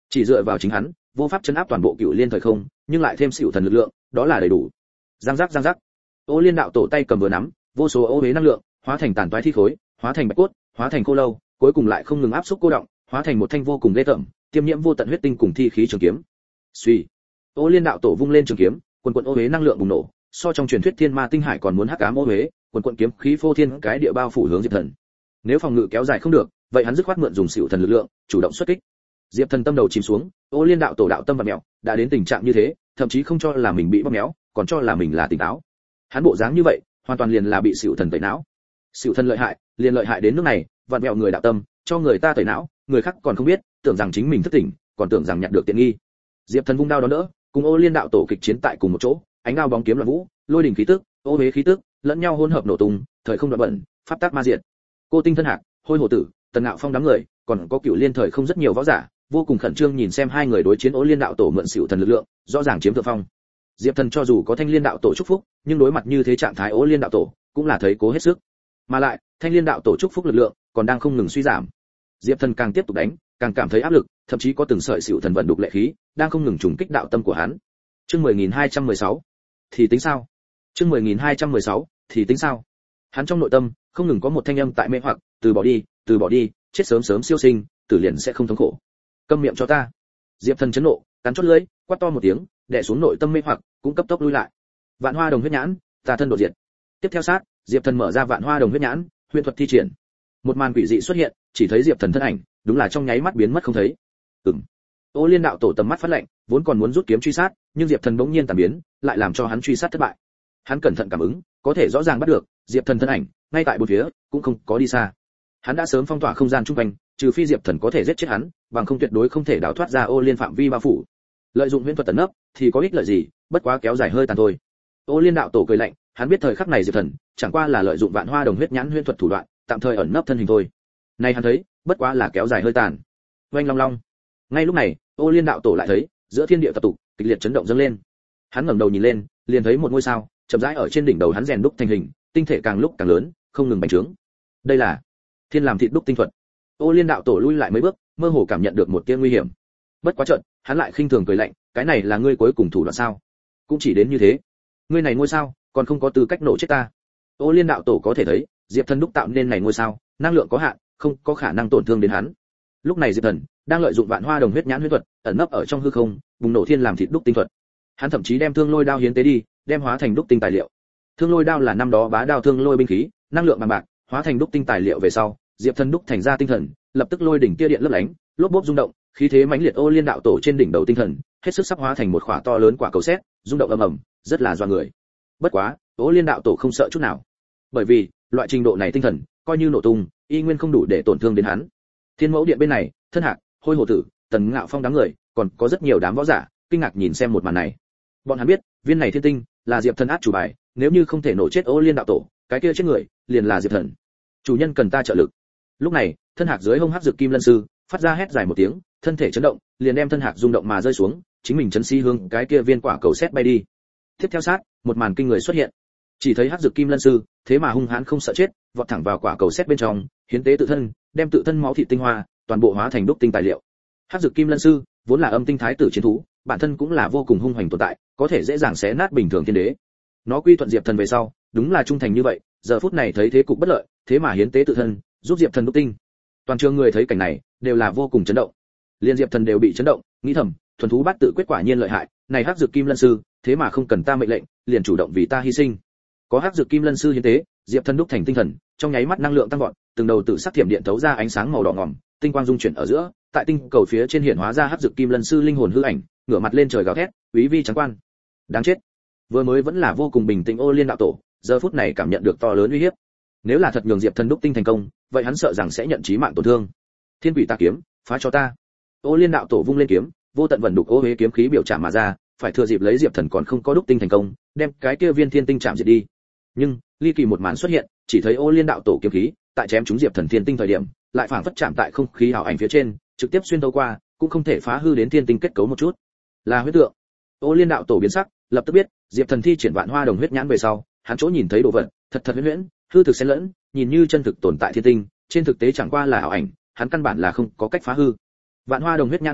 Chỉ dựa vào chính hắn, vô pháp chấn áp toàn bộ Cửu Liên thời không, nhưng lại thêm Sửu Thần lực lượng, đó là đầy đủ. Giang giác giang giác. Ô Liên đạo tổ tay cầm vừa nắm, vô số ô hế năng lượng, hóa thành tàn toái thi khối, hóa thành bạch cốt, hóa thành khô lâu, cuối cùng lại không ngừng áp xúc cô động, hóa thành một thanh vô cùng ghê tởm, tiêm nhiễm vô tận huyết tinh cùng thi khí trường kiếm. Suy. Ô Liên đạo tổ vung lên trường kiếm, quần quần ô hế năng lượng bùng nổ, so trong truyền thuyết thiên ma tinh hải còn muốn hắc ám ô hế, quần quần kiếm khí phô thiên cái địa bao phủ hướng Diệp Thần. Nếu phòng ngự kéo dài không được, vậy hắn dứt khoát mượn dùng Sửu Thần lực lượng, chủ động xuất kích. Diệp Thần tâm đầu chìm xuống, Ô Liên đạo tổ đạo tâm vật mèo, đã đến tình trạng như thế, thậm chí không cho là mình bị bóp méo, còn cho là mình là tỉnh táo. Hắn bộ dáng như vậy, hoàn toàn liền là bị Sửu Thần tẩy não. Sửu Thần lợi hại, liền lợi hại đến nước này, vặn vẹo người đạo tâm, cho người ta tẩy não, người khác còn không biết, tưởng rằng chính mình thức tỉnh, còn tưởng rằng nhặt được tiện nghi. Diệp Thần vung đao đón đỡ, cùng Ô Liên đạo tổ kịch chiến tại cùng một chỗ, ánh đao bóng kiếm loạn vũ, lôi đỉnh khí tức, ô hế khí tức, lẫn nhau hỗn hợp nổ tung, thời không đoạn bẩn, pháp tắc ma diệt. Cô Tinh Thân Hạc, Hôi Hổ Tử, Tần Ngạo Phong đám người, còn có Cửu Liên thời không rất nhiều võ giả, vô cùng khẩn trương nhìn xem hai người đối chiến. Ô Liên đạo tổ mượn Sửu Thần lực lượng, rõ ràng chiếm thượng phong. Diệp Thần cho dù có Thanh Liên đạo tổ chúc phúc, nhưng đối mặt như thế trạng thái Ô Liên đạo tổ, cũng là thấy cố hết sức. Mà lại, Thanh Liên đạo tổ chúc phúc lực lượng còn đang không ngừng suy giảm. Diệp Thần càng tiếp tục đánh, càng cảm thấy áp lực, thậm chí có từng sợi Sửu Thần vận đục lệ khí, đang không ngừng trùng kích đạo tâm của hắn. Chương mười nghìn hai trăm mười sáu, thì tính sao? Chương mười nghìn hai trăm mười sáu, thì tính sao? Hắn trong nội tâm không ngừng có một thanh âm tại mê hoặc, từ bỏ đi, từ bỏ đi, chết sớm sớm siêu sinh, tử liền sẽ không thống khổ. Câm miệng cho ta. Diệp Thần chấn nộ, cắn chốt lưỡi, quát to một tiếng, đè xuống nội tâm mê hoặc, cũng cấp tốc lui lại. Vạn Hoa Đồng huyết nhãn, tà thân độ diệt. Tiếp theo sát, Diệp Thần mở ra Vạn Hoa Đồng huyết nhãn, huyền thuật thi triển. Một màn quỷ dị xuất hiện, chỉ thấy Diệp Thần thân ảnh, đúng là trong nháy mắt biến mất không thấy. Ừm. Ô Liên đạo tổ tầm mắt phát lạnh, vốn còn muốn rút kiếm truy sát, nhưng Diệp Thần bỗng nhiên tàn biến, lại làm cho hắn truy sát thất bại. Hắn cẩn thận cảm ứng, có thể rõ ràng bắt được, Diệp Thần thân ảnh, ngay tại bốn phía, cũng không có đi xa. Hắn đã sớm phong tỏa không gian chung quanh, trừ phi Diệp Thần có thể giết chết hắn, bằng không tuyệt đối không thể đào thoát ra Ô Liên phạm vi bao phủ. Lợi dụng huyễn thuật tấn nấp, thì có ích lợi gì, bất quá kéo dài hơi tàn thôi. Ô Liên đạo tổ cười lạnh, hắn biết thời khắc này Diệp Thần, chẳng qua là lợi dụng Vạn Hoa Đồng huyết nhãn huyễn thuật thủ đoạn, tạm thời ẩn nấp thân hình thôi. Này hắn thấy, bất quá là kéo dài hơi tàn. Oanh long long. Ngay lúc này, Ô Liên đạo tổ lại thấy, giữa thiên địa tập tụ, kịch liệt chấn động dâng lên. Hắn ngẩng đầu nhìn lên, liền thấy một ngôi sao, chậm rãi ở trên đỉnh đầu hắn rèn đúc thành hình, tinh thể càng lúc càng lớn, không ngừng bành trướng. Đây là Thiên làm thịt đúc tinh thuật. Ô Liên đạo tổ lui lại mấy bước, mơ hồ cảm nhận được một tia nguy hiểm. Bất quá chợt, hắn lại khinh thường cười lạnh, cái này là ngươi cuối cùng thủ đoạn sao? Cũng chỉ đến như thế. Ngươi này ngôi sao, còn không có tư cách nổ chết ta. Ô Liên đạo tổ có thể thấy, Diệp Thần đúc tạo nên này ngôi sao, năng lượng có hạn, không có khả năng tổn thương đến hắn. Lúc này Diệp Thần đang lợi dụng Vạn Hoa Đồng huyết nhãn huyết thuật, ẩn nấp ở trong hư không, bùng nổ thiên làm thịt đúc tinh thuật. Hắn thậm chí đem Thương Lôi đao hiến tế đi, đem hóa thành đúc tinh tài liệu. Thương Lôi đao là năm đó bá đao thương lôi binh khí, năng lượng bằng bạc, hóa thành đúc tinh tài liệu về sau, Diệp Thần đúc thành ra tinh thần, lập tức lôi đỉnh tia điện lấp lánh, lốp bốp rung động, khí thế mãnh liệt. Ô Liên đạo tổ trên đỉnh đầu tinh thần, hết sức sắp hóa thành một quả to lớn quả cầu sét, rung động ầm ầm, rất là doa người. Bất quá, Ô Liên đạo tổ không sợ chút nào, bởi vì loại trình độ này tinh thần, coi như nổ tung, y nguyên không đủ để tổn thương đến hắn. Thiên Mẫu Điện bên này, Thân Hạc, Hôi Hổ Tử, Tần Ngạo Phong đám người, còn có rất nhiều đám võ giả, kinh ngạc nhìn xem một màn này. Bọn hắn biết, viên này thiên tinh là Diệp Thần át chủ bài, nếu như không thể nổ chết Ô Liên đạo tổ, cái kia chết người liền là Diệp Thần. Chủ nhân cần ta trợ lực. Lúc này, Thân Hạc dưới hông hắc dược kim lân sư, phát ra hét dài một tiếng, thân thể chấn động, liền đem Thân Hạc rung động mà rơi xuống, chính mình chấn si hướng cái kia viên quả cầu sét bay đi. Tiếp theo sát, một màn kinh người xuất hiện. Chỉ thấy hắc dược kim lân sư, thế mà hung hãn không sợ chết, vọt thẳng vào quả cầu sét bên trong, hiến tế tự thân, đem tự thân máu thịt tinh hoa, toàn bộ hóa thành đúc tinh tài liệu. Hắc dược kim lân sư, vốn là âm tinh thái tử chiến thú, bản thân cũng là vô cùng hung hoành tồn tại, có thể dễ dàng xé nát bình thường thiên đế. Nó quy thuận Diệp Thần về sau, đúng là trung thành như vậy, giờ phút này thấy thế cục bất lợi, thế mà hiến tế tự thân, giúp Diệp Thần đúc tinh. Toàn trường người thấy cảnh này, đều là vô cùng chấn động. Liên Diệp Thần đều bị chấn động, nghĩ thầm, thuần thú bát tự quyết quả nhiên lợi hại, này hắc dược kim lân sư, thế mà không cần ta mệnh lệnh, liền chủ động vì ta hy sinh. Có hắc dược kim lân sư hiến tế, Diệp Thần đúc thành tinh thần, trong nháy mắt năng lượng tăng vọt, từng đầu tự sắc thiểm điện thấu ra ánh sáng màu đỏ ngòm, tinh quang dung chuyển ở giữa, tại tinh cầu phía trên hiện hóa ra hắc dược kim lân sư linh hồn hư ảnh, ngửa mặt lên trời gào thét, úy vi trắng quan. Đáng chết. Vừa mới vẫn là vô cùng bình tĩnh Ô Liên đạo tổ, giờ phút này cảm nhận được to lớn uy hiếp. Nếu là thật nhường Diệp Thần đúc tinh thành công, vậy hắn sợ rằng sẽ nhận chí mạng tổn thương. Thiên Quỷ Tà kiếm, phá cho ta. Ô Liên đạo tổ vung lên kiếm, vô tận vận đục ô hế kiếm khí biểu trảm mà ra, phải thừa dịp lấy Diệp Thần còn không có đúc tinh thành công, đem cái kia viên thiên tinh chạm diệt đi. Nhưng, ly kỳ một màn xuất hiện, chỉ thấy Ô Liên đạo tổ kiếm khí, tại chém trúng Diệp Thần thiên tinh thời điểm, lại phảng phất chạm tại không khí ảo ảnh phía trên, trực tiếp xuyên thấu qua, cũng không thể phá hư đến thiên tinh kết cấu một chút. Là huyết tượng. Ô Liên đạo tổ biến sắc, lập tức biết, Diệp Thần thi triển Vạn Hoa Đồng huyết nhãn về sau, hắn chỗ nhìn thấy đồ vật, thật thật huyễn huyễn, hư thực xen lẫn, nhìn như chân thực tồn tại thiên tinh, trên thực tế chẳng qua là ảo ảnh, hắn căn bản là không có cách phá hư. Vạn Hoa Đồng huyết nhãn huyễn thuật,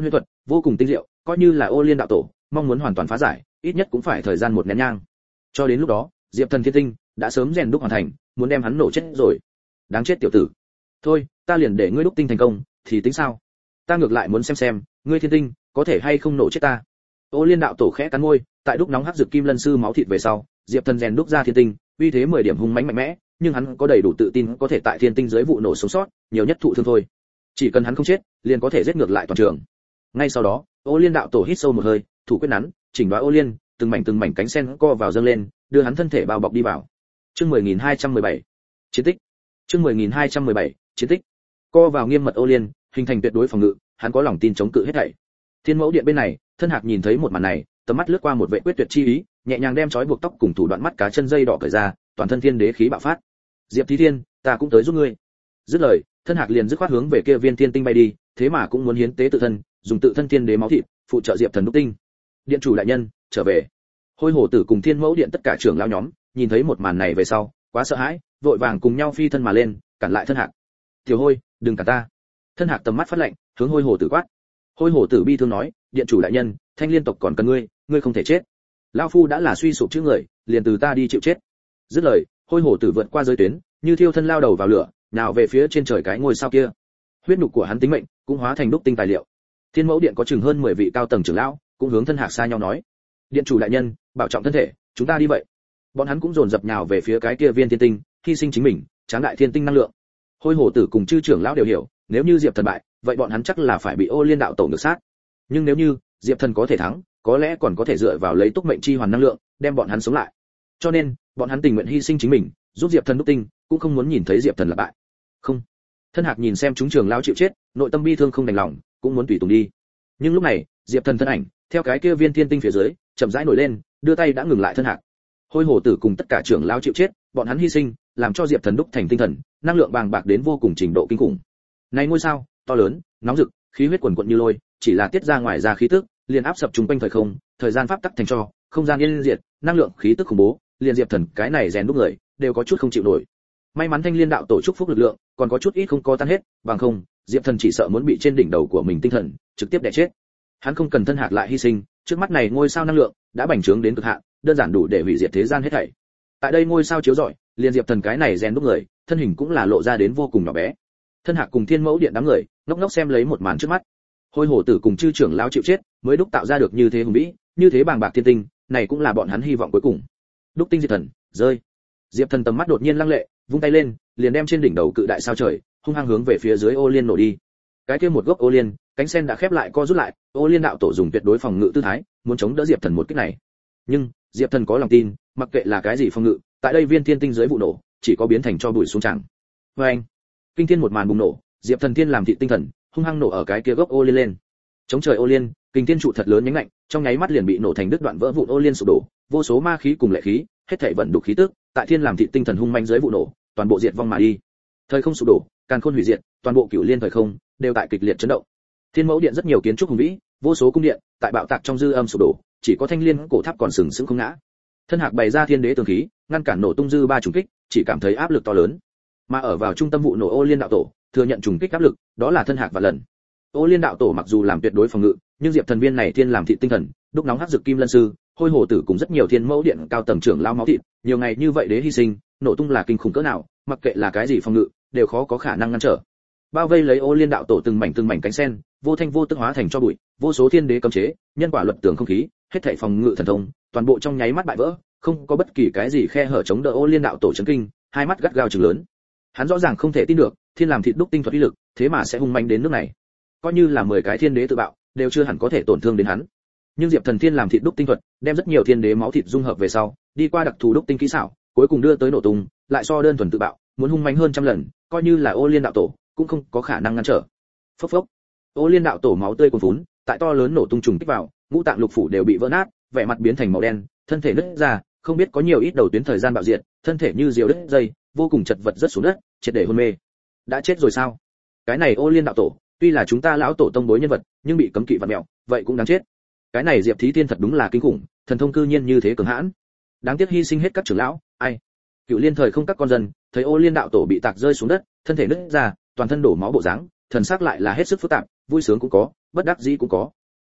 vô cùng tinh diệu, coi như là Ô Liên đạo tổ mong muốn hoàn toàn phá giải, ít nhất cũng phải thời gian một nén nhang. Cho đến lúc đó, Diệp Thần Thiên Tinh đã sớm rèn đúc hoàn thành, muốn đem hắn nổ chết rồi. Đáng chết tiểu tử. Thôi, ta liền để ngươi đúc tinh thành công, thì tính sao? Ta ngược lại muốn xem xem, ngươi thiên tinh có thể hay không nổ chết ta. Ô Liên đạo tổ khẽ cắn môi, tại đúc nóng hắc dược kim lân sư máu thịt về sau, Diệp Thần rèn đúc ra thiên tinh, uy thế mười điểm hung mãnh mạnh mẽ, nhưng hắn có đầy đủ tự tin có thể tại thiên tinh dưới vụ nổ sống sót, nhiều nhất thụ thương thôi. Chỉ cần hắn không chết, liền có thể giết ngược lại toàn trường. Ngay sau đó, Ô Liên đạo tổ hít sâu một hơi, thủ quyết nắn, chỉnh đoá Ô Liên, từng mảnh từng mảnh cánh sen co vào dâng lên, đưa hắn thân thể bao bọc đi vào. Chương mười nghìn hai trăm mười bảy, chiến tích. Chương mười nghìn hai trăm mười bảy, chiến tích. Co vào nghiêm mật Ô Liên, hình thành tuyệt đối phòng ngự, hắn có lòng tin chống cự hết thảy. Thiên Mẫu Điện bên này, Thân Hạc nhìn thấy một màn này, tầm mắt lướt qua một vệ quyết tuyệt chi ý, nhẹ nhàng đem trói buộc tóc cùng thủ đoạn mắt cá chân dây đỏ cởi ra, toàn thân thiên đế khí bạo phát. Diệp Thí Thiên, ta cũng tới giúp ngươi. Dứt lời, Thân Hạc liền dứt khoát hướng về kia viên thiên tinh bay đi, thế mà cũng muốn hiến tế tự thân, dùng tự thân thiên đế máu thịt, phụ trợ Diệp Thần đúc tinh. Điện chủ đại nhân, trở về. Hôi Hổ Tử cùng Thiên Mẫu Điện tất cả trưởng lão nhóm, nhìn thấy một màn này về sau, quá sợ hãi, vội vàng cùng nhau phi thân mà lên, cản lại Thân Hạc. "Tiểu Hôi, đừng cản ta." Thân Hạc tầm mắt phát lạnh, hướng Hôi Hổ Tử quát. Hôi Hổ Tử bi thương nói, "Điện chủ đại nhân, Thanh Liên tộc còn cần ngươi, ngươi không thể chết. Lão phu đã là suy sụp chữ người, liền từ ta đi chịu chết." Dứt lời, Hôi Hổ Tử vượt qua giới tuyến, như thiêu thân lao đầu vào lửa, nào về phía trên trời cái ngôi sao kia. Huyết nhục của hắn tính mệnh cũng hóa thành đúc tinh tài liệu. Thiên Mẫu Điện có chừng hơn mười vị cao tầng trưởng lão, cũng hướng Thân Hạc xa nhau nói: "Điện chủ đại nhân, bảo trọng thân thể, chúng ta đi vậy." Bọn hắn cũng dồn dập nhào về phía cái kia viên thiên tinh, hy sinh chính mình, tráng đại thiên tinh năng lượng. Hôi Hổ Tử cùng chư trưởng lão đều hiểu, nếu như Diệp Thần bại, vậy bọn hắn chắc là phải bị Ô Liên đạo tổ ngược sát. Nhưng nếu như Diệp Thần có thể thắng, có lẽ còn có thể dựa vào lấy túc mệnh chi hoàn năng lượng, đem bọn hắn sống lại. Cho nên, bọn hắn tình nguyện hy sinh chính mình, giúp Diệp Thần đúc tinh, cũng không muốn nhìn thấy Diệp Thần là bại. Không. Thân Hạc nhìn xem chúng trưởng lão chịu chết, nội tâm bi thương không đành lòng, cũng muốn tùy tùng đi. Nhưng lúc này, Diệp Thần thân ảnh, theo cái kia viên thiên tinh phía dưới, chậm rãi nổi lên, đưa tay đã ngừng lại Thân Hạc. Hôi Hổ Tử cùng tất cả trưởng lão chịu chết, bọn hắn hy sinh, làm cho Diệp Thần đúc thành tinh thần, năng lượng bàng bạc đến vô cùng trình độ kinh khủng. Này ngôi sao, to lớn, nóng rực, khí huyết quần quật như lôi, chỉ là tiết ra ngoài ra khí tức, liền áp sập trung quanh thời không, thời gian pháp tắc thành cho, không gian yên diệt, năng lượng khí tức khủng bố, liền Diệp Thần cái này rèn đúc người, đều có chút không chịu nổi. May mắn Thanh Liên đạo tổ chúc phúc lực lượng, còn có chút ít không có tan hết, bằng không, Diệp Thần chỉ sợ muốn bị trên đỉnh đầu của mình tinh thần trực tiếp đè chết. Hắn không cần Thân Hạc lại hy sinh, trước mắt này ngôi sao năng lượng đã bành trướng đến cực hạn, đơn giản đủ để hủy diệt thế gian hết thảy. Tại đây ngôi sao chiếu rọi, liền Diệp Thần cái này rèn đúc người, thân hình cũng là lộ ra đến vô cùng nhỏ bé. Thân Hạc cùng Thiên Mẫu Điện đám người, ngốc ngốc xem lấy một màn trước mắt. Hôi Hổ Tử cùng chư trưởng lão chịu chết, mới đúc tạo ra được như thế hùng vĩ, như thế bàng bạc thiên tinh, này cũng là bọn hắn hy vọng cuối cùng. Đúc tinh Diệp Thần, rơi. Diệp Thần tầm mắt đột nhiên lăng lệ, vung tay lên, liền đem trên đỉnh đầu cự đại sao trời, hung hăng hướng về phía dưới Ô Liên nổ đi. Cái kia một gốc Ô Liên, cánh sen đã khép lại co rút lại, Ô Liên đạo tổ dùng tuyệt đối phòng ngự tư thái, muốn chống đỡ Diệp Thần một kích này. Nhưng, Diệp Thần có lòng tin, mặc kệ là cái gì phòng ngự, tại đây viên thiên tinh dưới vụ nổ, chỉ có biến thành cho bụi xuống chẳng. Oeng! Kinh thiên một màn bùng nổ, Diệp Thần thiên làm thị tinh thần, hung hăng nổ ở cái kia gốc Ô Liên lên. Chống trời Ô Liên, kinh thiên trụ thật lớn nhánh lạnh, trong nháy mắt liền bị nổ thành đứt đoạn vỡ vụn Ô Liên sụp đổ, vô số ma khí cùng lệ khí, hết thảy vận đục khí tức, tại thiên làm thị tinh thần hung manh dưới vụ nổ, toàn bộ diệt vong mà đi. Thời không sụp đổ, càn khôn hủy diệt, toàn bộ cửu liên thời không đều tại kịch liệt chấn động. Thiên Mẫu Điện rất nhiều kiến trúc hùng vĩ, vô số cung điện, tại bạo tạc trong dư âm sụp đổ, chỉ có Thanh Liên cổ tháp còn sừng sững không ngã. Thân Hạc bày ra thiên đế tường khí, ngăn cản nổ tung dư ba trùng kích, chỉ cảm thấy áp lực to lớn. Mà ở vào trung tâm vụ nổ Ô Liên đạo tổ, thừa nhận trùng kích áp lực, đó là Thân Hạc và lần. Ô Liên đạo tổ mặc dù làm tuyệt đối phòng ngự, nhưng Diệp Thần viên này thiên làm thị tinh thần, đúc nóng hắc dược kim lân sư, Hôi Hổ Tử cùng rất nhiều thiên mẫu điện cao tầng trưởng lao máu thịt, nhiều ngày như vậy đế hy sinh, nổ tung là kinh khủng cỡ nào, mặc kệ là cái gì phòng ngự, đều khó có khả năng ngăn trở. Bao vây lấy Ô Liên đạo tổ từng mảnh từng mảnh cánh sen, vô thanh vô tức hóa thành cho bụi, vô số thiên đế cấm chế, nhân quả luật tường không khí, hết thảy phòng ngự thần thông, toàn bộ trong nháy mắt bại vỡ, không có bất kỳ cái gì khe hở chống đỡ Ô Liên đạo tổ chấn kinh, hai mắt gắt gao trừng lớn. Hắn rõ ràng không thể tin được, thiên làm thịt đúc tinh thuật uy lực, thế mà sẽ hung manh đến nước này. Coi như là mười cái thiên đế tự bạo, đều chưa hẳn có thể tổn thương đến hắn. Nhưng Diệp Thần thiên làm thịt đúc tinh thuật, đem rất nhiều thiên đế máu thịt dung hợp về sau, đi qua đặc thù đúc tinh kỹ xảo, cuối cùng đưa tới nổ tung, lại so đơn thuần tự bạo, muốn hung mãnh hơn trăm lần, coi như là Ô Liên đạo tổ, cũng không có khả năng ngăn trở. Phốc phốc. Ô Liên đạo tổ máu tươi cuồn phún, tại to lớn nổ tung trùng kích vào, ngũ tạng lục phủ đều bị vỡ nát, vẻ mặt biến thành màu đen, thân thể nứt ra, không biết có nhiều ít đầu tuyến thời gian bạo diệt, thân thể như diều đứt dây, vô cùng chật vật rất xuống đất, triệt để hôn mê. Đã chết rồi sao? Cái này Ô Liên đạo tổ, tuy là chúng ta lão tổ tông bối nhân vật, nhưng bị cấm kỵ vặn mèo, vậy cũng đáng chết. Cái này Diệp Thí Thiên thật đúng là kinh khủng, thần thông cư nhiên như thế cường hãn. Đáng tiếc hy sinh hết các trưởng lão, ai. Cựu Liên thời không các con dân, thấy Ô Liên đạo tổ bị tạc rơi xuống đất, thân thể nứt ra, toàn thân đổ máu bộ dáng, thần sắc lại là hết sức phức tạp, vui sướng cũng có, bất đắc dĩ cũng có.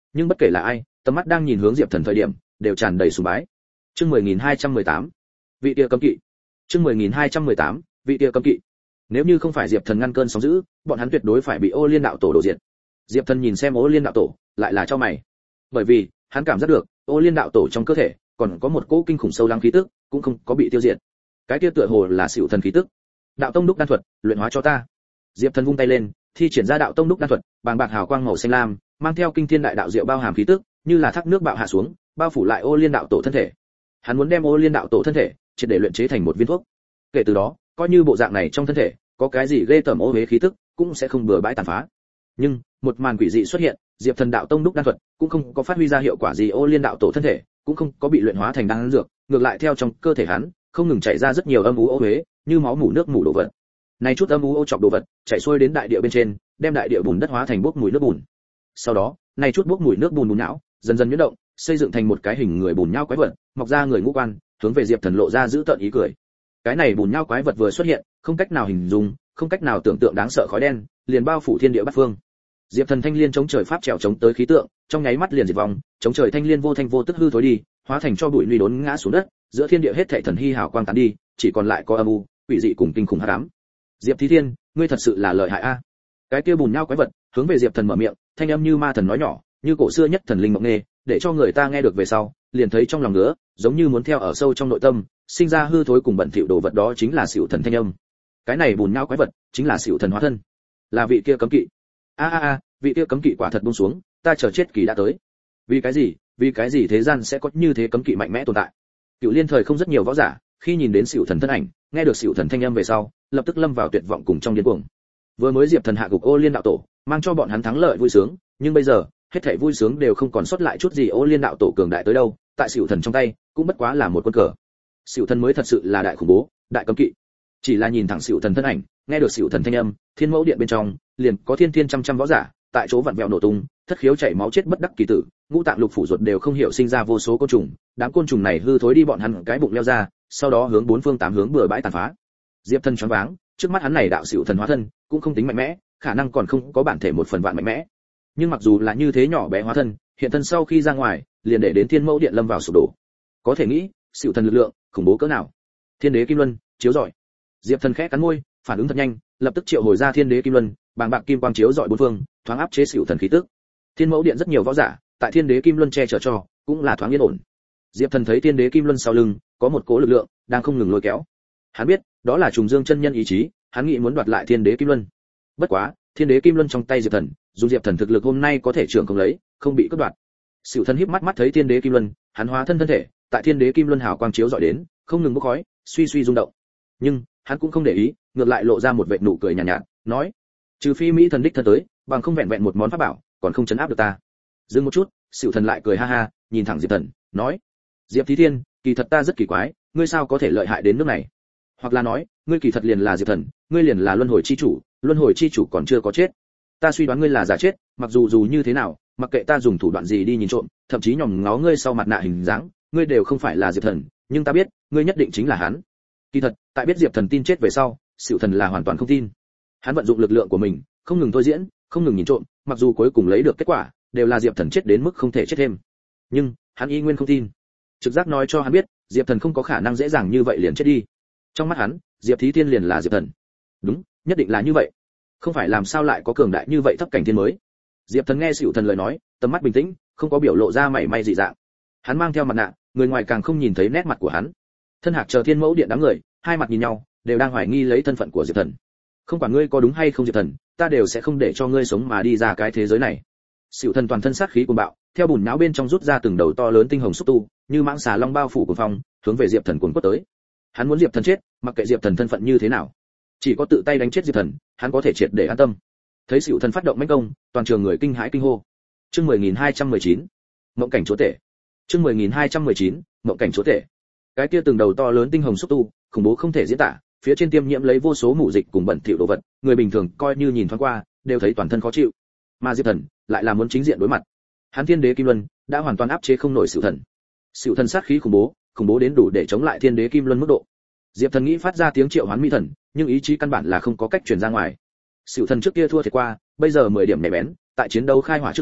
nhưng bất kể là ai, tầm mắt đang nhìn hướng Diệp Thần thời điểm, đều tràn đầy sùng bái. Chương mười nghìn hai trăm mười tám, vị địa cấm kỵ. Chương mười nghìn hai trăm mười tám, vị địa cấm kỵ. Nếu như không phải Diệp Thần ngăn cơn sóng dữ, bọn hắn tuyệt đối phải bị Ô Liên đạo tổ đổ diệt. Diệp Thần nhìn xem Ô Liên đạo tổ, lại là cho mày. Bởi vì, hắn cảm giác được, Ô Liên đạo tổ trong cơ thể còn có một cỗ kinh khủng sâu lắng khí tức, cũng không có bị tiêu diệt. Cái kia tựa hồ là Sửu Thần khí tức. Đạo tông đúc đan thuật, luyện hóa cho ta. Diệp Thần vung tay lên, thi triển ra đạo tông đúc đan thuật, bàng bạc hào quang màu xanh lam, mang theo kinh thiên đại đạo diệu bao hàm khí tức, như là thác nước bạo hạ xuống, bao phủ lại Ô Liên đạo tổ thân thể. Hắn muốn đem Ô Liên đạo tổ thân thể triệt để luyện chế thành một viên thuốc. Kể từ đó, coi như bộ dạng này trong thân thể có cái gì ghê tởm ô uế khí tức, cũng sẽ không bừa bãi tàn phá. Nhưng một màn quỷ dị xuất hiện, Diệp Thần đạo tông đúc đan thuật cũng không có phát huy ra hiệu quả gì, Ô Liên đạo tổ thân thể cũng không có bị luyện hóa thành đan dược, ngược lại theo trong cơ thể hắn không ngừng chảy ra rất nhiều âm u ô uế, như máu mủ nước mủ đồ vật. Này chút âm u ô chọc đồ vật chảy xuôi đến đại địa bên trên, đem đại địa bùn đất hóa thành bốc mùi nước bùn. Sau đó, này chút bốc mùi nước bùn bùn não dần dần nhuyễn động, xây dựng thành một cái hình người bùn nhão quái vật, mọc ra người ngũ quan, hướng về Diệp Thần lộ ra giữ tợn ý cười. Cái này bùn nhão quái vật vừa xuất hiện, không cách nào hình dung, không cách nào tưởng tượng đáng sợ khói đen, liền bao phủ thiên địa bát phương. Diệp Thần thanh liên chống trời pháp trèo chống tới khí tượng, trong nháy mắt liền diệt vong, chống trời thanh liên vô thanh vô tức hư thối đi, hóa thành cho bụi lùi đốn ngã xuống đất, giữa thiên địa hết thảy thần hy hào quang tán đi, chỉ còn lại có âm u, quỷ dị cùng kinh khủng hắc ám. Diệp Thí Thiên, ngươi thật sự là lợi hại a. Cái kia bùn nhão quái vật hướng về Diệp Thần mở miệng, thanh âm như ma thần nói nhỏ, như cổ xưa nhất thần linh mộng nghe, để cho người ta nghe được về sau, liền thấy trong lòng ngứa, giống như muốn theo ở sâu trong nội tâm, sinh ra hư thối cùng bẩn thỉu đồ vật, đó chính là Sửu Thần thanh âm. Cái này bùn nhão quái vật chính là Sửu Thần hóa thân, là vị kia cấm kỵ. A a a, vị kia cấm kỵ quả thật buông xuống, ta chờ chết kỳ đã tới. Vì cái gì? Vì cái gì thế gian sẽ có như thế cấm kỵ mạnh mẽ tồn tại? Cựu Liên thời không rất nhiều võ giả, khi nhìn đến Sửu Thần thân ảnh, nghe được Sửu Thần thanh âm về sau, lập tức lâm vào tuyệt vọng cùng trong điên cuồng. Vừa mới Diệp Thần hạ gục Ô Liên đạo tổ, mang cho bọn hắn thắng lợi vui sướng, nhưng bây giờ, hết thảy vui sướng đều không còn sót lại chút gì. Ô Liên đạo tổ cường đại tới đâu, tại Sửu Thần trong tay, cũng bất quá là một quân cờ. Sửu Thần mới thật sự là đại khủng bố, đại cấm kỵ. Chỉ là nhìn thẳng Sửu Thần thân ảnh, nghe được Sửu Thần thanh âm, Thiên Mẫu Điện bên trong, liền có thiên thiên trăm trăm võ giả, tại chỗ vặn vẹo nổ tung, thất khiếu chảy máu chết bất đắc kỳ tử, ngũ tạng lục phủ ruột đều không hiểu sinh ra vô số côn trùng, đám côn trùng này hư thối đi bọn hắn cái bụng leo ra, sau đó hướng bốn phương tám hướng bừa bãi tàn phá. Diệp Thần choáng váng, trước mắt hắn này đạo Sửu Thần hóa thân, cũng không tính mạnh mẽ, khả năng còn không có bản thể một phần vạn mạnh mẽ. Nhưng mặc dù là như thế nhỏ bé hóa thân, hiện thân sau khi ra ngoài, liền để đến Thiên Mẫu Điện lâm vào sụp đổ. Có thể nghĩ, Sửu Thần lực lượng khủng bố cỡ nào. Thiên Đế Kim Luân chiếu rọi. Diệp Thần khẽ cắn môi, phản ứng thật nhanh, lập tức triệu hồi ra Thiên Đế Kim Luân, bàng bạc kim quang chiếu rọi bốn phương, thoáng áp chế Sửu Thần khí tức. Thiên Mẫu Điện rất nhiều võ giả, tại Thiên Đế Kim Luân che chở cho, cũng là thoáng yên ổn. Diệp Thần thấy Thiên Đế Kim Luân sau lưng có một cỗ lực lượng đang không ngừng lôi kéo. Hắn biết, đó là Trùng Dương chân nhân ý chí, hắn nghĩ muốn đoạt lại Thiên Đế Kim Luân. Bất quá, Thiên Đế Kim Luân trong tay Diệp Thần, dù Diệp Thần thực lực hôm nay có thể trưởng không lấy, không bị cướp đoạt. Sửu Thần híp mắt mắt thấy Thiên Đế Kim Luân, hắn hóa thân thân thể, tại Thiên Đế Kim Luân hào quang chiếu rọi đến, không ngừng bốc khói, suy suy rung động. Nhưng, hắn cũng không để ý, ngược lại lộ ra một vệt nụ cười nhàn nhạt, nhạt, nói: "Trừ phi Mỹ thần đích thân tới, bằng không vẹn vẹn một món pháp bảo, còn không chấn áp được ta." Dừng một chút, Sửu Thần lại cười ha ha, nhìn thẳng Diệp Thần, nói: "Diệp Thí Thiên, kỳ thật ta rất kỳ quái, ngươi sao có thể lợi hại đến nước này? Hoặc là nói, ngươi kỳ thật liền là Diệp Thần, ngươi liền là luân hồi chi chủ, luân hồi chi chủ còn chưa có chết. Ta suy đoán ngươi là giả chết, mặc dù dù như thế nào, mặc kệ ta dùng thủ đoạn gì đi nhìn trộm, thậm chí nhòm ngó ngươi sau mặt nạ hình dáng, ngươi đều không phải là Diệp Thần, nhưng ta biết, ngươi nhất định chính là hắn." Kỳ thật, tại biết Diệp Thần tin chết về sau, Sửu Thần là hoàn toàn không tin. Hắn vận dụng lực lượng của mình, không ngừng thôi diễn, không ngừng nhìn trộm, mặc dù cuối cùng lấy được kết quả, đều là Diệp Thần chết đến mức không thể chết thêm. Nhưng, hắn y nguyên không tin. Trực giác nói cho hắn biết, Diệp Thần không có khả năng dễ dàng như vậy liền chết đi. Trong mắt hắn, Diệp Thí Thiên liền là Diệp Thần. Đúng, nhất định là như vậy. Không phải làm sao lại có cường đại như vậy thấp cảnh thiên mới. Diệp Thần nghe Sửu Thần lời nói, tầm mắt bình tĩnh, không có biểu lộ ra mảy may dị dạng. Hắn mang theo mặt nạ, người ngoài càng không nhìn thấy nét mặt của hắn. Thân Hạc chờ Thiên Mẫu Điện đám người, hai mặt nhìn nhau, đều đang hoài nghi lấy thân phận của Diệp Thần. Không quản ngươi có đúng hay không Diệp Thần, ta đều sẽ không để cho ngươi sống mà đi ra cái thế giới này. Sửu Thần toàn thân sát khí cuồng bạo, theo bùn nhão bên trong rút ra từng đầu to lớn tinh hồng xúc tu, như mãng xà long bao phủ cuồng phong, hướng về Diệp Thần cuồng quất tới. Hắn muốn Diệp Thần chết, mặc kệ Diệp Thần thân phận như thế nào, chỉ có tự tay đánh chết Diệp Thần, hắn có thể triệt để an tâm. Thấy Sửu Thần phát động mãnh công, toàn trường người kinh hãi kinh hô. Chương mười nghìn hai trăm mười chín, mộng cảnh chúa tể. Chương mười nghìn hai trăm mười chín, mộng cảnh chúa tể. Cái kia từng đầu to lớn tinh hồng xúc tu, khủng bố không thể diễn tả, phía trên tiêm nhiễm lấy vô số mủ dịch cùng bẩn thỉu đồ vật, người bình thường coi như nhìn thoáng qua, đều thấy toàn thân khó chịu. Mà Diệp Thần lại là muốn chính diện đối mặt. Hắn Thiên Đế Kim Luân đã hoàn toàn áp chế không nổi Sửu Thần. Sửu Thần sát khí khủng bố, khủng bố đến đủ để chống lại Thiên Đế Kim Luân mức độ. Diệp Thần nghĩ phát ra tiếng triệu hoán mỹ thần, nhưng ý chí căn bản là không có cách truyền ra ngoài. Sửu Thần trước kia thua thiệt qua, bây giờ mười điểm nhạy bén, tại chiến đấu khai hỏa trước đó,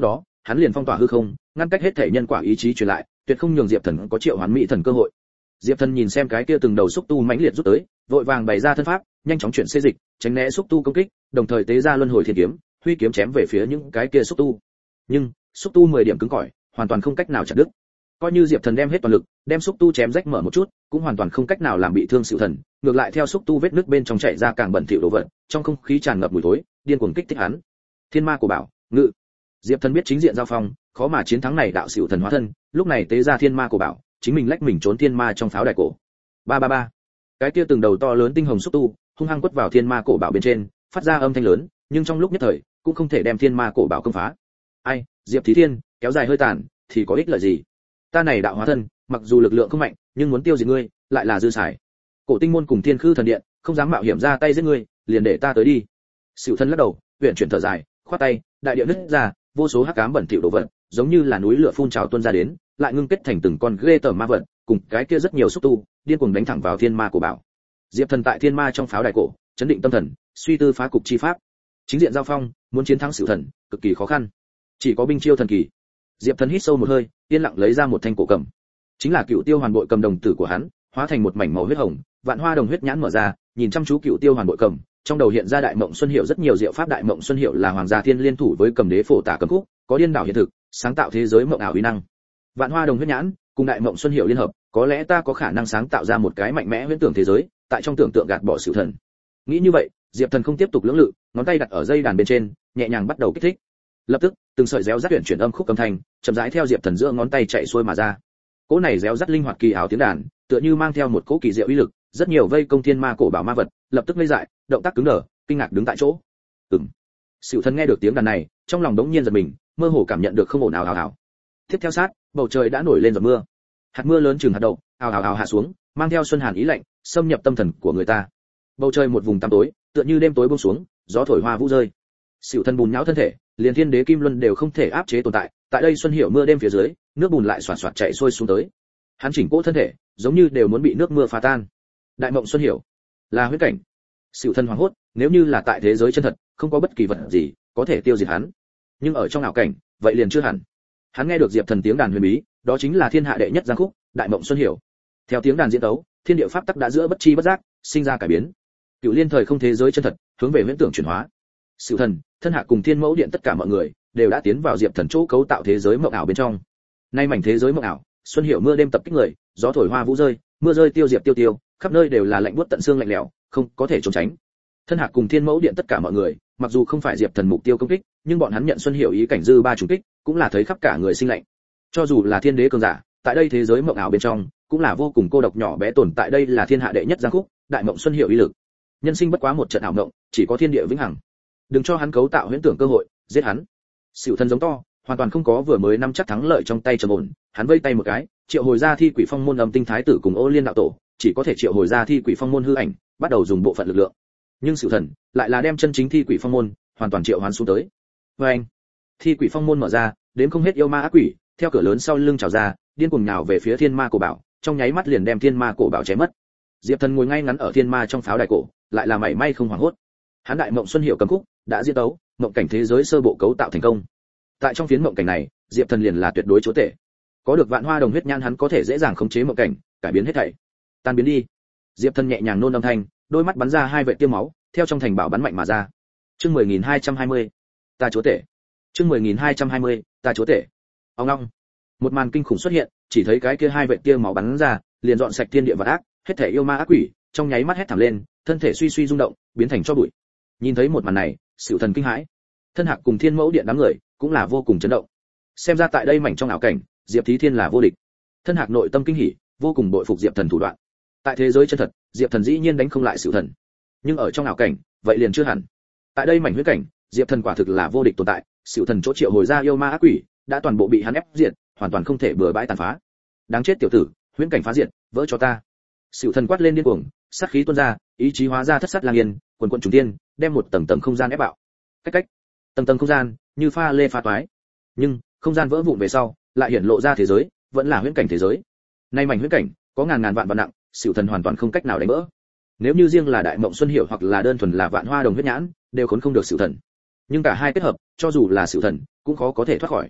hắn liền phong tỏa hư không, ngăn cách hết thể nhân quả ý chí truyền lại, tuyệt không nhường Diệp Thần có triệu hoán mỹ thần cơ hội. Diệp Thần nhìn xem cái kia từng đầu xúc tu mãnh liệt rút tới, vội vàng bày ra thân pháp, nhanh chóng chuyển xê dịch, tránh né xúc tu công kích, đồng thời tế ra luân hồi thiên kiếm, huy kiếm chém về phía những cái kia xúc tu. Nhưng xúc tu mười điểm cứng cỏi, hoàn toàn không cách nào chặt đứt. Coi như Diệp Thần đem hết toàn lực, đem xúc tu chém rách mở một chút, cũng hoàn toàn không cách nào làm bị thương Sửu Thần, ngược lại theo xúc tu vết nứt bên trong chảy ra càng bẩn thỉu đồ vật, trong không khí tràn ngập mùi thối, điên cuồng kích thích hắn. Thiên ma của bảo, ngự. Diệp Thần biết chính diện giao phong, khó mà chiến thắng này đạo Sửu Thần hóa thân, lúc này tế ra thiên ma của bảo, chính mình lách mình trốn thiên ma trong pháo đài cổ. Ba ba ba. Cái kia từng đầu to lớn tinh hồng xúc tu, hung hăng quất vào thiên ma cổ bảo bên trên, phát ra âm thanh lớn, nhưng trong lúc nhất thời, cũng không thể đem thiên ma cổ bảo công phá. Ai, Diệp Thí Thiên, kéo dài hơi tàn, thì có ích lợi gì? Ta này đạo hóa thân, mặc dù lực lượng không mạnh, nhưng muốn tiêu diệt ngươi, lại là dư xài. Cổ Tinh môn cùng Thiên Khư thần điện, không dám mạo hiểm ra tay giết ngươi, liền để ta tới đi. Sửu Thân lắc đầu, huyền chuyển thở dài, khoát tay, đại địa nứt ra, vô số hắc ám bẩn thỉu đồ vật, giống như là núi lửa phun trào tuôn ra đến, lại ngưng kết thành từng con ghê tởm ma vật, cùng cái kia rất nhiều xúc tu, điên cuồng đánh thẳng vào thiên ma cổ bảo. Diệp Thần tại thiên ma trong pháo đài cổ, chấn định tâm thần, suy tư phá cục chi pháp. Chính diện giao phong, muốn chiến thắng Sửu Thần, cực kỳ khó khăn. Chỉ có binh chiêu thần kỳ. Diệp Thần hít sâu một hơi, yên lặng lấy ra một thanh cổ cầm. Chính là Cựu Tiêu Hoàn Bội cầm đồng tử của hắn, hóa thành một mảnh màu huyết hồng, vạn hoa đồng huyết nhãn mở ra, nhìn chăm chú Cựu Tiêu Hoàn Bội cầm, trong đầu hiện ra Đại Mộng Xuân Hiệu rất nhiều diệu pháp. Đại Mộng Xuân Hiệu là hoàng gia thiên liên thủ với cầm đế phổ tả cầm khúc, có điên đảo hiện thực, sáng tạo thế giới mộng ảo uy năng. Vạn hoa đồng huyết nhãn cùng Đại Mộng Xuân Hiệu liên hợp, có lẽ ta có khả năng sáng tạo ra một cái mạnh mẽ huyễn tưởng thế giới, tại trong tưởng tượng gạt bỏ Sửu Thần. Nghĩ như vậy, Diệp Thần không tiếp tục lưỡng lự, ngón tay đặt ở dây đàn bên trên, nhẹ nhàng bắt đầu kích thích. Lập tức, từng sợi réo rắt chuyển chuyển âm khúc âm thanh, chậm rãi theo Diệp Thần giữa ngón tay chạy xuôi mà ra. Cỗ này réo rắt linh hoạt kỳ ảo tiếng đàn, tựa như mang theo một cỗ kỳ diệu uy lực, rất nhiều vây công thiên ma cổ bảo ma vật, lập tức ngây dại, động tác cứng đờ, kinh ngạc đứng tại chỗ. Ừm. Sửu Thần nghe được tiếng đàn này, trong lòng đống nhiên giật mình, mơ hồ cảm nhận được không ổn ào ào ào. Tiếp theo sát, bầu trời đã nổi lên giọt mưa. Hạt mưa lớn chừng hạt đậu, ào ào ào hạ xuống, mang theo xuân hàn ý lạnh, xâm nhập tâm thần của người ta. Bầu trời một vùng tăm tối, tựa như đêm tối buông xuống, gió thổi hoa vũ rơi. Sửu Thần bùn nhão thân thể, liền thiên đế kim luân đều không thể áp chế tồn tại, tại đây xuân hiểu mưa đêm phía dưới, nước bùn lại xoạt xoạt chảy xuôi xuống tới. Hắn chỉnh cỗ thân thể, giống như đều muốn bị nước mưa phá tan. Đại Mộng Xuân Hiểu, là huyễn cảnh. Sửu Thần hoảng hốt, nếu như là tại thế giới chân thật, không có bất kỳ vật gì có thể tiêu diệt hắn. Nhưng ở trong ảo cảnh, vậy liền chưa hẳn. Hắn nghe được Diệp Thần tiếng đàn huyền bí, đó chính là thiên hạ đệ nhất giang khúc, Đại Mộng Xuân Hiểu. Theo tiếng đàn diễn tấu, thiên địa pháp tắc đã giữa bất chi bất giác sinh ra cải biến. Cựu liên thời không thế giới chân thật, hướng về huyễn tưởng chuyển hóa. Sửu Thần, thân hạ cùng thiên mẫu điện tất cả mọi người đều đã tiến vào Diệp Thần chỗ cấu tạo thế giới mộng ảo bên trong. Nay mảnh thế giới mộng ảo, xuân hiểu mưa đêm tập kích người, gió thổi hoa vũ rơi, mưa rơi tiêu diệp tiêu tiêu, khắp nơi đều là lạnh buốt tận xương lạnh lẽo, không có thể trốn tránh. Thân hạ cùng thiên mẫu điện tất cả mọi người, mặc dù không phải Diệp Thần mục tiêu công kích, nhưng bọn hắn nhận xuân hiểu ý cảnh dư ba trùng kích, cũng là thấy khắp cả người sinh lạnh. Cho dù là thiên đế cường giả, tại đây thế giới mộng ảo bên trong, cũng là vô cùng cô độc nhỏ bé tồn tại. Đây là thiên hạ đệ nhất giang khúc, Đại Mộng Xuân Hiểu ý lực. Nhân sinh bất quá một trận ảo mộng, chỉ có thiên địa vĩnh hằng. Đừng cho hắn cấu tạo huyễn tưởng cơ hội, giết hắn. Sửu Thần giống to, hoàn toàn không có vừa mới năm chắc thắng lợi trong tay trầm ổn, hắn vây tay một cái, triệu hồi ra thi quỷ phong môn âm tinh thái tử cùng Ô Liên đạo tổ, chỉ có thể triệu hồi ra thi quỷ phong môn hư ảnh, bắt đầu dùng bộ phận lực lượng. Nhưng Sửu Thần lại là đem chân chính thi quỷ phong môn hoàn toàn triệu hoán xuống tới. Với anh, thi quỷ phong môn mở ra, đến không hết yêu ma ác quỷ, theo cửa lớn sau lưng trào ra, điên cuồng nhào về phía thiên ma cổ bảo, trong nháy mắt liền đem thiên ma cổ bảo chém mất. Diệp Thần ngồi ngay ngắn ở thiên ma trong pháo đài cổ, lại là mảy may không hoảng hốt. Hắn Đại Mộng Xuân Hiểu cầm khúc đã diễn tấu, mộng cảnh thế giới sơ bộ cấu tạo thành công. Tại trong phiến mộng cảnh này, Diệp Thần liền là tuyệt đối chúa tể. Có được vạn hoa đồng huyết nhãn, hắn có thể dễ dàng khống chế mộng cảnh, cải biến hết thảy. Tan biến đi. Diệp Thần nhẹ nhàng nôn âm thanh, đôi mắt bắn ra hai vệt tia máu, theo trong thành bảo bắn mạnh mà ra. Chương mười nghìn hai trăm hai mươi, ta chúa tể. Chương mười nghìn hai trăm hai mươi, ta chúa tể. Ông long. Một màn kinh khủng xuất hiện, chỉ thấy cái kia hai vệt tia máu bắn ra, liền dọn sạch thiên địa vật ác, hết thảy yêu ma ác quỷ, trong nháy mắt hét thảm lên, thân thể suy suy rung động, biến thành tro bụi. Nhìn thấy một màn này, Sửu Thần kinh hãi. Thân Hạc cùng Thiên Mẫu Điện đám người cũng là vô cùng chấn động. Xem ra tại đây mảnh trong ảo cảnh, Diệp Thí Thiên là vô địch. Thân Hạc nội tâm kinh hỉ, vô cùng bội phục Diệp Thần thủ đoạn. Tại thế giới chân thật, Diệp Thần dĩ nhiên đánh không lại Sửu Thần, nhưng ở trong ảo cảnh, vậy liền chưa hẳn. Tại đây mảnh huyễn cảnh, Diệp Thần quả thực là vô địch tồn tại, Sửu Thần chỗ triệu hồi ra yêu ma ác quỷ, đã toàn bộ bị hắn ép diệt, hoàn toàn không thể bừa bãi tàn phá. Đáng chết tiểu tử, huyễn cảnh phá diệt, vỡ cho ta. Sửu Thần quát lên điên cuồng, sát khí tuôn ra, ý chí hóa ra thất sát lang yên, quần quần trùng tiên, đem một tầng tầng không gian ép bạo. Cách cách, tầng tầng không gian như pha lê pha toái, nhưng không gian vỡ vụn về sau, lại hiển lộ ra thế giới, vẫn là huyễn cảnh thế giới. Nay mảnh huyễn cảnh có ngàn ngàn vạn vạn nặng, Sửu Thần hoàn toàn không cách nào đánh vỡ. Nếu như riêng là Đại Mộng Xuân Hiểu hoặc là đơn thuần là vạn hoa đồng huyết nhãn, đều khốn không được Sửu Thần. Nhưng cả hai kết hợp, cho dù là Sửu Thần, cũng khó có thể thoát khỏi.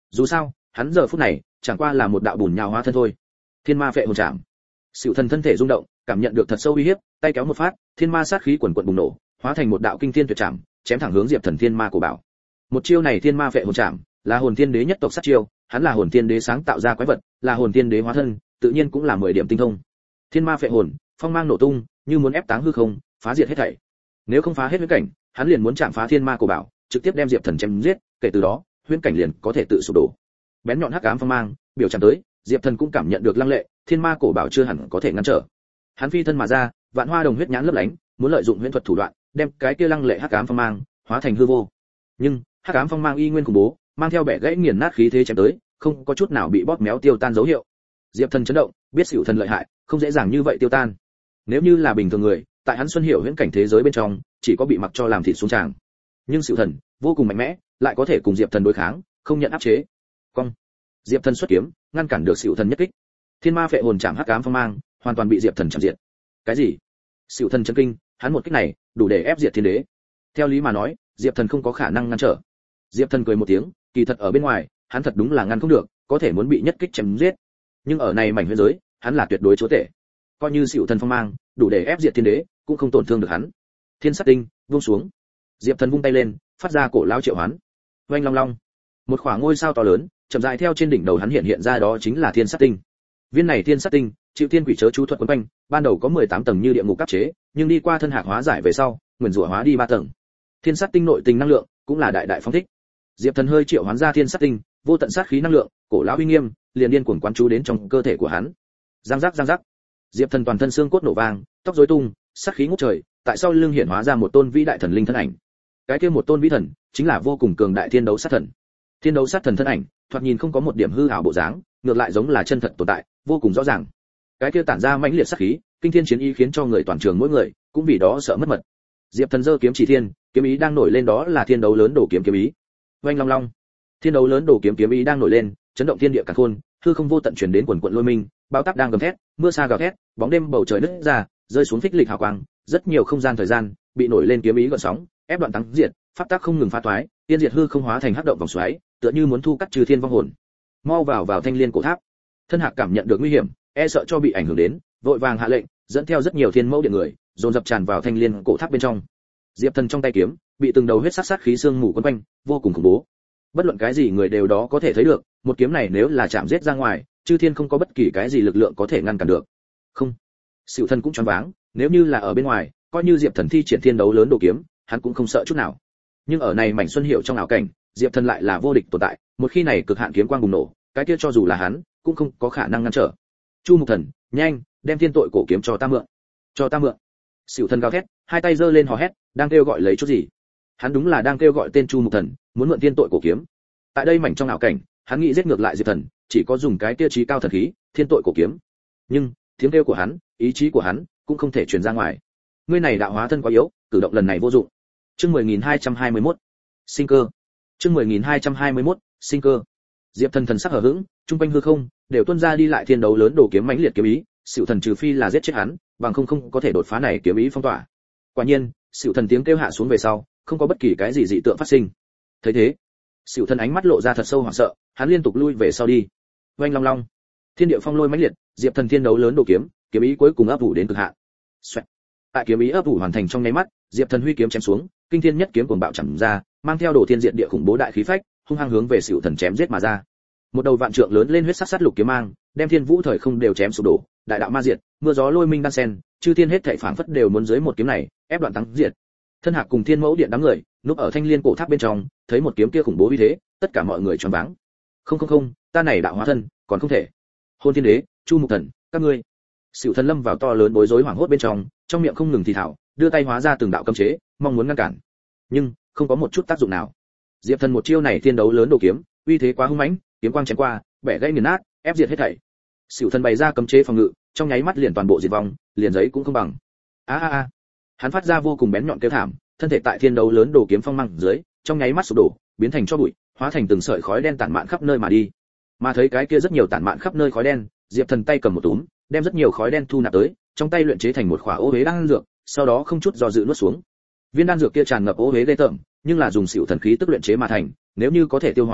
Dù sao, hắn giờ phút này chẳng qua là một đạo bùn nhào hóa thân thôi. Thiên ma phệ hồn chạm. Sửu Thần thân thể rung động, cảm nhận được thật sâu uy hiếp, tay kéo một phát, thiên ma sát khí quần quần bùng nổ, hóa thành một đạo kinh thiên tuyệt trảm, chém thẳng hướng Diệp Thần thiên ma cổ bảo. Một chiêu này thiên ma phệ hồn chạm, là hồn thiên đế nhất tộc sát chiêu, hắn là hồn thiên đế sáng tạo ra quái vật, là hồn thiên đế hóa thân, tự nhiên cũng là mười điểm tinh thông. Thiên ma phệ hồn, phong mang nổ tung, như muốn ép táng hư không, phá diệt hết thảy. Nếu không phá hết huyễn cảnh, hắn liền muốn chạm phá thiên ma cổ bảo, trực tiếp đem Diệp Thần chém giết, kể từ đó, huyễn cảnh liền có thể tự sụp đổ. Bén nhọn hắc ám phong mang, biểu chạm tới, Diệp Thần cũng cảm nhận được lăng lệ, thiên ma cổ bảo chưa hẳn có thể ngăn trở. Hắn phi thân mà ra, vạn hoa đồng huyết nhãn lấp lánh, muốn lợi dụng huyễn thuật thủ đoạn, đem cái kia lăng lệ hắc ám phong mang hóa thành hư vô. Nhưng, hắc ám phong mang y nguyên khủng bố, mang theo bẻ gãy nghiền nát khí thế chém tới, không có chút nào bị bóp méo tiêu tan dấu hiệu. Diệp Thần chấn động, biết Sửu Thần lợi hại, không dễ dàng như vậy tiêu tan. Nếu như là bình thường người, tại hắn xuân hiểu huyễn cảnh thế giới bên trong, chỉ có bị mặc cho làm thịt xuống tràng. Nhưng Sửu Thần vô cùng mạnh mẽ, lại có thể cùng Diệp Thần đối kháng, không nhận áp chế. Cong. Diệp Thần xuất kiếm, ngăn cản được Sửu Thần nhất kích. Thiên ma phệ hồn chạm hắc ám phong mang, hoàn toàn bị Diệp Thần chạm diệt. Cái gì? Sửu Thần chấn kinh, hắn một kích này, đủ để ép diệt thiên đế. Theo lý mà nói, Diệp Thần không có khả năng ngăn trở. Diệp Thần cười một tiếng, kỳ thật ở bên ngoài, hắn thật đúng là ngăn không được, có thể muốn bị nhất kích chém giết. Nhưng ở này mảnh huyễn giới, hắn là tuyệt đối chúa tể. Coi như Sửu Thần phong mang, đủ để ép diệt thiên đế, cũng không tổn thương được hắn. Thiên sát tinh, buông xuống. Diệp Thần vung tay lên, phát ra cổ lão triệu hoán. Oanh long long. Một khoảng ngôi sao to lớn, chậm rãi theo trên đỉnh đầu hắn hiện hiện ra, đó chính là thiên sát tinh. Viên này thiên sát tinh, chịu thiên quỷ chớ chú thuật quấn quanh, ban đầu có mười tám tầng như địa ngục áp chế, nhưng đi qua thân hạc hóa giải về sau, nguyên rủa hóa đi ba tầng. Thiên sát tinh nội tình năng lượng, cũng là đại đại phóng thích. Diệp Thần hơi triệu hoán ra thiên sát tinh, vô tận sát khí năng lượng, cổ lão uy nghiêm, liền điên cuồng quán chú đến trong cơ thể của hắn. Giang giác giang giác. Diệp Thần toàn thân xương cốt nổ vang, tóc rối tung, sát khí ngút trời, tại sau lưng hiện hóa ra một tôn vĩ đại thần linh thân ảnh. Cái kia một tôn vĩ thần, chính là vô cùng cường đại thiên đấu sát thần. Thiên đấu sát thần thân ảnh, thoạt nhìn không có một điểm hư ảo bộ dáng, ngược lại giống là chân thật tồn tại, vô cùng rõ ràng. Cái kia tản ra mãnh liệt sát khí, kinh thiên chiến ý khiến cho người toàn trường mỗi người cũng vì đó sợ mất mật. Diệp Thần giơ kiếm chỉ thiên, kiếm ý đang nổi lên, đó là thiên đấu lớn đổ kiếm kiếm ý. Oanh long long. Thiên đấu lớn đổ kiếm kiếm ý đang nổi lên, chấn động thiên địa cả khôn, hư không vô tận truyền đến quần quần lôi minh, bão táp đang gầm thét, mưa sa gào thét, bóng đêm bầu trời nứt ra, rơi xuống phích lịch hào quang, rất nhiều không gian thời gian bị nổi lên kiếm ý gợn sóng, ép đoạn tăng diệt, pháp tắc không ngừng phá toái, tiên diệt hư không hóa thành hắc động vòng xoáy, tựa như muốn thu cắt trừ thiên vong hồn. Mau vào vào thanh liên cổ tháp. Thân Hạc cảm nhận được nguy hiểm, e sợ cho bị ảnh hưởng đến, vội vàng hạ lệnh, dẫn theo rất nhiều thiên mẫu điện người, dồn dập tràn vào thanh liên cổ tháp bên trong. Diệp Thần trong tay kiếm bị từng đầu huyết sắc sát khí xương mù quấn quanh, vô cùng khủng bố. Bất luận cái gì người đều đó có thể thấy được, một kiếm này nếu là chạm giết ra ngoài, chư thiên không có bất kỳ cái gì lực lượng có thể ngăn cản được. Không. Sửu Thần cũng choáng váng, nếu như là ở bên ngoài, coi như Diệp Thần thi triển thiên đấu lớn đồ kiếm, hắn cũng không sợ chút nào. Nhưng ở này mảnh xuân hiệu trong ảo cảnh, Diệp Thần lại là vô địch tồn tại, một khi này cực hạn kiếm quang bùng nổ, cái kia cho dù là hắn, cũng không có khả năng ngăn trở. Chu Mục Thần, nhanh, đem thiên tội cổ kiếm cho ta mượn. Cho ta mượn. Sửu Thần gào thét, hai tay giơ lên hò hét, đang kêu gọi lấy chút gì? Hắn đúng là đang kêu gọi tên Chu Mục Thần, muốn mượn thiên tội cổ kiếm. Tại đây mảnh trong ảo cảnh, hắn nghĩ giết ngược lại Diệp Thần, chỉ có dùng cái tiêu chí cao thần khí, thiên tội cổ kiếm. Nhưng, tiếng kêu của hắn, ý chí của hắn, cũng không thể truyền ra ngoài. Ngươi này đạo hóa thân quá yếu, cử động lần này vô dụng. Chương mười nghìn hai trăm hai mươi mốt. Sinh cơ. Chương mười nghìn hai trăm hai mươi mốt. Sinh cơ. Diệp Thần thần sắc hờ hững, trung quanh hư không đều tuôn ra đi lại thiên đấu lớn đồ kiếm mãnh liệt kiếm ý, Sửu Thần trừ phi là giết chết hắn, bằng không không có thể đột phá này kiếm ý phong tỏa. Quả nhiên, Sửu Thần tiếng kêu hạ xuống về sau, không có bất kỳ cái gì dị tượng phát sinh. Thấy thế, Sửu Thần ánh mắt lộ ra thật sâu hoảng sợ, hắn liên tục lui về sau đi. Oanh long long. Thiên địa phong lôi mãnh liệt, Diệp Thần thiên đấu lớn đồ kiếm, kiếm ý cuối cùng ấp ủ đến cực hạn. Xoẹt. Tại kiếm ý ấp ủ hoàn thành trong nháy mắt, Diệp Thần huy kiếm chém xuống, kinh thiên nhất kiếm cuồng bạo chém ra, mang theo đồ thiên diện địa khủng bố đại khí phách, hung hăng hướng về Sửu Thần chém giết mà ra. Một đầu vạn trượng lớn lên huyết sắc sát lục kiếm mang, đem thiên vũ thời không đều chém sụp đổ, đại đạo ma diệt, mưa gió lôi minh đan sen, chư thiên hết thảy phảng phất đều muốn dưới một kiếm này, ép đoạn tăng diệt. Thân Hạc cùng thiên mẫu điện đám người, núp ở thanh liên cổ tháp bên trong, thấy một kiếm kia khủng bố như thế, tất cả mọi người choáng váng. Không không không, ta này đạo hóa thân, còn không thể. Hôn Thiên Đế, Chu Mục Thần, các ngươi. Sửu Thần lâm vào to lớn bối rối hoảng hốt bên trong, trong miệng không ngừng thì thào, đưa tay hóa ra từng đạo cấm chế, mong muốn ngăn cản. Nhưng, không có một chút tác dụng nào. Diệp Thần một chiêu này thiên đấu lớn đồ kiếm, uy thế quá hung mãnh, kiếm quang chém qua, bẻ gãy nghiền nát, ép diệt hết thảy. Sửu Thần bày ra cấm chế phòng ngự, trong nháy mắt liền toàn bộ diệt vong, liền giấy cũng không bằng. A a a. Hắn phát ra vô cùng bén nhọn kêu thảm, thân thể tại thiên đấu lớn đồ kiếm phong mang dưới, trong nháy mắt sụp đổ, biến thành tro bụi, hóa thành từng sợi khói đen tản mạn khắp nơi mà đi. Mà thấy cái kia rất nhiều tản mạn khắp nơi khói đen, Diệp Thần tay cầm một túm, đem rất nhiều khói đen thu nạp tới, trong tay luyện chế thành một khỏa ô hế đan dược, sau đó không chút do dự nuốt xuống. Viên đan dược kia tràn ngập ô hế ghê tởm, nhưng là dùng Sửu Thần khí tức luyện chế mà thành, nếu như có thể tiêu hóa,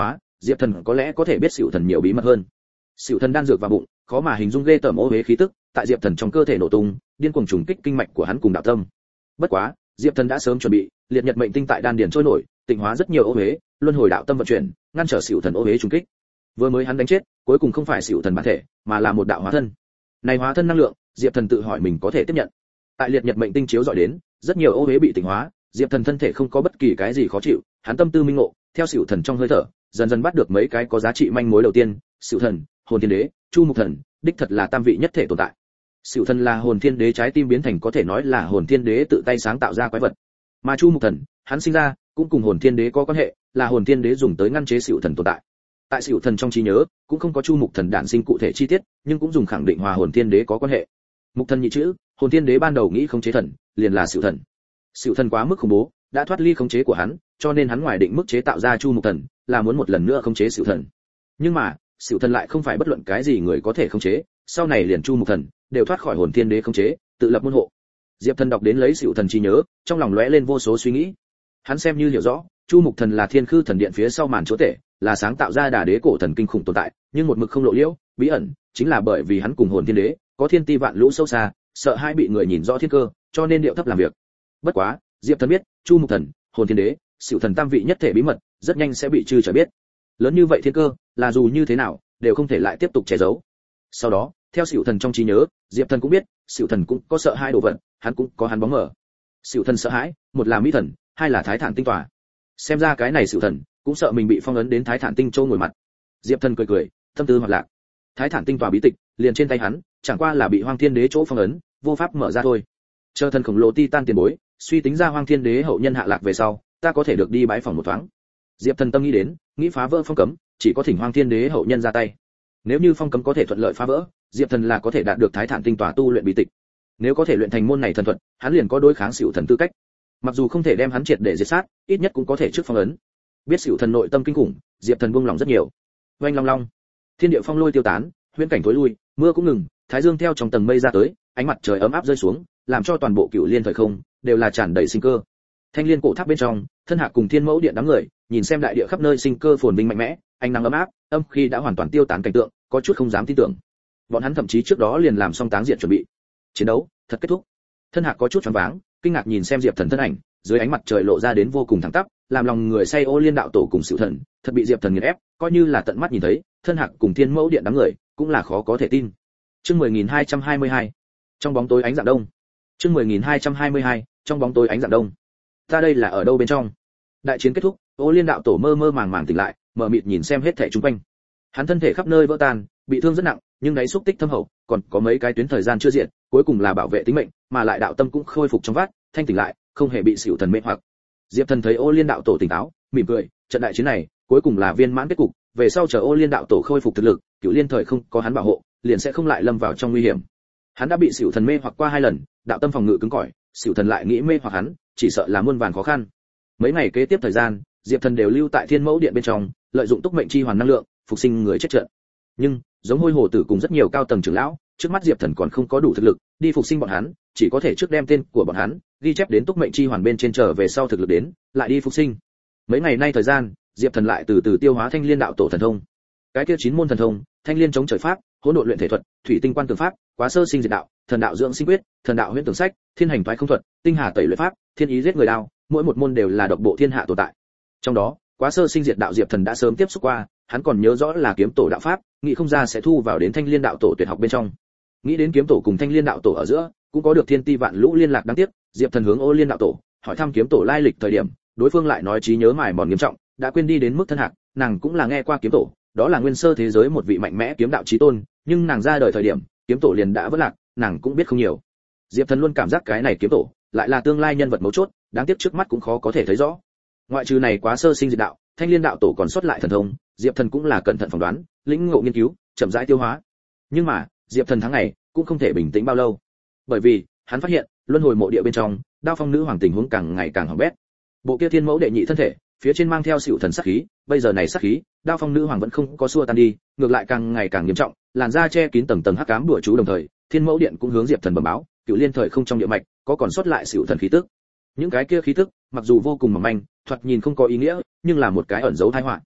Diệp Thần có lẽ có thể biết Sửu Thần nhiều bí mật hơn. Sửu Thần đan dược vào bụng, khó mà hình dung ghê tởm ô uế khí tức, tại Diệp Thần trong cơ thể nổ tung, điên cuồng trùng kích kinh mạch của hắn cùng đạo tâm. Bất quá, Diệp Thần đã sớm chuẩn bị, liệt nhật mệnh tinh tại đan điền trôi nổi, tịnh hóa rất nhiều ô uế, luân hồi đạo tâm vận chuyển, ngăn trở Sửu Thần ô uế trùng kích. Vừa mới hắn đánh chết, cuối cùng không phải Sửu Thần bản thể, mà là một đạo hóa thân. Này hóa thân năng lượng, Diệp Thần tự hỏi mình có thể tiếp nhận. Tại liệt nhật mệnh tinh chiếu dọi đến, rất nhiều ô uế bị tịnh hóa, Diệp Thần thân thể không có bất kỳ cái gì khó chịu, hắn tâm tư minh ngộ, theo Sửu Thần trong hơi thở, dần dần bắt được mấy cái có giá trị manh mối đầu tiên, Sửu Thần, Hồn Thiên Đế, Chu Mục Thần, đích thật là tam vị nhất thể tồn tại. Sửu Thần là Hồn Thiên Đế trái tim biến thành có thể nói là Hồn Thiên Đế tự tay sáng tạo ra quái vật. Mà Chu Mục Thần, hắn sinh ra cũng cùng Hồn Thiên Đế có quan hệ, là Hồn Thiên Đế dùng tới ngăn chế Sửu Thần tồn tại. Tại Sửu Thần trong trí nhớ, cũng không có Chu Mục Thần đản sinh cụ thể chi tiết, nhưng cũng dùng khẳng định hòa Hồn Thiên Đế có quan hệ. Mục Thần nhị chữ, Hồn Thiên Đế ban đầu nghĩ khống chế thần, liền là Sửu Thần. Sửu Thần quá mức khủng bố, đã thoát ly khống chế của hắn, cho nên hắn ngoài định mức chế tạo ra Chu Mục Thần, là muốn một lần nữa khống chế Sửu Thần. Nhưng mà, Sửu Thần lại không phải bất luận cái gì người có thể khống chế, sau này liền Chu Mục Thần đều thoát khỏi Hồn Thiên Đế khống chế, tự lập môn hộ. Diệp Thần đọc đến lấy Sửu Thần trí nhớ, trong lòng lóe lên vô số suy nghĩ. Hắn xem như hiểu rõ, Chu Mục Thần là Thiên Khư Thần Điện phía sau màn chúa tể, là sáng tạo ra Đả Đế cổ thần kinh khủng tồn tại, nhưng một mực không lộ liễu, bí ẩn, chính là bởi vì hắn cùng Hồn Thiên Đế có thiên ti vạn lũ sâu xa, sợ hai bị người nhìn rõ thiên cơ, cho nên điệu thấp làm việc. Bất quá, Diệp Thần biết, Chu Mục Thần, Hồn Thiên Đế, Sửu Thần tam vị nhất thể bí mật, rất nhanh sẽ bị trừ trở biết. Lớn như vậy thiên cơ, là dù như thế nào, đều không thể lại tiếp tục che giấu. Sau đó, theo Sửu Thần trong trí nhớ, Diệp Thần cũng biết, Sửu Thần cũng có sợ hai đồ vật, hắn cũng có hắn bóng mờ. Sửu Thần sợ hãi, một là Mỹ Thần, hai là Thái Thản Tinh Tòa. Xem ra cái này Sửu Thần cũng sợ mình bị phong ấn đến Thái Thản Tinh Châu ngồi mặt. Diệp Thần cười cười, tâm tư hoạt lạc. Thái Thản Tinh Tòa bí tịch liền trên tay hắn, chẳng qua là bị Hoang Thiên Đế chỗ phong ấn, vô pháp mở ra thôi. Chờ thần khổng lồ Titan tiền bối, suy tính ra Hoang Thiên Đế hậu nhân hạ lạc về sau, ta có thể được đi bái phỏng một thoáng. Diệp Thần tâm nghĩ đến, nghĩ phá vỡ phong cấm, chỉ có thỉnh Hoang Thiên Đế hậu nhân ra tay. Nếu như phong cấm có thể thuận lợi phá vỡ, Diệp Thần là có thể đạt được Thái Thản Tinh Tòa tu luyện bí tịch. Nếu có thể luyện thành môn này thần thuật, hắn liền có đối kháng Sửu Thần tư cách. Mặc dù không thể đem hắn triệt để diệt sát, ít nhất cũng có thể trước phong ấn. Biết Sửu Thần nội tâm kinh khủng, Diệp Thần buông lòng rất nhiều. Oanh long long, thiên địa phong lôi tiêu tán, huyễn cảnh tối lui, mưa cũng ngừng, thái dương theo trong tầng mây ra tới, ánh mặt trời ấm áp rơi xuống, làm cho toàn bộ Cửu Liên thời không đều là tràn đầy sinh cơ. Thanh Liên cổ tháp bên trong, Thân Hạc cùng Thiên Mẫu Điện đám người, nhìn xem đại địa khắp nơi sinh cơ phồn vinh mạnh mẽ, ánh nắng ấm áp, âm khi đã hoàn toàn tiêu tán cảnh tượng, có chút không dám tin tưởng. Bọn hắn thậm chí trước đó liền làm xong táng diện chuẩn bị. Chiến đấu thật kết thúc. Thân Hạc có chút choáng váng, kinh ngạc nhìn xem Diệp Thần thân ảnh, dưới ánh mặt trời lộ ra đến vô cùng thẳng tắp, làm lòng người say Ô Liên đạo tổ cùng Sửu Thần, thật bị Diệp Thần nghiền ép, coi như là tận mắt nhìn thấy, Thân Hạc cùng Thiên Mẫu Điện đám người, cũng là khó có thể tin. Chương mười nghìn hai trăm hai mươi hai, trong bóng tối ánh dạng đông. Chương mười nghìn hai trăm hai mươi hai, trong bóng tối ánh dạng đông. Ta đây là ở đâu bên trong? Đại chiến kết thúc, Ô Liên đạo tổ mơ mơ màng màng tỉnh lại, mở mịt nhìn xem hết thảy xung quanh. Hắn thân thể khắp nơi vỡ tan, bị thương rất nặng, nhưng đáy xúc tích thâm hậu, còn có mấy cái tuyến thời gian chưa diệt, cuối cùng là bảo vệ tính mệnh, mà lại đạo tâm cũng khôi phục trong vắt, thanh tỉnh lại, không hề bị Sửu Thần mê hoặc. Diệp Thần thấy Ô Liên đạo tổ tỉnh táo, mỉm cười, trận đại chiến này, cuối cùng là viên mãn kết cục, về sau chờ Ô Liên đạo tổ khôi phục thực lực, Cửu Liên thời không có hắn bảo hộ, liền sẽ không lại lâm vào trong nguy hiểm. Hắn đã bị Sửu Thần mê hoặc qua hai lần, đạo tâm phòng ngự cứng cỏi, Sửu Thần lại nghĩ mê hoặc hắn, chỉ sợ là muôn vàn khó khăn. Mấy ngày kế tiếp thời gian, Diệp Thần đều lưu tại Thiên Mẫu Điện bên trong, lợi dụng túc mệnh chi hoàn năng lượng, phục sinh người chết trận. Nhưng, giống Hôi Hổ Tử cùng rất nhiều cao tầng trưởng lão, trước mắt Diệp Thần còn không có đủ thực lực đi phục sinh bọn hắn, chỉ có thể trước đem tên của bọn hắn ghi chép đến túc mệnh chi hoàn bên trên, trở về sau thực lực đến, lại đi phục sinh. Mấy ngày nay thời gian, Diệp Thần lại từ từ tiêu hóa Thanh Liên đạo tổ thần thông. Cái kia chín môn thần thông, Thanh Liên chống trời pháp, Hỗn độn luyện thể thuật, Thủy tinh quan tường pháp, Quá sơ sinh diệt đạo, Thần đạo dưỡng sinh quyết, Thần đạo huyễn tưởng sách, Thiên hành thoái không thuật, Tinh hà tẩy luyện pháp, Thiên ý giết người đao, mỗi một môn đều là độc bộ thiên hạ tồn tại. Trong đó, Quá sơ sinh diệt đạo Diệp Thần đã sớm tiếp xúc qua, hắn còn nhớ rõ là kiếm tổ đạo pháp, nghĩ không ra sẽ thu vào đến Thanh Liên đạo tổ tuyệt học bên trong. Nghĩ đến kiếm tổ cùng Thanh Liên đạo tổ ở giữa cũng có được thiên ti vạn lũ liên lạc đáng tiếc, Diệp Thần hướng Ô Liên đạo tổ hỏi thăm kiếm tổ lai lịch thời điểm, đối phương lại nói trí nhớ mài mòn nghiêm trọng, đã quên đi đến mức Thân Hạc, nàng cũng là nghe qua kiếm tổ, đó là nguyên sơ thế giới một vị mạnh mẽ kiếm đạo chí tôn, nhưng nàng ra đời thời điểm, kiếm tổ liền đã vỡ lạc, nàng cũng biết không nhiều. Diệp Thần luôn cảm giác cái này kiếm tổ lại là tương lai nhân vật mấu chốt, đáng tiếc trước mắt cũng khó có thể thấy rõ. Ngoại trừ này Quá sơ sinh diệt đạo, Thanh Liên đạo tổ còn xuất lại thần thông, Diệp Thần cũng là cẩn thận phỏng đoán, lĩnh ngộ nghiên cứu, chậm rãi tiêu hóa. Nhưng mà, Diệp Thần tháng ngày cũng không thể bình tĩnh bao lâu, bởi vì hắn phát hiện luân hồi mộ địa bên trong, Đao Phong nữ hoàng tình huống càng ngày càng hỏng bét. Bộ kia Thiên Mẫu đệ nhị thân thể, phía trên mang theo Sửu Thần sát khí, bây giờ này sát khí, Đao Phong nữ hoàng vẫn không có xua tan đi, ngược lại càng ngày càng nghiêm trọng, làn da che kín tầng tầng hắc ám đùa chú, đồng thời, Thiên Mẫu điện cũng hướng Diệp Thần bẩm báo, Cửu Liên thời không trong địa mạch có còn sót lại Sửu Thần khí tức. Những cái kia khí tức, mặc dù vô cùng mỏng manh, thoạt nhìn không có ý nghĩa, nhưng là một cái ẩn dấu tai họa.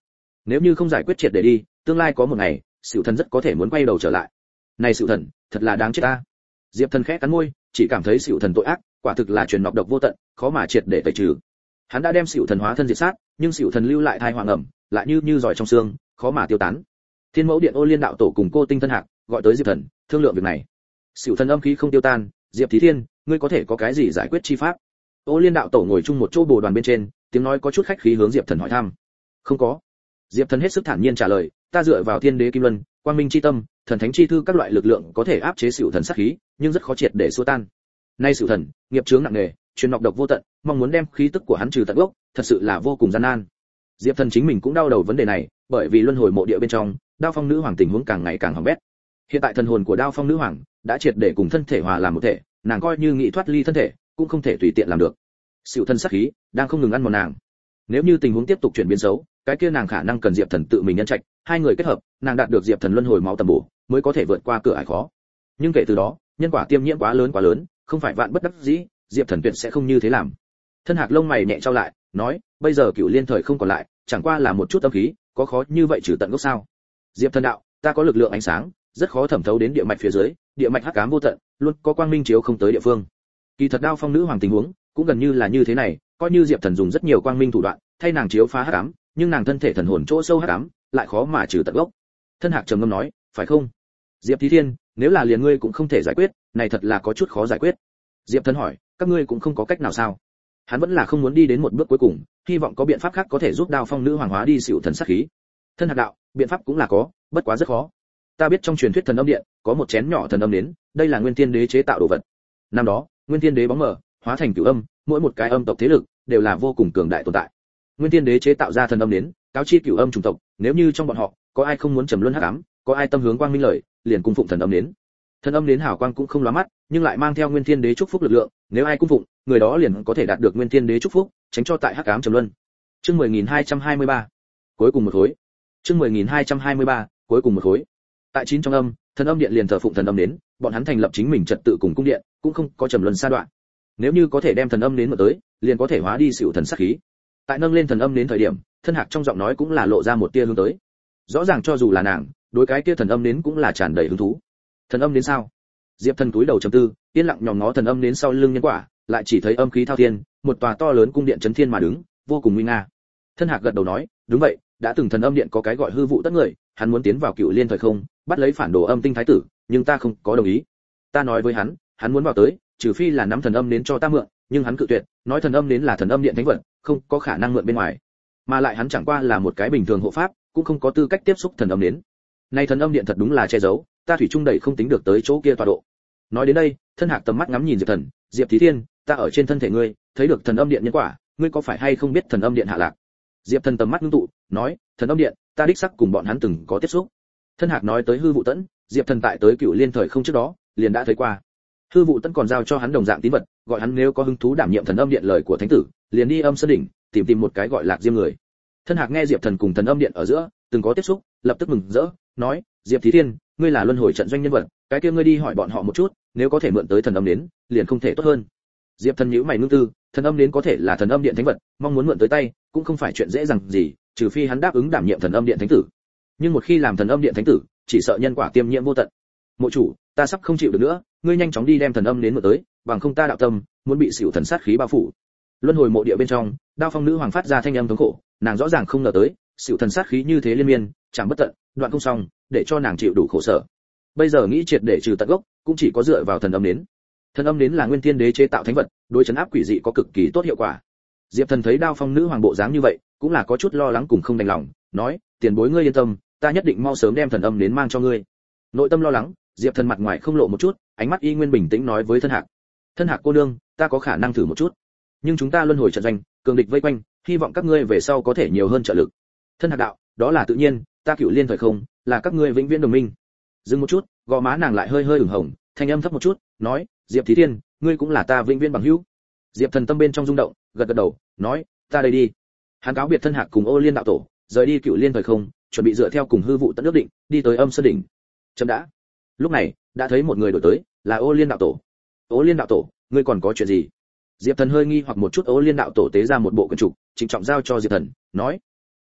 Nếu như không giải quyết triệt để đi, tương lai có một ngày, Sửu Thần rất có thể muốn quay đầu trở lại. Này Sửu Thần, thật là đáng chết ta. Diệp Thần khẽ cắn môi, chỉ cảm thấy Sửu Thần tội ác, quả thực là truyền nọc độc vô tận, khó mà triệt để tẩy trừ. Hắn đã đem Sửu Thần hóa thân diệt sát, nhưng Sửu Thần lưu lại thai hoàng ẩm, lại như như giỏi trong xương, khó mà tiêu tán. Thiên Mẫu Điện Ô Liên đạo tổ cùng Cô Tinh Thân Hạc gọi tới Diệp Thần, thương lượng việc này. Sửu Thần âm khí không tiêu tan, Diệp Thí Thiên, ngươi có thể có cái gì giải quyết chi pháp? Ô Liên đạo tổ ngồi chung một chỗ bồ đoàn bên trên, tiếng nói có chút khách khí hướng Diệp Thần hỏi thăm. Không có. Diệp Thần hết sức thản nhiên trả lời, ta dựa vào Thiên Đế Kim Luân, Quang Minh chi tâm, Thần Thánh chi thư các loại lực lượng có thể áp chế Sửu Thần sát khí, nhưng rất khó triệt để xua tan. Nay Sửu Thần, nghiệp chướng nặng nề, truyền nọc độc vô tận, mong muốn đem khí tức của hắn trừ tận gốc, thật sự là vô cùng gian nan. Diệp Thần chính mình cũng đau đầu vấn đề này, bởi vì luân hồi mộ địa bên trong, Đao Phong nữ hoàng tình huống càng ngày càng hỏng bét. Hiện tại thần hồn của Đao Phong nữ hoàng đã triệt để cùng thân thể hòa làm một thể, nàng coi như nghĩ thoát ly thân thể, cũng không thể tùy tiện làm được. Sửu Thần sát khí đang không ngừng ăn mòn nàng. Nếu như tình huống tiếp tục chuyển biến xấu, cái kia nàng khả năng cần Diệp Thần tự mình nhân trạch, hai người kết hợp, nàng đạt được Diệp Thần luân hồi máu tầm bổ, mới có thể vượt qua cửa ải khó. Nhưng kể từ đó, nhân quả tiêm nhiễm quá lớn quá lớn, không phải vạn bất đắc dĩ, Diệp Thần tuyệt sẽ không như thế làm. Thân Hạc lông mày nhẹ trao lại, nói, bây giờ Cửu Liên thời không còn lại, chẳng qua là một chút âm khí, có khó như vậy trừ tận gốc sao? Diệp Thần đạo, ta có lực lượng ánh sáng, rất khó thẩm thấu đến địa mạch phía dưới, địa mạch hắc ám vô tận, luôn có quang minh chiếu không tới địa phương. Kỳ thật Đao Phong nữ hoàng tình huống cũng gần như là như thế này, coi như Diệp Thần dùng rất nhiều quang minh thủ đoạn, thay nàng chiếu phá hắc ám, nhưng nàng thân thể thần hồn chỗ sâu hắc ám, lại khó mà trừ tận gốc. Thân Hạc trầm ngâm nói, phải không? Diệp Thí Thiên, nếu là liền ngươi cũng không thể giải quyết, này thật là có chút khó giải quyết. Diệp Thần hỏi, các ngươi cũng không có cách nào sao? Hắn vẫn là không muốn đi đến một bước cuối cùng, hy vọng có biện pháp khác có thể giúp Đao Phong nữ hoàng hóa đi Sửu Thần sát khí. Thân Hạc đạo, biện pháp cũng là có, bất quá rất khó. Ta biết trong truyền thuyết thần âm điện có một chén nhỏ thần âm đến, đây là Nguyên Thiên Đế chế tạo đồ vật. Năm đó, Nguyên Thiên Đế bóng mờ, hóa thành cửu âm, mỗi một cái âm tộc thế lực đều là vô cùng cường đại tồn tại. Nguyên Thiên Đế chế tạo ra thần âm đến, cáo chi cửu âm chủng tộc, nếu như trong bọn họ có ai không muốn trầm luân hắc ám, có ai tâm hướng quang minh lợi, liền cung phụng thần âm đến. Thần âm đến hào quang cũng không lóa mắt, nhưng lại mang theo Nguyên Thiên Đế chúc phúc lực lượng, nếu ai cung phụng, người đó liền có thể đạt được Nguyên Thiên Đế chúc phúc, tránh cho tại hắc ám trầm luân. Chương mười nghìn hai trăm hai mươi ba, cuối cùng một khối. Chương mười nghìn hai trăm hai mươi ba, cuối cùng một khối. Tại chín trong âm, thần âm điện liền thờ phụng thần âm đến, bọn hắn thành lập chính mình trật tự cùng cung điện, cũng không có trầm luân sa đoạn. Nếu như có thể đem thần âm đến mở tới, liền có thể hóa đi Sửu Thần sát khí. Tại nâng lên thần âm đến thời điểm, Thân Hạc trong giọng nói cũng là lộ ra một tia hướng tới. Rõ ràng cho dù là nàng, đối cái kia thần âm đến cũng là tràn đầy hứng thú. Thần âm đến sao? Diệp Thần túi đầu trầm tư, yên lặng nhòm ngó thần âm đến sau lưng nhân quả, lại chỉ thấy âm khí thao thiên, một tòa to lớn cung điện chấn thiên mà đứng, vô cùng nguy nga. Thân Hạc gật đầu nói, đúng vậy, đã từng thần âm điện có cái gọi hư vụ tất người, hắn muốn tiến vào Cựu Liên thời không, bắt lấy phản đồ âm tinh thái tử, nhưng ta không có đồng ý. Ta nói với hắn, hắn muốn vào tới, trừ phi là nắm thần âm đến cho ta mượn, nhưng hắn cự tuyệt, nói thần âm đến là thần âm điện thánh vật, không có khả năng mượn bên ngoài. Mà lại hắn chẳng qua là một cái bình thường hộ pháp, cũng không có tư cách tiếp xúc thần âm đến. Nay thần âm điện thật đúng là che giấu, ta thủy chung đẩy không tính được tới chỗ kia tọa độ. Nói đến đây, Thân Hạc tầm mắt ngắm nhìn Diệp Thần, Diệp Thí Thiên, ta ở trên thân thể ngươi, thấy được thần âm điện nhân quả, ngươi có phải hay không biết thần âm điện hạ lạc? Diệp Thần tầm mắt ngưng tụ, nói, thần âm điện, ta đích xác cùng bọn hắn từng có tiếp xúc. Thân Hạc nói tới hư vụ tẫn, Diệp Thần tại tới Cựu Liên thời không trước đó, liền đã thấy qua. Hư vụ tẫn còn giao cho hắn đồng dạng tín vật, gọi hắn nếu có hứng thú đảm nhiệm thần âm điện lời của thánh tử, liền đi âm sơn đỉnh, tìm tìm một cái gọi Lạc Diêm người. Thân Hạc nghe Diệp Thần cùng thần âm điện ở giữa từng có tiếp xúc, lập tức mừng rỡ, nói, Diệp Thí Thiên, ngươi là luân hồi trận doanh nhân vật, cái kia ngươi đi hỏi bọn họ một chút, nếu có thể mượn tới thần âm đến, liền không thể tốt hơn. Diệp Thần nhíu mày ngưng tư, thần âm đến có thể là thần âm điện thánh vật, mong muốn mượn tới tay, cũng không phải chuyện dễ dàng gì, trừ phi hắn đáp ứng đảm nhiệm thần âm điện thánh tử. Nhưng một khi làm thần âm điện thánh tử, chỉ sợ nhân quả tiêm nhiễm vô tận. Mộ chủ, ta sắp không chịu được nữa, ngươi nhanh chóng đi đem thần âm đến mượn tới, bằng không ta đạo tâm muốn bị Sửu Thần sát khí bao phủ. Luân hồi mộ địa bên trong, Đao Phong nữ hoàng phát ra thanh âm thống khổ, nàng rõ ràng không ngờ tới, Sửu Thần sát khí như thế liên miên, chẳng bất tận, đoạn không xong, để cho nàng chịu đủ khổ sở. Bây giờ nghĩ triệt để trừ tận gốc, cũng chỉ có dựa vào thần âm đến. Thần âm đến là Nguyên Thiên Đế chế tạo thánh vật, đối trấn áp quỷ dị có cực kỳ tốt hiệu quả. Diệp Thần thấy Đao Phong nữ hoàng bộ dáng như vậy, cũng là có chút lo lắng cùng không đành lòng, nói, tiền bối ngươi yên tâm, ta nhất định mau sớm đem thần âm đến mang cho ngươi. Nội tâm lo lắng, Diệp Thần mặt ngoài không lộ một chút, ánh mắt y nguyên bình tĩnh nói với Thân Hạc, Thân Hạc cô nương, ta có khả năng thử một chút, nhưng chúng ta luân hồi trận doanh, cường địch vây quanh, hy vọng các ngươi về sau có thể nhiều hơn trợ lực. Thân Hạc đạo, đó là tự nhiên, ta Cựu Liên thời không, là các ngươi vĩnh viễn đồng minh. Dừng một chút, gò má nàng lại hơi hơi ửng hồng, thanh âm thấp một chút, nói, Diệp Thí Thiên, ngươi cũng là ta vĩnh viễn bằng hữu. Diệp Thần tâm bên trong rung động, gật gật đầu, nói, ta đây đi. Hắn cáo biệt Thân Hạc cùng Ô Liên đạo tổ, rời đi Cựu Liên thời không, chuẩn bị dựa theo cùng hư vụ tận ước định, đi tới âm sơn đỉnh. Chấm đã. Lúc này, đã thấy một người đổi tới, là Ô Liên đạo tổ. Ô Liên đạo tổ, ngươi còn có chuyện gì? Diệp Thần hơi nghi hoặc một chút, Ô Liên đạo tổ tế ra một bộ quyển trục, trịnh trọng giao cho Diệp Thần, nói,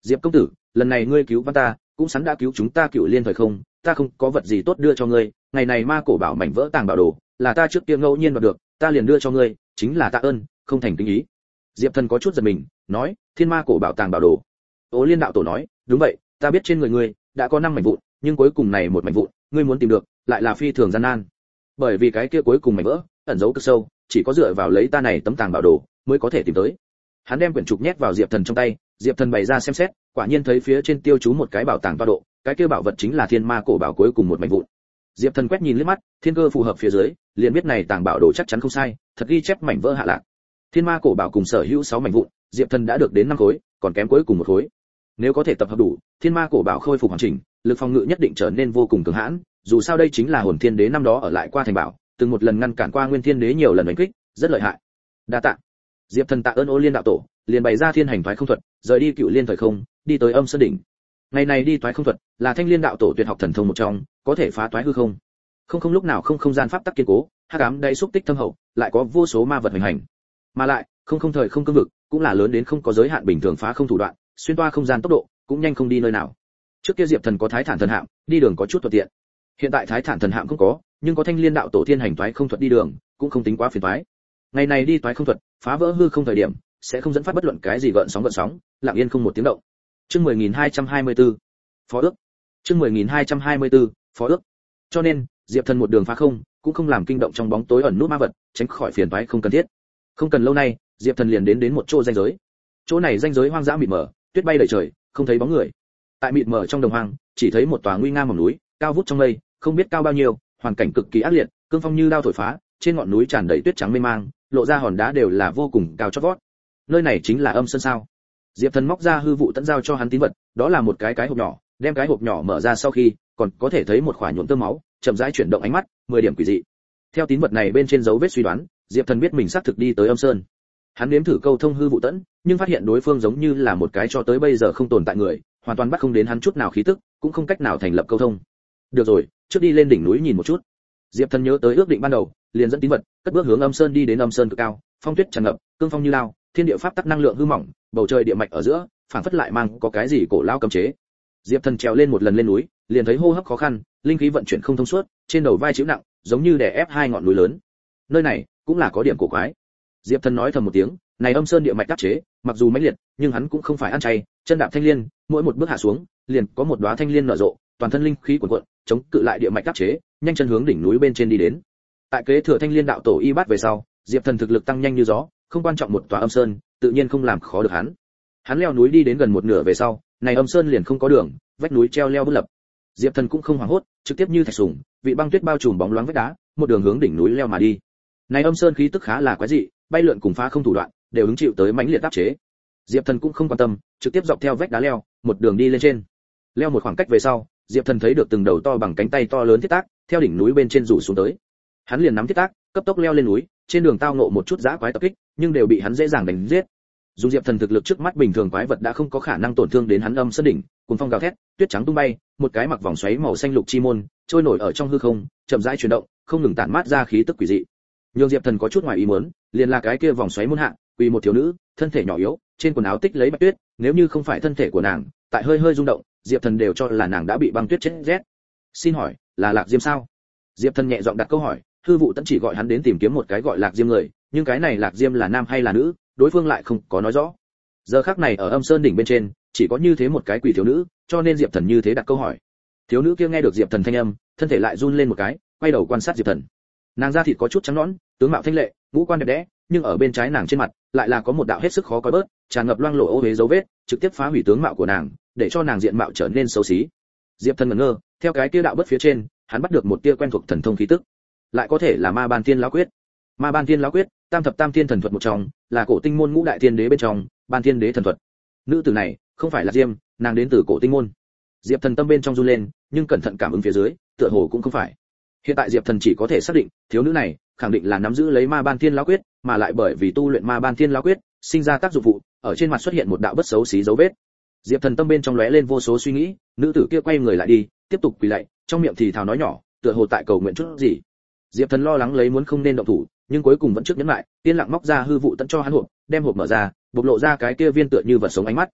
Diệp công tử, lần này ngươi cứu văn ta, cũng sẵn đã cứu chúng ta Cựu Liên thời không, ta không có vật gì tốt đưa cho ngươi, ngày này ma cổ bảo mảnh vỡ tàng bảo đồ, là ta trước kia ngẫu nhiên đoạt được, ta liền đưa cho ngươi, chính là tạ ơn, không thành kính ý. Diệp Thần có chút giật mình, nói, Thiên Ma cổ bảo tàng bảo đồ. Ô Liên đạo tổ nói, đúng vậy, ta biết trên người ngươi đã có năm mảnh vụn, nhưng cuối cùng này một mảnh vụn, ngươi muốn tìm được, lại là phi thường gian nan. Bởi vì cái kia cuối cùng mảnh vỡ, ẩn giấu cực sâu, chỉ có dựa vào lấy ta này tấm tàng bảo đồ mới có thể tìm tới. Hắn đem quyển trục nhét vào Diệp Thần trong tay, Diệp Thần bày ra xem xét, quả nhiên thấy phía trên tiêu chú một cái bảo tàng toa độ, cái kia bảo vật chính là Thiên Ma cổ bảo cuối cùng một mảnh vụn. Diệp Thần quét nhìn liếc mắt, thiên cơ phù hợp phía dưới, liền biết này tàng bảo đồ chắc chắn không sai, thật ghi chép mảnh vỡ hạ lạc. Thiên Ma cổ bảo cùng sở hữu sáu mảnh vụn, Diệp Thần đã được đến năm khối, còn kém cuối cùng một khối. Nếu có thể tập hợp đủ, Thiên Ma cổ bảo khôi phục hoàn chỉnh, lực phòng ngự nhất định trở nên vô cùng cường hãn, dù sao đây chính là Hồn Thiên Đế năm đó ở lại qua thành bảo, từng một lần ngăn cản qua Nguyên Thiên Đế nhiều lần đánh kích, rất lợi hại. Đa tạ. Diệp Thần tạ ơn Ô Liên đạo tổ, liền bày ra thiên hành thoái không thuật, rời đi Cựu Liên thời không, đi tới Âm Sơn đỉnh. Ngày này đi thoái không thuật, là Thanh Liên đạo tổ tuyệt học thần thông một trong, có thể phá toái hư không. Không không lúc nào không không gian pháp tắc kiên cố, hắc ám đáy xúc tích thâm hậu, lại có vô số ma vật hành hành. Mà lại, không không thời không cương vực, cũng là lớn đến không có giới hạn bình thường phá không thủ đoạn, xuyên toa không gian tốc độ cũng nhanh không đi nơi nào. Trước kia Diệp Thần có Thái Thản thần hạm, đi đường có chút thuận tiện. Hiện tại Thái Thản thần hạm không có, nhưng có Thanh Liên đạo tổ thiên hành toái không thuật đi đường, cũng không tính quá phiền toái. Ngày này đi toái không thuật, phá vỡ hư không thời điểm, sẽ không dẫn phát bất luận cái gì gợn sóng gợn sóng, lặng yên không một tiếng động. Chương mười nghìn hai trăm hai mươi tư, Phó ước. Chương mười nghìn hai trăm hai mươi tư, Phó ước. Cho nên, Diệp Thần một đường phá không, cũng không làm kinh động trong bóng tối ẩn nút ma vật, tránh khỏi phiền toái không cần thiết. Không cần lâu nay, Diệp Thần liền đến đến một chỗ ranh giới. Chỗ này ranh giới hoang dã mịt mờ, tuyết bay đầy trời, không thấy bóng người. Tại mịt mờ trong đồng hoang, chỉ thấy một tòa nguy nga mỏm núi, cao vút trong mây, không biết cao bao nhiêu, hoàn cảnh cực kỳ ác liệt, cương phong như đao thổi phá, trên ngọn núi tràn đầy tuyết trắng mênh mang, lộ ra hòn đá đều là vô cùng cao chót vót. Nơi này chính là Âm Sơn sao? Diệp Thần móc ra hư vụ tẫn giao cho hắn tín vật, đó là một cái cái hộp nhỏ, đem cái hộp nhỏ mở ra sau khi, còn có thể thấy một khỏa nhuộm tơ máu, chậm rãi chuyển động ánh mắt, mười điểm quỷ dị. Theo tín vật này bên trên dấu vết suy đoán, Diệp Thần biết mình xác thực đi tới Âm Sơn. Hắn nếm thử câu thông hư vụ tẫn, nhưng phát hiện đối phương giống như là một cái cho tới bây giờ không tồn tại người, hoàn toàn bắt không đến hắn chút nào khí tức, cũng không cách nào thành lập câu thông. Được rồi, trước đi lên đỉnh núi nhìn một chút. Diệp Thần nhớ tới ước định ban đầu, liền dẫn tín vật, cất bước hướng Âm Sơn đi đến Âm Sơn cực cao, phong tuyết tràn ngập, cương phong như lao, thiên địa pháp tắc năng lượng hư mỏng, bầu trời địa mạch ở giữa, phản phất lại mang có cái gì cổ lao cấm chế. Diệp Thần trèo lên một lần lên núi, liền thấy hô hấp khó khăn, linh khí vận chuyển không thông suốt, trên đầu vai chịu nặng, giống như đè ép hai ngọn núi lớn. Nơi này cũng là có điểm cổ quái. Diệp Thần nói thầm một tiếng, này Âm Sơn địa mạch đắc chế, mặc dù mãnh liệt, nhưng hắn cũng không phải ăn chay, chân đạp thanh liên, mỗi một bước hạ xuống, liền có một đóa thanh liên nở rộ, toàn thân linh khí cuồn cuộn, chống cự lại địa mạch đắc chế, nhanh chân hướng đỉnh núi bên trên đi đến. Tại kế thừa thanh liên đạo tổ y bát về sau, Diệp Thần thực lực tăng nhanh như gió, không quan trọng một tòa Âm Sơn, tự nhiên không làm khó được hắn. Hắn leo núi đi đến gần một nửa về sau, này Âm Sơn liền không có đường, vách núi treo leo bất lập. Diệp Thần cũng không hoảng hốt, trực tiếp như thạch sùng, vị băng tuyết bao trùm bóng loáng vách đá, một đường hướng đỉnh núi leo mà đi. Này Âm Sơn khí tức khá là quái dị, bay lượn cùng phá không thủ đoạn, đều hứng chịu tới mãnh liệt áp chế. Diệp Thần cũng không quan tâm, trực tiếp dọc theo vách đá leo, một đường đi lên trên. Leo một khoảng cách về sau, Diệp Thần thấy được từng đầu to bằng cánh tay to lớn thiết tác, theo đỉnh núi bên trên rủ xuống tới. Hắn liền nắm thiết tác, cấp tốc leo lên núi, trên đường tao ngộ một chút dã quái tập kích, nhưng đều bị hắn dễ dàng đánh giết. Dùng Diệp Thần thực lực trước mắt bình thường quái vật đã không có khả năng tổn thương đến hắn. Âm Sơn đỉnh, cuồng phong gào thét, tuyết trắng tung bay, một cái mặc vòng xoáy màu xanh lục chi môn, trôi nổi ở trong hư không, chậm rãi chuyển động, không ngừng tản mát ra khí tức quỷ dị. Nhưng Diệp Thần có chút ngoài ý muốn, liền là cái kia vòng xoáy môn hạ, quỳ một thiếu nữ, thân thể nhỏ yếu, trên quần áo tích lấy bạch tuyết, nếu như không phải thân thể của nàng, tại hơi hơi rung động, Diệp Thần đều cho là nàng đã bị băng tuyết chết rét. Xin hỏi, là Lạc Diêm sao? Diệp Thần nhẹ giọng đặt câu hỏi, hư vụ tẫn chỉ gọi hắn đến tìm kiếm một cái gọi Lạc Diêm người, nhưng cái này Lạc Diêm là nam hay là nữ, đối phương lại không có nói rõ. Giờ khắc này ở Âm Sơn đỉnh bên trên, chỉ có như thế một cái quỷ thiếu nữ, cho nên Diệp Thần như thế đặt câu hỏi. Thiếu nữ kia nghe được Diệp Thần thanh âm, thân thể lại run lên một cái, quay đầu quan sát Diệp Thần. Nàng da thịt có chút trắng nõn, tướng mạo thanh lệ, ngũ quan đẹp đẽ, nhưng ở bên trái nàng trên mặt lại là có một đạo hết sức khó coi bớt, tràn ngập loang lổ ô uế dấu vết, trực tiếp phá hủy tướng mạo của nàng, để cho nàng diện mạo trở nên xấu xí. Diệp Thần ngẩn ngơ, theo cái kia đạo bớt phía trên, hắn bắt được một tia quen thuộc thần thông khí tức. Lại có thể là Ma Ban Thiên Lão Quyết. Ma Ban Thiên Lão Quyết, tam thập tam thiên thần thuật một trong, là cổ tinh môn ngũ đại thiên đế bên trong, Ban Thiên Đế thần thuật. Nữ tử này, không phải là Diêm, nàng đến từ cổ tinh môn. Diệp Thần tâm bên trong run lên, nhưng cẩn thận cảm ứng phía dưới, tựa hồ cũng không phải. Hiện tại Diệp Thần chỉ có thể xác định, thiếu nữ này khẳng định là nắm giữ lấy Ma Ban Thiên Lão Quyết, mà lại bởi vì tu luyện Ma Ban Thiên Lão Quyết, sinh ra tác dụng phụ, ở trên mặt xuất hiện một đạo bất xấu xí dấu vết. Diệp Thần tâm bên trong lóe lên vô số suy nghĩ, nữ tử kia quay người lại đi, tiếp tục quỳ lạy, trong miệng thì thào nói nhỏ, tựa hồ tại cầu nguyện chút gì. Diệp Thần lo lắng lấy muốn không nên động thủ, nhưng cuối cùng vẫn trước nhẫn lại, yên lặng móc ra hư vụ tận cho hắn hộp, đem hộp mở ra, bộc lộ ra cái kia viên tựa như vật sống ánh mắt.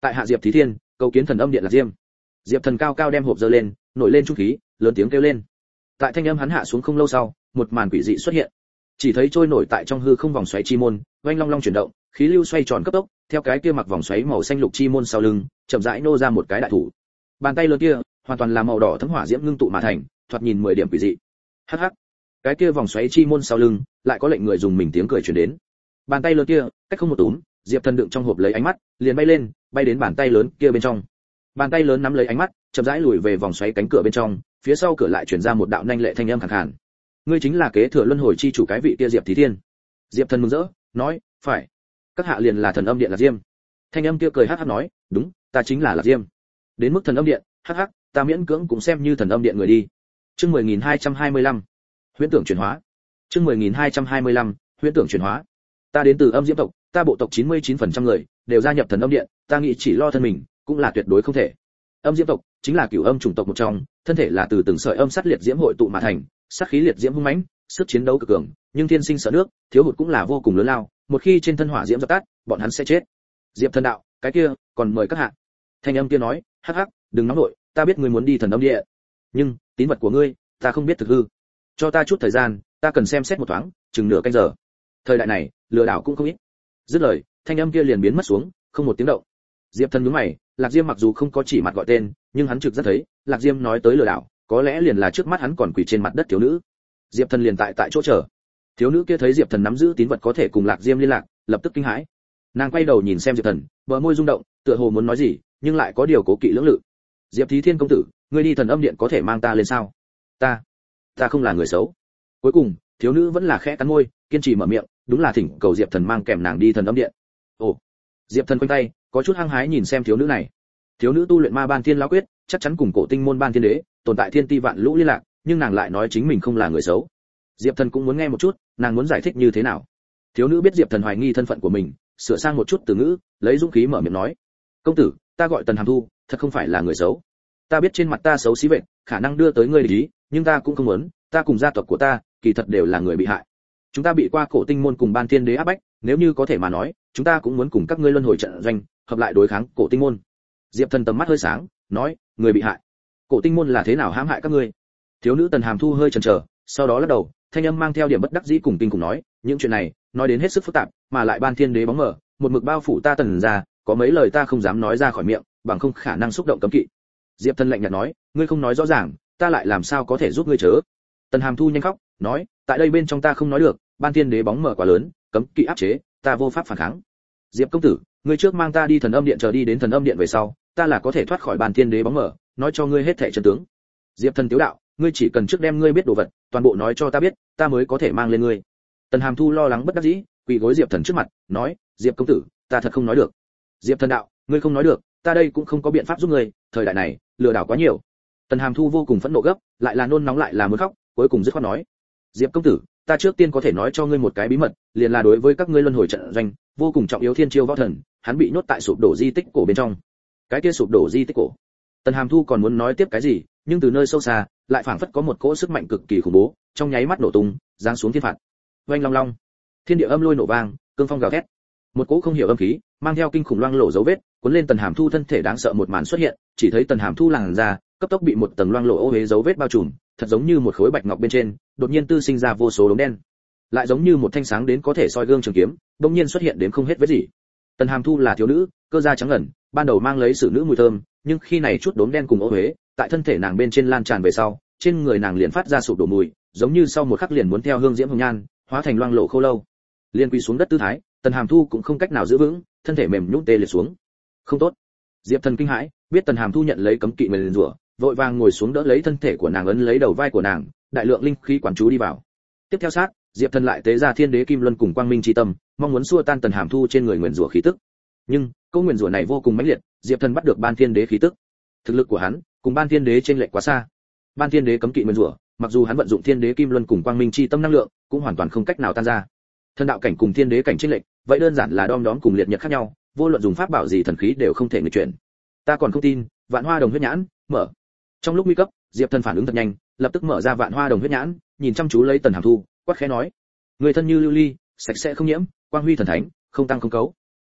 tại hạ Diệp Thí Thiên, cầu kiến thần âm điện Lạc Diêm. Diệp Thần cao cao đem hộp giơ lên, nổi lên trung khí, lớn tiếng kêu lên. Tại thanh âm hắn hạ xuống không lâu sau, một màn quỷ dị xuất hiện. Chỉ thấy trôi nổi tại trong hư không vòng xoáy chi môn, oanh long long chuyển động, khí lưu xoay tròn cấp tốc, theo cái kia mặc vòng xoáy màu xanh lục chi môn sau lưng, chậm rãi nô ra một cái đại thủ. Bàn tay lớn kia, hoàn toàn là màu đỏ thấm hỏa diễm ngưng tụ mà thành, thoạt nhìn mười điểm quỷ dị. Hắc hắc. Cái kia vòng xoáy chi môn sau lưng, lại có lệnh người dùng mình tiếng cười truyền đến. Bàn tay lớn kia, cách không một túm, Diệp Thần đựng trong hộp lấy ánh mắt, liền bay lên, bay đến bàn tay lớn kia bên trong. Bàn tay lớn nắm lấy ánh mắt, chậm rãi lùi về vòng xoáy cánh cửa bên trong, phía sau cửa lại truyền ra một đạo nhanh lệ thanh âm khàn khàn. Ngươi chính là kế thừa luân hồi chi chủ cái vị kia Diệp Thí Thiên. Diệp Thần mừng rỡ, nói, phải. Các hạ liền là thần âm điện Lạc Diêm. Thanh âm kia cười hắc hắc nói, đúng, ta chính là Lạc Diêm. Đến mức thần âm điện, hắc hắc, ta miễn cưỡng cũng xem như thần âm điện người đi. Chương mười nghìn hai trăm hai mươi lăm, huyễn tưởng chuyển hóa. Chương mười nghìn hai trăm hai mươi lăm, huyễn tưởng chuyển hóa. Ta đến từ âm diễm tộc, ta bộ tộc chín mươi chín phần trăm người đều gia nhập thần âm điện, ta nghĩ chỉ lo thân mình, cũng là tuyệt đối không thể. Âm diễm tộc chính là cửu âm chủng tộc một trong, thân thể là từ từng sợi âm sát liệt diễm hội tụ mà thành, sát khí liệt diễm hung mãnh, sức chiến đấu cực cường, nhưng thiên sinh sợ nước, thiếu hụt cũng là vô cùng lớn lao, một khi trên thân hỏa diễm dập tắt, bọn hắn sẽ chết. Diệp Thần đạo, cái kia, còn mời các hạ. Thanh âm kia nói, hắc hắc, đừng nóng nội, ta biết ngươi muốn đi thần âm địa, nhưng tín vật của ngươi, ta không biết thực hư. Cho ta chút thời gian, ta cần xem xét một thoáng, chừng nửa canh giờ. Thời đại này, lừa đảo cũng không ít. Dứt lời, thanh âm kia liền biến mất xuống, không một tiếng động. Diệp Thần nhướng mày, Lạc Diêm mặc dù không có chỉ mặt gọi tên, nhưng hắn trực rất thấy, Lạc Diêm nói tới lừa đảo, có lẽ liền là trước mắt hắn còn quỳ trên mặt đất thiếu nữ. Diệp Thần liền tại tại chỗ chờ. Thiếu nữ kia thấy Diệp Thần nắm giữ tín vật có thể cùng Lạc Diêm liên lạc, lập tức kinh hãi. Nàng quay đầu nhìn xem Diệp Thần, bờ môi rung động, tựa hồ muốn nói gì, nhưng lại có điều cố kỵ lưỡng lự. Diệp Thí Thiên công tử, ngươi đi thần âm điện có thể mang ta lên sao? Ta, ta không là người xấu. Cuối cùng, thiếu nữ vẫn là khẽ cắn môi, kiên trì mở miệng, đúng là thỉnh cầu Diệp Thần mang kèm nàng đi thần âm điện. Ồ. Diệp Thần quanh tay, có chút hăng hái nhìn xem thiếu nữ này. Thiếu nữ tu luyện ma ban thiên lão quyết, chắc chắn cùng cổ tinh môn ban thiên đế tồn tại thiên ti vạn lũ liên lạc, nhưng nàng lại nói chính mình không là người xấu. Diệp Thần cũng muốn nghe một chút, nàng muốn giải thích như thế nào. Thiếu nữ biết Diệp Thần hoài nghi thân phận của mình, sửa sang một chút từ ngữ, lấy dũng khí mở miệng nói, công tử, ta gọi Tần Hàm Thu, thật không phải là người xấu. Ta biết trên mặt ta xấu xí vậy, khả năng đưa tới ngươi để ý, nhưng ta cũng không muốn, ta cùng gia tộc của ta, kỳ thật đều là người bị hại. Chúng ta bị qua cổ tinh môn cùng ban thiên đế áp bách, nếu như có thể mà nói, chúng ta cũng muốn cùng các ngươi luân hồi trận doanh, hợp lại đối kháng cổ tinh môn. Diệp Thần tầm mắt hơi sáng, nói, người bị hại, cổ tinh môn là thế nào hãm hại các ngươi? Thiếu nữ Tần Hàm Thu hơi chần chờ, sau đó lắc đầu, thanh âm mang theo điểm bất đắc dĩ cùng kinh cùng nói, những chuyện này, nói đến hết sức phức tạp, mà lại ban thiên đế bóng mờ, một mực bao phủ ta Tần ra, có mấy lời ta không dám nói ra khỏi miệng, bằng không khả năng xúc động cấm kỵ. Diệp Thần lạnh nhạt nói, ngươi không nói rõ ràng, ta lại làm sao có thể giúp ngươi chớ? Tần Hàm Thu nhanh khóc, nói, tại đây bên trong ta không nói được, ban thiên đế bóng mờ quá lớn, cấm kỵ áp chế, ta vô pháp phản kháng. Diệp công tử, ngươi trước mang ta đi thần âm điện, chờ đi đến thần âm điện về sau, ta là có thể thoát khỏi ban thiên đế bóng mờ, nói cho ngươi hết thảy chân tướng. Diệp Thần tiếu đạo, ngươi chỉ cần trước đem ngươi biết đồ vật, toàn bộ nói cho ta biết, ta mới có thể mang lên ngươi. Tần Hàm Thu lo lắng bất đắc dĩ, quỳ gối Diệp Thần trước mặt, nói, Diệp công tử, ta thật không nói được. Diệp Thần đạo, ngươi không nói được, ta đây cũng không có biện pháp giúp ngươi, thời đại này, lừa đảo quá nhiều. Tần Hàm Thu vô cùng phẫn nộ gấp, lại là nôn nóng lại là muốn khóc, cuối cùng dứt khoát nói, Diệp công tử, ta trước tiên có thể nói cho ngươi một cái bí mật, liền là đối với các ngươi luân hồi trận doanh, vô cùng trọng yếu thiên chiêu võ thần, hắn bị nhốt tại sụp đổ di tích cổ bên trong. Cái kia sụp đổ di tích cổ. Tần Hàm Thu còn muốn nói tiếp cái gì, nhưng từ nơi sâu xa, lại phảng phất có một cỗ sức mạnh cực kỳ khủng bố, trong nháy mắt nổ tung, giáng xuống thiên phạt. Oanh long long, thiên địa âm lôi nổ vang, cương phong gào thét. Một cỗ không hiểu âm khí, mang theo kinh khủng loang lổ dấu vết, cuốn lên Tần Hàm Thu thân thể đáng sợ một màn xuất hiện, chỉ thấy Tần Hàm Thu làn da, cấp tốc bị một tầng loang lổ ô uế dấu vết bao trùm, thật giống như một khối bạch ngọc bên trên, đột nhiên tư sinh ra vô số đốm đen. Lại giống như một thanh sáng đến có thể soi gương trường kiếm, đột nhiên xuất hiện đến không hết vết gì. Tần Hàm Thu là thiếu nữ, cơ da trắng ngần, ban đầu mang lấy sử nữ mùi thơm, nhưng khi này chút đốm đen cùng ô uế, tại thân thể nàng bên trên lan tràn về sau, trên người nàng liền phát ra sụp đổ mùi, giống như sau một khắc liền muốn theo hương diễm hồng nhan, hóa thành loang lổ khô lâu. Liên quỳ xuống đất tư thái, Tần Hàm Thu cũng không cách nào giữ vững, thân thể mềm nhũn tê liệt xuống. Không tốt. Diệp Thần kinh hãi, biết Tần Hàm Thu nhận lấy cấm kỵ mền rủa, vội vàng ngồi xuống đỡ lấy thân thể của nàng, ấn lấy đầu vai của nàng, đại lượng linh khí quán chú đi vào. Tiếp theo sát, Diệp Thần lại tế ra Thiên Đế Kim Luân cùng Quang Minh Chi Tâm, mong muốn xua tan Tần Hàm Thu trên người nguyền rủa khí tức. Nhưng, câu nguyền rủa này vô cùng mãnh liệt, Diệp Thần bắt được Ban Thiên Đế khí tức. Thực lực của hắn, cùng Ban Thiên Đế chênh lệch quá xa. Ban Thiên Đế cấm kỵ nguyền rủa, mặc dù hắn vận dụng Thiên Đế Kim Luân cùng Quang Minh Chi Tâm năng lượng, cũng hoàn toàn không cách nào tan ra. Thần đạo cảnh cùng Thiên Đế cảnh chênh lệch, vậy đơn giản là đom đóm cùng liệt nhật khác nhau, vô luận dùng pháp bảo gì thần khí đều không thể nghịch chuyển. Ta còn không tin, Vạn Hoa Đồng huyết nhãn, mở. Trong lúc nguy cấp, Diệp Thần phản ứng thật nhanh, lập tức mở ra Vạn Hoa Đồng huyết nhãn, nhìn chăm chú lấy Tần Hàm Thu, quát khẽ nói: người thân như lưu ly, sạch sẽ không nhiễm, quang huy thần thánh, không tăng không cấu.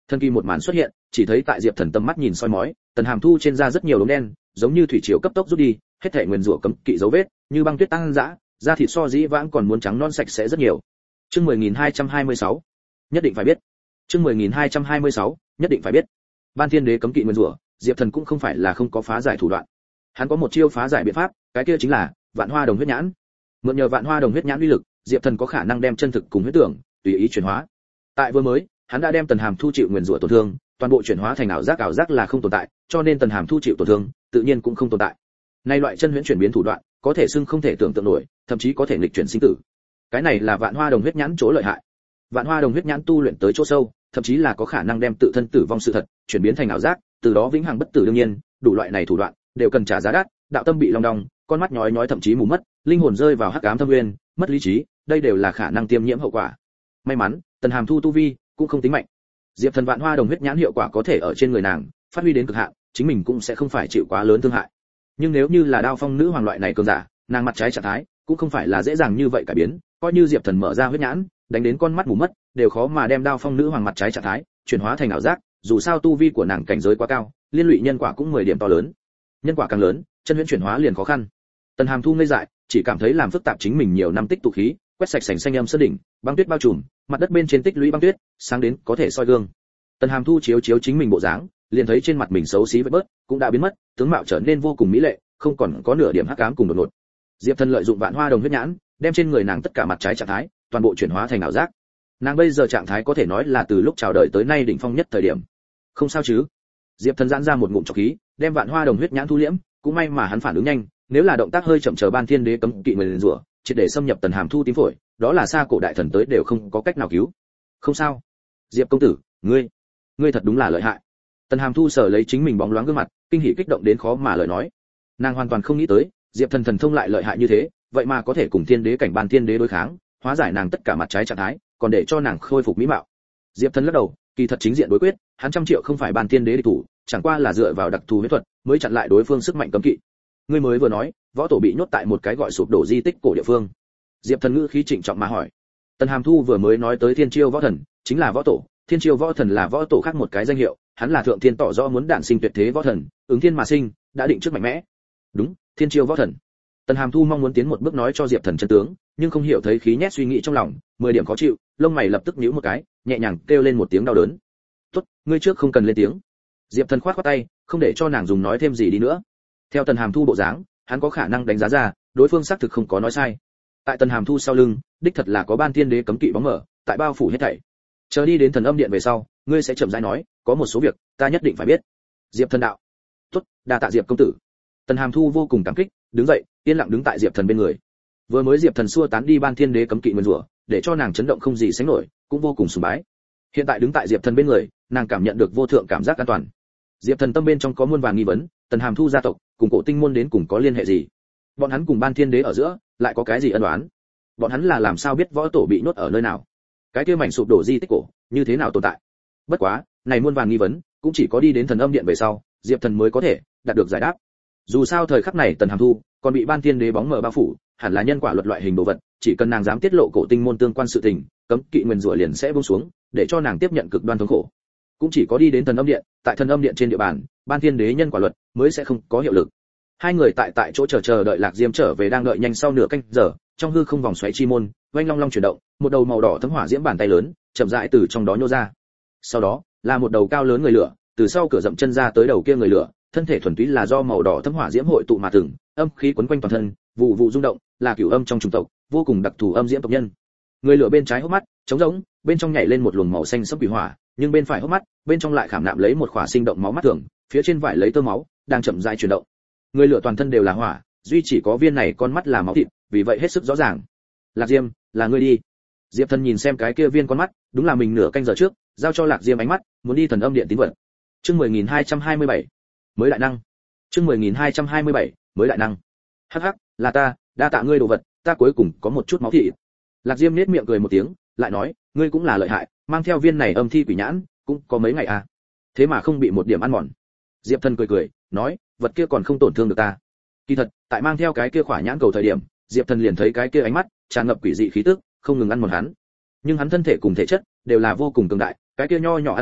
Thần kỳ một màn xuất hiện, chỉ thấy tại Diệp Thần tâm mắt nhìn soi mói, Tần Hàm Thu trên da rất nhiều đốm đen, giống như thủy triều cấp tốc rút đi, hết thảy nguyên rủa cấm kỵ dấu vết, như băng tuyết tăng dã, da thịt so dĩ vãng còn muốn trắng non sạch sẽ rất nhiều. Chương mười nghìn hai trăm hai mươi sáu, nhất định phải biết. Chương mười nghìn hai trăm hai mươi sáu, nhất định phải biết. Ban Thiên Đế cấm kỵ nguyên rủa, Diệp Thần cũng không phải là không có phá giải thủ đoạn. Hắn có một chiêu phá giải biện pháp, cái kia chính là Vạn Hoa Đồng huyết nhãn. Mượn nhờ Vạn Hoa Đồng huyết nhãn uy lực, Diệp Thần có khả năng đem chân thực cùng huyết tưởng tùy ý chuyển hóa. Tại vừa mới, hắn đã đem Tần Hàm Thu chịu nguyên rủa tổn thương, toàn bộ chuyển hóa thành ảo giác, ảo giác là không tồn tại, cho nên Tần Hàm Thu chịu tổn thương, tự nhiên cũng không tồn tại. Nay loại chân huyễn chuyển biến thủ đoạn, có thể xưng không thể tưởng tượng nổi, thậm chí có thể nghịch chuyển sinh tử. Cái này là Vạn Hoa Đồng huyết nhãn chỗ lợi hại. Vạn Hoa Đồng huyết nhãn tu luyện tới chỗ sâu, thậm chí là có khả năng đem tự thân tử vong sự thật chuyển biến thành ảo giác, từ đó vĩnh hằng bất tử. đương nhiên, đủ loại này thủ đoạn đều cần trả giá đắt, đạo tâm bị long đong, con mắt nhói nhói thậm chí mù mất, linh hồn rơi vào hắc ám thâm nguyên, mất lý trí, đây đều là khả năng tiêm nhiễm hậu quả. May mắn, Tần Hàm Thu tu vi cũng không tính mạnh. Diệp Thần Vạn Hoa Đồng huyết nhãn hiệu quả có thể ở trên người nàng phát huy đến cực hạn, chính mình cũng sẽ không phải chịu quá lớn thương hại. Nhưng nếu như là Đao Phong nữ hoàng loại này cường giả, nàng mặt trái trạng thái cũng không phải là dễ dàng như vậy cải biến, coi như Diệp Thần mở ra huyết nhãn, đánh đến con mắt mù mất, đều khó mà đem Đao Phong nữ hoàng mặt trái trạng thái chuyển hóa thành ảo giác, dù sao tu vi của nàng cảnh giới quá cao, liên lụy nhân quả cũng mười điểm to lớn. Nhân quả càng lớn, chân huyễn chuyển hóa liền khó khăn. Tần Hàm Thu ngây dại, chỉ cảm thấy làm phức tạp chính mình nhiều năm tích tụ khí, quét sạch sành xanh âm sơn đỉnh, băng tuyết bao trùm, mặt đất bên trên tích lũy băng tuyết, sáng đến có thể soi gương. Tần Hàm Thu chiếu chiếu chính mình bộ dáng, liền thấy trên mặt mình xấu xí vết bớt, cũng đã biến mất, tướng mạo trở nên vô cùng mỹ lệ, không còn có nửa điểm hắc ám cùng đột ngột. Diệp Thần lợi dụng Vạn Hoa Đồng huyết nhãn, đem trên người nàng tất cả mặt trái trạng thái, toàn bộ chuyển hóa thành ảo giác. Nàng bây giờ trạng thái có thể nói là từ lúc chào đời tới nay đỉnh phong nhất thời điểm. Không sao chứ? Diệp Thần giãn ra một ngụm trọc khí, đem Vạn Hoa Đồng huyết nhãn thu liễm, cũng may mà hắn phản ứng nhanh, nếu là động tác hơi chậm chờ Ban Thiên Đế cấm kỵ nguyền rủa, triệt để xâm nhập Tần Hàm Thu tím phổi, đó là xa cổ đại thần tới đều không có cách nào cứu. Không sao. Diệp công tử, ngươi, ngươi thật đúng là lợi hại. Tần Hàm Thu sờ lấy chính mình bóng loáng gương mặt, kinh hỉ kích động đến khó mà lời nói. Nàng hoàn toàn không nghĩ tới, Diệp Thần thần thông lại lợi hại như thế, vậy mà có thể cùng Thiên Đế cảnh Ban Thiên Đế đối kháng, hóa giải nàng tất cả mặt trái trạng thái, còn để cho nàng khôi phục mỹ mạo. Diệp Thần lắc đầu, kỳ thật chính diện đối quyết, hắn trăm triệu không phải Ban Thiên Đế địch thủ, chẳng qua là dựa vào đặc thù huyết thuật, mới chặn lại đối phương sức mạnh cấm kỵ. Ngươi mới vừa nói, võ tổ bị nhốt tại một cái gọi sụp đổ di tích cổ địa phương. Diệp Thần ngữ khí trịnh trọng mà hỏi. Tần Hàm Thu vừa mới nói tới Thiên Chiêu võ thần, chính là võ tổ, Thiên Chiêu võ thần là võ tổ khác một cái danh hiệu, hắn là thượng thiên tỏ rõ muốn đản sinh tuyệt thế võ thần, ứng thiên mà sinh, đã định trước mạnh mẽ. Đúng, Thiên Chiêu võ thần. Tần Hàm Thu mong muốn tiến một bước nói cho Diệp Thần chân tướng, nhưng không hiểu thấy khí nhét suy nghĩ trong lòng, mười điểm khó chịu, lông mày lập tức nhíu một cái, nhẹ nhàng kêu lên một tiếng đau đớn. "Tốt, ngươi trước không cần lên tiếng." Diệp Thần khoát khoát tay, không để cho nàng dùng nói thêm gì đi nữa. Theo Tần Hàm Thu bộ dáng, hắn có khả năng đánh giá ra, đối phương xác thực không có nói sai. Tại Tần Hàm Thu sau lưng, đích thật là có Ban Thiên Đế cấm kỵ bóng mở, tại bao phủ hết thảy. Chờ đi đến Thần Âm Điện về sau, ngươi sẽ chậm rãi nói, có một số việc ta nhất định phải biết. Diệp Thần đạo. "Tốt, đa tạ Diệp công tử." Tần Hàm Thu vô cùng cảm kích, đứng dậy, yên lặng đứng tại Diệp Thần bên người. Vừa mới Diệp Thần xua tán đi Ban Thiên Đế cấm kỵ nguyên rủa, để cho nàng chấn động không gì sánh nổi, cũng vô cùng sùng bái. Hiện tại đứng tại Diệp Thần bên người, nàng cảm nhận được vô thượng cảm giác an toàn. Diệp Thần tâm bên trong có muôn vàn nghi vấn, Tần Hàm Thu gia tộc cùng Cổ Tinh môn đến cùng có liên hệ gì? Bọn hắn cùng Ban Thiên Đế ở giữa lại có cái gì ân oán? Bọn hắn là làm sao biết võ tổ bị nhốt ở nơi nào? Cái kia mảnh sụp đổ di tích cổ như thế nào tồn tại? Bất quá, này muôn vàn nghi vấn, cũng chỉ có đi đến Thần Âm Điện về sau, Diệp Thần mới có thể đạt được giải đáp. Dù sao thời khắc này Tần Hàm Thu còn bị Ban Thiên Đế bóng mờ bao phủ, hẳn là nhân quả luật loại hình đồ vật, chỉ cần nàng dám tiết lộ Cổ Tinh môn tương quan sự tình, cấm kỵ nguyên rủa liền sẽ buông xuống, để cho nàng tiếp nhận cực đoan thống khổ. Cũng chỉ có đi đến Thần Âm Điện, tại Thần Âm Điện trên địa bàn, Ban Thiên Đế nhân quả luật mới sẽ không có hiệu lực. Hai người tại tại chỗ chờ chờ đợi Lạc Diêm trở về đang đợi nhanh sau nửa canh giờ, trong hư không vòng xoáy chi môn, oanh long long chuyển động, một đầu màu đỏ thấm hỏa diễm bàn tay lớn, chậm rãi từ trong đó nhô ra. Sau đó, là một đầu cao lớn người lửa, từ sau cửa dậm chân ra tới đầu kia người lửa, thân thể thuần túy là do màu đỏ thấm hỏa diễm hội tụ mà từng, âm khí quấn quanh toàn thân, vụ vụ rung động, là cửu âm trong chủng tộc, vô cùng đặc thù âm diễm tộc nhân. Người lửa bên trái hốc mắt, trống rỗng, bên trong nhảy lên một luồng màu xanh sẫm quỷ hỏa, nhưng bên phải hốc mắt, bên trong lại khảm nạm lấy một khỏa sinh động máu mắt thường, phía trên vải lấy tơ máu, đang chậm rãi chuyển động. Người lửa toàn thân đều là hỏa, duy chỉ có viên này con mắt là máu thịt, vì vậy hết sức rõ ràng. Lạc Diêm, là ngươi đi. Diệp Thần nhìn xem cái kia viên con mắt, đúng là mình nửa canh giờ trước, giao cho Lạc Diêm ánh mắt, muốn đi Thần Âm Điện tín vật. Chương mười nghìn hai trăm hai mươi bảy, mới đại năng. Chương mười nghìn hai trăm hai mươi bảy, mới đại năng. Hắc hắc, là ta, đa tạ ngươi đồ vật, ta cuối cùng có một chút máu thịt. Lạc Diêm nhếch miệng cười một tiếng, lại nói, ngươi cũng là lợi hại, mang theo viên này âm thi quỷ nhãn, cũng có mấy ngày à? Thế mà không bị một điểm ăn mòn. Diệp Thần cười cười, nói, vật kia còn không tổn thương được ta. Kỳ thật, tại mang theo cái kia khỏa nhãn cầu thời điểm, Diệp Thần liền thấy cái kia ánh mắt tràn ngập quỷ dị khí tức, không ngừng ăn mòn hắn. Nhưng hắn thân thể cùng thể chất đều là vô cùng cường đại, cái kia nho nhỏ ăn mòn,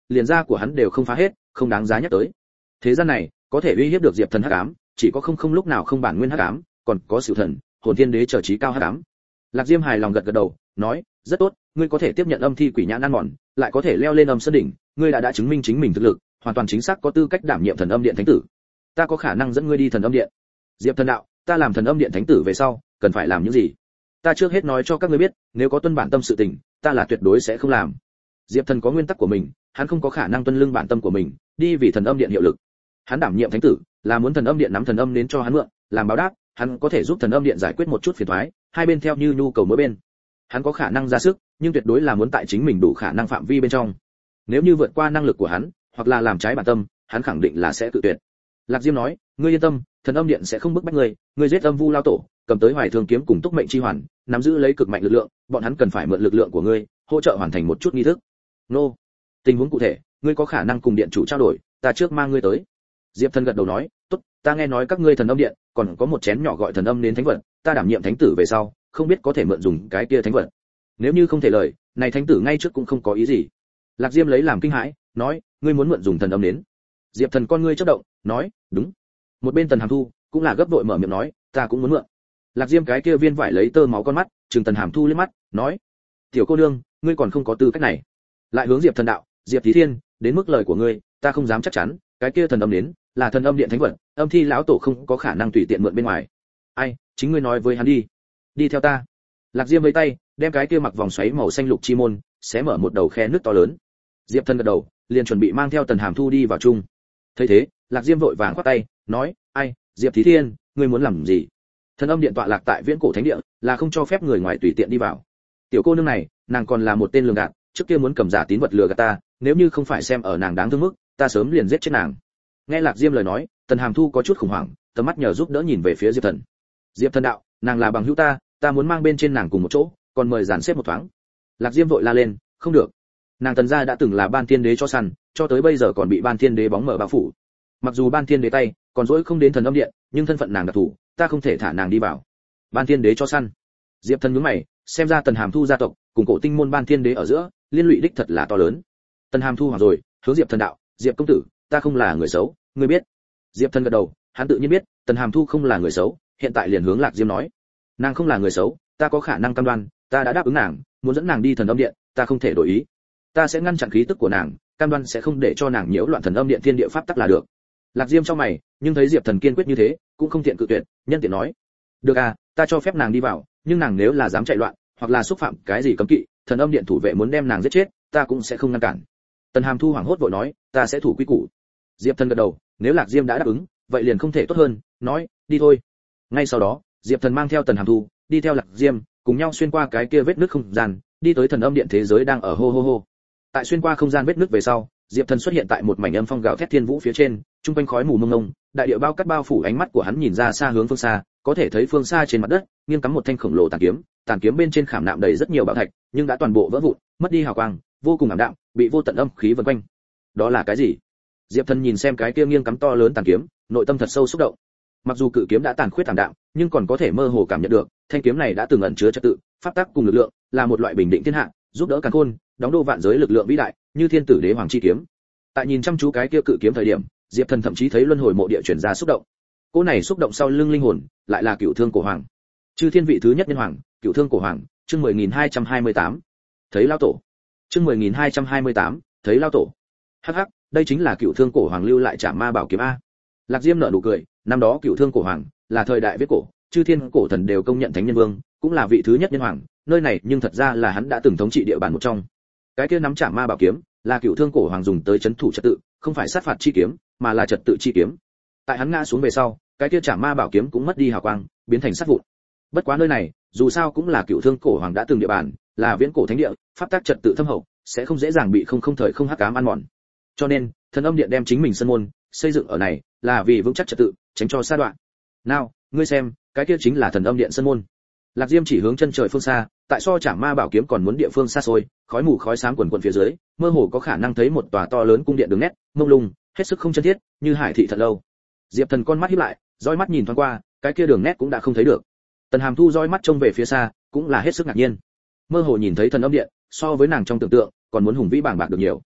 liền da của hắn đều không phá hết, không đáng giá nhắc tới. Thế gian này, có thể uy hiếp được Diệp Thần hắc ám, chỉ có không không lúc nào không bản nguyên hắc ám, còn có Sửu Thần, Hồn Thiên Đế trở trí cao hắc ám. Lạc Diêm hài lòng gật gật đầu, nói, rất tốt, ngươi có thể tiếp nhận âm thi quỷ nhãn ăn mòn, lại có thể leo lên âm sơn đỉnh, ngươi đã đã chứng minh chính mình thực lực, hoàn toàn chính xác có tư cách đảm nhiệm thần âm điện thánh tử. Ta có khả năng dẫn ngươi đi thần âm điện. Diệp Thần đạo, ta làm thần âm điện thánh tử về sau, cần phải làm những gì? Ta trước hết nói cho các ngươi biết, nếu có tuân bản tâm sự tình, ta là tuyệt đối sẽ không làm. Diệp Thần có nguyên tắc của mình, hắn không có khả năng tuân lưng bản tâm của mình, đi vì thần âm điện hiệu lực. Hắn đảm nhiệm thánh tử, là muốn thần âm điện nắm thần âm đến cho hắn mượn, làm báo đáp, hắn có thể giúp thần âm điện giải quyết một chút phiền toái, hai bên theo như nhu cầu mỗi bên. Hắn có khả năng ra sức, nhưng tuyệt đối là muốn tại chính mình đủ khả năng phạm vi bên trong. Nếu như vượt qua năng lực của hắn, hoặc là làm trái bản tâm, hắn khẳng định là sẽ tự tuyệt. Lạc Diêm nói, ngươi yên tâm, thần âm điện sẽ không bức bách ngươi, ngươi giết âm vu lao tổ, cầm tới Hoài Thương kiếm cùng Túc Mệnh chi hoàn, nắm giữ lấy cực mạnh lực lượng, bọn hắn cần phải mượn lực lượng của ngươi, hỗ trợ hoàn thành một chút nghi thức. Nô, tình huống cụ thể, ngươi có khả năng cùng điện chủ trao đổi, ta trước mang ngươi tới. Diệp Thần gật đầu nói, tốt, ta nghe nói các ngươi thần âm điện còn có một chén nhỏ gọi thần âm đến thánh vật, ta đảm nhiệm thánh tử về sau, không biết có thể mượn dùng cái kia thánh vật. Nếu như không thể lời, này thánh tử ngay trước cũng không có ý gì. Lạc Diêm lấy làm kinh hãi, nói, ngươi muốn mượn dùng thần âm đến. Diệp Thần con ngươi chớp động, nói, đúng. Một bên Tần Hàm Thu cũng là gấp đội mở miệng nói, ta cũng muốn mượn. Lạc Diêm cái kia viên vải lấy tơ máu con mắt, trừng Tần Hàm Thu liếc mắt, nói, tiểu cô nương, ngươi còn không có tư cách này. Lại hướng Diệp Thần đạo, Diệp Thí Thiên, đến mức lời của ngươi, ta không dám chắc chắn, cái kia thần âm đến là thần âm điện thánh vật, âm thi lão tổ không có khả năng tùy tiện mượn bên ngoài. Ai, chính ngươi nói với hắn đi. Đi theo ta. Lạc Diêm vẫy tay, đem cái kia mặc vòng xoáy màu xanh lục chi môn, xé mở một đầu khe nước to lớn. Diệp Thần gật đầu, liền chuẩn bị mang theo Tần Hàm Thu đi vào chung. Thấy thế, Lạc Diêm vội vàng quát tay, nói, ai, Diệp Thí Thiên, ngươi muốn làm gì? Thần âm điện tọa lạc tại viễn cổ thánh địa, là không cho phép người ngoài tùy tiện đi vào. Tiểu cô nương này, nàng còn là một tên lường gạt, trước kia muốn cầm giả tín vật lừa gạt ta, nếu như không phải xem ở nàng đáng thương mức, ta sớm liền giết chết nàng. Nghe Lạc Diêm lời nói, Tần Hàm Thu có chút khủng hoảng, tầm mắt nhờ giúp đỡ nhìn về phía Diệp Thần. Diệp Thần đạo, nàng là bằng hữu ta, ta muốn mang bên trên nàng cùng một chỗ, còn mời giản xếp một thoáng. Lạc Diêm vội la lên, không được. Nàng Tần gia đã từng là Ban Thiên Đế cho săn, cho tới bây giờ còn bị Ban Thiên Đế bóng mở bao phủ. Mặc dù Ban Thiên Đế tay còn dỗi không đến thần âm điện, nhưng thân phận nàng đặc thù, ta không thể thả nàng đi vào. Ban Thiên Đế cho săn. Diệp Thần nhướng mày, xem ra Tần Hàm Thu gia tộc cùng cổ tinh môn Ban Thiên Đế ở giữa, liên lụy đích thật là to lớn. Tần Hàm Thu hoảng rồi, hướng Diệp Thần đạo, Diệp công tử, ta không là người xấu, ngươi biết. Diệp Thần gật đầu, hắn tự nhiên biết, Tần Hàm Thu không là người xấu, hiện tại liền hướng Lạc Diêm nói, nàng không là người xấu, ta có khả năng cam đoan, ta đã đáp ứng nàng, muốn dẫn nàng đi thần âm điện, ta không thể đổi ý. Ta sẽ ngăn chặn khí tức của nàng, cam đoan sẽ không để cho nàng nhiễu loạn thần âm điện thiên địa pháp tắc là được. Lạc Diêm trong mày, nhưng thấy Diệp Thần kiên quyết như thế, cũng không tiện cự tuyệt, nhân tiện nói, được à, ta cho phép nàng đi vào, nhưng nàng nếu là dám chạy loạn, hoặc là xúc phạm cái gì cấm kỵ, thần âm điện thủ vệ muốn đem nàng giết chết, ta cũng sẽ không ngăn cản. Tần Hàm Thu hoảng hốt vội nói, ta sẽ thủ quy củ. Diệp Thần gật đầu, nếu Lạc Diêm đã đáp ứng, vậy liền không thể tốt hơn, nói, đi thôi. Ngay sau đó, Diệp Thần mang theo Tần Hàm Thu, đi theo Lạc Diêm, cùng nhau xuyên qua cái kia vết nứt không gian, đi tới thần âm điện thế giới đang ở hô hô hô. Tại xuyên qua không gian vết nứt về sau, Diệp Thần xuất hiện tại một mảnh âm phong gào thét thiên vũ phía trên, trung quanh khói mù mông mông, đại địa bao cát bao phủ, ánh mắt của hắn nhìn ra xa hướng phương xa, có thể thấy phương xa trên mặt đất, nghiêng cắm một thanh khổng lồ tàn kiếm, tàn kiếm bên trên khảm nạm đầy rất nhiều bảo thạch, nhưng đã toàn bộ vỡ vụn, mất đi hào quang, vô cùng ảm đạm, bị vô tận âm khí vần quanh. Đó là cái gì? Diệp Thần nhìn xem cái kia nghiêng cắm to lớn tàn kiếm, nội tâm thật sâu xúc động. Mặc dù cự kiếm đã tàn khuyết tàn đạm, nhưng còn có thể mơ hồ cảm nhận được, thanh kiếm này đã từng ẩn chứa trật tự, pháp tắc cùng lực lượng, là một loại bình định thiên hạ, giúp đỡ càn khôn, đóng đô vạn giới lực lượng vĩ đại, như thiên tử đế hoàng chi kiếm. Tại nhìn chăm chú cái kia cự kiếm thời điểm, Diệp Thần thậm chí thấy luân hồi mộ địa chuyển ra xúc động. Cô này xúc động sau lưng linh hồn, lại là Cửu Thương cổ hoàng. Chư thiên vị thứ nhất nhân hoàng, Cửu Thương cổ hoàng, chương mười nghìn hai trăm hai mươi tám. Thấy lao tổ. Chương mười nghìn hai trăm hai mươi tám, thấy lao tổ. Hắc hắc, đây chính là Cửu Thương cổ hoàng lưu lại Trảm Ma bảo kiếm a. Lạc Diêm nở nụ cười, năm đó Cửu Thương cổ hoàng là thời đại viết cổ, chư thiên cổ thần đều công nhận thánh nhân vương, cũng là vị thứ nhất nhân hoàng, nơi này nhưng thật ra là hắn đã từng thống trị địa bàn một trong. Cái kia nắm Trảm Ma bảo kiếm là Cửu Thương cổ hoàng dùng tới trấn thủ trật tự, không phải sát phạt chi kiếm, mà là trật tự chi kiếm. Tại hắn ngã xuống về sau, cái kia Trảm Ma bảo kiếm cũng mất đi hào quang, biến thành sắt vụn. Bất quá nơi này, dù sao cũng là Cửu Thương cổ hoàng đã từng địa bàn, là viễn cổ thánh địa, pháp tắc trật tự thâm hậu, sẽ không dễ dàng bị không không thời không hắc ám ăn mòn. Cho nên, thần âm điện đem chính mình sân môn xây dựng ở này, là vì vững chắc trật tự, tránh cho sa đoạn. Nào, ngươi xem, cái kia chính là thần âm điện sân môn. Lạc Diêm chỉ hướng chân trời phương xa, tại so Trảm Ma bảo kiếm còn muốn địa phương xa xôi, khói mù khói xám quần quần phía dưới, mơ hồ có khả năng thấy một tòa to lớn cung điện đường nét, mông lung, hết sức không chân thiết, như hải thị thật lâu. Diệp Thần con mắt híp lại, dõi mắt nhìn thoáng qua, cái kia đường nét cũng đã không thấy được. Tần Hàm Thu dõi mắt trông về phía xa, cũng là hết sức ngạc nhiên. Mơ hồ nhìn thấy thần âm điện, so với nàng trong tưởng tượng, còn muốn hùng vĩ bàng bạc được nhiều.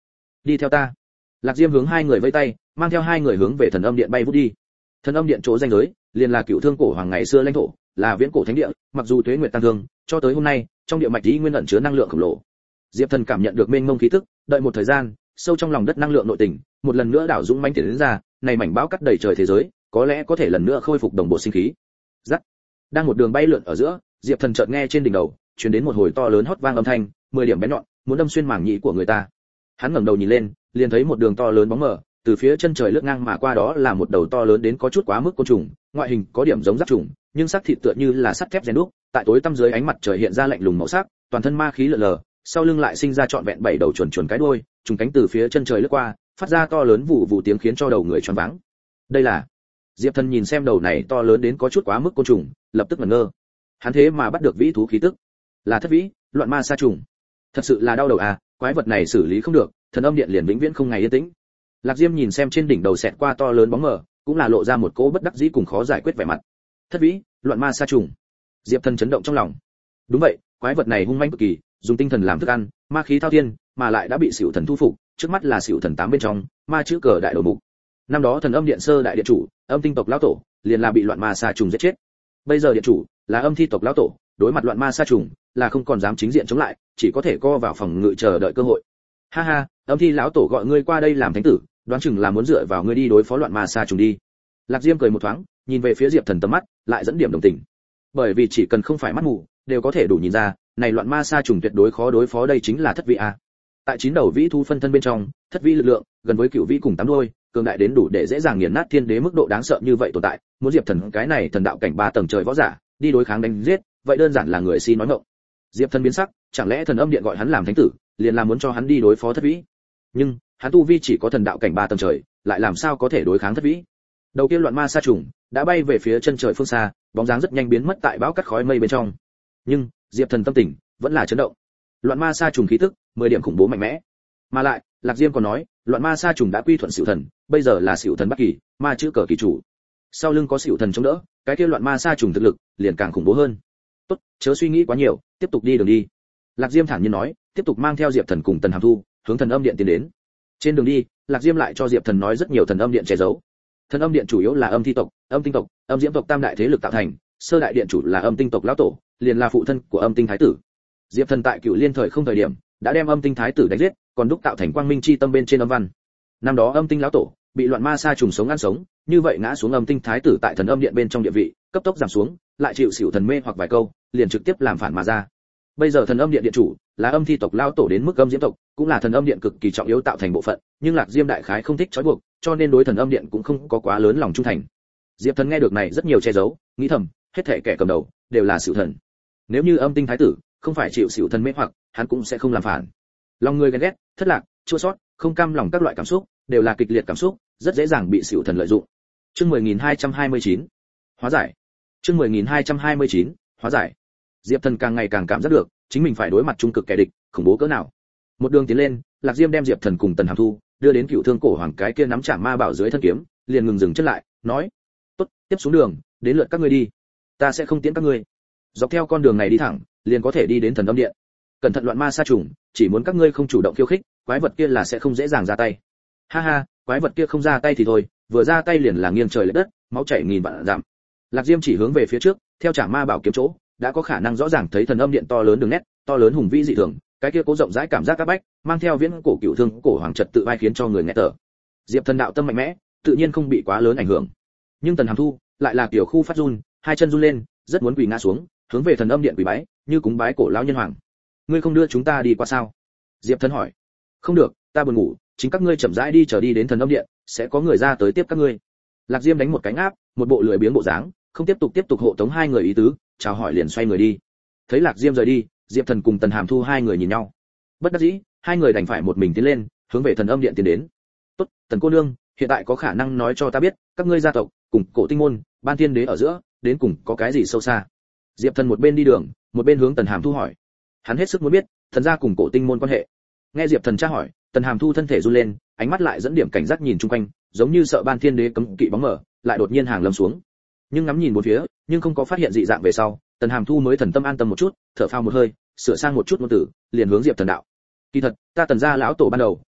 đi theo ta. Lạc Diêm hướng hai người vẫy tay, mang theo hai người hướng về thần âm điện bay vút đi. Thần âm điện chỗ danh giới, liền là cựu thương cổ hoàng ngày xưa lãnh thổ, là viễn cổ thánh địa, mặc dù tuế nguyệt tăng thương, cho tới hôm nay, trong địa mạch ý nguyên ẩn chứa năng lượng khổng lồ. Diệp Thần cảm nhận được mênh mông khí tức, đợi một thời gian, sâu trong lòng đất năng lượng nội tình, một lần nữa đảo dũng mãnh tiến đến ra, này mảnh bão cắt đầy trời thế giới, có lẽ có thể lần nữa khôi phục đồng bộ sinh khí. Rắc. Đang một đường bay lượn ở giữa, Diệp Thần chợt nghe trên đỉnh đầu truyền đến một hồi to lớn hót vang âm thanh, mười điểm bén nhọn, muốn đâm xuyên màng nhĩ của người ta. Hắn ngẩng đầu nhìn lên, liền thấy một đường to lớn bóng mờ, từ phía chân trời lướt ngang mà qua, đó là một đầu to lớn đến có chút quá mức côn trùng, ngoại hình có điểm giống giáp trùng, nhưng xác thịt tựa như là sắt thép rèn đúc, tại tối tăm dưới ánh mặt trời hiện ra lạnh lùng màu sắc, toàn thân ma khí lờ lờ, sau lưng lại sinh ra trọn vẹn bảy đầu chuẩn chuẩn cái đuôi, trùng cánh từ phía chân trời lướt qua, phát ra to lớn vụ vụ tiếng khiến cho đầu người choáng váng. Đây là Diệp Thần nhìn xem đầu này to lớn đến có chút quá mức côn trùng, lập tức ngẩn ngơ. Hắn thế mà bắt được vĩ thú khí tức, là thất vĩ, loạn ma sa trùng. Thật sự là đau đầu à, quái vật này xử lý không được, thần âm điện liền vĩnh viễn không ngày yên tĩnh. Lạc Diêm nhìn xem trên đỉnh đầu xẹt qua to lớn bóng mờ, cũng là lộ ra một cỗ bất đắc dĩ cùng khó giải quyết vẻ mặt. Thất vĩ, loạn ma sa trùng. Diệp Thần chấn động trong lòng. Đúng vậy, quái vật này hung manh cực kỳ, dùng tinh thần làm thức ăn, ma khí thao thiên, mà lại đã bị Sửu Thần thu phục, trước mắt là Sửu Thần tám bên trong, ma chữ cờ đại đầu mục. Năm đó thần âm điện sơ đại điện chủ, âm tinh tộc lão tổ, liền là bị loạn ma sa trùng giết chết. Bây giờ điện chủ là âm thi tộc lão tổ, đối mặt loạn ma sa trùng, là không còn dám chính diện chống lại, chỉ có thể co vào phòng ngự chờ đợi cơ hội. Ha ha, âm thi lão tổ gọi ngươi qua đây làm thánh tử, đoán chừng là muốn dựa vào ngươi đi đối phó loạn ma sa trùng đi. Lạc Diêm cười một thoáng, nhìn về phía Diệp Thần tầm mắt, lại dẫn điểm đồng tình. Bởi vì chỉ cần không phải mắt mù, đều có thể đủ nhìn ra, này loạn ma sa trùng tuyệt đối khó đối phó, đây chính là thất vị a. Tại chín đầu vĩ thú phân thân bên trong, thất vị lực lượng gần với cửu vĩ cùng tám đôi, cường đại đến đủ để dễ dàng nghiền nát thiên đế mức độ đáng sợ như vậy tồn tại, muốn Diệp Thần cái này thần đạo cảnh ba tầng trời võ giả, đi đối kháng đánh giết, vậy đơn giản là người si nói ngọng. Diệp Thần biến sắc, chẳng lẽ thần âm điện gọi hắn làm thánh tử, liền là muốn cho hắn đi đối phó thất vĩ? Nhưng, hắn tu vi chỉ có thần đạo cảnh ba tầng trời, lại làm sao có thể đối kháng thất vĩ? Đầu kia loạn ma sa trùng đã bay về phía chân trời phương xa, bóng dáng rất nhanh biến mất tại bão cắt khói mây bên trong. Nhưng, Diệp Thần tâm tình vẫn là chấn động. Loạn ma sa trùng khí tức, mười điểm khủng bố mạnh mẽ. Mà lại, Lạc Diêm còn nói, loạn ma sa trùng đã quy thuận Sửu Thần, bây giờ là Sửu Thần Bắc Kỳ, ma chữ cờ kỳ chủ. Sau lưng có Sửu Thần chống đỡ, cái kia loạn ma sa trùng thực lực liền càng khủng bố hơn. Tốt, chớ suy nghĩ quá nhiều, tiếp tục đi đường đi. Lạc Diêm thản nhiên nói, tiếp tục mang theo Diệp Thần cùng Tần Hàm Thu, hướng thần âm điện tiến đến. Trên đường đi, Lạc Diêm lại cho Diệp Thần nói rất nhiều thần âm điện che giấu. Thần âm điện chủ yếu là âm thi tộc, âm tinh tộc, âm diễm tộc tam đại thế lực tạo thành, sơ đại điện chủ là âm tinh tộc lão tổ, liền là phụ thân của âm tinh thái tử. Diệp Thần tại Cửu Liên thời không thời điểm, đã đem âm tinh thái tử đánh giết, còn đúc tạo thành quang minh chi tâm bên trên âm văn. Năm đó âm tinh lão tổ bị loạn ma sa trùng sống ăn sống, như vậy ngã xuống âm tinh thái tử tại thần âm điện bên trong địa vị, cấp tốc giảm xuống, lại chịu Sửu Thần mê hoặc vài câu, liền trực tiếp làm phản mà ra. Bây giờ thần âm điện điện chủ là âm thi tộc lão tổ đến mức âm diễm tộc, cũng là thần âm điện cực kỳ trọng yếu tạo thành bộ phận, nhưng Lạc Diêm đại khái không thích trói buộc, cho nên đối thần âm điện cũng không có quá lớn lòng trung thành. Diệp Thần nghe được này rất nhiều che giấu, nghĩ thầm, hết thảy kẻ cầm đầu đều là Sửu Thần. Nếu như âm tinh thái tử không phải chịu Sửu Thần mê hoặc, hắn cũng sẽ không làm phản. Lòng người ghen ghét, thất lạc, chua xót, không cam lòng các loại cảm xúc, đều là kịch liệt cảm xúc, rất dễ dàng bị Sửu Thần lợi dụng. Chương mười nghìn hai trăm hai mươi chín, hóa giải. Chương mười nghìn hai trăm hai mươi chín, hóa giải. Diệp Thần càng ngày càng cảm giác được, chính mình phải đối mặt trung cực kẻ địch, khủng bố cỡ nào. Một đường tiến lên, Lạc Diêm đem Diệp Thần cùng Tần Hàm Thu đưa đến Cựu Thương cổ hoàng cái kia nắm chạm ma bảo dưới thân kiếm, liền ngừng dừng chân lại, nói: "Tốt, tiếp xuống đường, đến lượt các ngươi đi, ta sẽ không tiễn các ngươi. Dọc theo con đường này đi thẳng, liền có thể đi đến thần âm điện. Cẩn thận loạn ma sa trùng, chỉ muốn các ngươi không chủ động khiêu khích, quái vật kia là sẽ không dễ dàng ra tay." Ha ha, quái vật kia không ra tay thì thôi, vừa ra tay liền là nghiêng trời lệch đất, máu chảy nghìn vạn dặm. Lạc Diêm chỉ hướng về phía trước, theo chạm ma bảo kiếm chỗ, đã có khả năng rõ ràng thấy thần âm điện to lớn đường nét, to lớn hùng vĩ dị thường, cái kia cố rộng rãi cảm giác các bách, mang theo viễn cổ Cựu Thương cổ hoàng trật tự vai khiến cho người nghe tở. Diệp Thần đạo tâm mạnh mẽ, tự nhiên không bị quá lớn ảnh hưởng. Nhưng Tần Hàm Thu lại là kiểu khu phát run, hai chân run lên, rất muốn quỳ ngã xuống, hướng về thần âm điện quỳ bái, như cúng bái cổ lão nhân hoàng. "Ngươi không đưa chúng ta đi qua sao?" Diệp Thần hỏi. "Không được, ta buồn ngủ, chính các ngươi chậm rãi đi chờ đi đến thần âm điện, sẽ có người ra tới tiếp các ngươi." Lạc Diêm đánh một cái áp, một bộ lười biếng bộ dáng, không tiếp tục tiếp tục hộ tống hai người ý tứ, chào hỏi liền xoay người đi. Thấy Lạc Diêm rời đi, Diệp Thần cùng Tần Hàm Thu hai người nhìn nhau. Bất đắc dĩ, hai người đành phải một mình tiến lên, hướng về thần âm điện tiến đến. "Tốt, Tần cô nương, hiện tại có khả năng nói cho ta biết, các ngươi gia tộc cùng Cổ Tinh môn, Ban Thiên Đế ở giữa, đến cùng có cái gì sâu xa?" Diệp Thần một bên đi đường, một bên hướng Tần Hàm Thu hỏi. Hắn hết sức muốn biết, thần gia cùng Cổ Tinh môn quan hệ. Nghe Diệp Thần tra hỏi, Tần Hàm Thu thân thể run lên, ánh mắt lại dẫn điểm cảnh giác nhìn chung quanh, giống như sợ Ban Thiên Đế cấm kỵ bóng mở, lại đột nhiên hàng lâm xuống. Nhưng ngắm nhìn bốn phía, nhưng không có phát hiện dị dạng về sau, Tần Hàm Thu mới thần tâm an tâm một chút, thở phào một hơi, sửa sang một chút ngôn tử, liền hướng Diệp Thần đạo: "Kỳ thật, ta Tần gia lão tổ ban đầu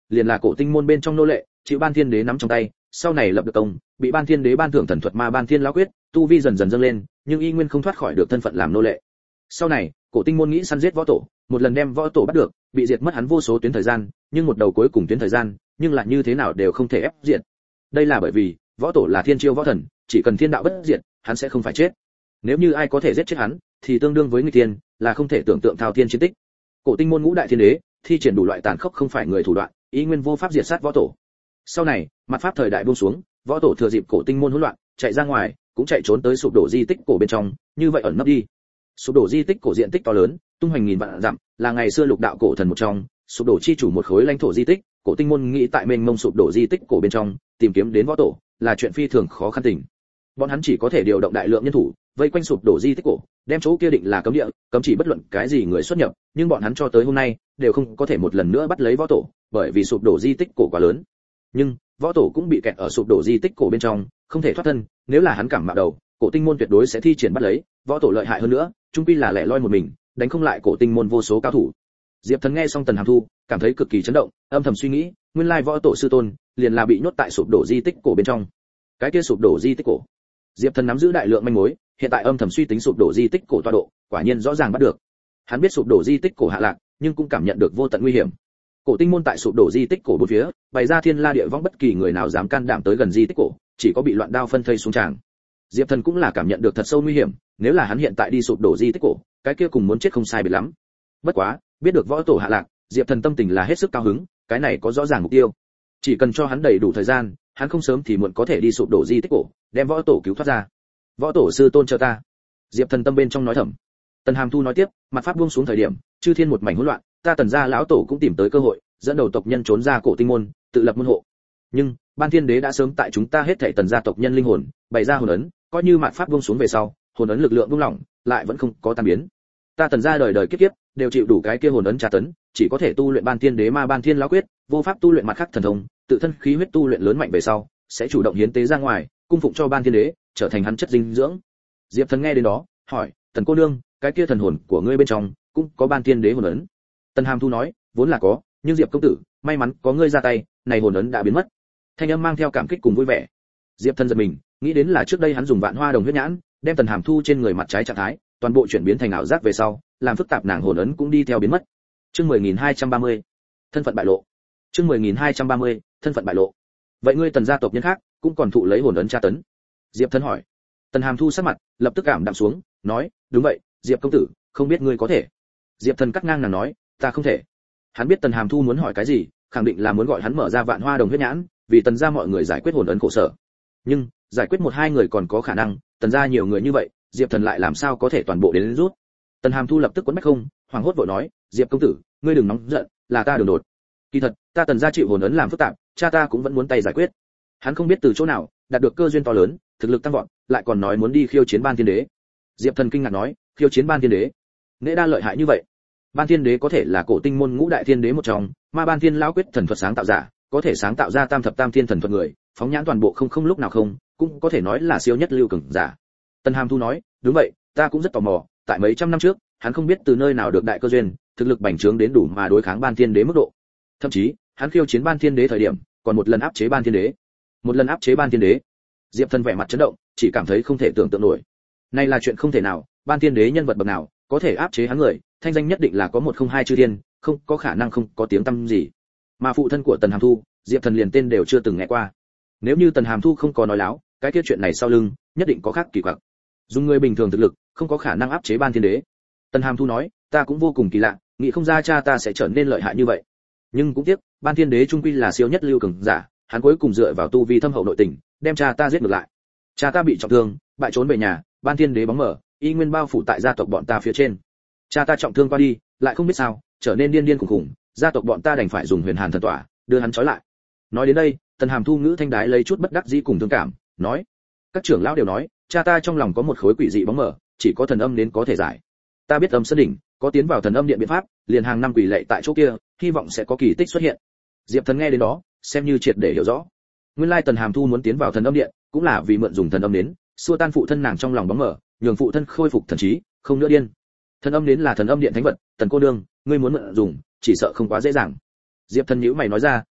liền là cổ tinh môn bên trong nô lệ, chịu Ban Thiên Đế nắm trong tay, sau này lập được công, bị Ban Thiên Đế ban thưởng thần thuật ma Ban Thiên lão quyết, tu vi dần dần dâng lên, nhưng y nguyên không thoát khỏi được thân phận làm nô lệ. Sau này, cổ tinh môn nghĩ săn giết võ tổ, một lần đem võ tổ bắt được, bị diệt mất hắn vô số tuyến thời gian, nhưng một đầu cuối cùng tuyến thời gian, nhưng lại như thế nào đều không thể ép diệt. Đây là bởi vì, võ tổ là thiên chiêu võ thần, chỉ cần thiên đạo bất diệt, hắn sẽ không phải chết. Nếu như ai có thể giết chết hắn, thì tương đương với người tiên, là không thể tưởng tượng thao thiên chiến tích. Cổ tinh môn ngũ đại thiên đế, thi triển đủ loại tàn khốc không phải người thủ đoạn, ý nguyên vô pháp diệt sát võ tổ. Sau này, mặt pháp thời đại buông xuống, võ tổ thừa dịp cổ tinh môn hỗn loạn, chạy ra ngoài, cũng chạy trốn tới sụp đổ di tích cổ bên trong, như vậy ẩn nấp đi. Sụp đổ di tích cổ diện tích to lớn, tung hoành nghìn vạn dặm, là ngày xưa lục đạo cổ thần một trong, sụp đổ chi chủ một khối lãnh thổ di tích, cổ tinh môn nghĩ tại mênh mông sụp đổ di tích cổ bên trong, tìm kiếm đến võ tổ, là chuyện phi thường khó khăn tình. Bọn hắn chỉ có thể điều động đại lượng nhân thủ, vây quanh sụp đổ di tích cổ, đem chỗ kia định là cấm địa, cấm chỉ bất luận cái gì người xuất nhập, nhưng bọn hắn cho tới hôm nay đều không có thể một lần nữa bắt lấy võ tổ, bởi vì sụp đổ di tích cổ quá lớn. Nhưng võ tổ cũng bị kẹt ở sụp đổ di tích cổ bên trong, không thể thoát thân, nếu là hắn cảm mạo đầu, cổ tinh môn tuyệt đối sẽ thi triển bắt lấy, võ tổ lợi hại hơn nữa, chung quy là lẻ loi một mình, đánh không lại cổ tinh môn vô số cao thủ. Diệp Thần nghe xong Tần Hàm Thu, cảm thấy cực kỳ chấn động, âm thầm suy nghĩ, nguyên lai võ tổ sư tôn liền là bị nhốt tại sụp đổ di tích cổ bên trong. Cái kia sụp đổ di tích cổ, Diệp Thần nắm giữ đại lượng manh mối, hiện tại âm thầm suy tính sụp đổ di tích cổ tọa độ, quả nhiên rõ ràng bắt được. Hắn biết sụp đổ di tích cổ hạ lạc, nhưng cũng cảm nhận được vô tận nguy hiểm. Cổ tinh môn tại sụp đổ di tích cổ bốn phía, bày ra thiên la địa võng, bất kỳ người nào dám can đảm tới gần di tích cổ, chỉ có bị loạn đao phân thây xuống tràng. Diệp Thần cũng là cảm nhận được thật sâu nguy hiểm, nếu là hắn hiện tại đi sụp đổ di tích cổ, cái kia cùng muốn chết không sai biệt lắm. Bất quá, biết được võ tổ hạ lạc, Diệp Thần tâm tình là hết sức cao hứng, cái này có rõ ràng mục tiêu. Chỉ cần cho hắn đầy đủ thời gian, hắn không sớm thì muộn có thể đi sụp đổ di tích cổ, đem võ tổ cứu thoát ra. Võ tổ sư tôn chờ ta. Diệp Thần tâm bên trong nói thầm. Tần Hàm Thu nói tiếp, mặt pháp buông xuống thời điểm, chư thiên một mảnh hỗn loạn, ta Tần gia lão tổ cũng tìm tới cơ hội, dẫn đầu tộc nhân trốn ra cổ tinh môn, tự lập môn hộ. Nhưng, Ban Thiên Đế đã sớm tại chúng ta hết thảy Tần gia tộc nhân linh hồn, bày ra hồn ấn, coi như mặt pháp buông xuống về sau, hồn ấn lực lượng buông lỏng, lại vẫn không có tan biến. Ta Tần gia đời đời kiếp kiếp đều chịu đủ cái kia hồn ấn tra tấn, chỉ có thể tu luyện Ban Thiên Đế ma Ban Thiên lão quyết, vô pháp tu luyện mặt khác thần thông, tự thân khí huyết tu luyện lớn mạnh về sau, sẽ chủ động hiến tế ra ngoài, cung phụng cho Ban Thiên Đế, trở thành hắn chất dinh dưỡng. Diệp Thần nghe đến đó, hỏi, Tần cô nương, cái kia thần hồn của ngươi bên trong cũng có Ban Thiên Đế hồn ấn? Tần Hàm Thu nói, vốn là có, nhưng Diệp công tử, may mắn có ngươi ra tay, này hồn ấn đã biến mất. Thanh âm mang theo cảm kích cùng vui vẻ. Diệp Thần giật mình, nghĩ đến là trước đây hắn dùng Vạn Hoa Đồng huyết nhãn, đem Tần Hàm Thu trên người mặt trái trạng thái, toàn bộ chuyển biến thành ảo giác về sau, làm phức tạp nàng hồn ấn cũng đi theo biến mất. Chương mười nghìn hai trăm ba mươi, thân phận bại lộ. Chương mười nghìn hai trăm ba mươi, thân phận bại lộ. Vậy ngươi Tần gia tộc nhân khác cũng còn thụ lấy hồn ấn tra tấn? Diệp Thần hỏi. Tần Hàm Thu sắc mặt lập tức cảm đạm xuống, nói, đúng vậy, Diệp công tử, không biết ngươi có thể? Diệp Thần cắt ngang nàng nói, ta không thể. Hắn biết Tần Hàm Thu muốn hỏi cái gì, khẳng định là muốn gọi hắn mở ra Vạn Hoa Đồng huyết nhãn, vì Tần gia mọi người giải quyết hồn ấn khổ sở. Nhưng giải quyết một hai người còn có khả năng, Tần gia nhiều người như vậy, Diệp Thần lại làm sao có thể toàn bộ đến rút? Tần Hàm Thu lập tức quấn bách không, hoảng hốt vội nói, Diệp công tử, ngươi đừng nóng giận, là ta đường đột. Kỳ thật, ta Tần gia chịu hồn ấn làm phức tạp, cha ta cũng vẫn muốn tay giải quyết. Hắn không biết từ chỗ nào đạt được cơ duyên to lớn, thực lực tăng vọt, lại còn nói muốn đi khiêu chiến Ban Thiên Đế. Diệp Thần kinh ngạc nói, khiêu chiến Ban Thiên Đế? Nghệ đa lợi hại như vậy? Ban Thiên Đế có thể là cổ tinh môn ngũ đại thiên đế một trong, ma Ban Thiên lão quyết thần thuật sáng tạo giả, có thể sáng tạo ra tam thập tam thiên thần thuật người, phóng nhãn toàn bộ không không lúc nào không, cũng có thể nói là siêu nhất lưu cường giả. Tần Hàm Thu nói, đúng vậy, ta cũng rất tò mò, tại mấy trăm năm trước, hắn không biết từ nơi nào được đại cơ duyên, thực lực bành trướng đến đủ mà đối kháng Ban Thiên Đế mức độ. Thậm chí, hắn khiêu chiến Ban Thiên Đế thời điểm, còn một lần áp chế Ban Thiên Đế. Một lần áp chế Ban Thiên Đế. Diệp Thần vẻ mặt chấn động, chỉ cảm thấy không thể tưởng tượng nổi. Này là chuyện không thể nào, Ban Thiên Đế nhân vật bậc nào, có thể áp chế hắn người, thanh danh nhất định là có một không hai chư thiên, không có khả năng không có tiếng tăm gì. Mà phụ thân của Tần Hàm Thu, Diệp Thần liền tên đều chưa từng nghe qua. Nếu như Tần Hàm Thu không có nói láo, cái kia chuyện này sau lưng nhất định có khác kỳ quặc. Dùng người bình thường thực lực, không có khả năng áp chế Ban Thiên Đế. Tần Hàm Thu nói, ta cũng vô cùng kỳ lạ, nghĩ không ra cha ta sẽ trở nên lợi hại như vậy. Nhưng cũng tiếc, Ban Thiên Đế trung quy là siêu nhất lưu cường giả, hắn cuối cùng dựa vào tu vi thâm hậu nội tình, đem cha ta giết ngược lại. Cha ta bị trọng thương, bại trốn về nhà, Ban Thiên Đế bóng mở, y nguyên bao phủ tại gia tộc bọn ta phía trên. Cha ta trọng thương qua đi, lại không biết sao, trở nên điên điên khủng khủng, gia tộc bọn ta đành phải dùng Huyền Hàn thần tỏa, đưa hắn trói lại. Nói đến đây, Tần Hàm Thu ngữ thanh đái lấy chút bất đắc dĩ cùng thương cảm, nói: các trưởng lão đều nói, cha ta trong lòng có một khối quỷ dị bóng mờ, chỉ có thần âm đến có thể giải. Ta biết Âm Sơn đỉnh có tiến vào thần âm điện biện pháp, liền hàng năm quỷ lệ tại chỗ kia, hy vọng sẽ có kỳ tích xuất hiện. Diệp Thần nghe đến đó, xem như triệt để hiểu rõ. Nguyên lai Tần Hàm Thu muốn tiến vào thần âm điện, cũng là vì mượn dùng thần âm đến xua tan phụ thân nàng trong lòng bóng mờ, nhường phụ thân khôi phục thần trí, không nữa điên. Thần âm đến là thần âm điện thánh vật, Tần cô nương, ngươi muốn mượn dùng, chỉ sợ không quá dễ dàng. Diệp Thần nhíu mày nói ra,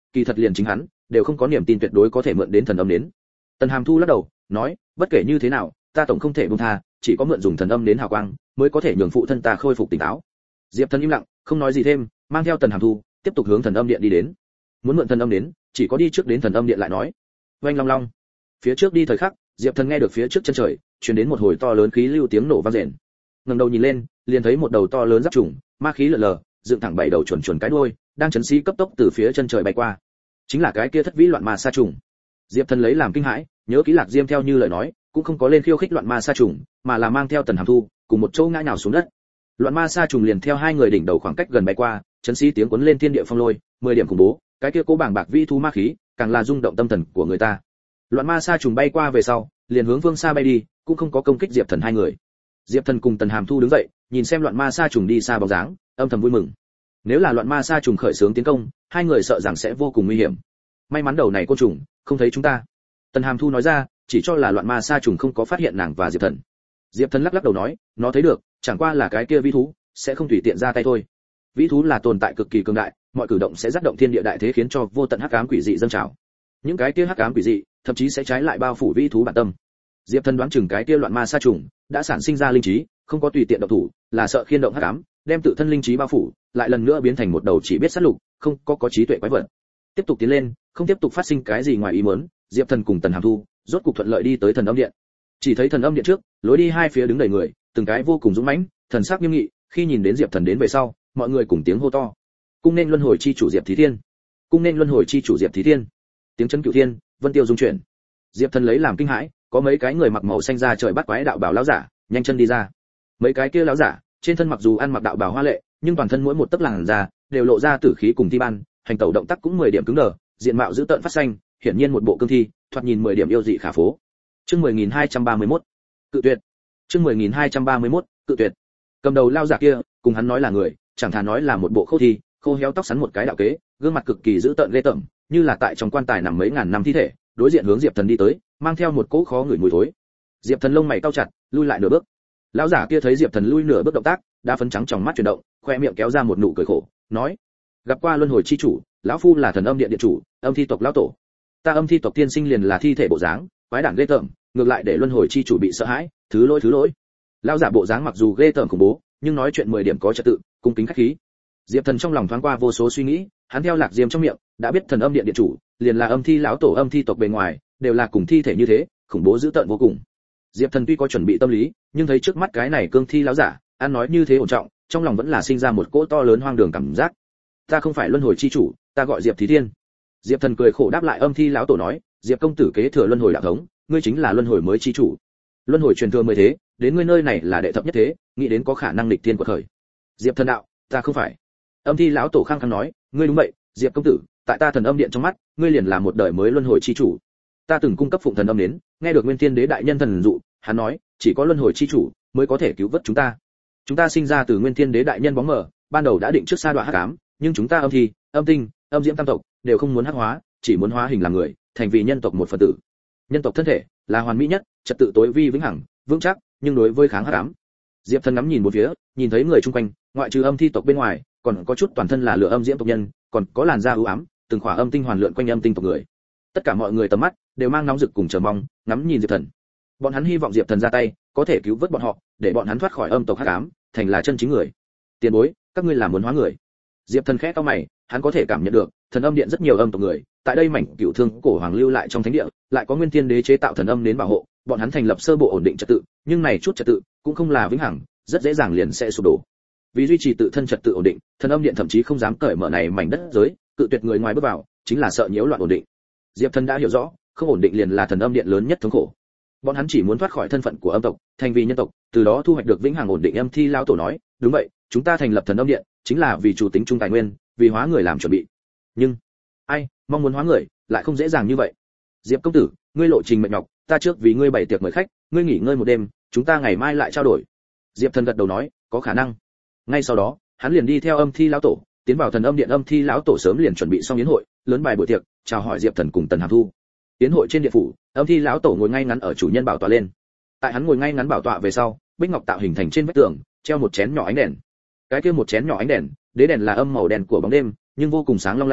kỳ thật liền chính hắn đều không có niềm tin tuyệt đối có thể mượn đến thần âm đến. Tần Hàm Thu lắc đầu nói, bất kể như thế nào ta tổng không thể buông tha, chỉ có mượn dùng thần âm đến hào quang mới có thể nhường phụ thân ta khôi phục tỉnh táo. Diệp Thần im lặng không nói gì thêm, mang theo Tần Hàm Thu tiếp tục hướng thần âm điện đi đến. Muốn mượn thần âm đến, chỉ có đi trước đến thần âm điện lại nói. Oanh long long, phía trước đi thời khắc, Diệp Thần nghe được phía trước chân trời truyền đến một hồi to lớn khí lưu tiếng nổ vang rền. Ngẩng đầu nhìn lên, liền thấy một đầu to lớn giáp trùng, ma khí lờ lờ, dựng thẳng bảy đầu chuẩn chuẩn cái đuôi, đang chấn xí cấp tốc từ phía chân trời bay qua. Chính là cái kia thất vĩ loạn ma sa trùng. Diệp Thần lấy làm kinh hãi, nhớ kỹ Lạc Diêm theo như lời nói, cũng không có lên khiêu khích loạn ma sa trùng, mà là mang theo Tần Hàm Thu, cùng một chỗ ngã nhào xuống đất. Loạn ma sa trùng liền theo hai người đỉnh đầu khoảng cách gần bay qua, chấn xí tiếng cuốn lên thiên địa phong lôi, mười điểm khủng bố, cái kia cố bảng bạc vĩ thú ma khí, càng là rung động tâm thần của người ta. Loạn ma sa trùng bay qua về sau, liền hướng phương xa bay đi, cũng không có công kích Diệp Thần hai người. Diệp Thần cùng Tần Hàm Thu đứng dậy, nhìn xem loạn ma sa trùng đi xa bóng dáng, âm thầm vui mừng. Nếu là loạn ma sa trùng khởi xướng tiến công, hai người sợ rằng sẽ vô cùng nguy hiểm. May mắn đầu này côn trùng không thấy chúng ta. Tần Hàm Thu nói ra, chỉ cho là loạn ma sa trùng không có phát hiện nàng và Diệp Thần. Diệp Thần lắc lắc đầu nói, nó thấy được, chẳng qua là cái kia vĩ thú sẽ không tùy tiện ra tay thôi. Vĩ thú là tồn tại cực kỳ cường đại, mọi cử động sẽ tác động thiên địa đại thế, khiến cho vô tận hắc ám quỷ dị dâng trào. Những cái kia hắc ám quỷ dị, thậm chí sẽ trái lại bao phủ vĩ thú bản tâm. Diệp Thần đoán chừng cái kia loạn ma sa trùng đã sản sinh ra linh trí, không có tùy tiện động thủ, là sợ khiên động hắc ám, đem tự thân linh trí bao phủ, lại lần nữa biến thành một đầu chỉ biết sát lục, không có có trí tuệ quái vật. Tiếp tục tiến lên, không tiếp tục phát sinh cái gì ngoài ý muốn, Diệp Thần cùng Tần Hàm Thu rốt cục thuận lợi đi tới thần âm điện. Chỉ thấy thần âm điện trước, lối đi hai phía đứng đầy người, từng cái vô cùng dũng mãnh, thần sắc nghiêm nghị, khi nhìn đến Diệp Thần đến về sau, mọi người cùng tiếng hô to. Cung nên luân hồi chi chủ Diệp Thí Thiên. Cung nên luân hồi chi chủ Diệp Thí Thiên. Tiếng chấn cửu thiên, vân tiêu dung chuyển. Diệp Thần lấy làm kinh hãi, có mấy cái người mặc màu xanh da trời bắt quái đạo bào lão giả, nhanh chân đi ra. Mấy cái kia lão giả, trên thân mặc dù ăn mặc đạo bào hoa lệ, nhưng toàn thân mỗi một tấc làn da đều lộ ra tử khí cùng thi ban, hành tẩu động tác cũng mười điểm cứng đờ, diện mạo dữ tợn phát xanh, hiển nhiên một bộ cương thi, thoạt nhìn mười điểm yêu dị khả phố. Chương mười nghìn hai trăm ba mươi mốt, cự tuyệt. Chương mười nghìn hai trăm ba mươi mốt, cự tuyệt. Cầm đầu lao giả kia, cùng hắn nói là người, chẳng thà nói là một bộ khô thi, khô héo tóc xoắn một cái đạo kế, gương mặt cực kỳ dữ tợn ghê tởm, như là tại trong quan tài nằm mấy ngàn năm thi thể, đối diện hướng Diệp Thần đi tới, mang theo một cỗ khó ngửi mùi thối. Diệp Thần lông mày cau chặt, lui lại nửa bước. Lão giả kia thấy Diệp Thần lui nửa bước động tác, đã phấn trắng trong mắt chuyển động, khoe miệng kéo ra một nụ cười khổ, nói: "Gặp qua luân hồi chi chủ, lão phu là thần âm điện điện chủ, âm thi tộc lão tổ. Ta âm thi tộc tiên sinh liền là thi thể bộ dáng, quái đản ghê tởm, ngược lại để luân hồi chi chủ bị sợ hãi, thứ lỗi thứ lỗi." Lão giả bộ dáng mặc dù ghê tởm khủng bố, nhưng nói chuyện mười điểm có trật tự, cung kính khách khí. Diệp Thần trong lòng thoáng qua vô số suy nghĩ, hắn theo Lạc Diêm trong miệng đã biết thần âm điện điện chủ liền là âm thi lão tổ, âm thi tộc bề ngoài đều là cùng thi thể như thế, khủng bố dữ tợn vô cùng. Diệp Thần tuy có chuẩn bị tâm lý, nhưng thấy trước mắt cái này cương thi lão giả, ăn nói như thế ổn trọng, trong lòng vẫn là sinh ra một cỗ to lớn hoang đường cảm giác. Ta không phải luân hồi chi chủ, ta gọi Diệp Thí Thiên. Diệp Thần cười khổ đáp lại âm thi lão tổ nói, Diệp công tử kế thừa luân hồi đạo thống, ngươi chính là luân hồi mới chi chủ. Luân hồi truyền thừa mười thế, đến ngươi nơi này là đệ thập nhất thế, nghĩ đến có khả năng nghịch thiên quật khởi. Diệp Thần đạo, ta không phải. Âm thi lão tổ khăng khăng nói, ngươi đúng vậy, Diệp công tử, tại ta thần âm điện trong mắt, ngươi liền là một đời mới luân hồi chi chủ. Ta từng cung cấp phụng thần âm đến, nghe được Nguyên Thiên Đế đại nhân thần dụ, hắn nói, chỉ có luân hồi chi chủ mới có thể cứu vớt chúng ta. Chúng ta sinh ra từ Nguyên Thiên Đế đại nhân bóng mờ, ban đầu đã định trước sa đoạn hắc ám, nhưng chúng ta âm thi, âm tinh, âm diễm tam tộc đều không muốn hắc hóa, chỉ muốn hóa hình làm người, thành vì nhân tộc một phần tử. Nhân tộc thân thể là hoàn mỹ nhất, trật tự tối vi vĩnh hằng, vững chắc, nhưng đối với kháng hắc ám. Diệp Thần ngắm nhìn một phía, nhìn thấy người chung quanh, ngoại trừ âm thi tộc bên ngoài, còn có chút toàn thân là lửa âm diễm tộc nhân, còn có làn da u ám, từng khỏa âm tinh hoàn lượn quanh âm tinh tộc người. Tất cả mọi người tầm mắt đều mang nóng rực cùng chờ mong, ngắm nhìn Diệp Thần. Bọn hắn hy vọng Diệp Thần ra tay, có thể cứu vớt bọn họ, để bọn hắn thoát khỏi âm tộc hắc ám, thành là chân chính người. Tiền bối, các ngươi là muốn hóa người? Diệp Thần khẽ cau mày, hắn có thể cảm nhận được, thần âm điện rất nhiều âm tộc người, tại đây mảnh cửu thương cổ hoàng lưu lại trong thánh địa, lại có Nguyên Thiên Đế chế tạo thần âm đến bảo hộ, bọn hắn thành lập sơ bộ ổn định trật tự, nhưng này chút trật tự cũng không là vĩnh hằng, rất dễ dàng liền sẽ sụp đổ. Vì duy trì tự thân trật tự ổn định, thần âm điện thậm chí không dám cởi mở này mảnh đất giới, cự tuyệt người ngoài bước vào, chính là sợ nhiễu loạn ổn định. Diệp Thần đã hiểu rõ, không ổn định liền là thần âm điện lớn nhất thống khổ. Bọn hắn chỉ muốn thoát khỏi thân phận của âm tộc, thành vì nhân tộc, từ đó thu hoạch được vĩnh hằng ổn định. Âm thi lão tổ nói, đúng vậy, chúng ta thành lập thần âm điện, chính là vì chủ tính trung tài nguyên, vì hóa người làm chuẩn bị. Nhưng, ai mong muốn hóa người, lại không dễ dàng như vậy. Diệp công tử, ngươi lộ trình mệt nhọc, ta trước vì ngươi bày tiệc mời khách, ngươi nghỉ ngơi một đêm, chúng ta ngày mai lại trao đổi. Diệp Thần gật đầu nói, có khả năng. Ngay sau đó, hắn liền đi theo âm thi lão tổ, tiến vào thần âm điện. Âm thi lão tổ sớm liền chuẩn bị xong yến hội, lớn bài buổi tiệc, chào hỏi Diệp Thần cùng Tần Hàm Thu. Yến hội trên điện phủ, âm thi lão tổ ngồi ngay ngắn ở chủ nhân bảo tọa lên. Tại hắn ngồi ngay ngắn bảo tọa về sau, bích ngọc tạo hình thành trên vách tường, treo một chén nhỏ ánh đèn. Cái kia một chén nhỏ ánh đèn, đế đèn là âm màu đen của bóng đêm, nhưng vô cùng sáng long lanh,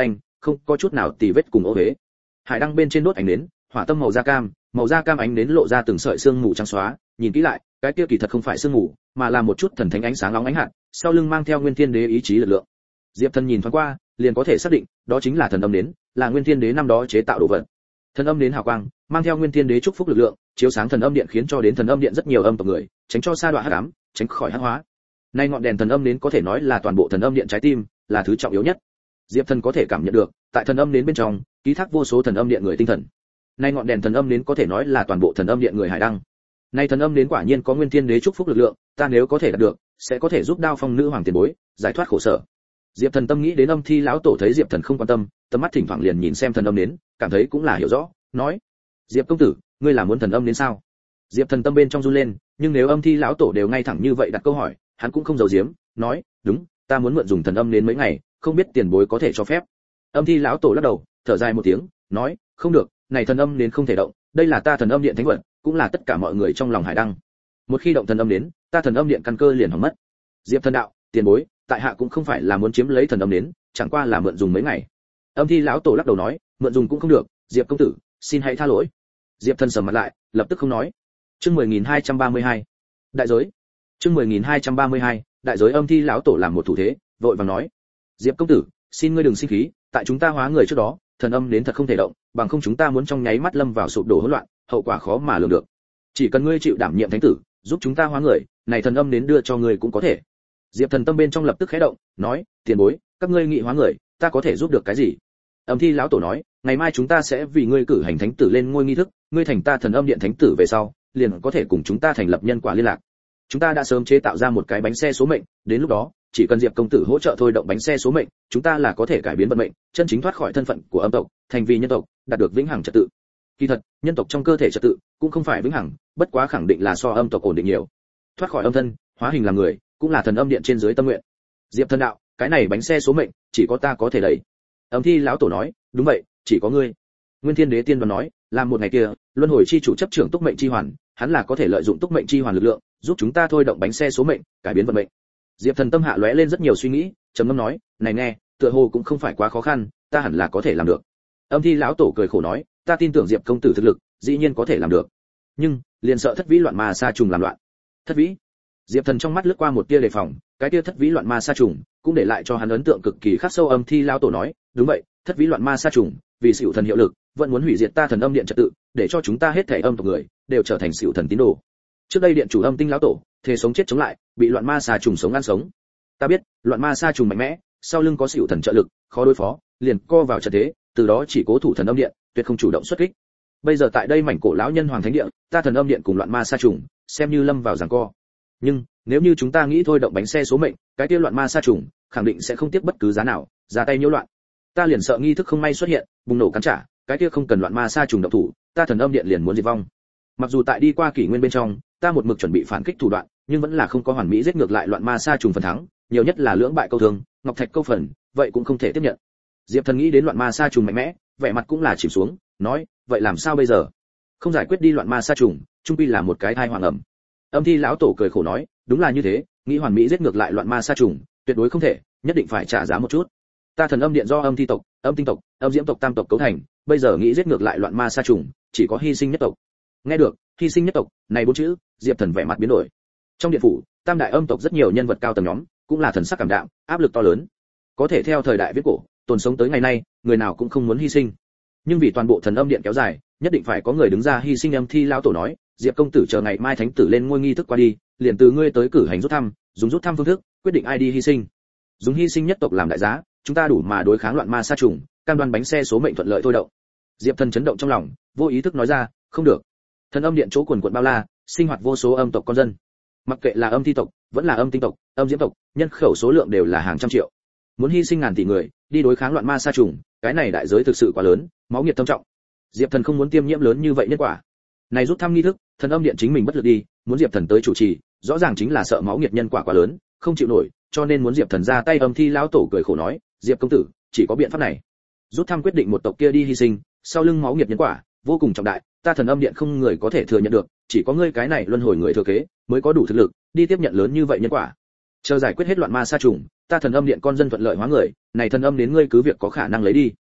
không có chút nào tì vết cùng ô uế. Hải đăng bên trên đốt ánh nến, hỏa tâm màu da cam, màu da cam ánh nến lộ ra từng sợi sương mù trắng xóa, nhìn kỹ lại, cái kia kỳ thật không phải sương mù, mà là một chút thần thánh ánh sáng nóng ánh hạt, sau lưng mang theo Nguyên Thiên Đế ý chí lực lượng. Diệp Thần nhìn thoáng qua, liền có thể xác định, đó chính là thần âm nến, là Nguyên Thiên Đế năm đó chế tạo đồ vật. Thần âm nến hào quang, mang theo Nguyên Thiên Đế chúc phúc lực lượng, chiếu sáng thần âm điện khiến cho đến thần âm điện rất nhiều âm tộc người, tránh cho sa đọa hắc ám, tránh khỏi hắc hóa. Nay ngọn đèn thần âm nến có thể nói là toàn bộ thần âm điện trái tim, là thứ trọng yếu nhất. Diệp Thần có thể cảm nhận được, tại thần âm nến bên trong, ký thác vô số thần âm điện người tinh thần. Nay ngọn đèn thần âm nến có thể nói là toàn bộ thần âm điện người hải đăng. Nay thần âm nến quả nhiên có Nguyên Thiên Đế chúc phúc lực lượng, ta nếu có thể đạt được, sẽ có thể giúp Đao Phong nữ hoàng tiền bối giải thoát khổ sở. Diệp Thần tâm nghĩ đến Âm Thi lão tổ thấy Diệp Thần không quan tâm, tầm mắt thỉnh thoảng liền nhìn xem thần âm nến, cảm thấy cũng là hiểu rõ, nói: "Diệp công tử, ngươi là muốn thần âm nến sao?" Diệp Thần tâm bên trong run lên, nhưng nếu Âm Thi lão tổ đều ngay thẳng như vậy đặt câu hỏi, hắn cũng không giấu giếm, nói: "Đúng, ta muốn mượn dùng thần âm nến mấy ngày, không biết tiền bối có thể cho phép." Âm Thi lão tổ lắc đầu, thở dài một tiếng, nói: "Không được, này thần âm nến không thể động, đây là ta thần âm điện thánh vật, cũng là tất cả mọi người trong lòng hải đăng. Một khi động thần âm nến, ta thần âm điện căn cơ liền hỏng mất." Diệp Thần đạo: "Tiền bối, tại hạ cũng không phải là muốn chiếm lấy thần âm nến, chẳng qua là mượn dùng mấy ngày." Âm Thi lão tổ lắc đầu nói: "Mượn dùng cũng không được, Diệp công tử, xin hãy tha lỗi." Diệp Thần sầm mặt lại, lập tức không nói. Chương mười nghìn hai trăm ba mươi hai, đại giới. Chương mười nghìn hai trăm ba mươi hai, đại giới. Âm Thi lão tổ làm một thủ thế, vội vàng nói: "Diệp công tử, xin ngươi đừng sinh khí, tại chúng ta hóa người trước đó, thần âm nến thật không thể động, bằng không chúng ta muốn trong nháy mắt lâm vào sụp đổ hỗn loạn, hậu quả khó mà lường được. Chỉ cần ngươi chịu đảm nhiệm thánh tử, giúp chúng ta hóa người, này thần âm nến đưa cho ngươi cũng có thể." Diệp Thần tâm bên trong lập tức khẽ động, nói: "Tiền bối, các ngươi nghị hóa người, ta có thể giúp được cái gì?" Âm Thi lão tổ nói: "Ngày mai chúng ta sẽ vì ngươi cử hành thánh tử lên ngôi nghi thức, ngươi thành ta thần âm điện thánh tử về sau, liền có thể cùng chúng ta thành lập nhân quả liên lạc. Chúng ta đã sớm chế tạo ra một cái bánh xe số mệnh, đến lúc đó, chỉ cần Diệp công tử hỗ trợ thôi động bánh xe số mệnh, chúng ta là có thể cải biến vận mệnh, chân chính thoát khỏi thân phận của âm tộc, thành vì nhân tộc, đạt được vĩnh hằng trật tự." Kỳ thật, nhân tộc trong cơ thể trật tự cũng không phải vĩnh hằng, bất quá khẳng định là so âm tộc ổn định nhiều. Thoát khỏi âm thân, hóa hình làm người, cũng là thần âm điện trên dưới tâm nguyện. Diệp Thần đạo: "Cái này bánh xe số mệnh, chỉ có ta có thể đẩy." Âm Thi lão tổ nói: "Đúng vậy, chỉ có ngươi." Nguyên Thiên Đế tiên đoán nói: "Làm một ngày kia, luân hồi chi chủ chấp trưởng túc mệnh chi hoàn, hắn là có thể lợi dụng túc mệnh chi hoàn lực lượng, giúp chúng ta thôi động bánh xe số mệnh, cải biến vận mệnh." Diệp Thần tâm hạ lóe lên rất nhiều suy nghĩ, trầm ngâm nói: "Này nghe, tựa hồ cũng không phải quá khó khăn, ta hẳn là có thể làm được." Âm Thi lão tổ cười khổ nói: "Ta tin tưởng Diệp công tử thực lực, dĩ nhiên có thể làm được, nhưng liền sợ thất vĩ loạn ma sa trùng làm loạn." Thất vĩ? Diệp Thần trong mắt lướt qua một tia đề phòng, cái tia thất vĩ loạn ma sa trùng cũng để lại cho hắn ấn tượng cực kỳ khắc sâu. Âm Thi lão tổ nói: "Đúng vậy, thất vĩ loạn ma sa trùng, vì Sửu thần hiệu lực, vẫn muốn hủy diệt ta thần âm điện trật tự, để cho chúng ta hết thảy âm tộc người đều trở thành Sửu thần tín đồ. Trước đây điện chủ Âm Tinh lão tổ, thề sống chết chống lại, bị loạn ma sa trùng sống ăn sống. Ta biết, loạn ma sa trùng mạnh mẽ, sau lưng có Sửu thần trợ lực, khó đối phó, liền co vào trận thế, từ đó chỉ cố thủ thần âm điện, tuyệt không chủ động xuất kích. Bây giờ tại đây mảnh cổ lão nhân hoàng thánh địa, ta thần âm điện cùng loạn ma sa trùng, xem như lâm vào giằng co. Nhưng nếu như chúng ta nghĩ thôi động bánh xe số mệnh, cái kia loạn ma sa trùng khẳng định sẽ không tiếc bất cứ giá nào ra tay nhiễu loạn. Ta liền sợ nghi thức không may xuất hiện, bùng nổ cắn trả, cái kia không cần loạn ma sa trùng động thủ, ta thần âm điện liền muốn diệt vong. Mặc dù tại đi qua kỷ nguyên bên trong, ta một mực chuẩn bị phản kích thủ đoạn, nhưng vẫn là không có hoàn mỹ giết ngược lại loạn ma sa trùng phần thắng, nhiều nhất là lưỡng bại câu thương, ngọc thạch câu phần, vậy cũng không thể tiếp nhận." Diệp Thần nghĩ đến loạn ma sa trùng mạnh mẽ, vẻ mặt cũng là chìm xuống, nói: "Vậy làm sao bây giờ? Không giải quyết đi loạn ma sa trùng, trung quy là một cái tai họa ngầm." Âm Thi lão tổ cười khổ nói: "Đúng là như thế, nghĩ hoàn mỹ giết ngược lại loạn ma sa trùng, tuyệt đối không thể, nhất định phải trả giá một chút. Ta thần âm điện do âm thi tộc, âm tinh tộc, âm diễm tộc tam tộc cấu thành, bây giờ nghĩ giết ngược lại loạn ma sa trùng, chỉ có hy sinh nhất tộc." Nghe được hy sinh nhất tộc này bốn chữ, Diệp Thần vẻ mặt biến đổi. Trong điện phủ, tam đại âm tộc rất nhiều nhân vật cao tầng nhóm, cũng là thần sắc cảm đạm, áp lực to lớn. Có thể theo thời đại viễn cổ, tồn sống tới ngày nay, người nào cũng không muốn hy sinh. Nhưng vì toàn bộ thần âm điện kéo dài, nhất định phải có người đứng ra hy sinh. Âm Thi lão tổ nói: "Diệp công tử chờ ngày mai thánh tử lên ngôi nghi thức qua đi, liền từ ngươi tới cử hành rút thăm, dùng rút thăm phương thức quyết định ai đi hy sinh. Dùng hy sinh nhất tộc làm đại giá, chúng ta đủ mà đối kháng loạn ma sa trùng, cam đoan bánh xe số mệnh thuận lợi thôi động." Diệp Thần chấn động trong lòng, vô ý thức nói ra: "Không được." Thần âm điện chỗ quần quận bao la, sinh hoạt vô số âm tộc con dân. Mặc kệ là âm thi tộc, vẫn là âm tinh tộc, âm diễm tộc, nhân khẩu số lượng đều là hàng trăm triệu. Muốn hy sinh ngàn tỷ người, đi đối kháng loạn ma sa trùng, cái này đại giới thực sự quá lớn, máu nghiệt thâm trọng. Diệp Thần không muốn tiêm nhiễm lớn như vậy nhân quả. Này rút thăm nghi thức, thần âm điện chính mình bất lực đi, muốn Diệp Thần tới chủ trì, rõ ràng chính là sợ máu nghiệt nhân quả quá lớn, không chịu nổi, cho nên muốn Diệp Thần ra tay. Âm Thi lão tổ cười khổ nói: "Diệp công tử, chỉ có biện pháp này. Rút thăm quyết định một tộc kia đi hy sinh, sau lưng máu nghiệt nhân quả vô cùng trọng đại, ta thần âm điện không người có thể thừa nhận được, chỉ có ngươi cái này luân hồi người thừa kế mới có đủ thực lực đi tiếp nhận lớn như vậy nhân quả. Chờ giải quyết hết loạn ma sa trùng, ta thần âm điện con dân thuận lợi hóa người, này thần âm đến ngươi cứ việc có khả năng lấy đi."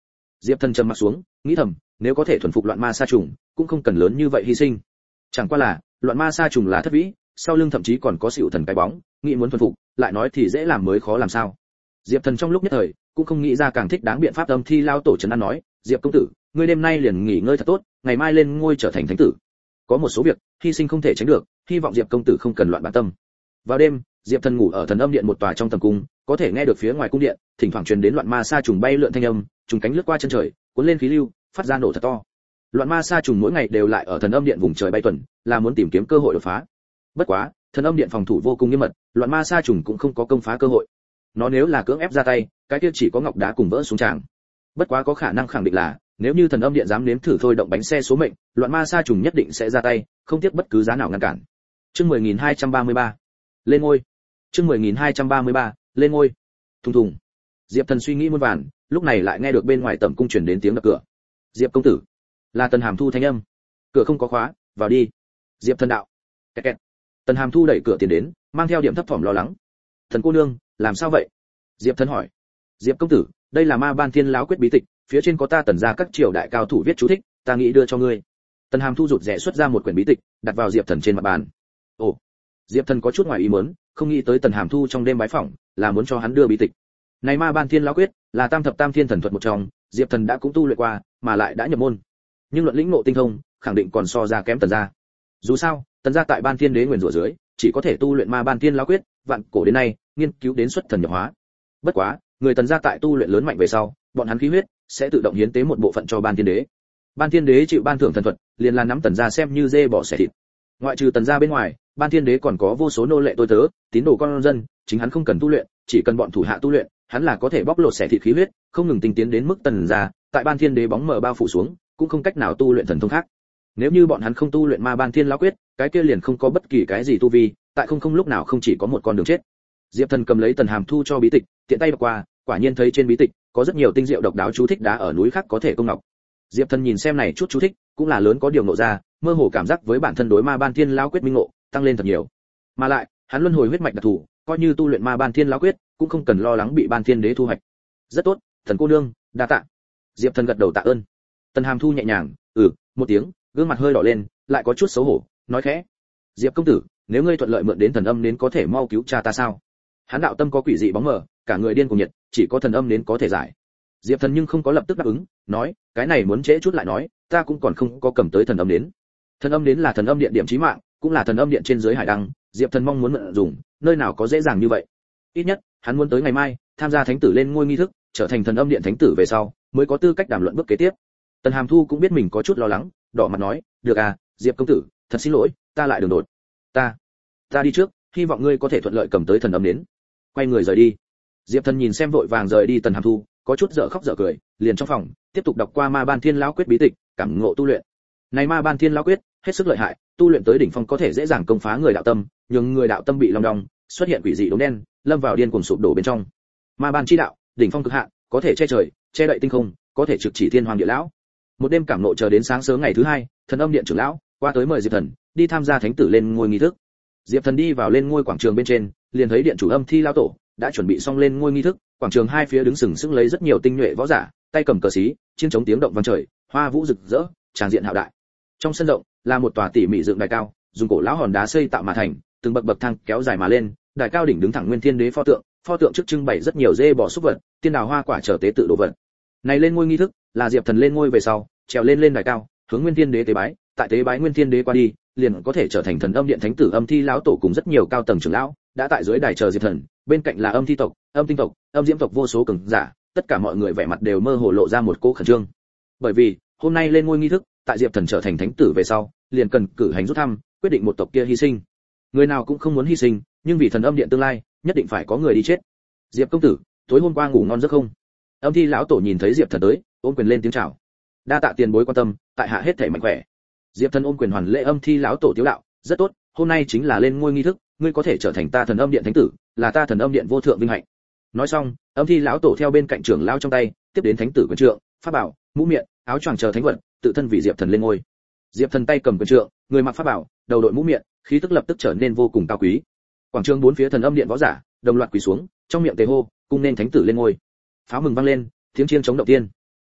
Diệp Thần trầm mặt xuống, nghĩ thầm, nếu có thể thuần phục loạn ma sa trùng, cũng không cần lớn như vậy hy sinh. Chẳng qua là, loạn ma sa trùng là thất vĩ, sau lưng thậm chí còn có xỉu thần cái bóng, nghĩ muốn thuần phục, lại nói thì dễ làm mới khó làm sao. Diệp Thần trong lúc nhất thời, cũng không nghĩ ra càng thích đáng biện pháp. Âm Thi lão tổ trấn an nói, Diệp công tử, ngươi đêm nay liền nghỉ ngơi thật tốt, ngày mai lên ngôi trở thành thánh tử. Có một số việc, hy sinh không thể tránh được, hy vọng Diệp công tử không cần loạn bản tâm. Vào đêm, Diệp Thần ngủ ở thần âm điện một tòa trong tầm cung, có thể nghe được phía ngoài cung điện, thỉnh thoảng truyền đến loạn ma sa trùng bay lượn thanh âm, trùng cánh lướt qua chân trời, cuốn lên khí lưu, phát ra nổ thật to. Loạn ma sa trùng mỗi ngày đều lại ở thần âm điện vùng trời bay tuần, là muốn tìm kiếm cơ hội đột phá. Bất quá, thần âm điện phòng thủ vô cùng nghiêm mật, loạn ma sa trùng cũng không có công phá cơ hội. Nó nếu là cưỡng ép ra tay, cái kia chỉ có ngọc đá cùng vỡ xuống tràng. Bất quá có khả năng khẳng định là, nếu như thần âm điện dám nếm thử thôi động bánh xe số mệnh, loạn ma sa trùng nhất định sẽ ra tay, không tiếc bất cứ giá nào ngăn cản. Chương mười nghìn hai trăm ba mươi ba, lên ngôi. Chương mười nghìn hai trăm ba mươi ba, lên ngôi. Thùng thùng. Diệp Thần suy nghĩ muôn vàn, lúc này lại nghe được bên ngoài tầm cung truyền đến tiếng đập cửa. Diệp công tử, là Tần Hàm Thu thanh âm. Cửa không có khóa, vào đi. Diệp Thần đạo. Kẹt kẹt. Tần Hàm Thu đẩy cửa tiến đến, mang theo điểm thấp thỏm lo lắng. Thần cô nương, làm sao vậy? Diệp Thần hỏi. Diệp công tử, đây là Ma Ban Thiên lão quyết bí tịch, phía trên có ta Tần gia các triều đại cao thủ viết chú thích, ta nghĩ đưa cho ngươi. Tần Hàm Thu rụt rè xuất ra một quyển bí tịch, đặt vào Diệp Thần trên mặt bàn. Ồ. Diệp Thần có chút ngoài ý muốn, không nghĩ tới Tần Hàm Thu trong đêm bái phỏng, là muốn cho hắn đưa bí tịch. Này Ma Ban Thiên lão quyết, là tam thập tam thiên thần thuật một trong, Diệp Thần đã cũng tu luyện qua, mà lại đã nhập môn. Nhưng luận lĩnh ngộ tinh thông, khẳng định còn so ra kém Tần gia. Dù sao, Tần gia tại Ban Thiên Đế nguyền rủa dưới, chỉ có thể tu luyện Ma Ban Thiên lão quyết, vạn cổ đến nay, nghiên cứu đến xuất thần nhập hóa. Bất quá, người Tần gia tại tu luyện lớn mạnh về sau, bọn hắn khí huyết sẽ tự động hiến tế một bộ phận cho Ban Thiên Đế. Ban Thiên Đế chịu ban thưởng thần thuật, liền là nắm Tần gia xem như dê bò xẻ thịt. Ngoại trừ Tần gia bên ngoài, Ban Thiên Đế còn có vô số nô lệ tôi tớ, tín đồ con dân, chính hắn không cần tu luyện, chỉ cần bọn thủ hạ tu luyện, hắn là có thể bóc lột xẻ thịt khí huyết, không ngừng tinh tiến đến mức Tần gia, tại Ban Thiên Đế bóng mờ bao phủ xuống, cũng không cách nào tu luyện thần thông khác. Nếu như bọn hắn không tu luyện Ma Ban Thiên lão quyết, cái kia liền không có bất kỳ cái gì tu vi, tại không không lúc nào không chỉ có một con đường chết. Diệp Thần cầm lấy Tần Hàm Thu cho bí tịch, tiện tay đọc qua, quả nhiên thấy trên bí tịch có rất nhiều tinh diệu độc đáo chú thích đá ở núi khác có thể công ngọc. Diệp Thần nhìn xem này chút chú thích, cũng là lớn có điều ngộ ra, mơ hồ cảm giác với bản thân đối Ma Ban Thiên lão quyết minh ngộ, tăng lên thật nhiều. Mà lại, hắn luân hồi huyết mạch đặc thù, coi như tu luyện Ma Ban Thiên lão quyết, cũng không cần lo lắng bị Ban Thiên Đế thu hoạch. Rất tốt, Thần cô nương, đa tạ. Diệp Thần gật đầu tạ ơn. Tần Hàm Thu nhẹ nhàng, ừ, một tiếng, gương mặt hơi đỏ lên, lại có chút xấu hổ, nói khẽ: Diệp công tử, nếu ngươi thuận lợi mượn đến thần âm đến có thể mau cứu cha ta sao? Hắn đạo tâm có quỷ dị bóng mờ, cả người điên cuồng nhiệt, chỉ có thần âm đến có thể giải. Diệp Thần nhưng không có lập tức đáp ứng, nói, cái này muốn trễ chút lại nói, ta cũng còn không có cầm tới thần âm đến. Thần âm đến là thần âm điện điểm chí mạng, cũng là thần âm điện trên dưới hải đăng, Diệp Thần mong muốn mượn dùng, nơi nào có dễ dàng như vậy. Ít nhất, hắn muốn tới ngày mai, tham gia thánh tử lên ngôi nghi thức, trở thành thần âm điện thánh tử về sau, mới có tư cách đàm luận bước kế tiếp. Tần Hàm Thu cũng biết mình có chút lo lắng, đỏ mặt nói, được à, Diệp công tử, thật xin lỗi, ta lại đường đột. Ta, ta đi trước, hy vọng ngươi có thể thuận lợi cầm tới thần âm đến. Quay người rời đi. Diệp Thần nhìn xem vội vàng rời đi Tần Hàm Thu, có chút dở khóc dở cười, liền trong phòng tiếp tục đọc qua Ma Ban Thiên lão quyết bí tịch, cảm ngộ tu luyện. Này Ma Ban Thiên lão quyết, hết sức lợi hại, tu luyện tới đỉnh phong có thể dễ dàng công phá người đạo tâm, nhưng người đạo tâm bị long đong, xuất hiện quỷ dị đốm đen, lâm vào điên cuồng sụp đổ bên trong. Ma Ban chi đạo, đỉnh phong cực hạn, có thể che trời, che đậy tinh không, có thể trực chỉ thiên hoàng địa lão. Một đêm cảm nộ chờ đến sáng sớm ngày thứ hai, thần âm điện trưởng lão qua tới mời Diệp Thần đi tham gia thánh tử lên ngôi nghi thức. Diệp Thần đi vào lên ngôi quảng trường bên trên, liền thấy điện chủ Âm Thi lão tổ đã chuẩn bị xong lên ngôi nghi thức, quảng trường hai phía đứng sừng sững lấy rất nhiều tinh nhuệ võ giả, tay cầm cờ xí, chiến chống tiếng động vang trời, hoa vũ rực rỡ, tràng diện hạo đại. Trong sân rộng là một tòa tỉ mỉ dựng đài cao, dùng cổ lão hòn đá xây tạo mà thành, từng bậc bậc thang kéo dài mà lên, đài cao đỉnh đứng thẳng Nguyên Thiên Đế pho tượng, pho tượng trước trưng bày rất nhiều dê bò súc vật, tiên đào hoa quả trở tế tự đồ vật. Này lên ngôi nghi thức là Diệp Thần lên ngôi về sau, trèo lên lên đài cao, hướng Nguyên Thiên Đế tế bái, tại tế bái Nguyên Thiên Đế qua đi, liền có thể trở thành thần âm điện thánh tử. Âm Thi lão tổ cùng rất nhiều cao tầng trưởng lão đã tại dưới đài chờ Diệp Thần, bên cạnh là Âm Thi tộc, Âm Tinh tộc, Âm Diễm tộc vô số cường giả, tất cả mọi người vẻ mặt đều mơ hồ lộ ra một cỗ khẩn trương. Bởi vì, hôm nay lên ngôi nghi thức, tại Diệp Thần trở thành thánh tử về sau, liền cần cử hành rút thăm, quyết định một tộc kia hy sinh. Người nào cũng không muốn hy sinh, nhưng vì thần âm điện tương lai, nhất định phải có người đi chết. Diệp công tử, tối hôm qua ngủ ngon giấc không? Âm Thi lão tổ nhìn thấy Diệp Thần tới, ôm quyền lên tiếng chào. Đa tạ tiền bối quan tâm, tại hạ hết thảy mạnh khỏe. Diệp Thần ôm quyền hoàn lễ. Âm Thi lão tổ tiếu đạo, rất tốt, hôm nay chính là lên ngôi nghi thức, ngươi có thể trở thành ta thần âm điện thánh tử, là ta thần âm điện vô thượng vinh hạnh. Nói xong, Âm Thi lão tổ theo bên cạnh trưởng lão trong tay, tiếp đến thánh tử quyền trượng, pháp bảo, mũ miệng, áo choàng chờ thánh vật, tự thân vì Diệp Thần lên ngôi. Diệp Thần tay cầm quyền trượng, người mặc pháp bảo, đầu đội mũ miệng, khí tức lập tức trở nên vô cùng cao quý. Quảng trường bốn phía thần âm điện võ giả đồng loạt quỳ xuống, trong miệng tề hô, cung nên thánh tử lên ngôi. Pháo mừng vang lên, tiếng chiêng chống động tiên.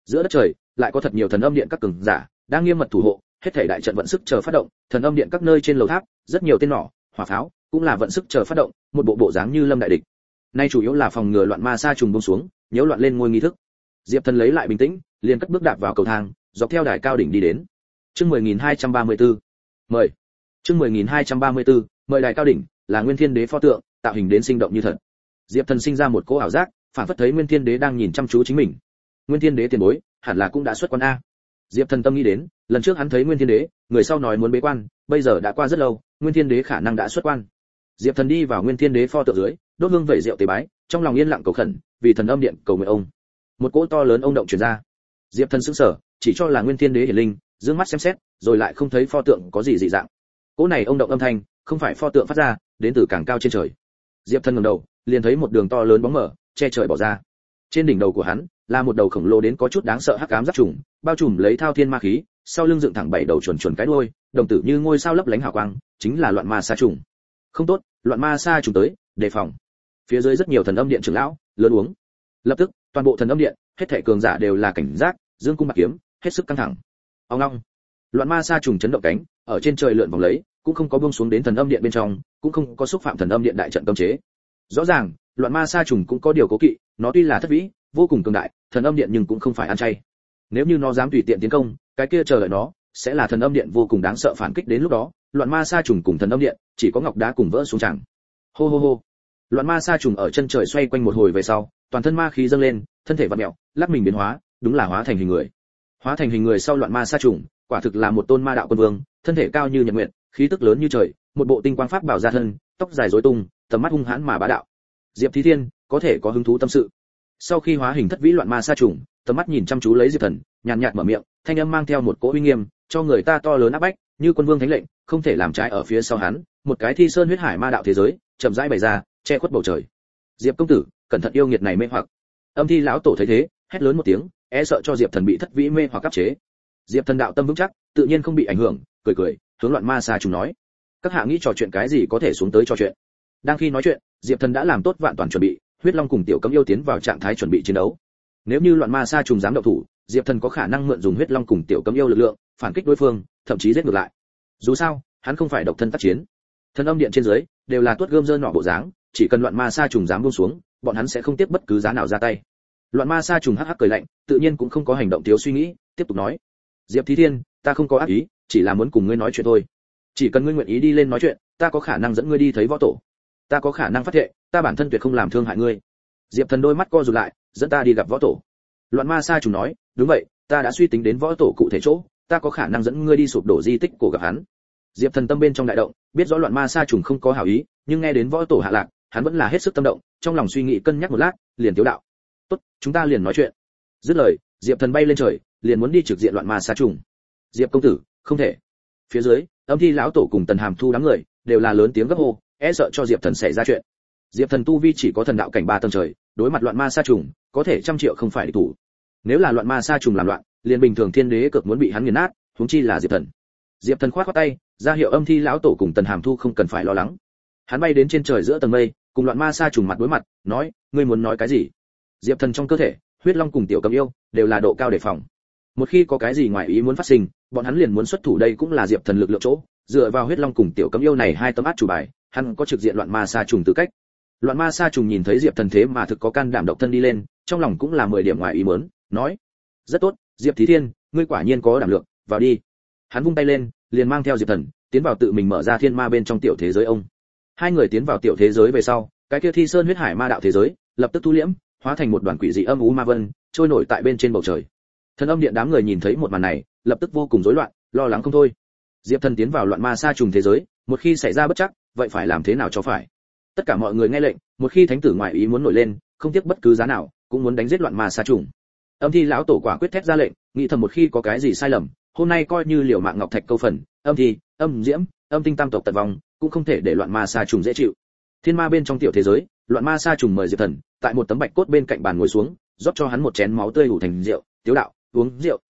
Giữa đất trời lại có thật nhiều thần âm điện các cường giả đang nghiêm mật thủ hộ, hết thảy đại trận vận sức chờ phát động, thần âm điện các nơi trên lầu tháp, rất nhiều tên nỏ, hỏa pháo cũng là vận sức chờ phát động, một bộ bộ dáng như lâm đại địch. Nay chủ yếu là phòng ngừa loạn ma sa trùng buông xuống, nhiễu loạn lên ngôi nghi thức. Diệp Thần lấy lại bình tĩnh, liền cất bước đạp vào cầu thang, dọc theo đài cao đỉnh đi đến. Chương mười nghìn hai trăm ba mươi tư. Mời. Chương mười nghìn hai trăm ba mươi tư, mời đài cao đỉnh, là Nguyên Thiên Đế pho tượng, tạo hình đến sinh động như thật. Diệp Thần sinh ra một cỗ ảo giác, phản phất thấy Nguyên Thiên Đế đang nhìn chăm chú chính mình. Nguyên Thiên Đế tiền bối, hẳn là cũng đã xuất quan a. Diệp Thần tâm nghĩ đến, lần trước hắn thấy Nguyên Thiên Đế, người sau nói muốn bế quan, bây giờ đã qua rất lâu, Nguyên Thiên Đế khả năng đã xuất quan. Diệp Thần đi vào Nguyên Thiên Đế pho tượng dưới, đốt hương vẩy rượu tế bái, trong lòng yên lặng cầu khẩn, vì thần âm điện cầu nguyện ông. Một cỗ to lớn ông động truyền ra. Diệp Thần sững sờ, chỉ cho là Nguyên Thiên Đế hiển linh, dương mắt xem xét, rồi lại không thấy pho tượng có gì dị dạng. Cỗ này ông động âm thanh, không phải pho tượng phát ra, đến từ càng cao trên trời. Diệp Thần ngẩng đầu, liền thấy một đường to lớn bóng mờ, che trời bỏ ra. Trên đỉnh đầu của hắn, là một đầu khổng lồ đến có chút đáng sợ hắc ám giáp trùng, bao trùm lấy thao thiên ma khí, sau lưng dựng thẳng bảy đầu chuẩn chuẩn cái đuôi, đồng tử như ngôi sao lấp lánh hào quang, chính là loạn ma sa trùng. Không tốt, loạn ma sa trùng tới, đề phòng. Phía dưới rất nhiều thần âm điện trưởng lão, lớn uống. Lập tức, toàn bộ thần âm điện, hết thảy cường giả đều là cảnh giác, dương cung bạc kiếm, hết sức căng thẳng. Ong ong. Loạn ma sa trùng chấn động cánh, ở trên trời lượn vòng lấy, cũng không có buông xuống đến thần âm điện bên trong, cũng không có xúc phạm thần âm điện đại trận cấm chế. Rõ ràng, loạn ma sa trùng cũng có điều cố kỵ, nó tuy là thất vĩ, vô cùng cường đại, thần âm điện nhưng cũng không phải ăn chay. Nếu như nó dám tùy tiện tiến công, cái kia chờ đợi nó sẽ là thần âm điện vô cùng đáng sợ phản kích, đến lúc đó, loạn ma sa trùng cùng thần âm điện chỉ có ngọc đá cùng vỡ xuống chẳng. Hô hô hô. Loạn ma sa trùng ở chân trời xoay quanh một hồi về sau, toàn thân ma khí dâng lên, thân thể vặn mèo, lắc mình biến hóa, đúng là hóa thành hình người. Hóa thành hình người sau loạn ma sa trùng, quả thực là một tôn ma đạo quân vương, thân thể cao như nhật nguyệt, khí tức lớn như trời, một bộ tinh quang pháp bảo ra thân, tóc dài rối tung, tầm mắt hung hãn mà bá đạo. Diệp Thí Thiên có thể có hứng thú tâm sự. Sau khi hóa hình thất vĩ loạn ma sa trùng, tầm mắt nhìn chăm chú lấy Diệp Thần, nhàn nhạt mở miệng, thanh âm mang theo một cỗ uy nghiêm, cho người ta to lớn áp bách, như quân vương thánh lệnh, không thể làm trái. Ở phía sau hắn, một cái thi sơn huyết hải ma đạo thế giới, chậm rãi bày ra, che khuất bầu trời. Diệp công tử, cẩn thận yêu nghiệt này mê hoặc. Âm Thi lão tổ thấy thế, hét lớn một tiếng, e sợ cho Diệp Thần bị thất vĩ mê hoặc áp chế. Diệp Thần đạo tâm vững chắc, tự nhiên không bị ảnh hưởng, cười cười, hướng loạn ma sa trùng nói: các hạ nghĩ trò chuyện cái gì có thể xuống tới trò chuyện. Đang khi nói chuyện, Diệp Thần đã làm tốt vạn toàn chuẩn bị, huyết long cùng tiểu cấm yêu tiến vào trạng thái chuẩn bị chiến đấu. Nếu như loạn ma sa trùng dám động thủ, Diệp Thần có khả năng mượn dùng huyết long cùng tiểu cấm yêu lực lượng, phản kích đối phương, thậm chí giết ngược lại. Dù sao, hắn không phải độc thân tác chiến. Thần âm điện trên dưới đều là tuốt gươm dơ nỏ bộ dáng, chỉ cần loạn ma sa trùng dám buông xuống, bọn hắn sẽ không tiếp bất cứ giá nào ra tay. Loạn ma sa trùng hắc hắc cười lạnh, tự nhiên cũng không có hành động thiếu suy nghĩ, tiếp tục nói: Diệp Thí Thiên, ta không có ác ý, chỉ là muốn cùng ngươi nói chuyện thôi. Chỉ cần ngươi nguyện ý đi lên nói chuyện, ta có khả năng dẫn ngươi đi thấy võ tổ. Ta có khả năng phát thệ, ta bản thân tuyệt không làm thương hại ngươi. Diệp Thần đôi mắt co rụt lại, dẫn ta đi gặp võ tổ. Loạn ma sa trùng nói: đúng vậy, ta đã suy tính đến võ tổ cụ thể chỗ, ta có khả năng dẫn ngươi đi sụp đổ di tích của gặp hắn. Diệp Thần tâm bên trong đại động, biết rõ loạn ma sa trùng không có hảo ý, nhưng nghe đến võ tổ hạ lạc, hắn vẫn là hết sức tâm động, trong lòng suy nghĩ cân nhắc một lát, liền tiếu đạo: tốt, chúng ta liền nói chuyện. Dứt lời, Diệp Thần bay lên trời, liền muốn đi trực diện loạn ma sa trùng. Diệp công tử, không thể. Phía dưới, Âm Thi lão tổ cùng Tần Hàm Thu đám người đều là lớn tiếng gấp hô, e sợ cho Diệp Thần xảy ra chuyện. Diệp Thần tu vi chỉ có thần đạo cảnh ba tầng trời, đối mặt loạn ma sa trùng, có thể trăm triệu không phải địch thủ. Nếu là loạn ma sa trùng làm loạn, liền bình thường thiên đế cực muốn bị hắn nghiền nát, huống chi là Diệp Thần. Diệp Thần khoát khoát tay, ra hiệu Âm Thi lão tổ cùng Tần Hàm Thu không cần phải lo lắng. Hắn bay đến trên trời giữa tầng mây, cùng loạn ma sa trùng mặt đối mặt, nói: ngươi muốn nói cái gì? Diệp Thần trong cơ thể, huyết long cùng tiểu cấm yêu đều là độ cao đề phòng. Một khi có cái gì ngoài ý muốn phát sinh, bọn hắn liền muốn xuất thủ, đây cũng là Diệp Thần lực lượng chỗ, dựa vào huyết long cùng tiểu cấm yêu này hai tấm át chủ bài, hắn có trực diện loạn ma sa trùng tư cách. Loạn ma sa trùng nhìn thấy Diệp Thần thế mà thực có can đảm độc thân đi lên, trong lòng cũng là mười điểm ngoài ý muốn, nói: rất tốt, Diệp Thí Thiên, ngươi quả nhiên có đảm lượng, vào đi. Hắn vung tay lên, liền mang theo Diệp Thần tiến vào tự mình mở ra thiên ma bên trong tiểu thế giới ông. Hai người tiến vào tiểu thế giới về sau, cái kia thi sơn huyết hải ma đạo thế giới lập tức thu liễm, hóa thành một đoàn quỷ dị âm u ma vân, trôi nổi tại bên trên bầu trời. Thần âm điện đám người nhìn thấy một màn này, lập tức vô cùng rối loạn, lo lắng không thôi. Diệp Thần tiến vào loạn ma sa trùng thế giới, một khi xảy ra bất trắc, vậy phải làm thế nào cho phải? Tất cả mọi người nghe lệnh, một khi thánh tử ngoại ý muốn nổi lên, không tiếc bất cứ giá nào, cũng muốn đánh giết loạn ma sa trùng. Âm Thi lão tổ quả quyết thét ra lệnh, nghĩ thầm một khi có cái gì sai lầm, hôm nay coi như liều mạng ngọc thạch câu phần, Âm Thi, Âm Diễm, Âm Tinh tam tộc tận vong, cũng không thể để loạn ma sa trùng dễ chịu. Thiên ma bên trong tiểu thế giới, loạn ma sa trùng mời Diệp Thần tại một tấm bạch cốt bên cạnh bàn ngồi xuống, rót cho hắn một chén máu tươi ủ thành rượu, tiếu đạo: uống rượu,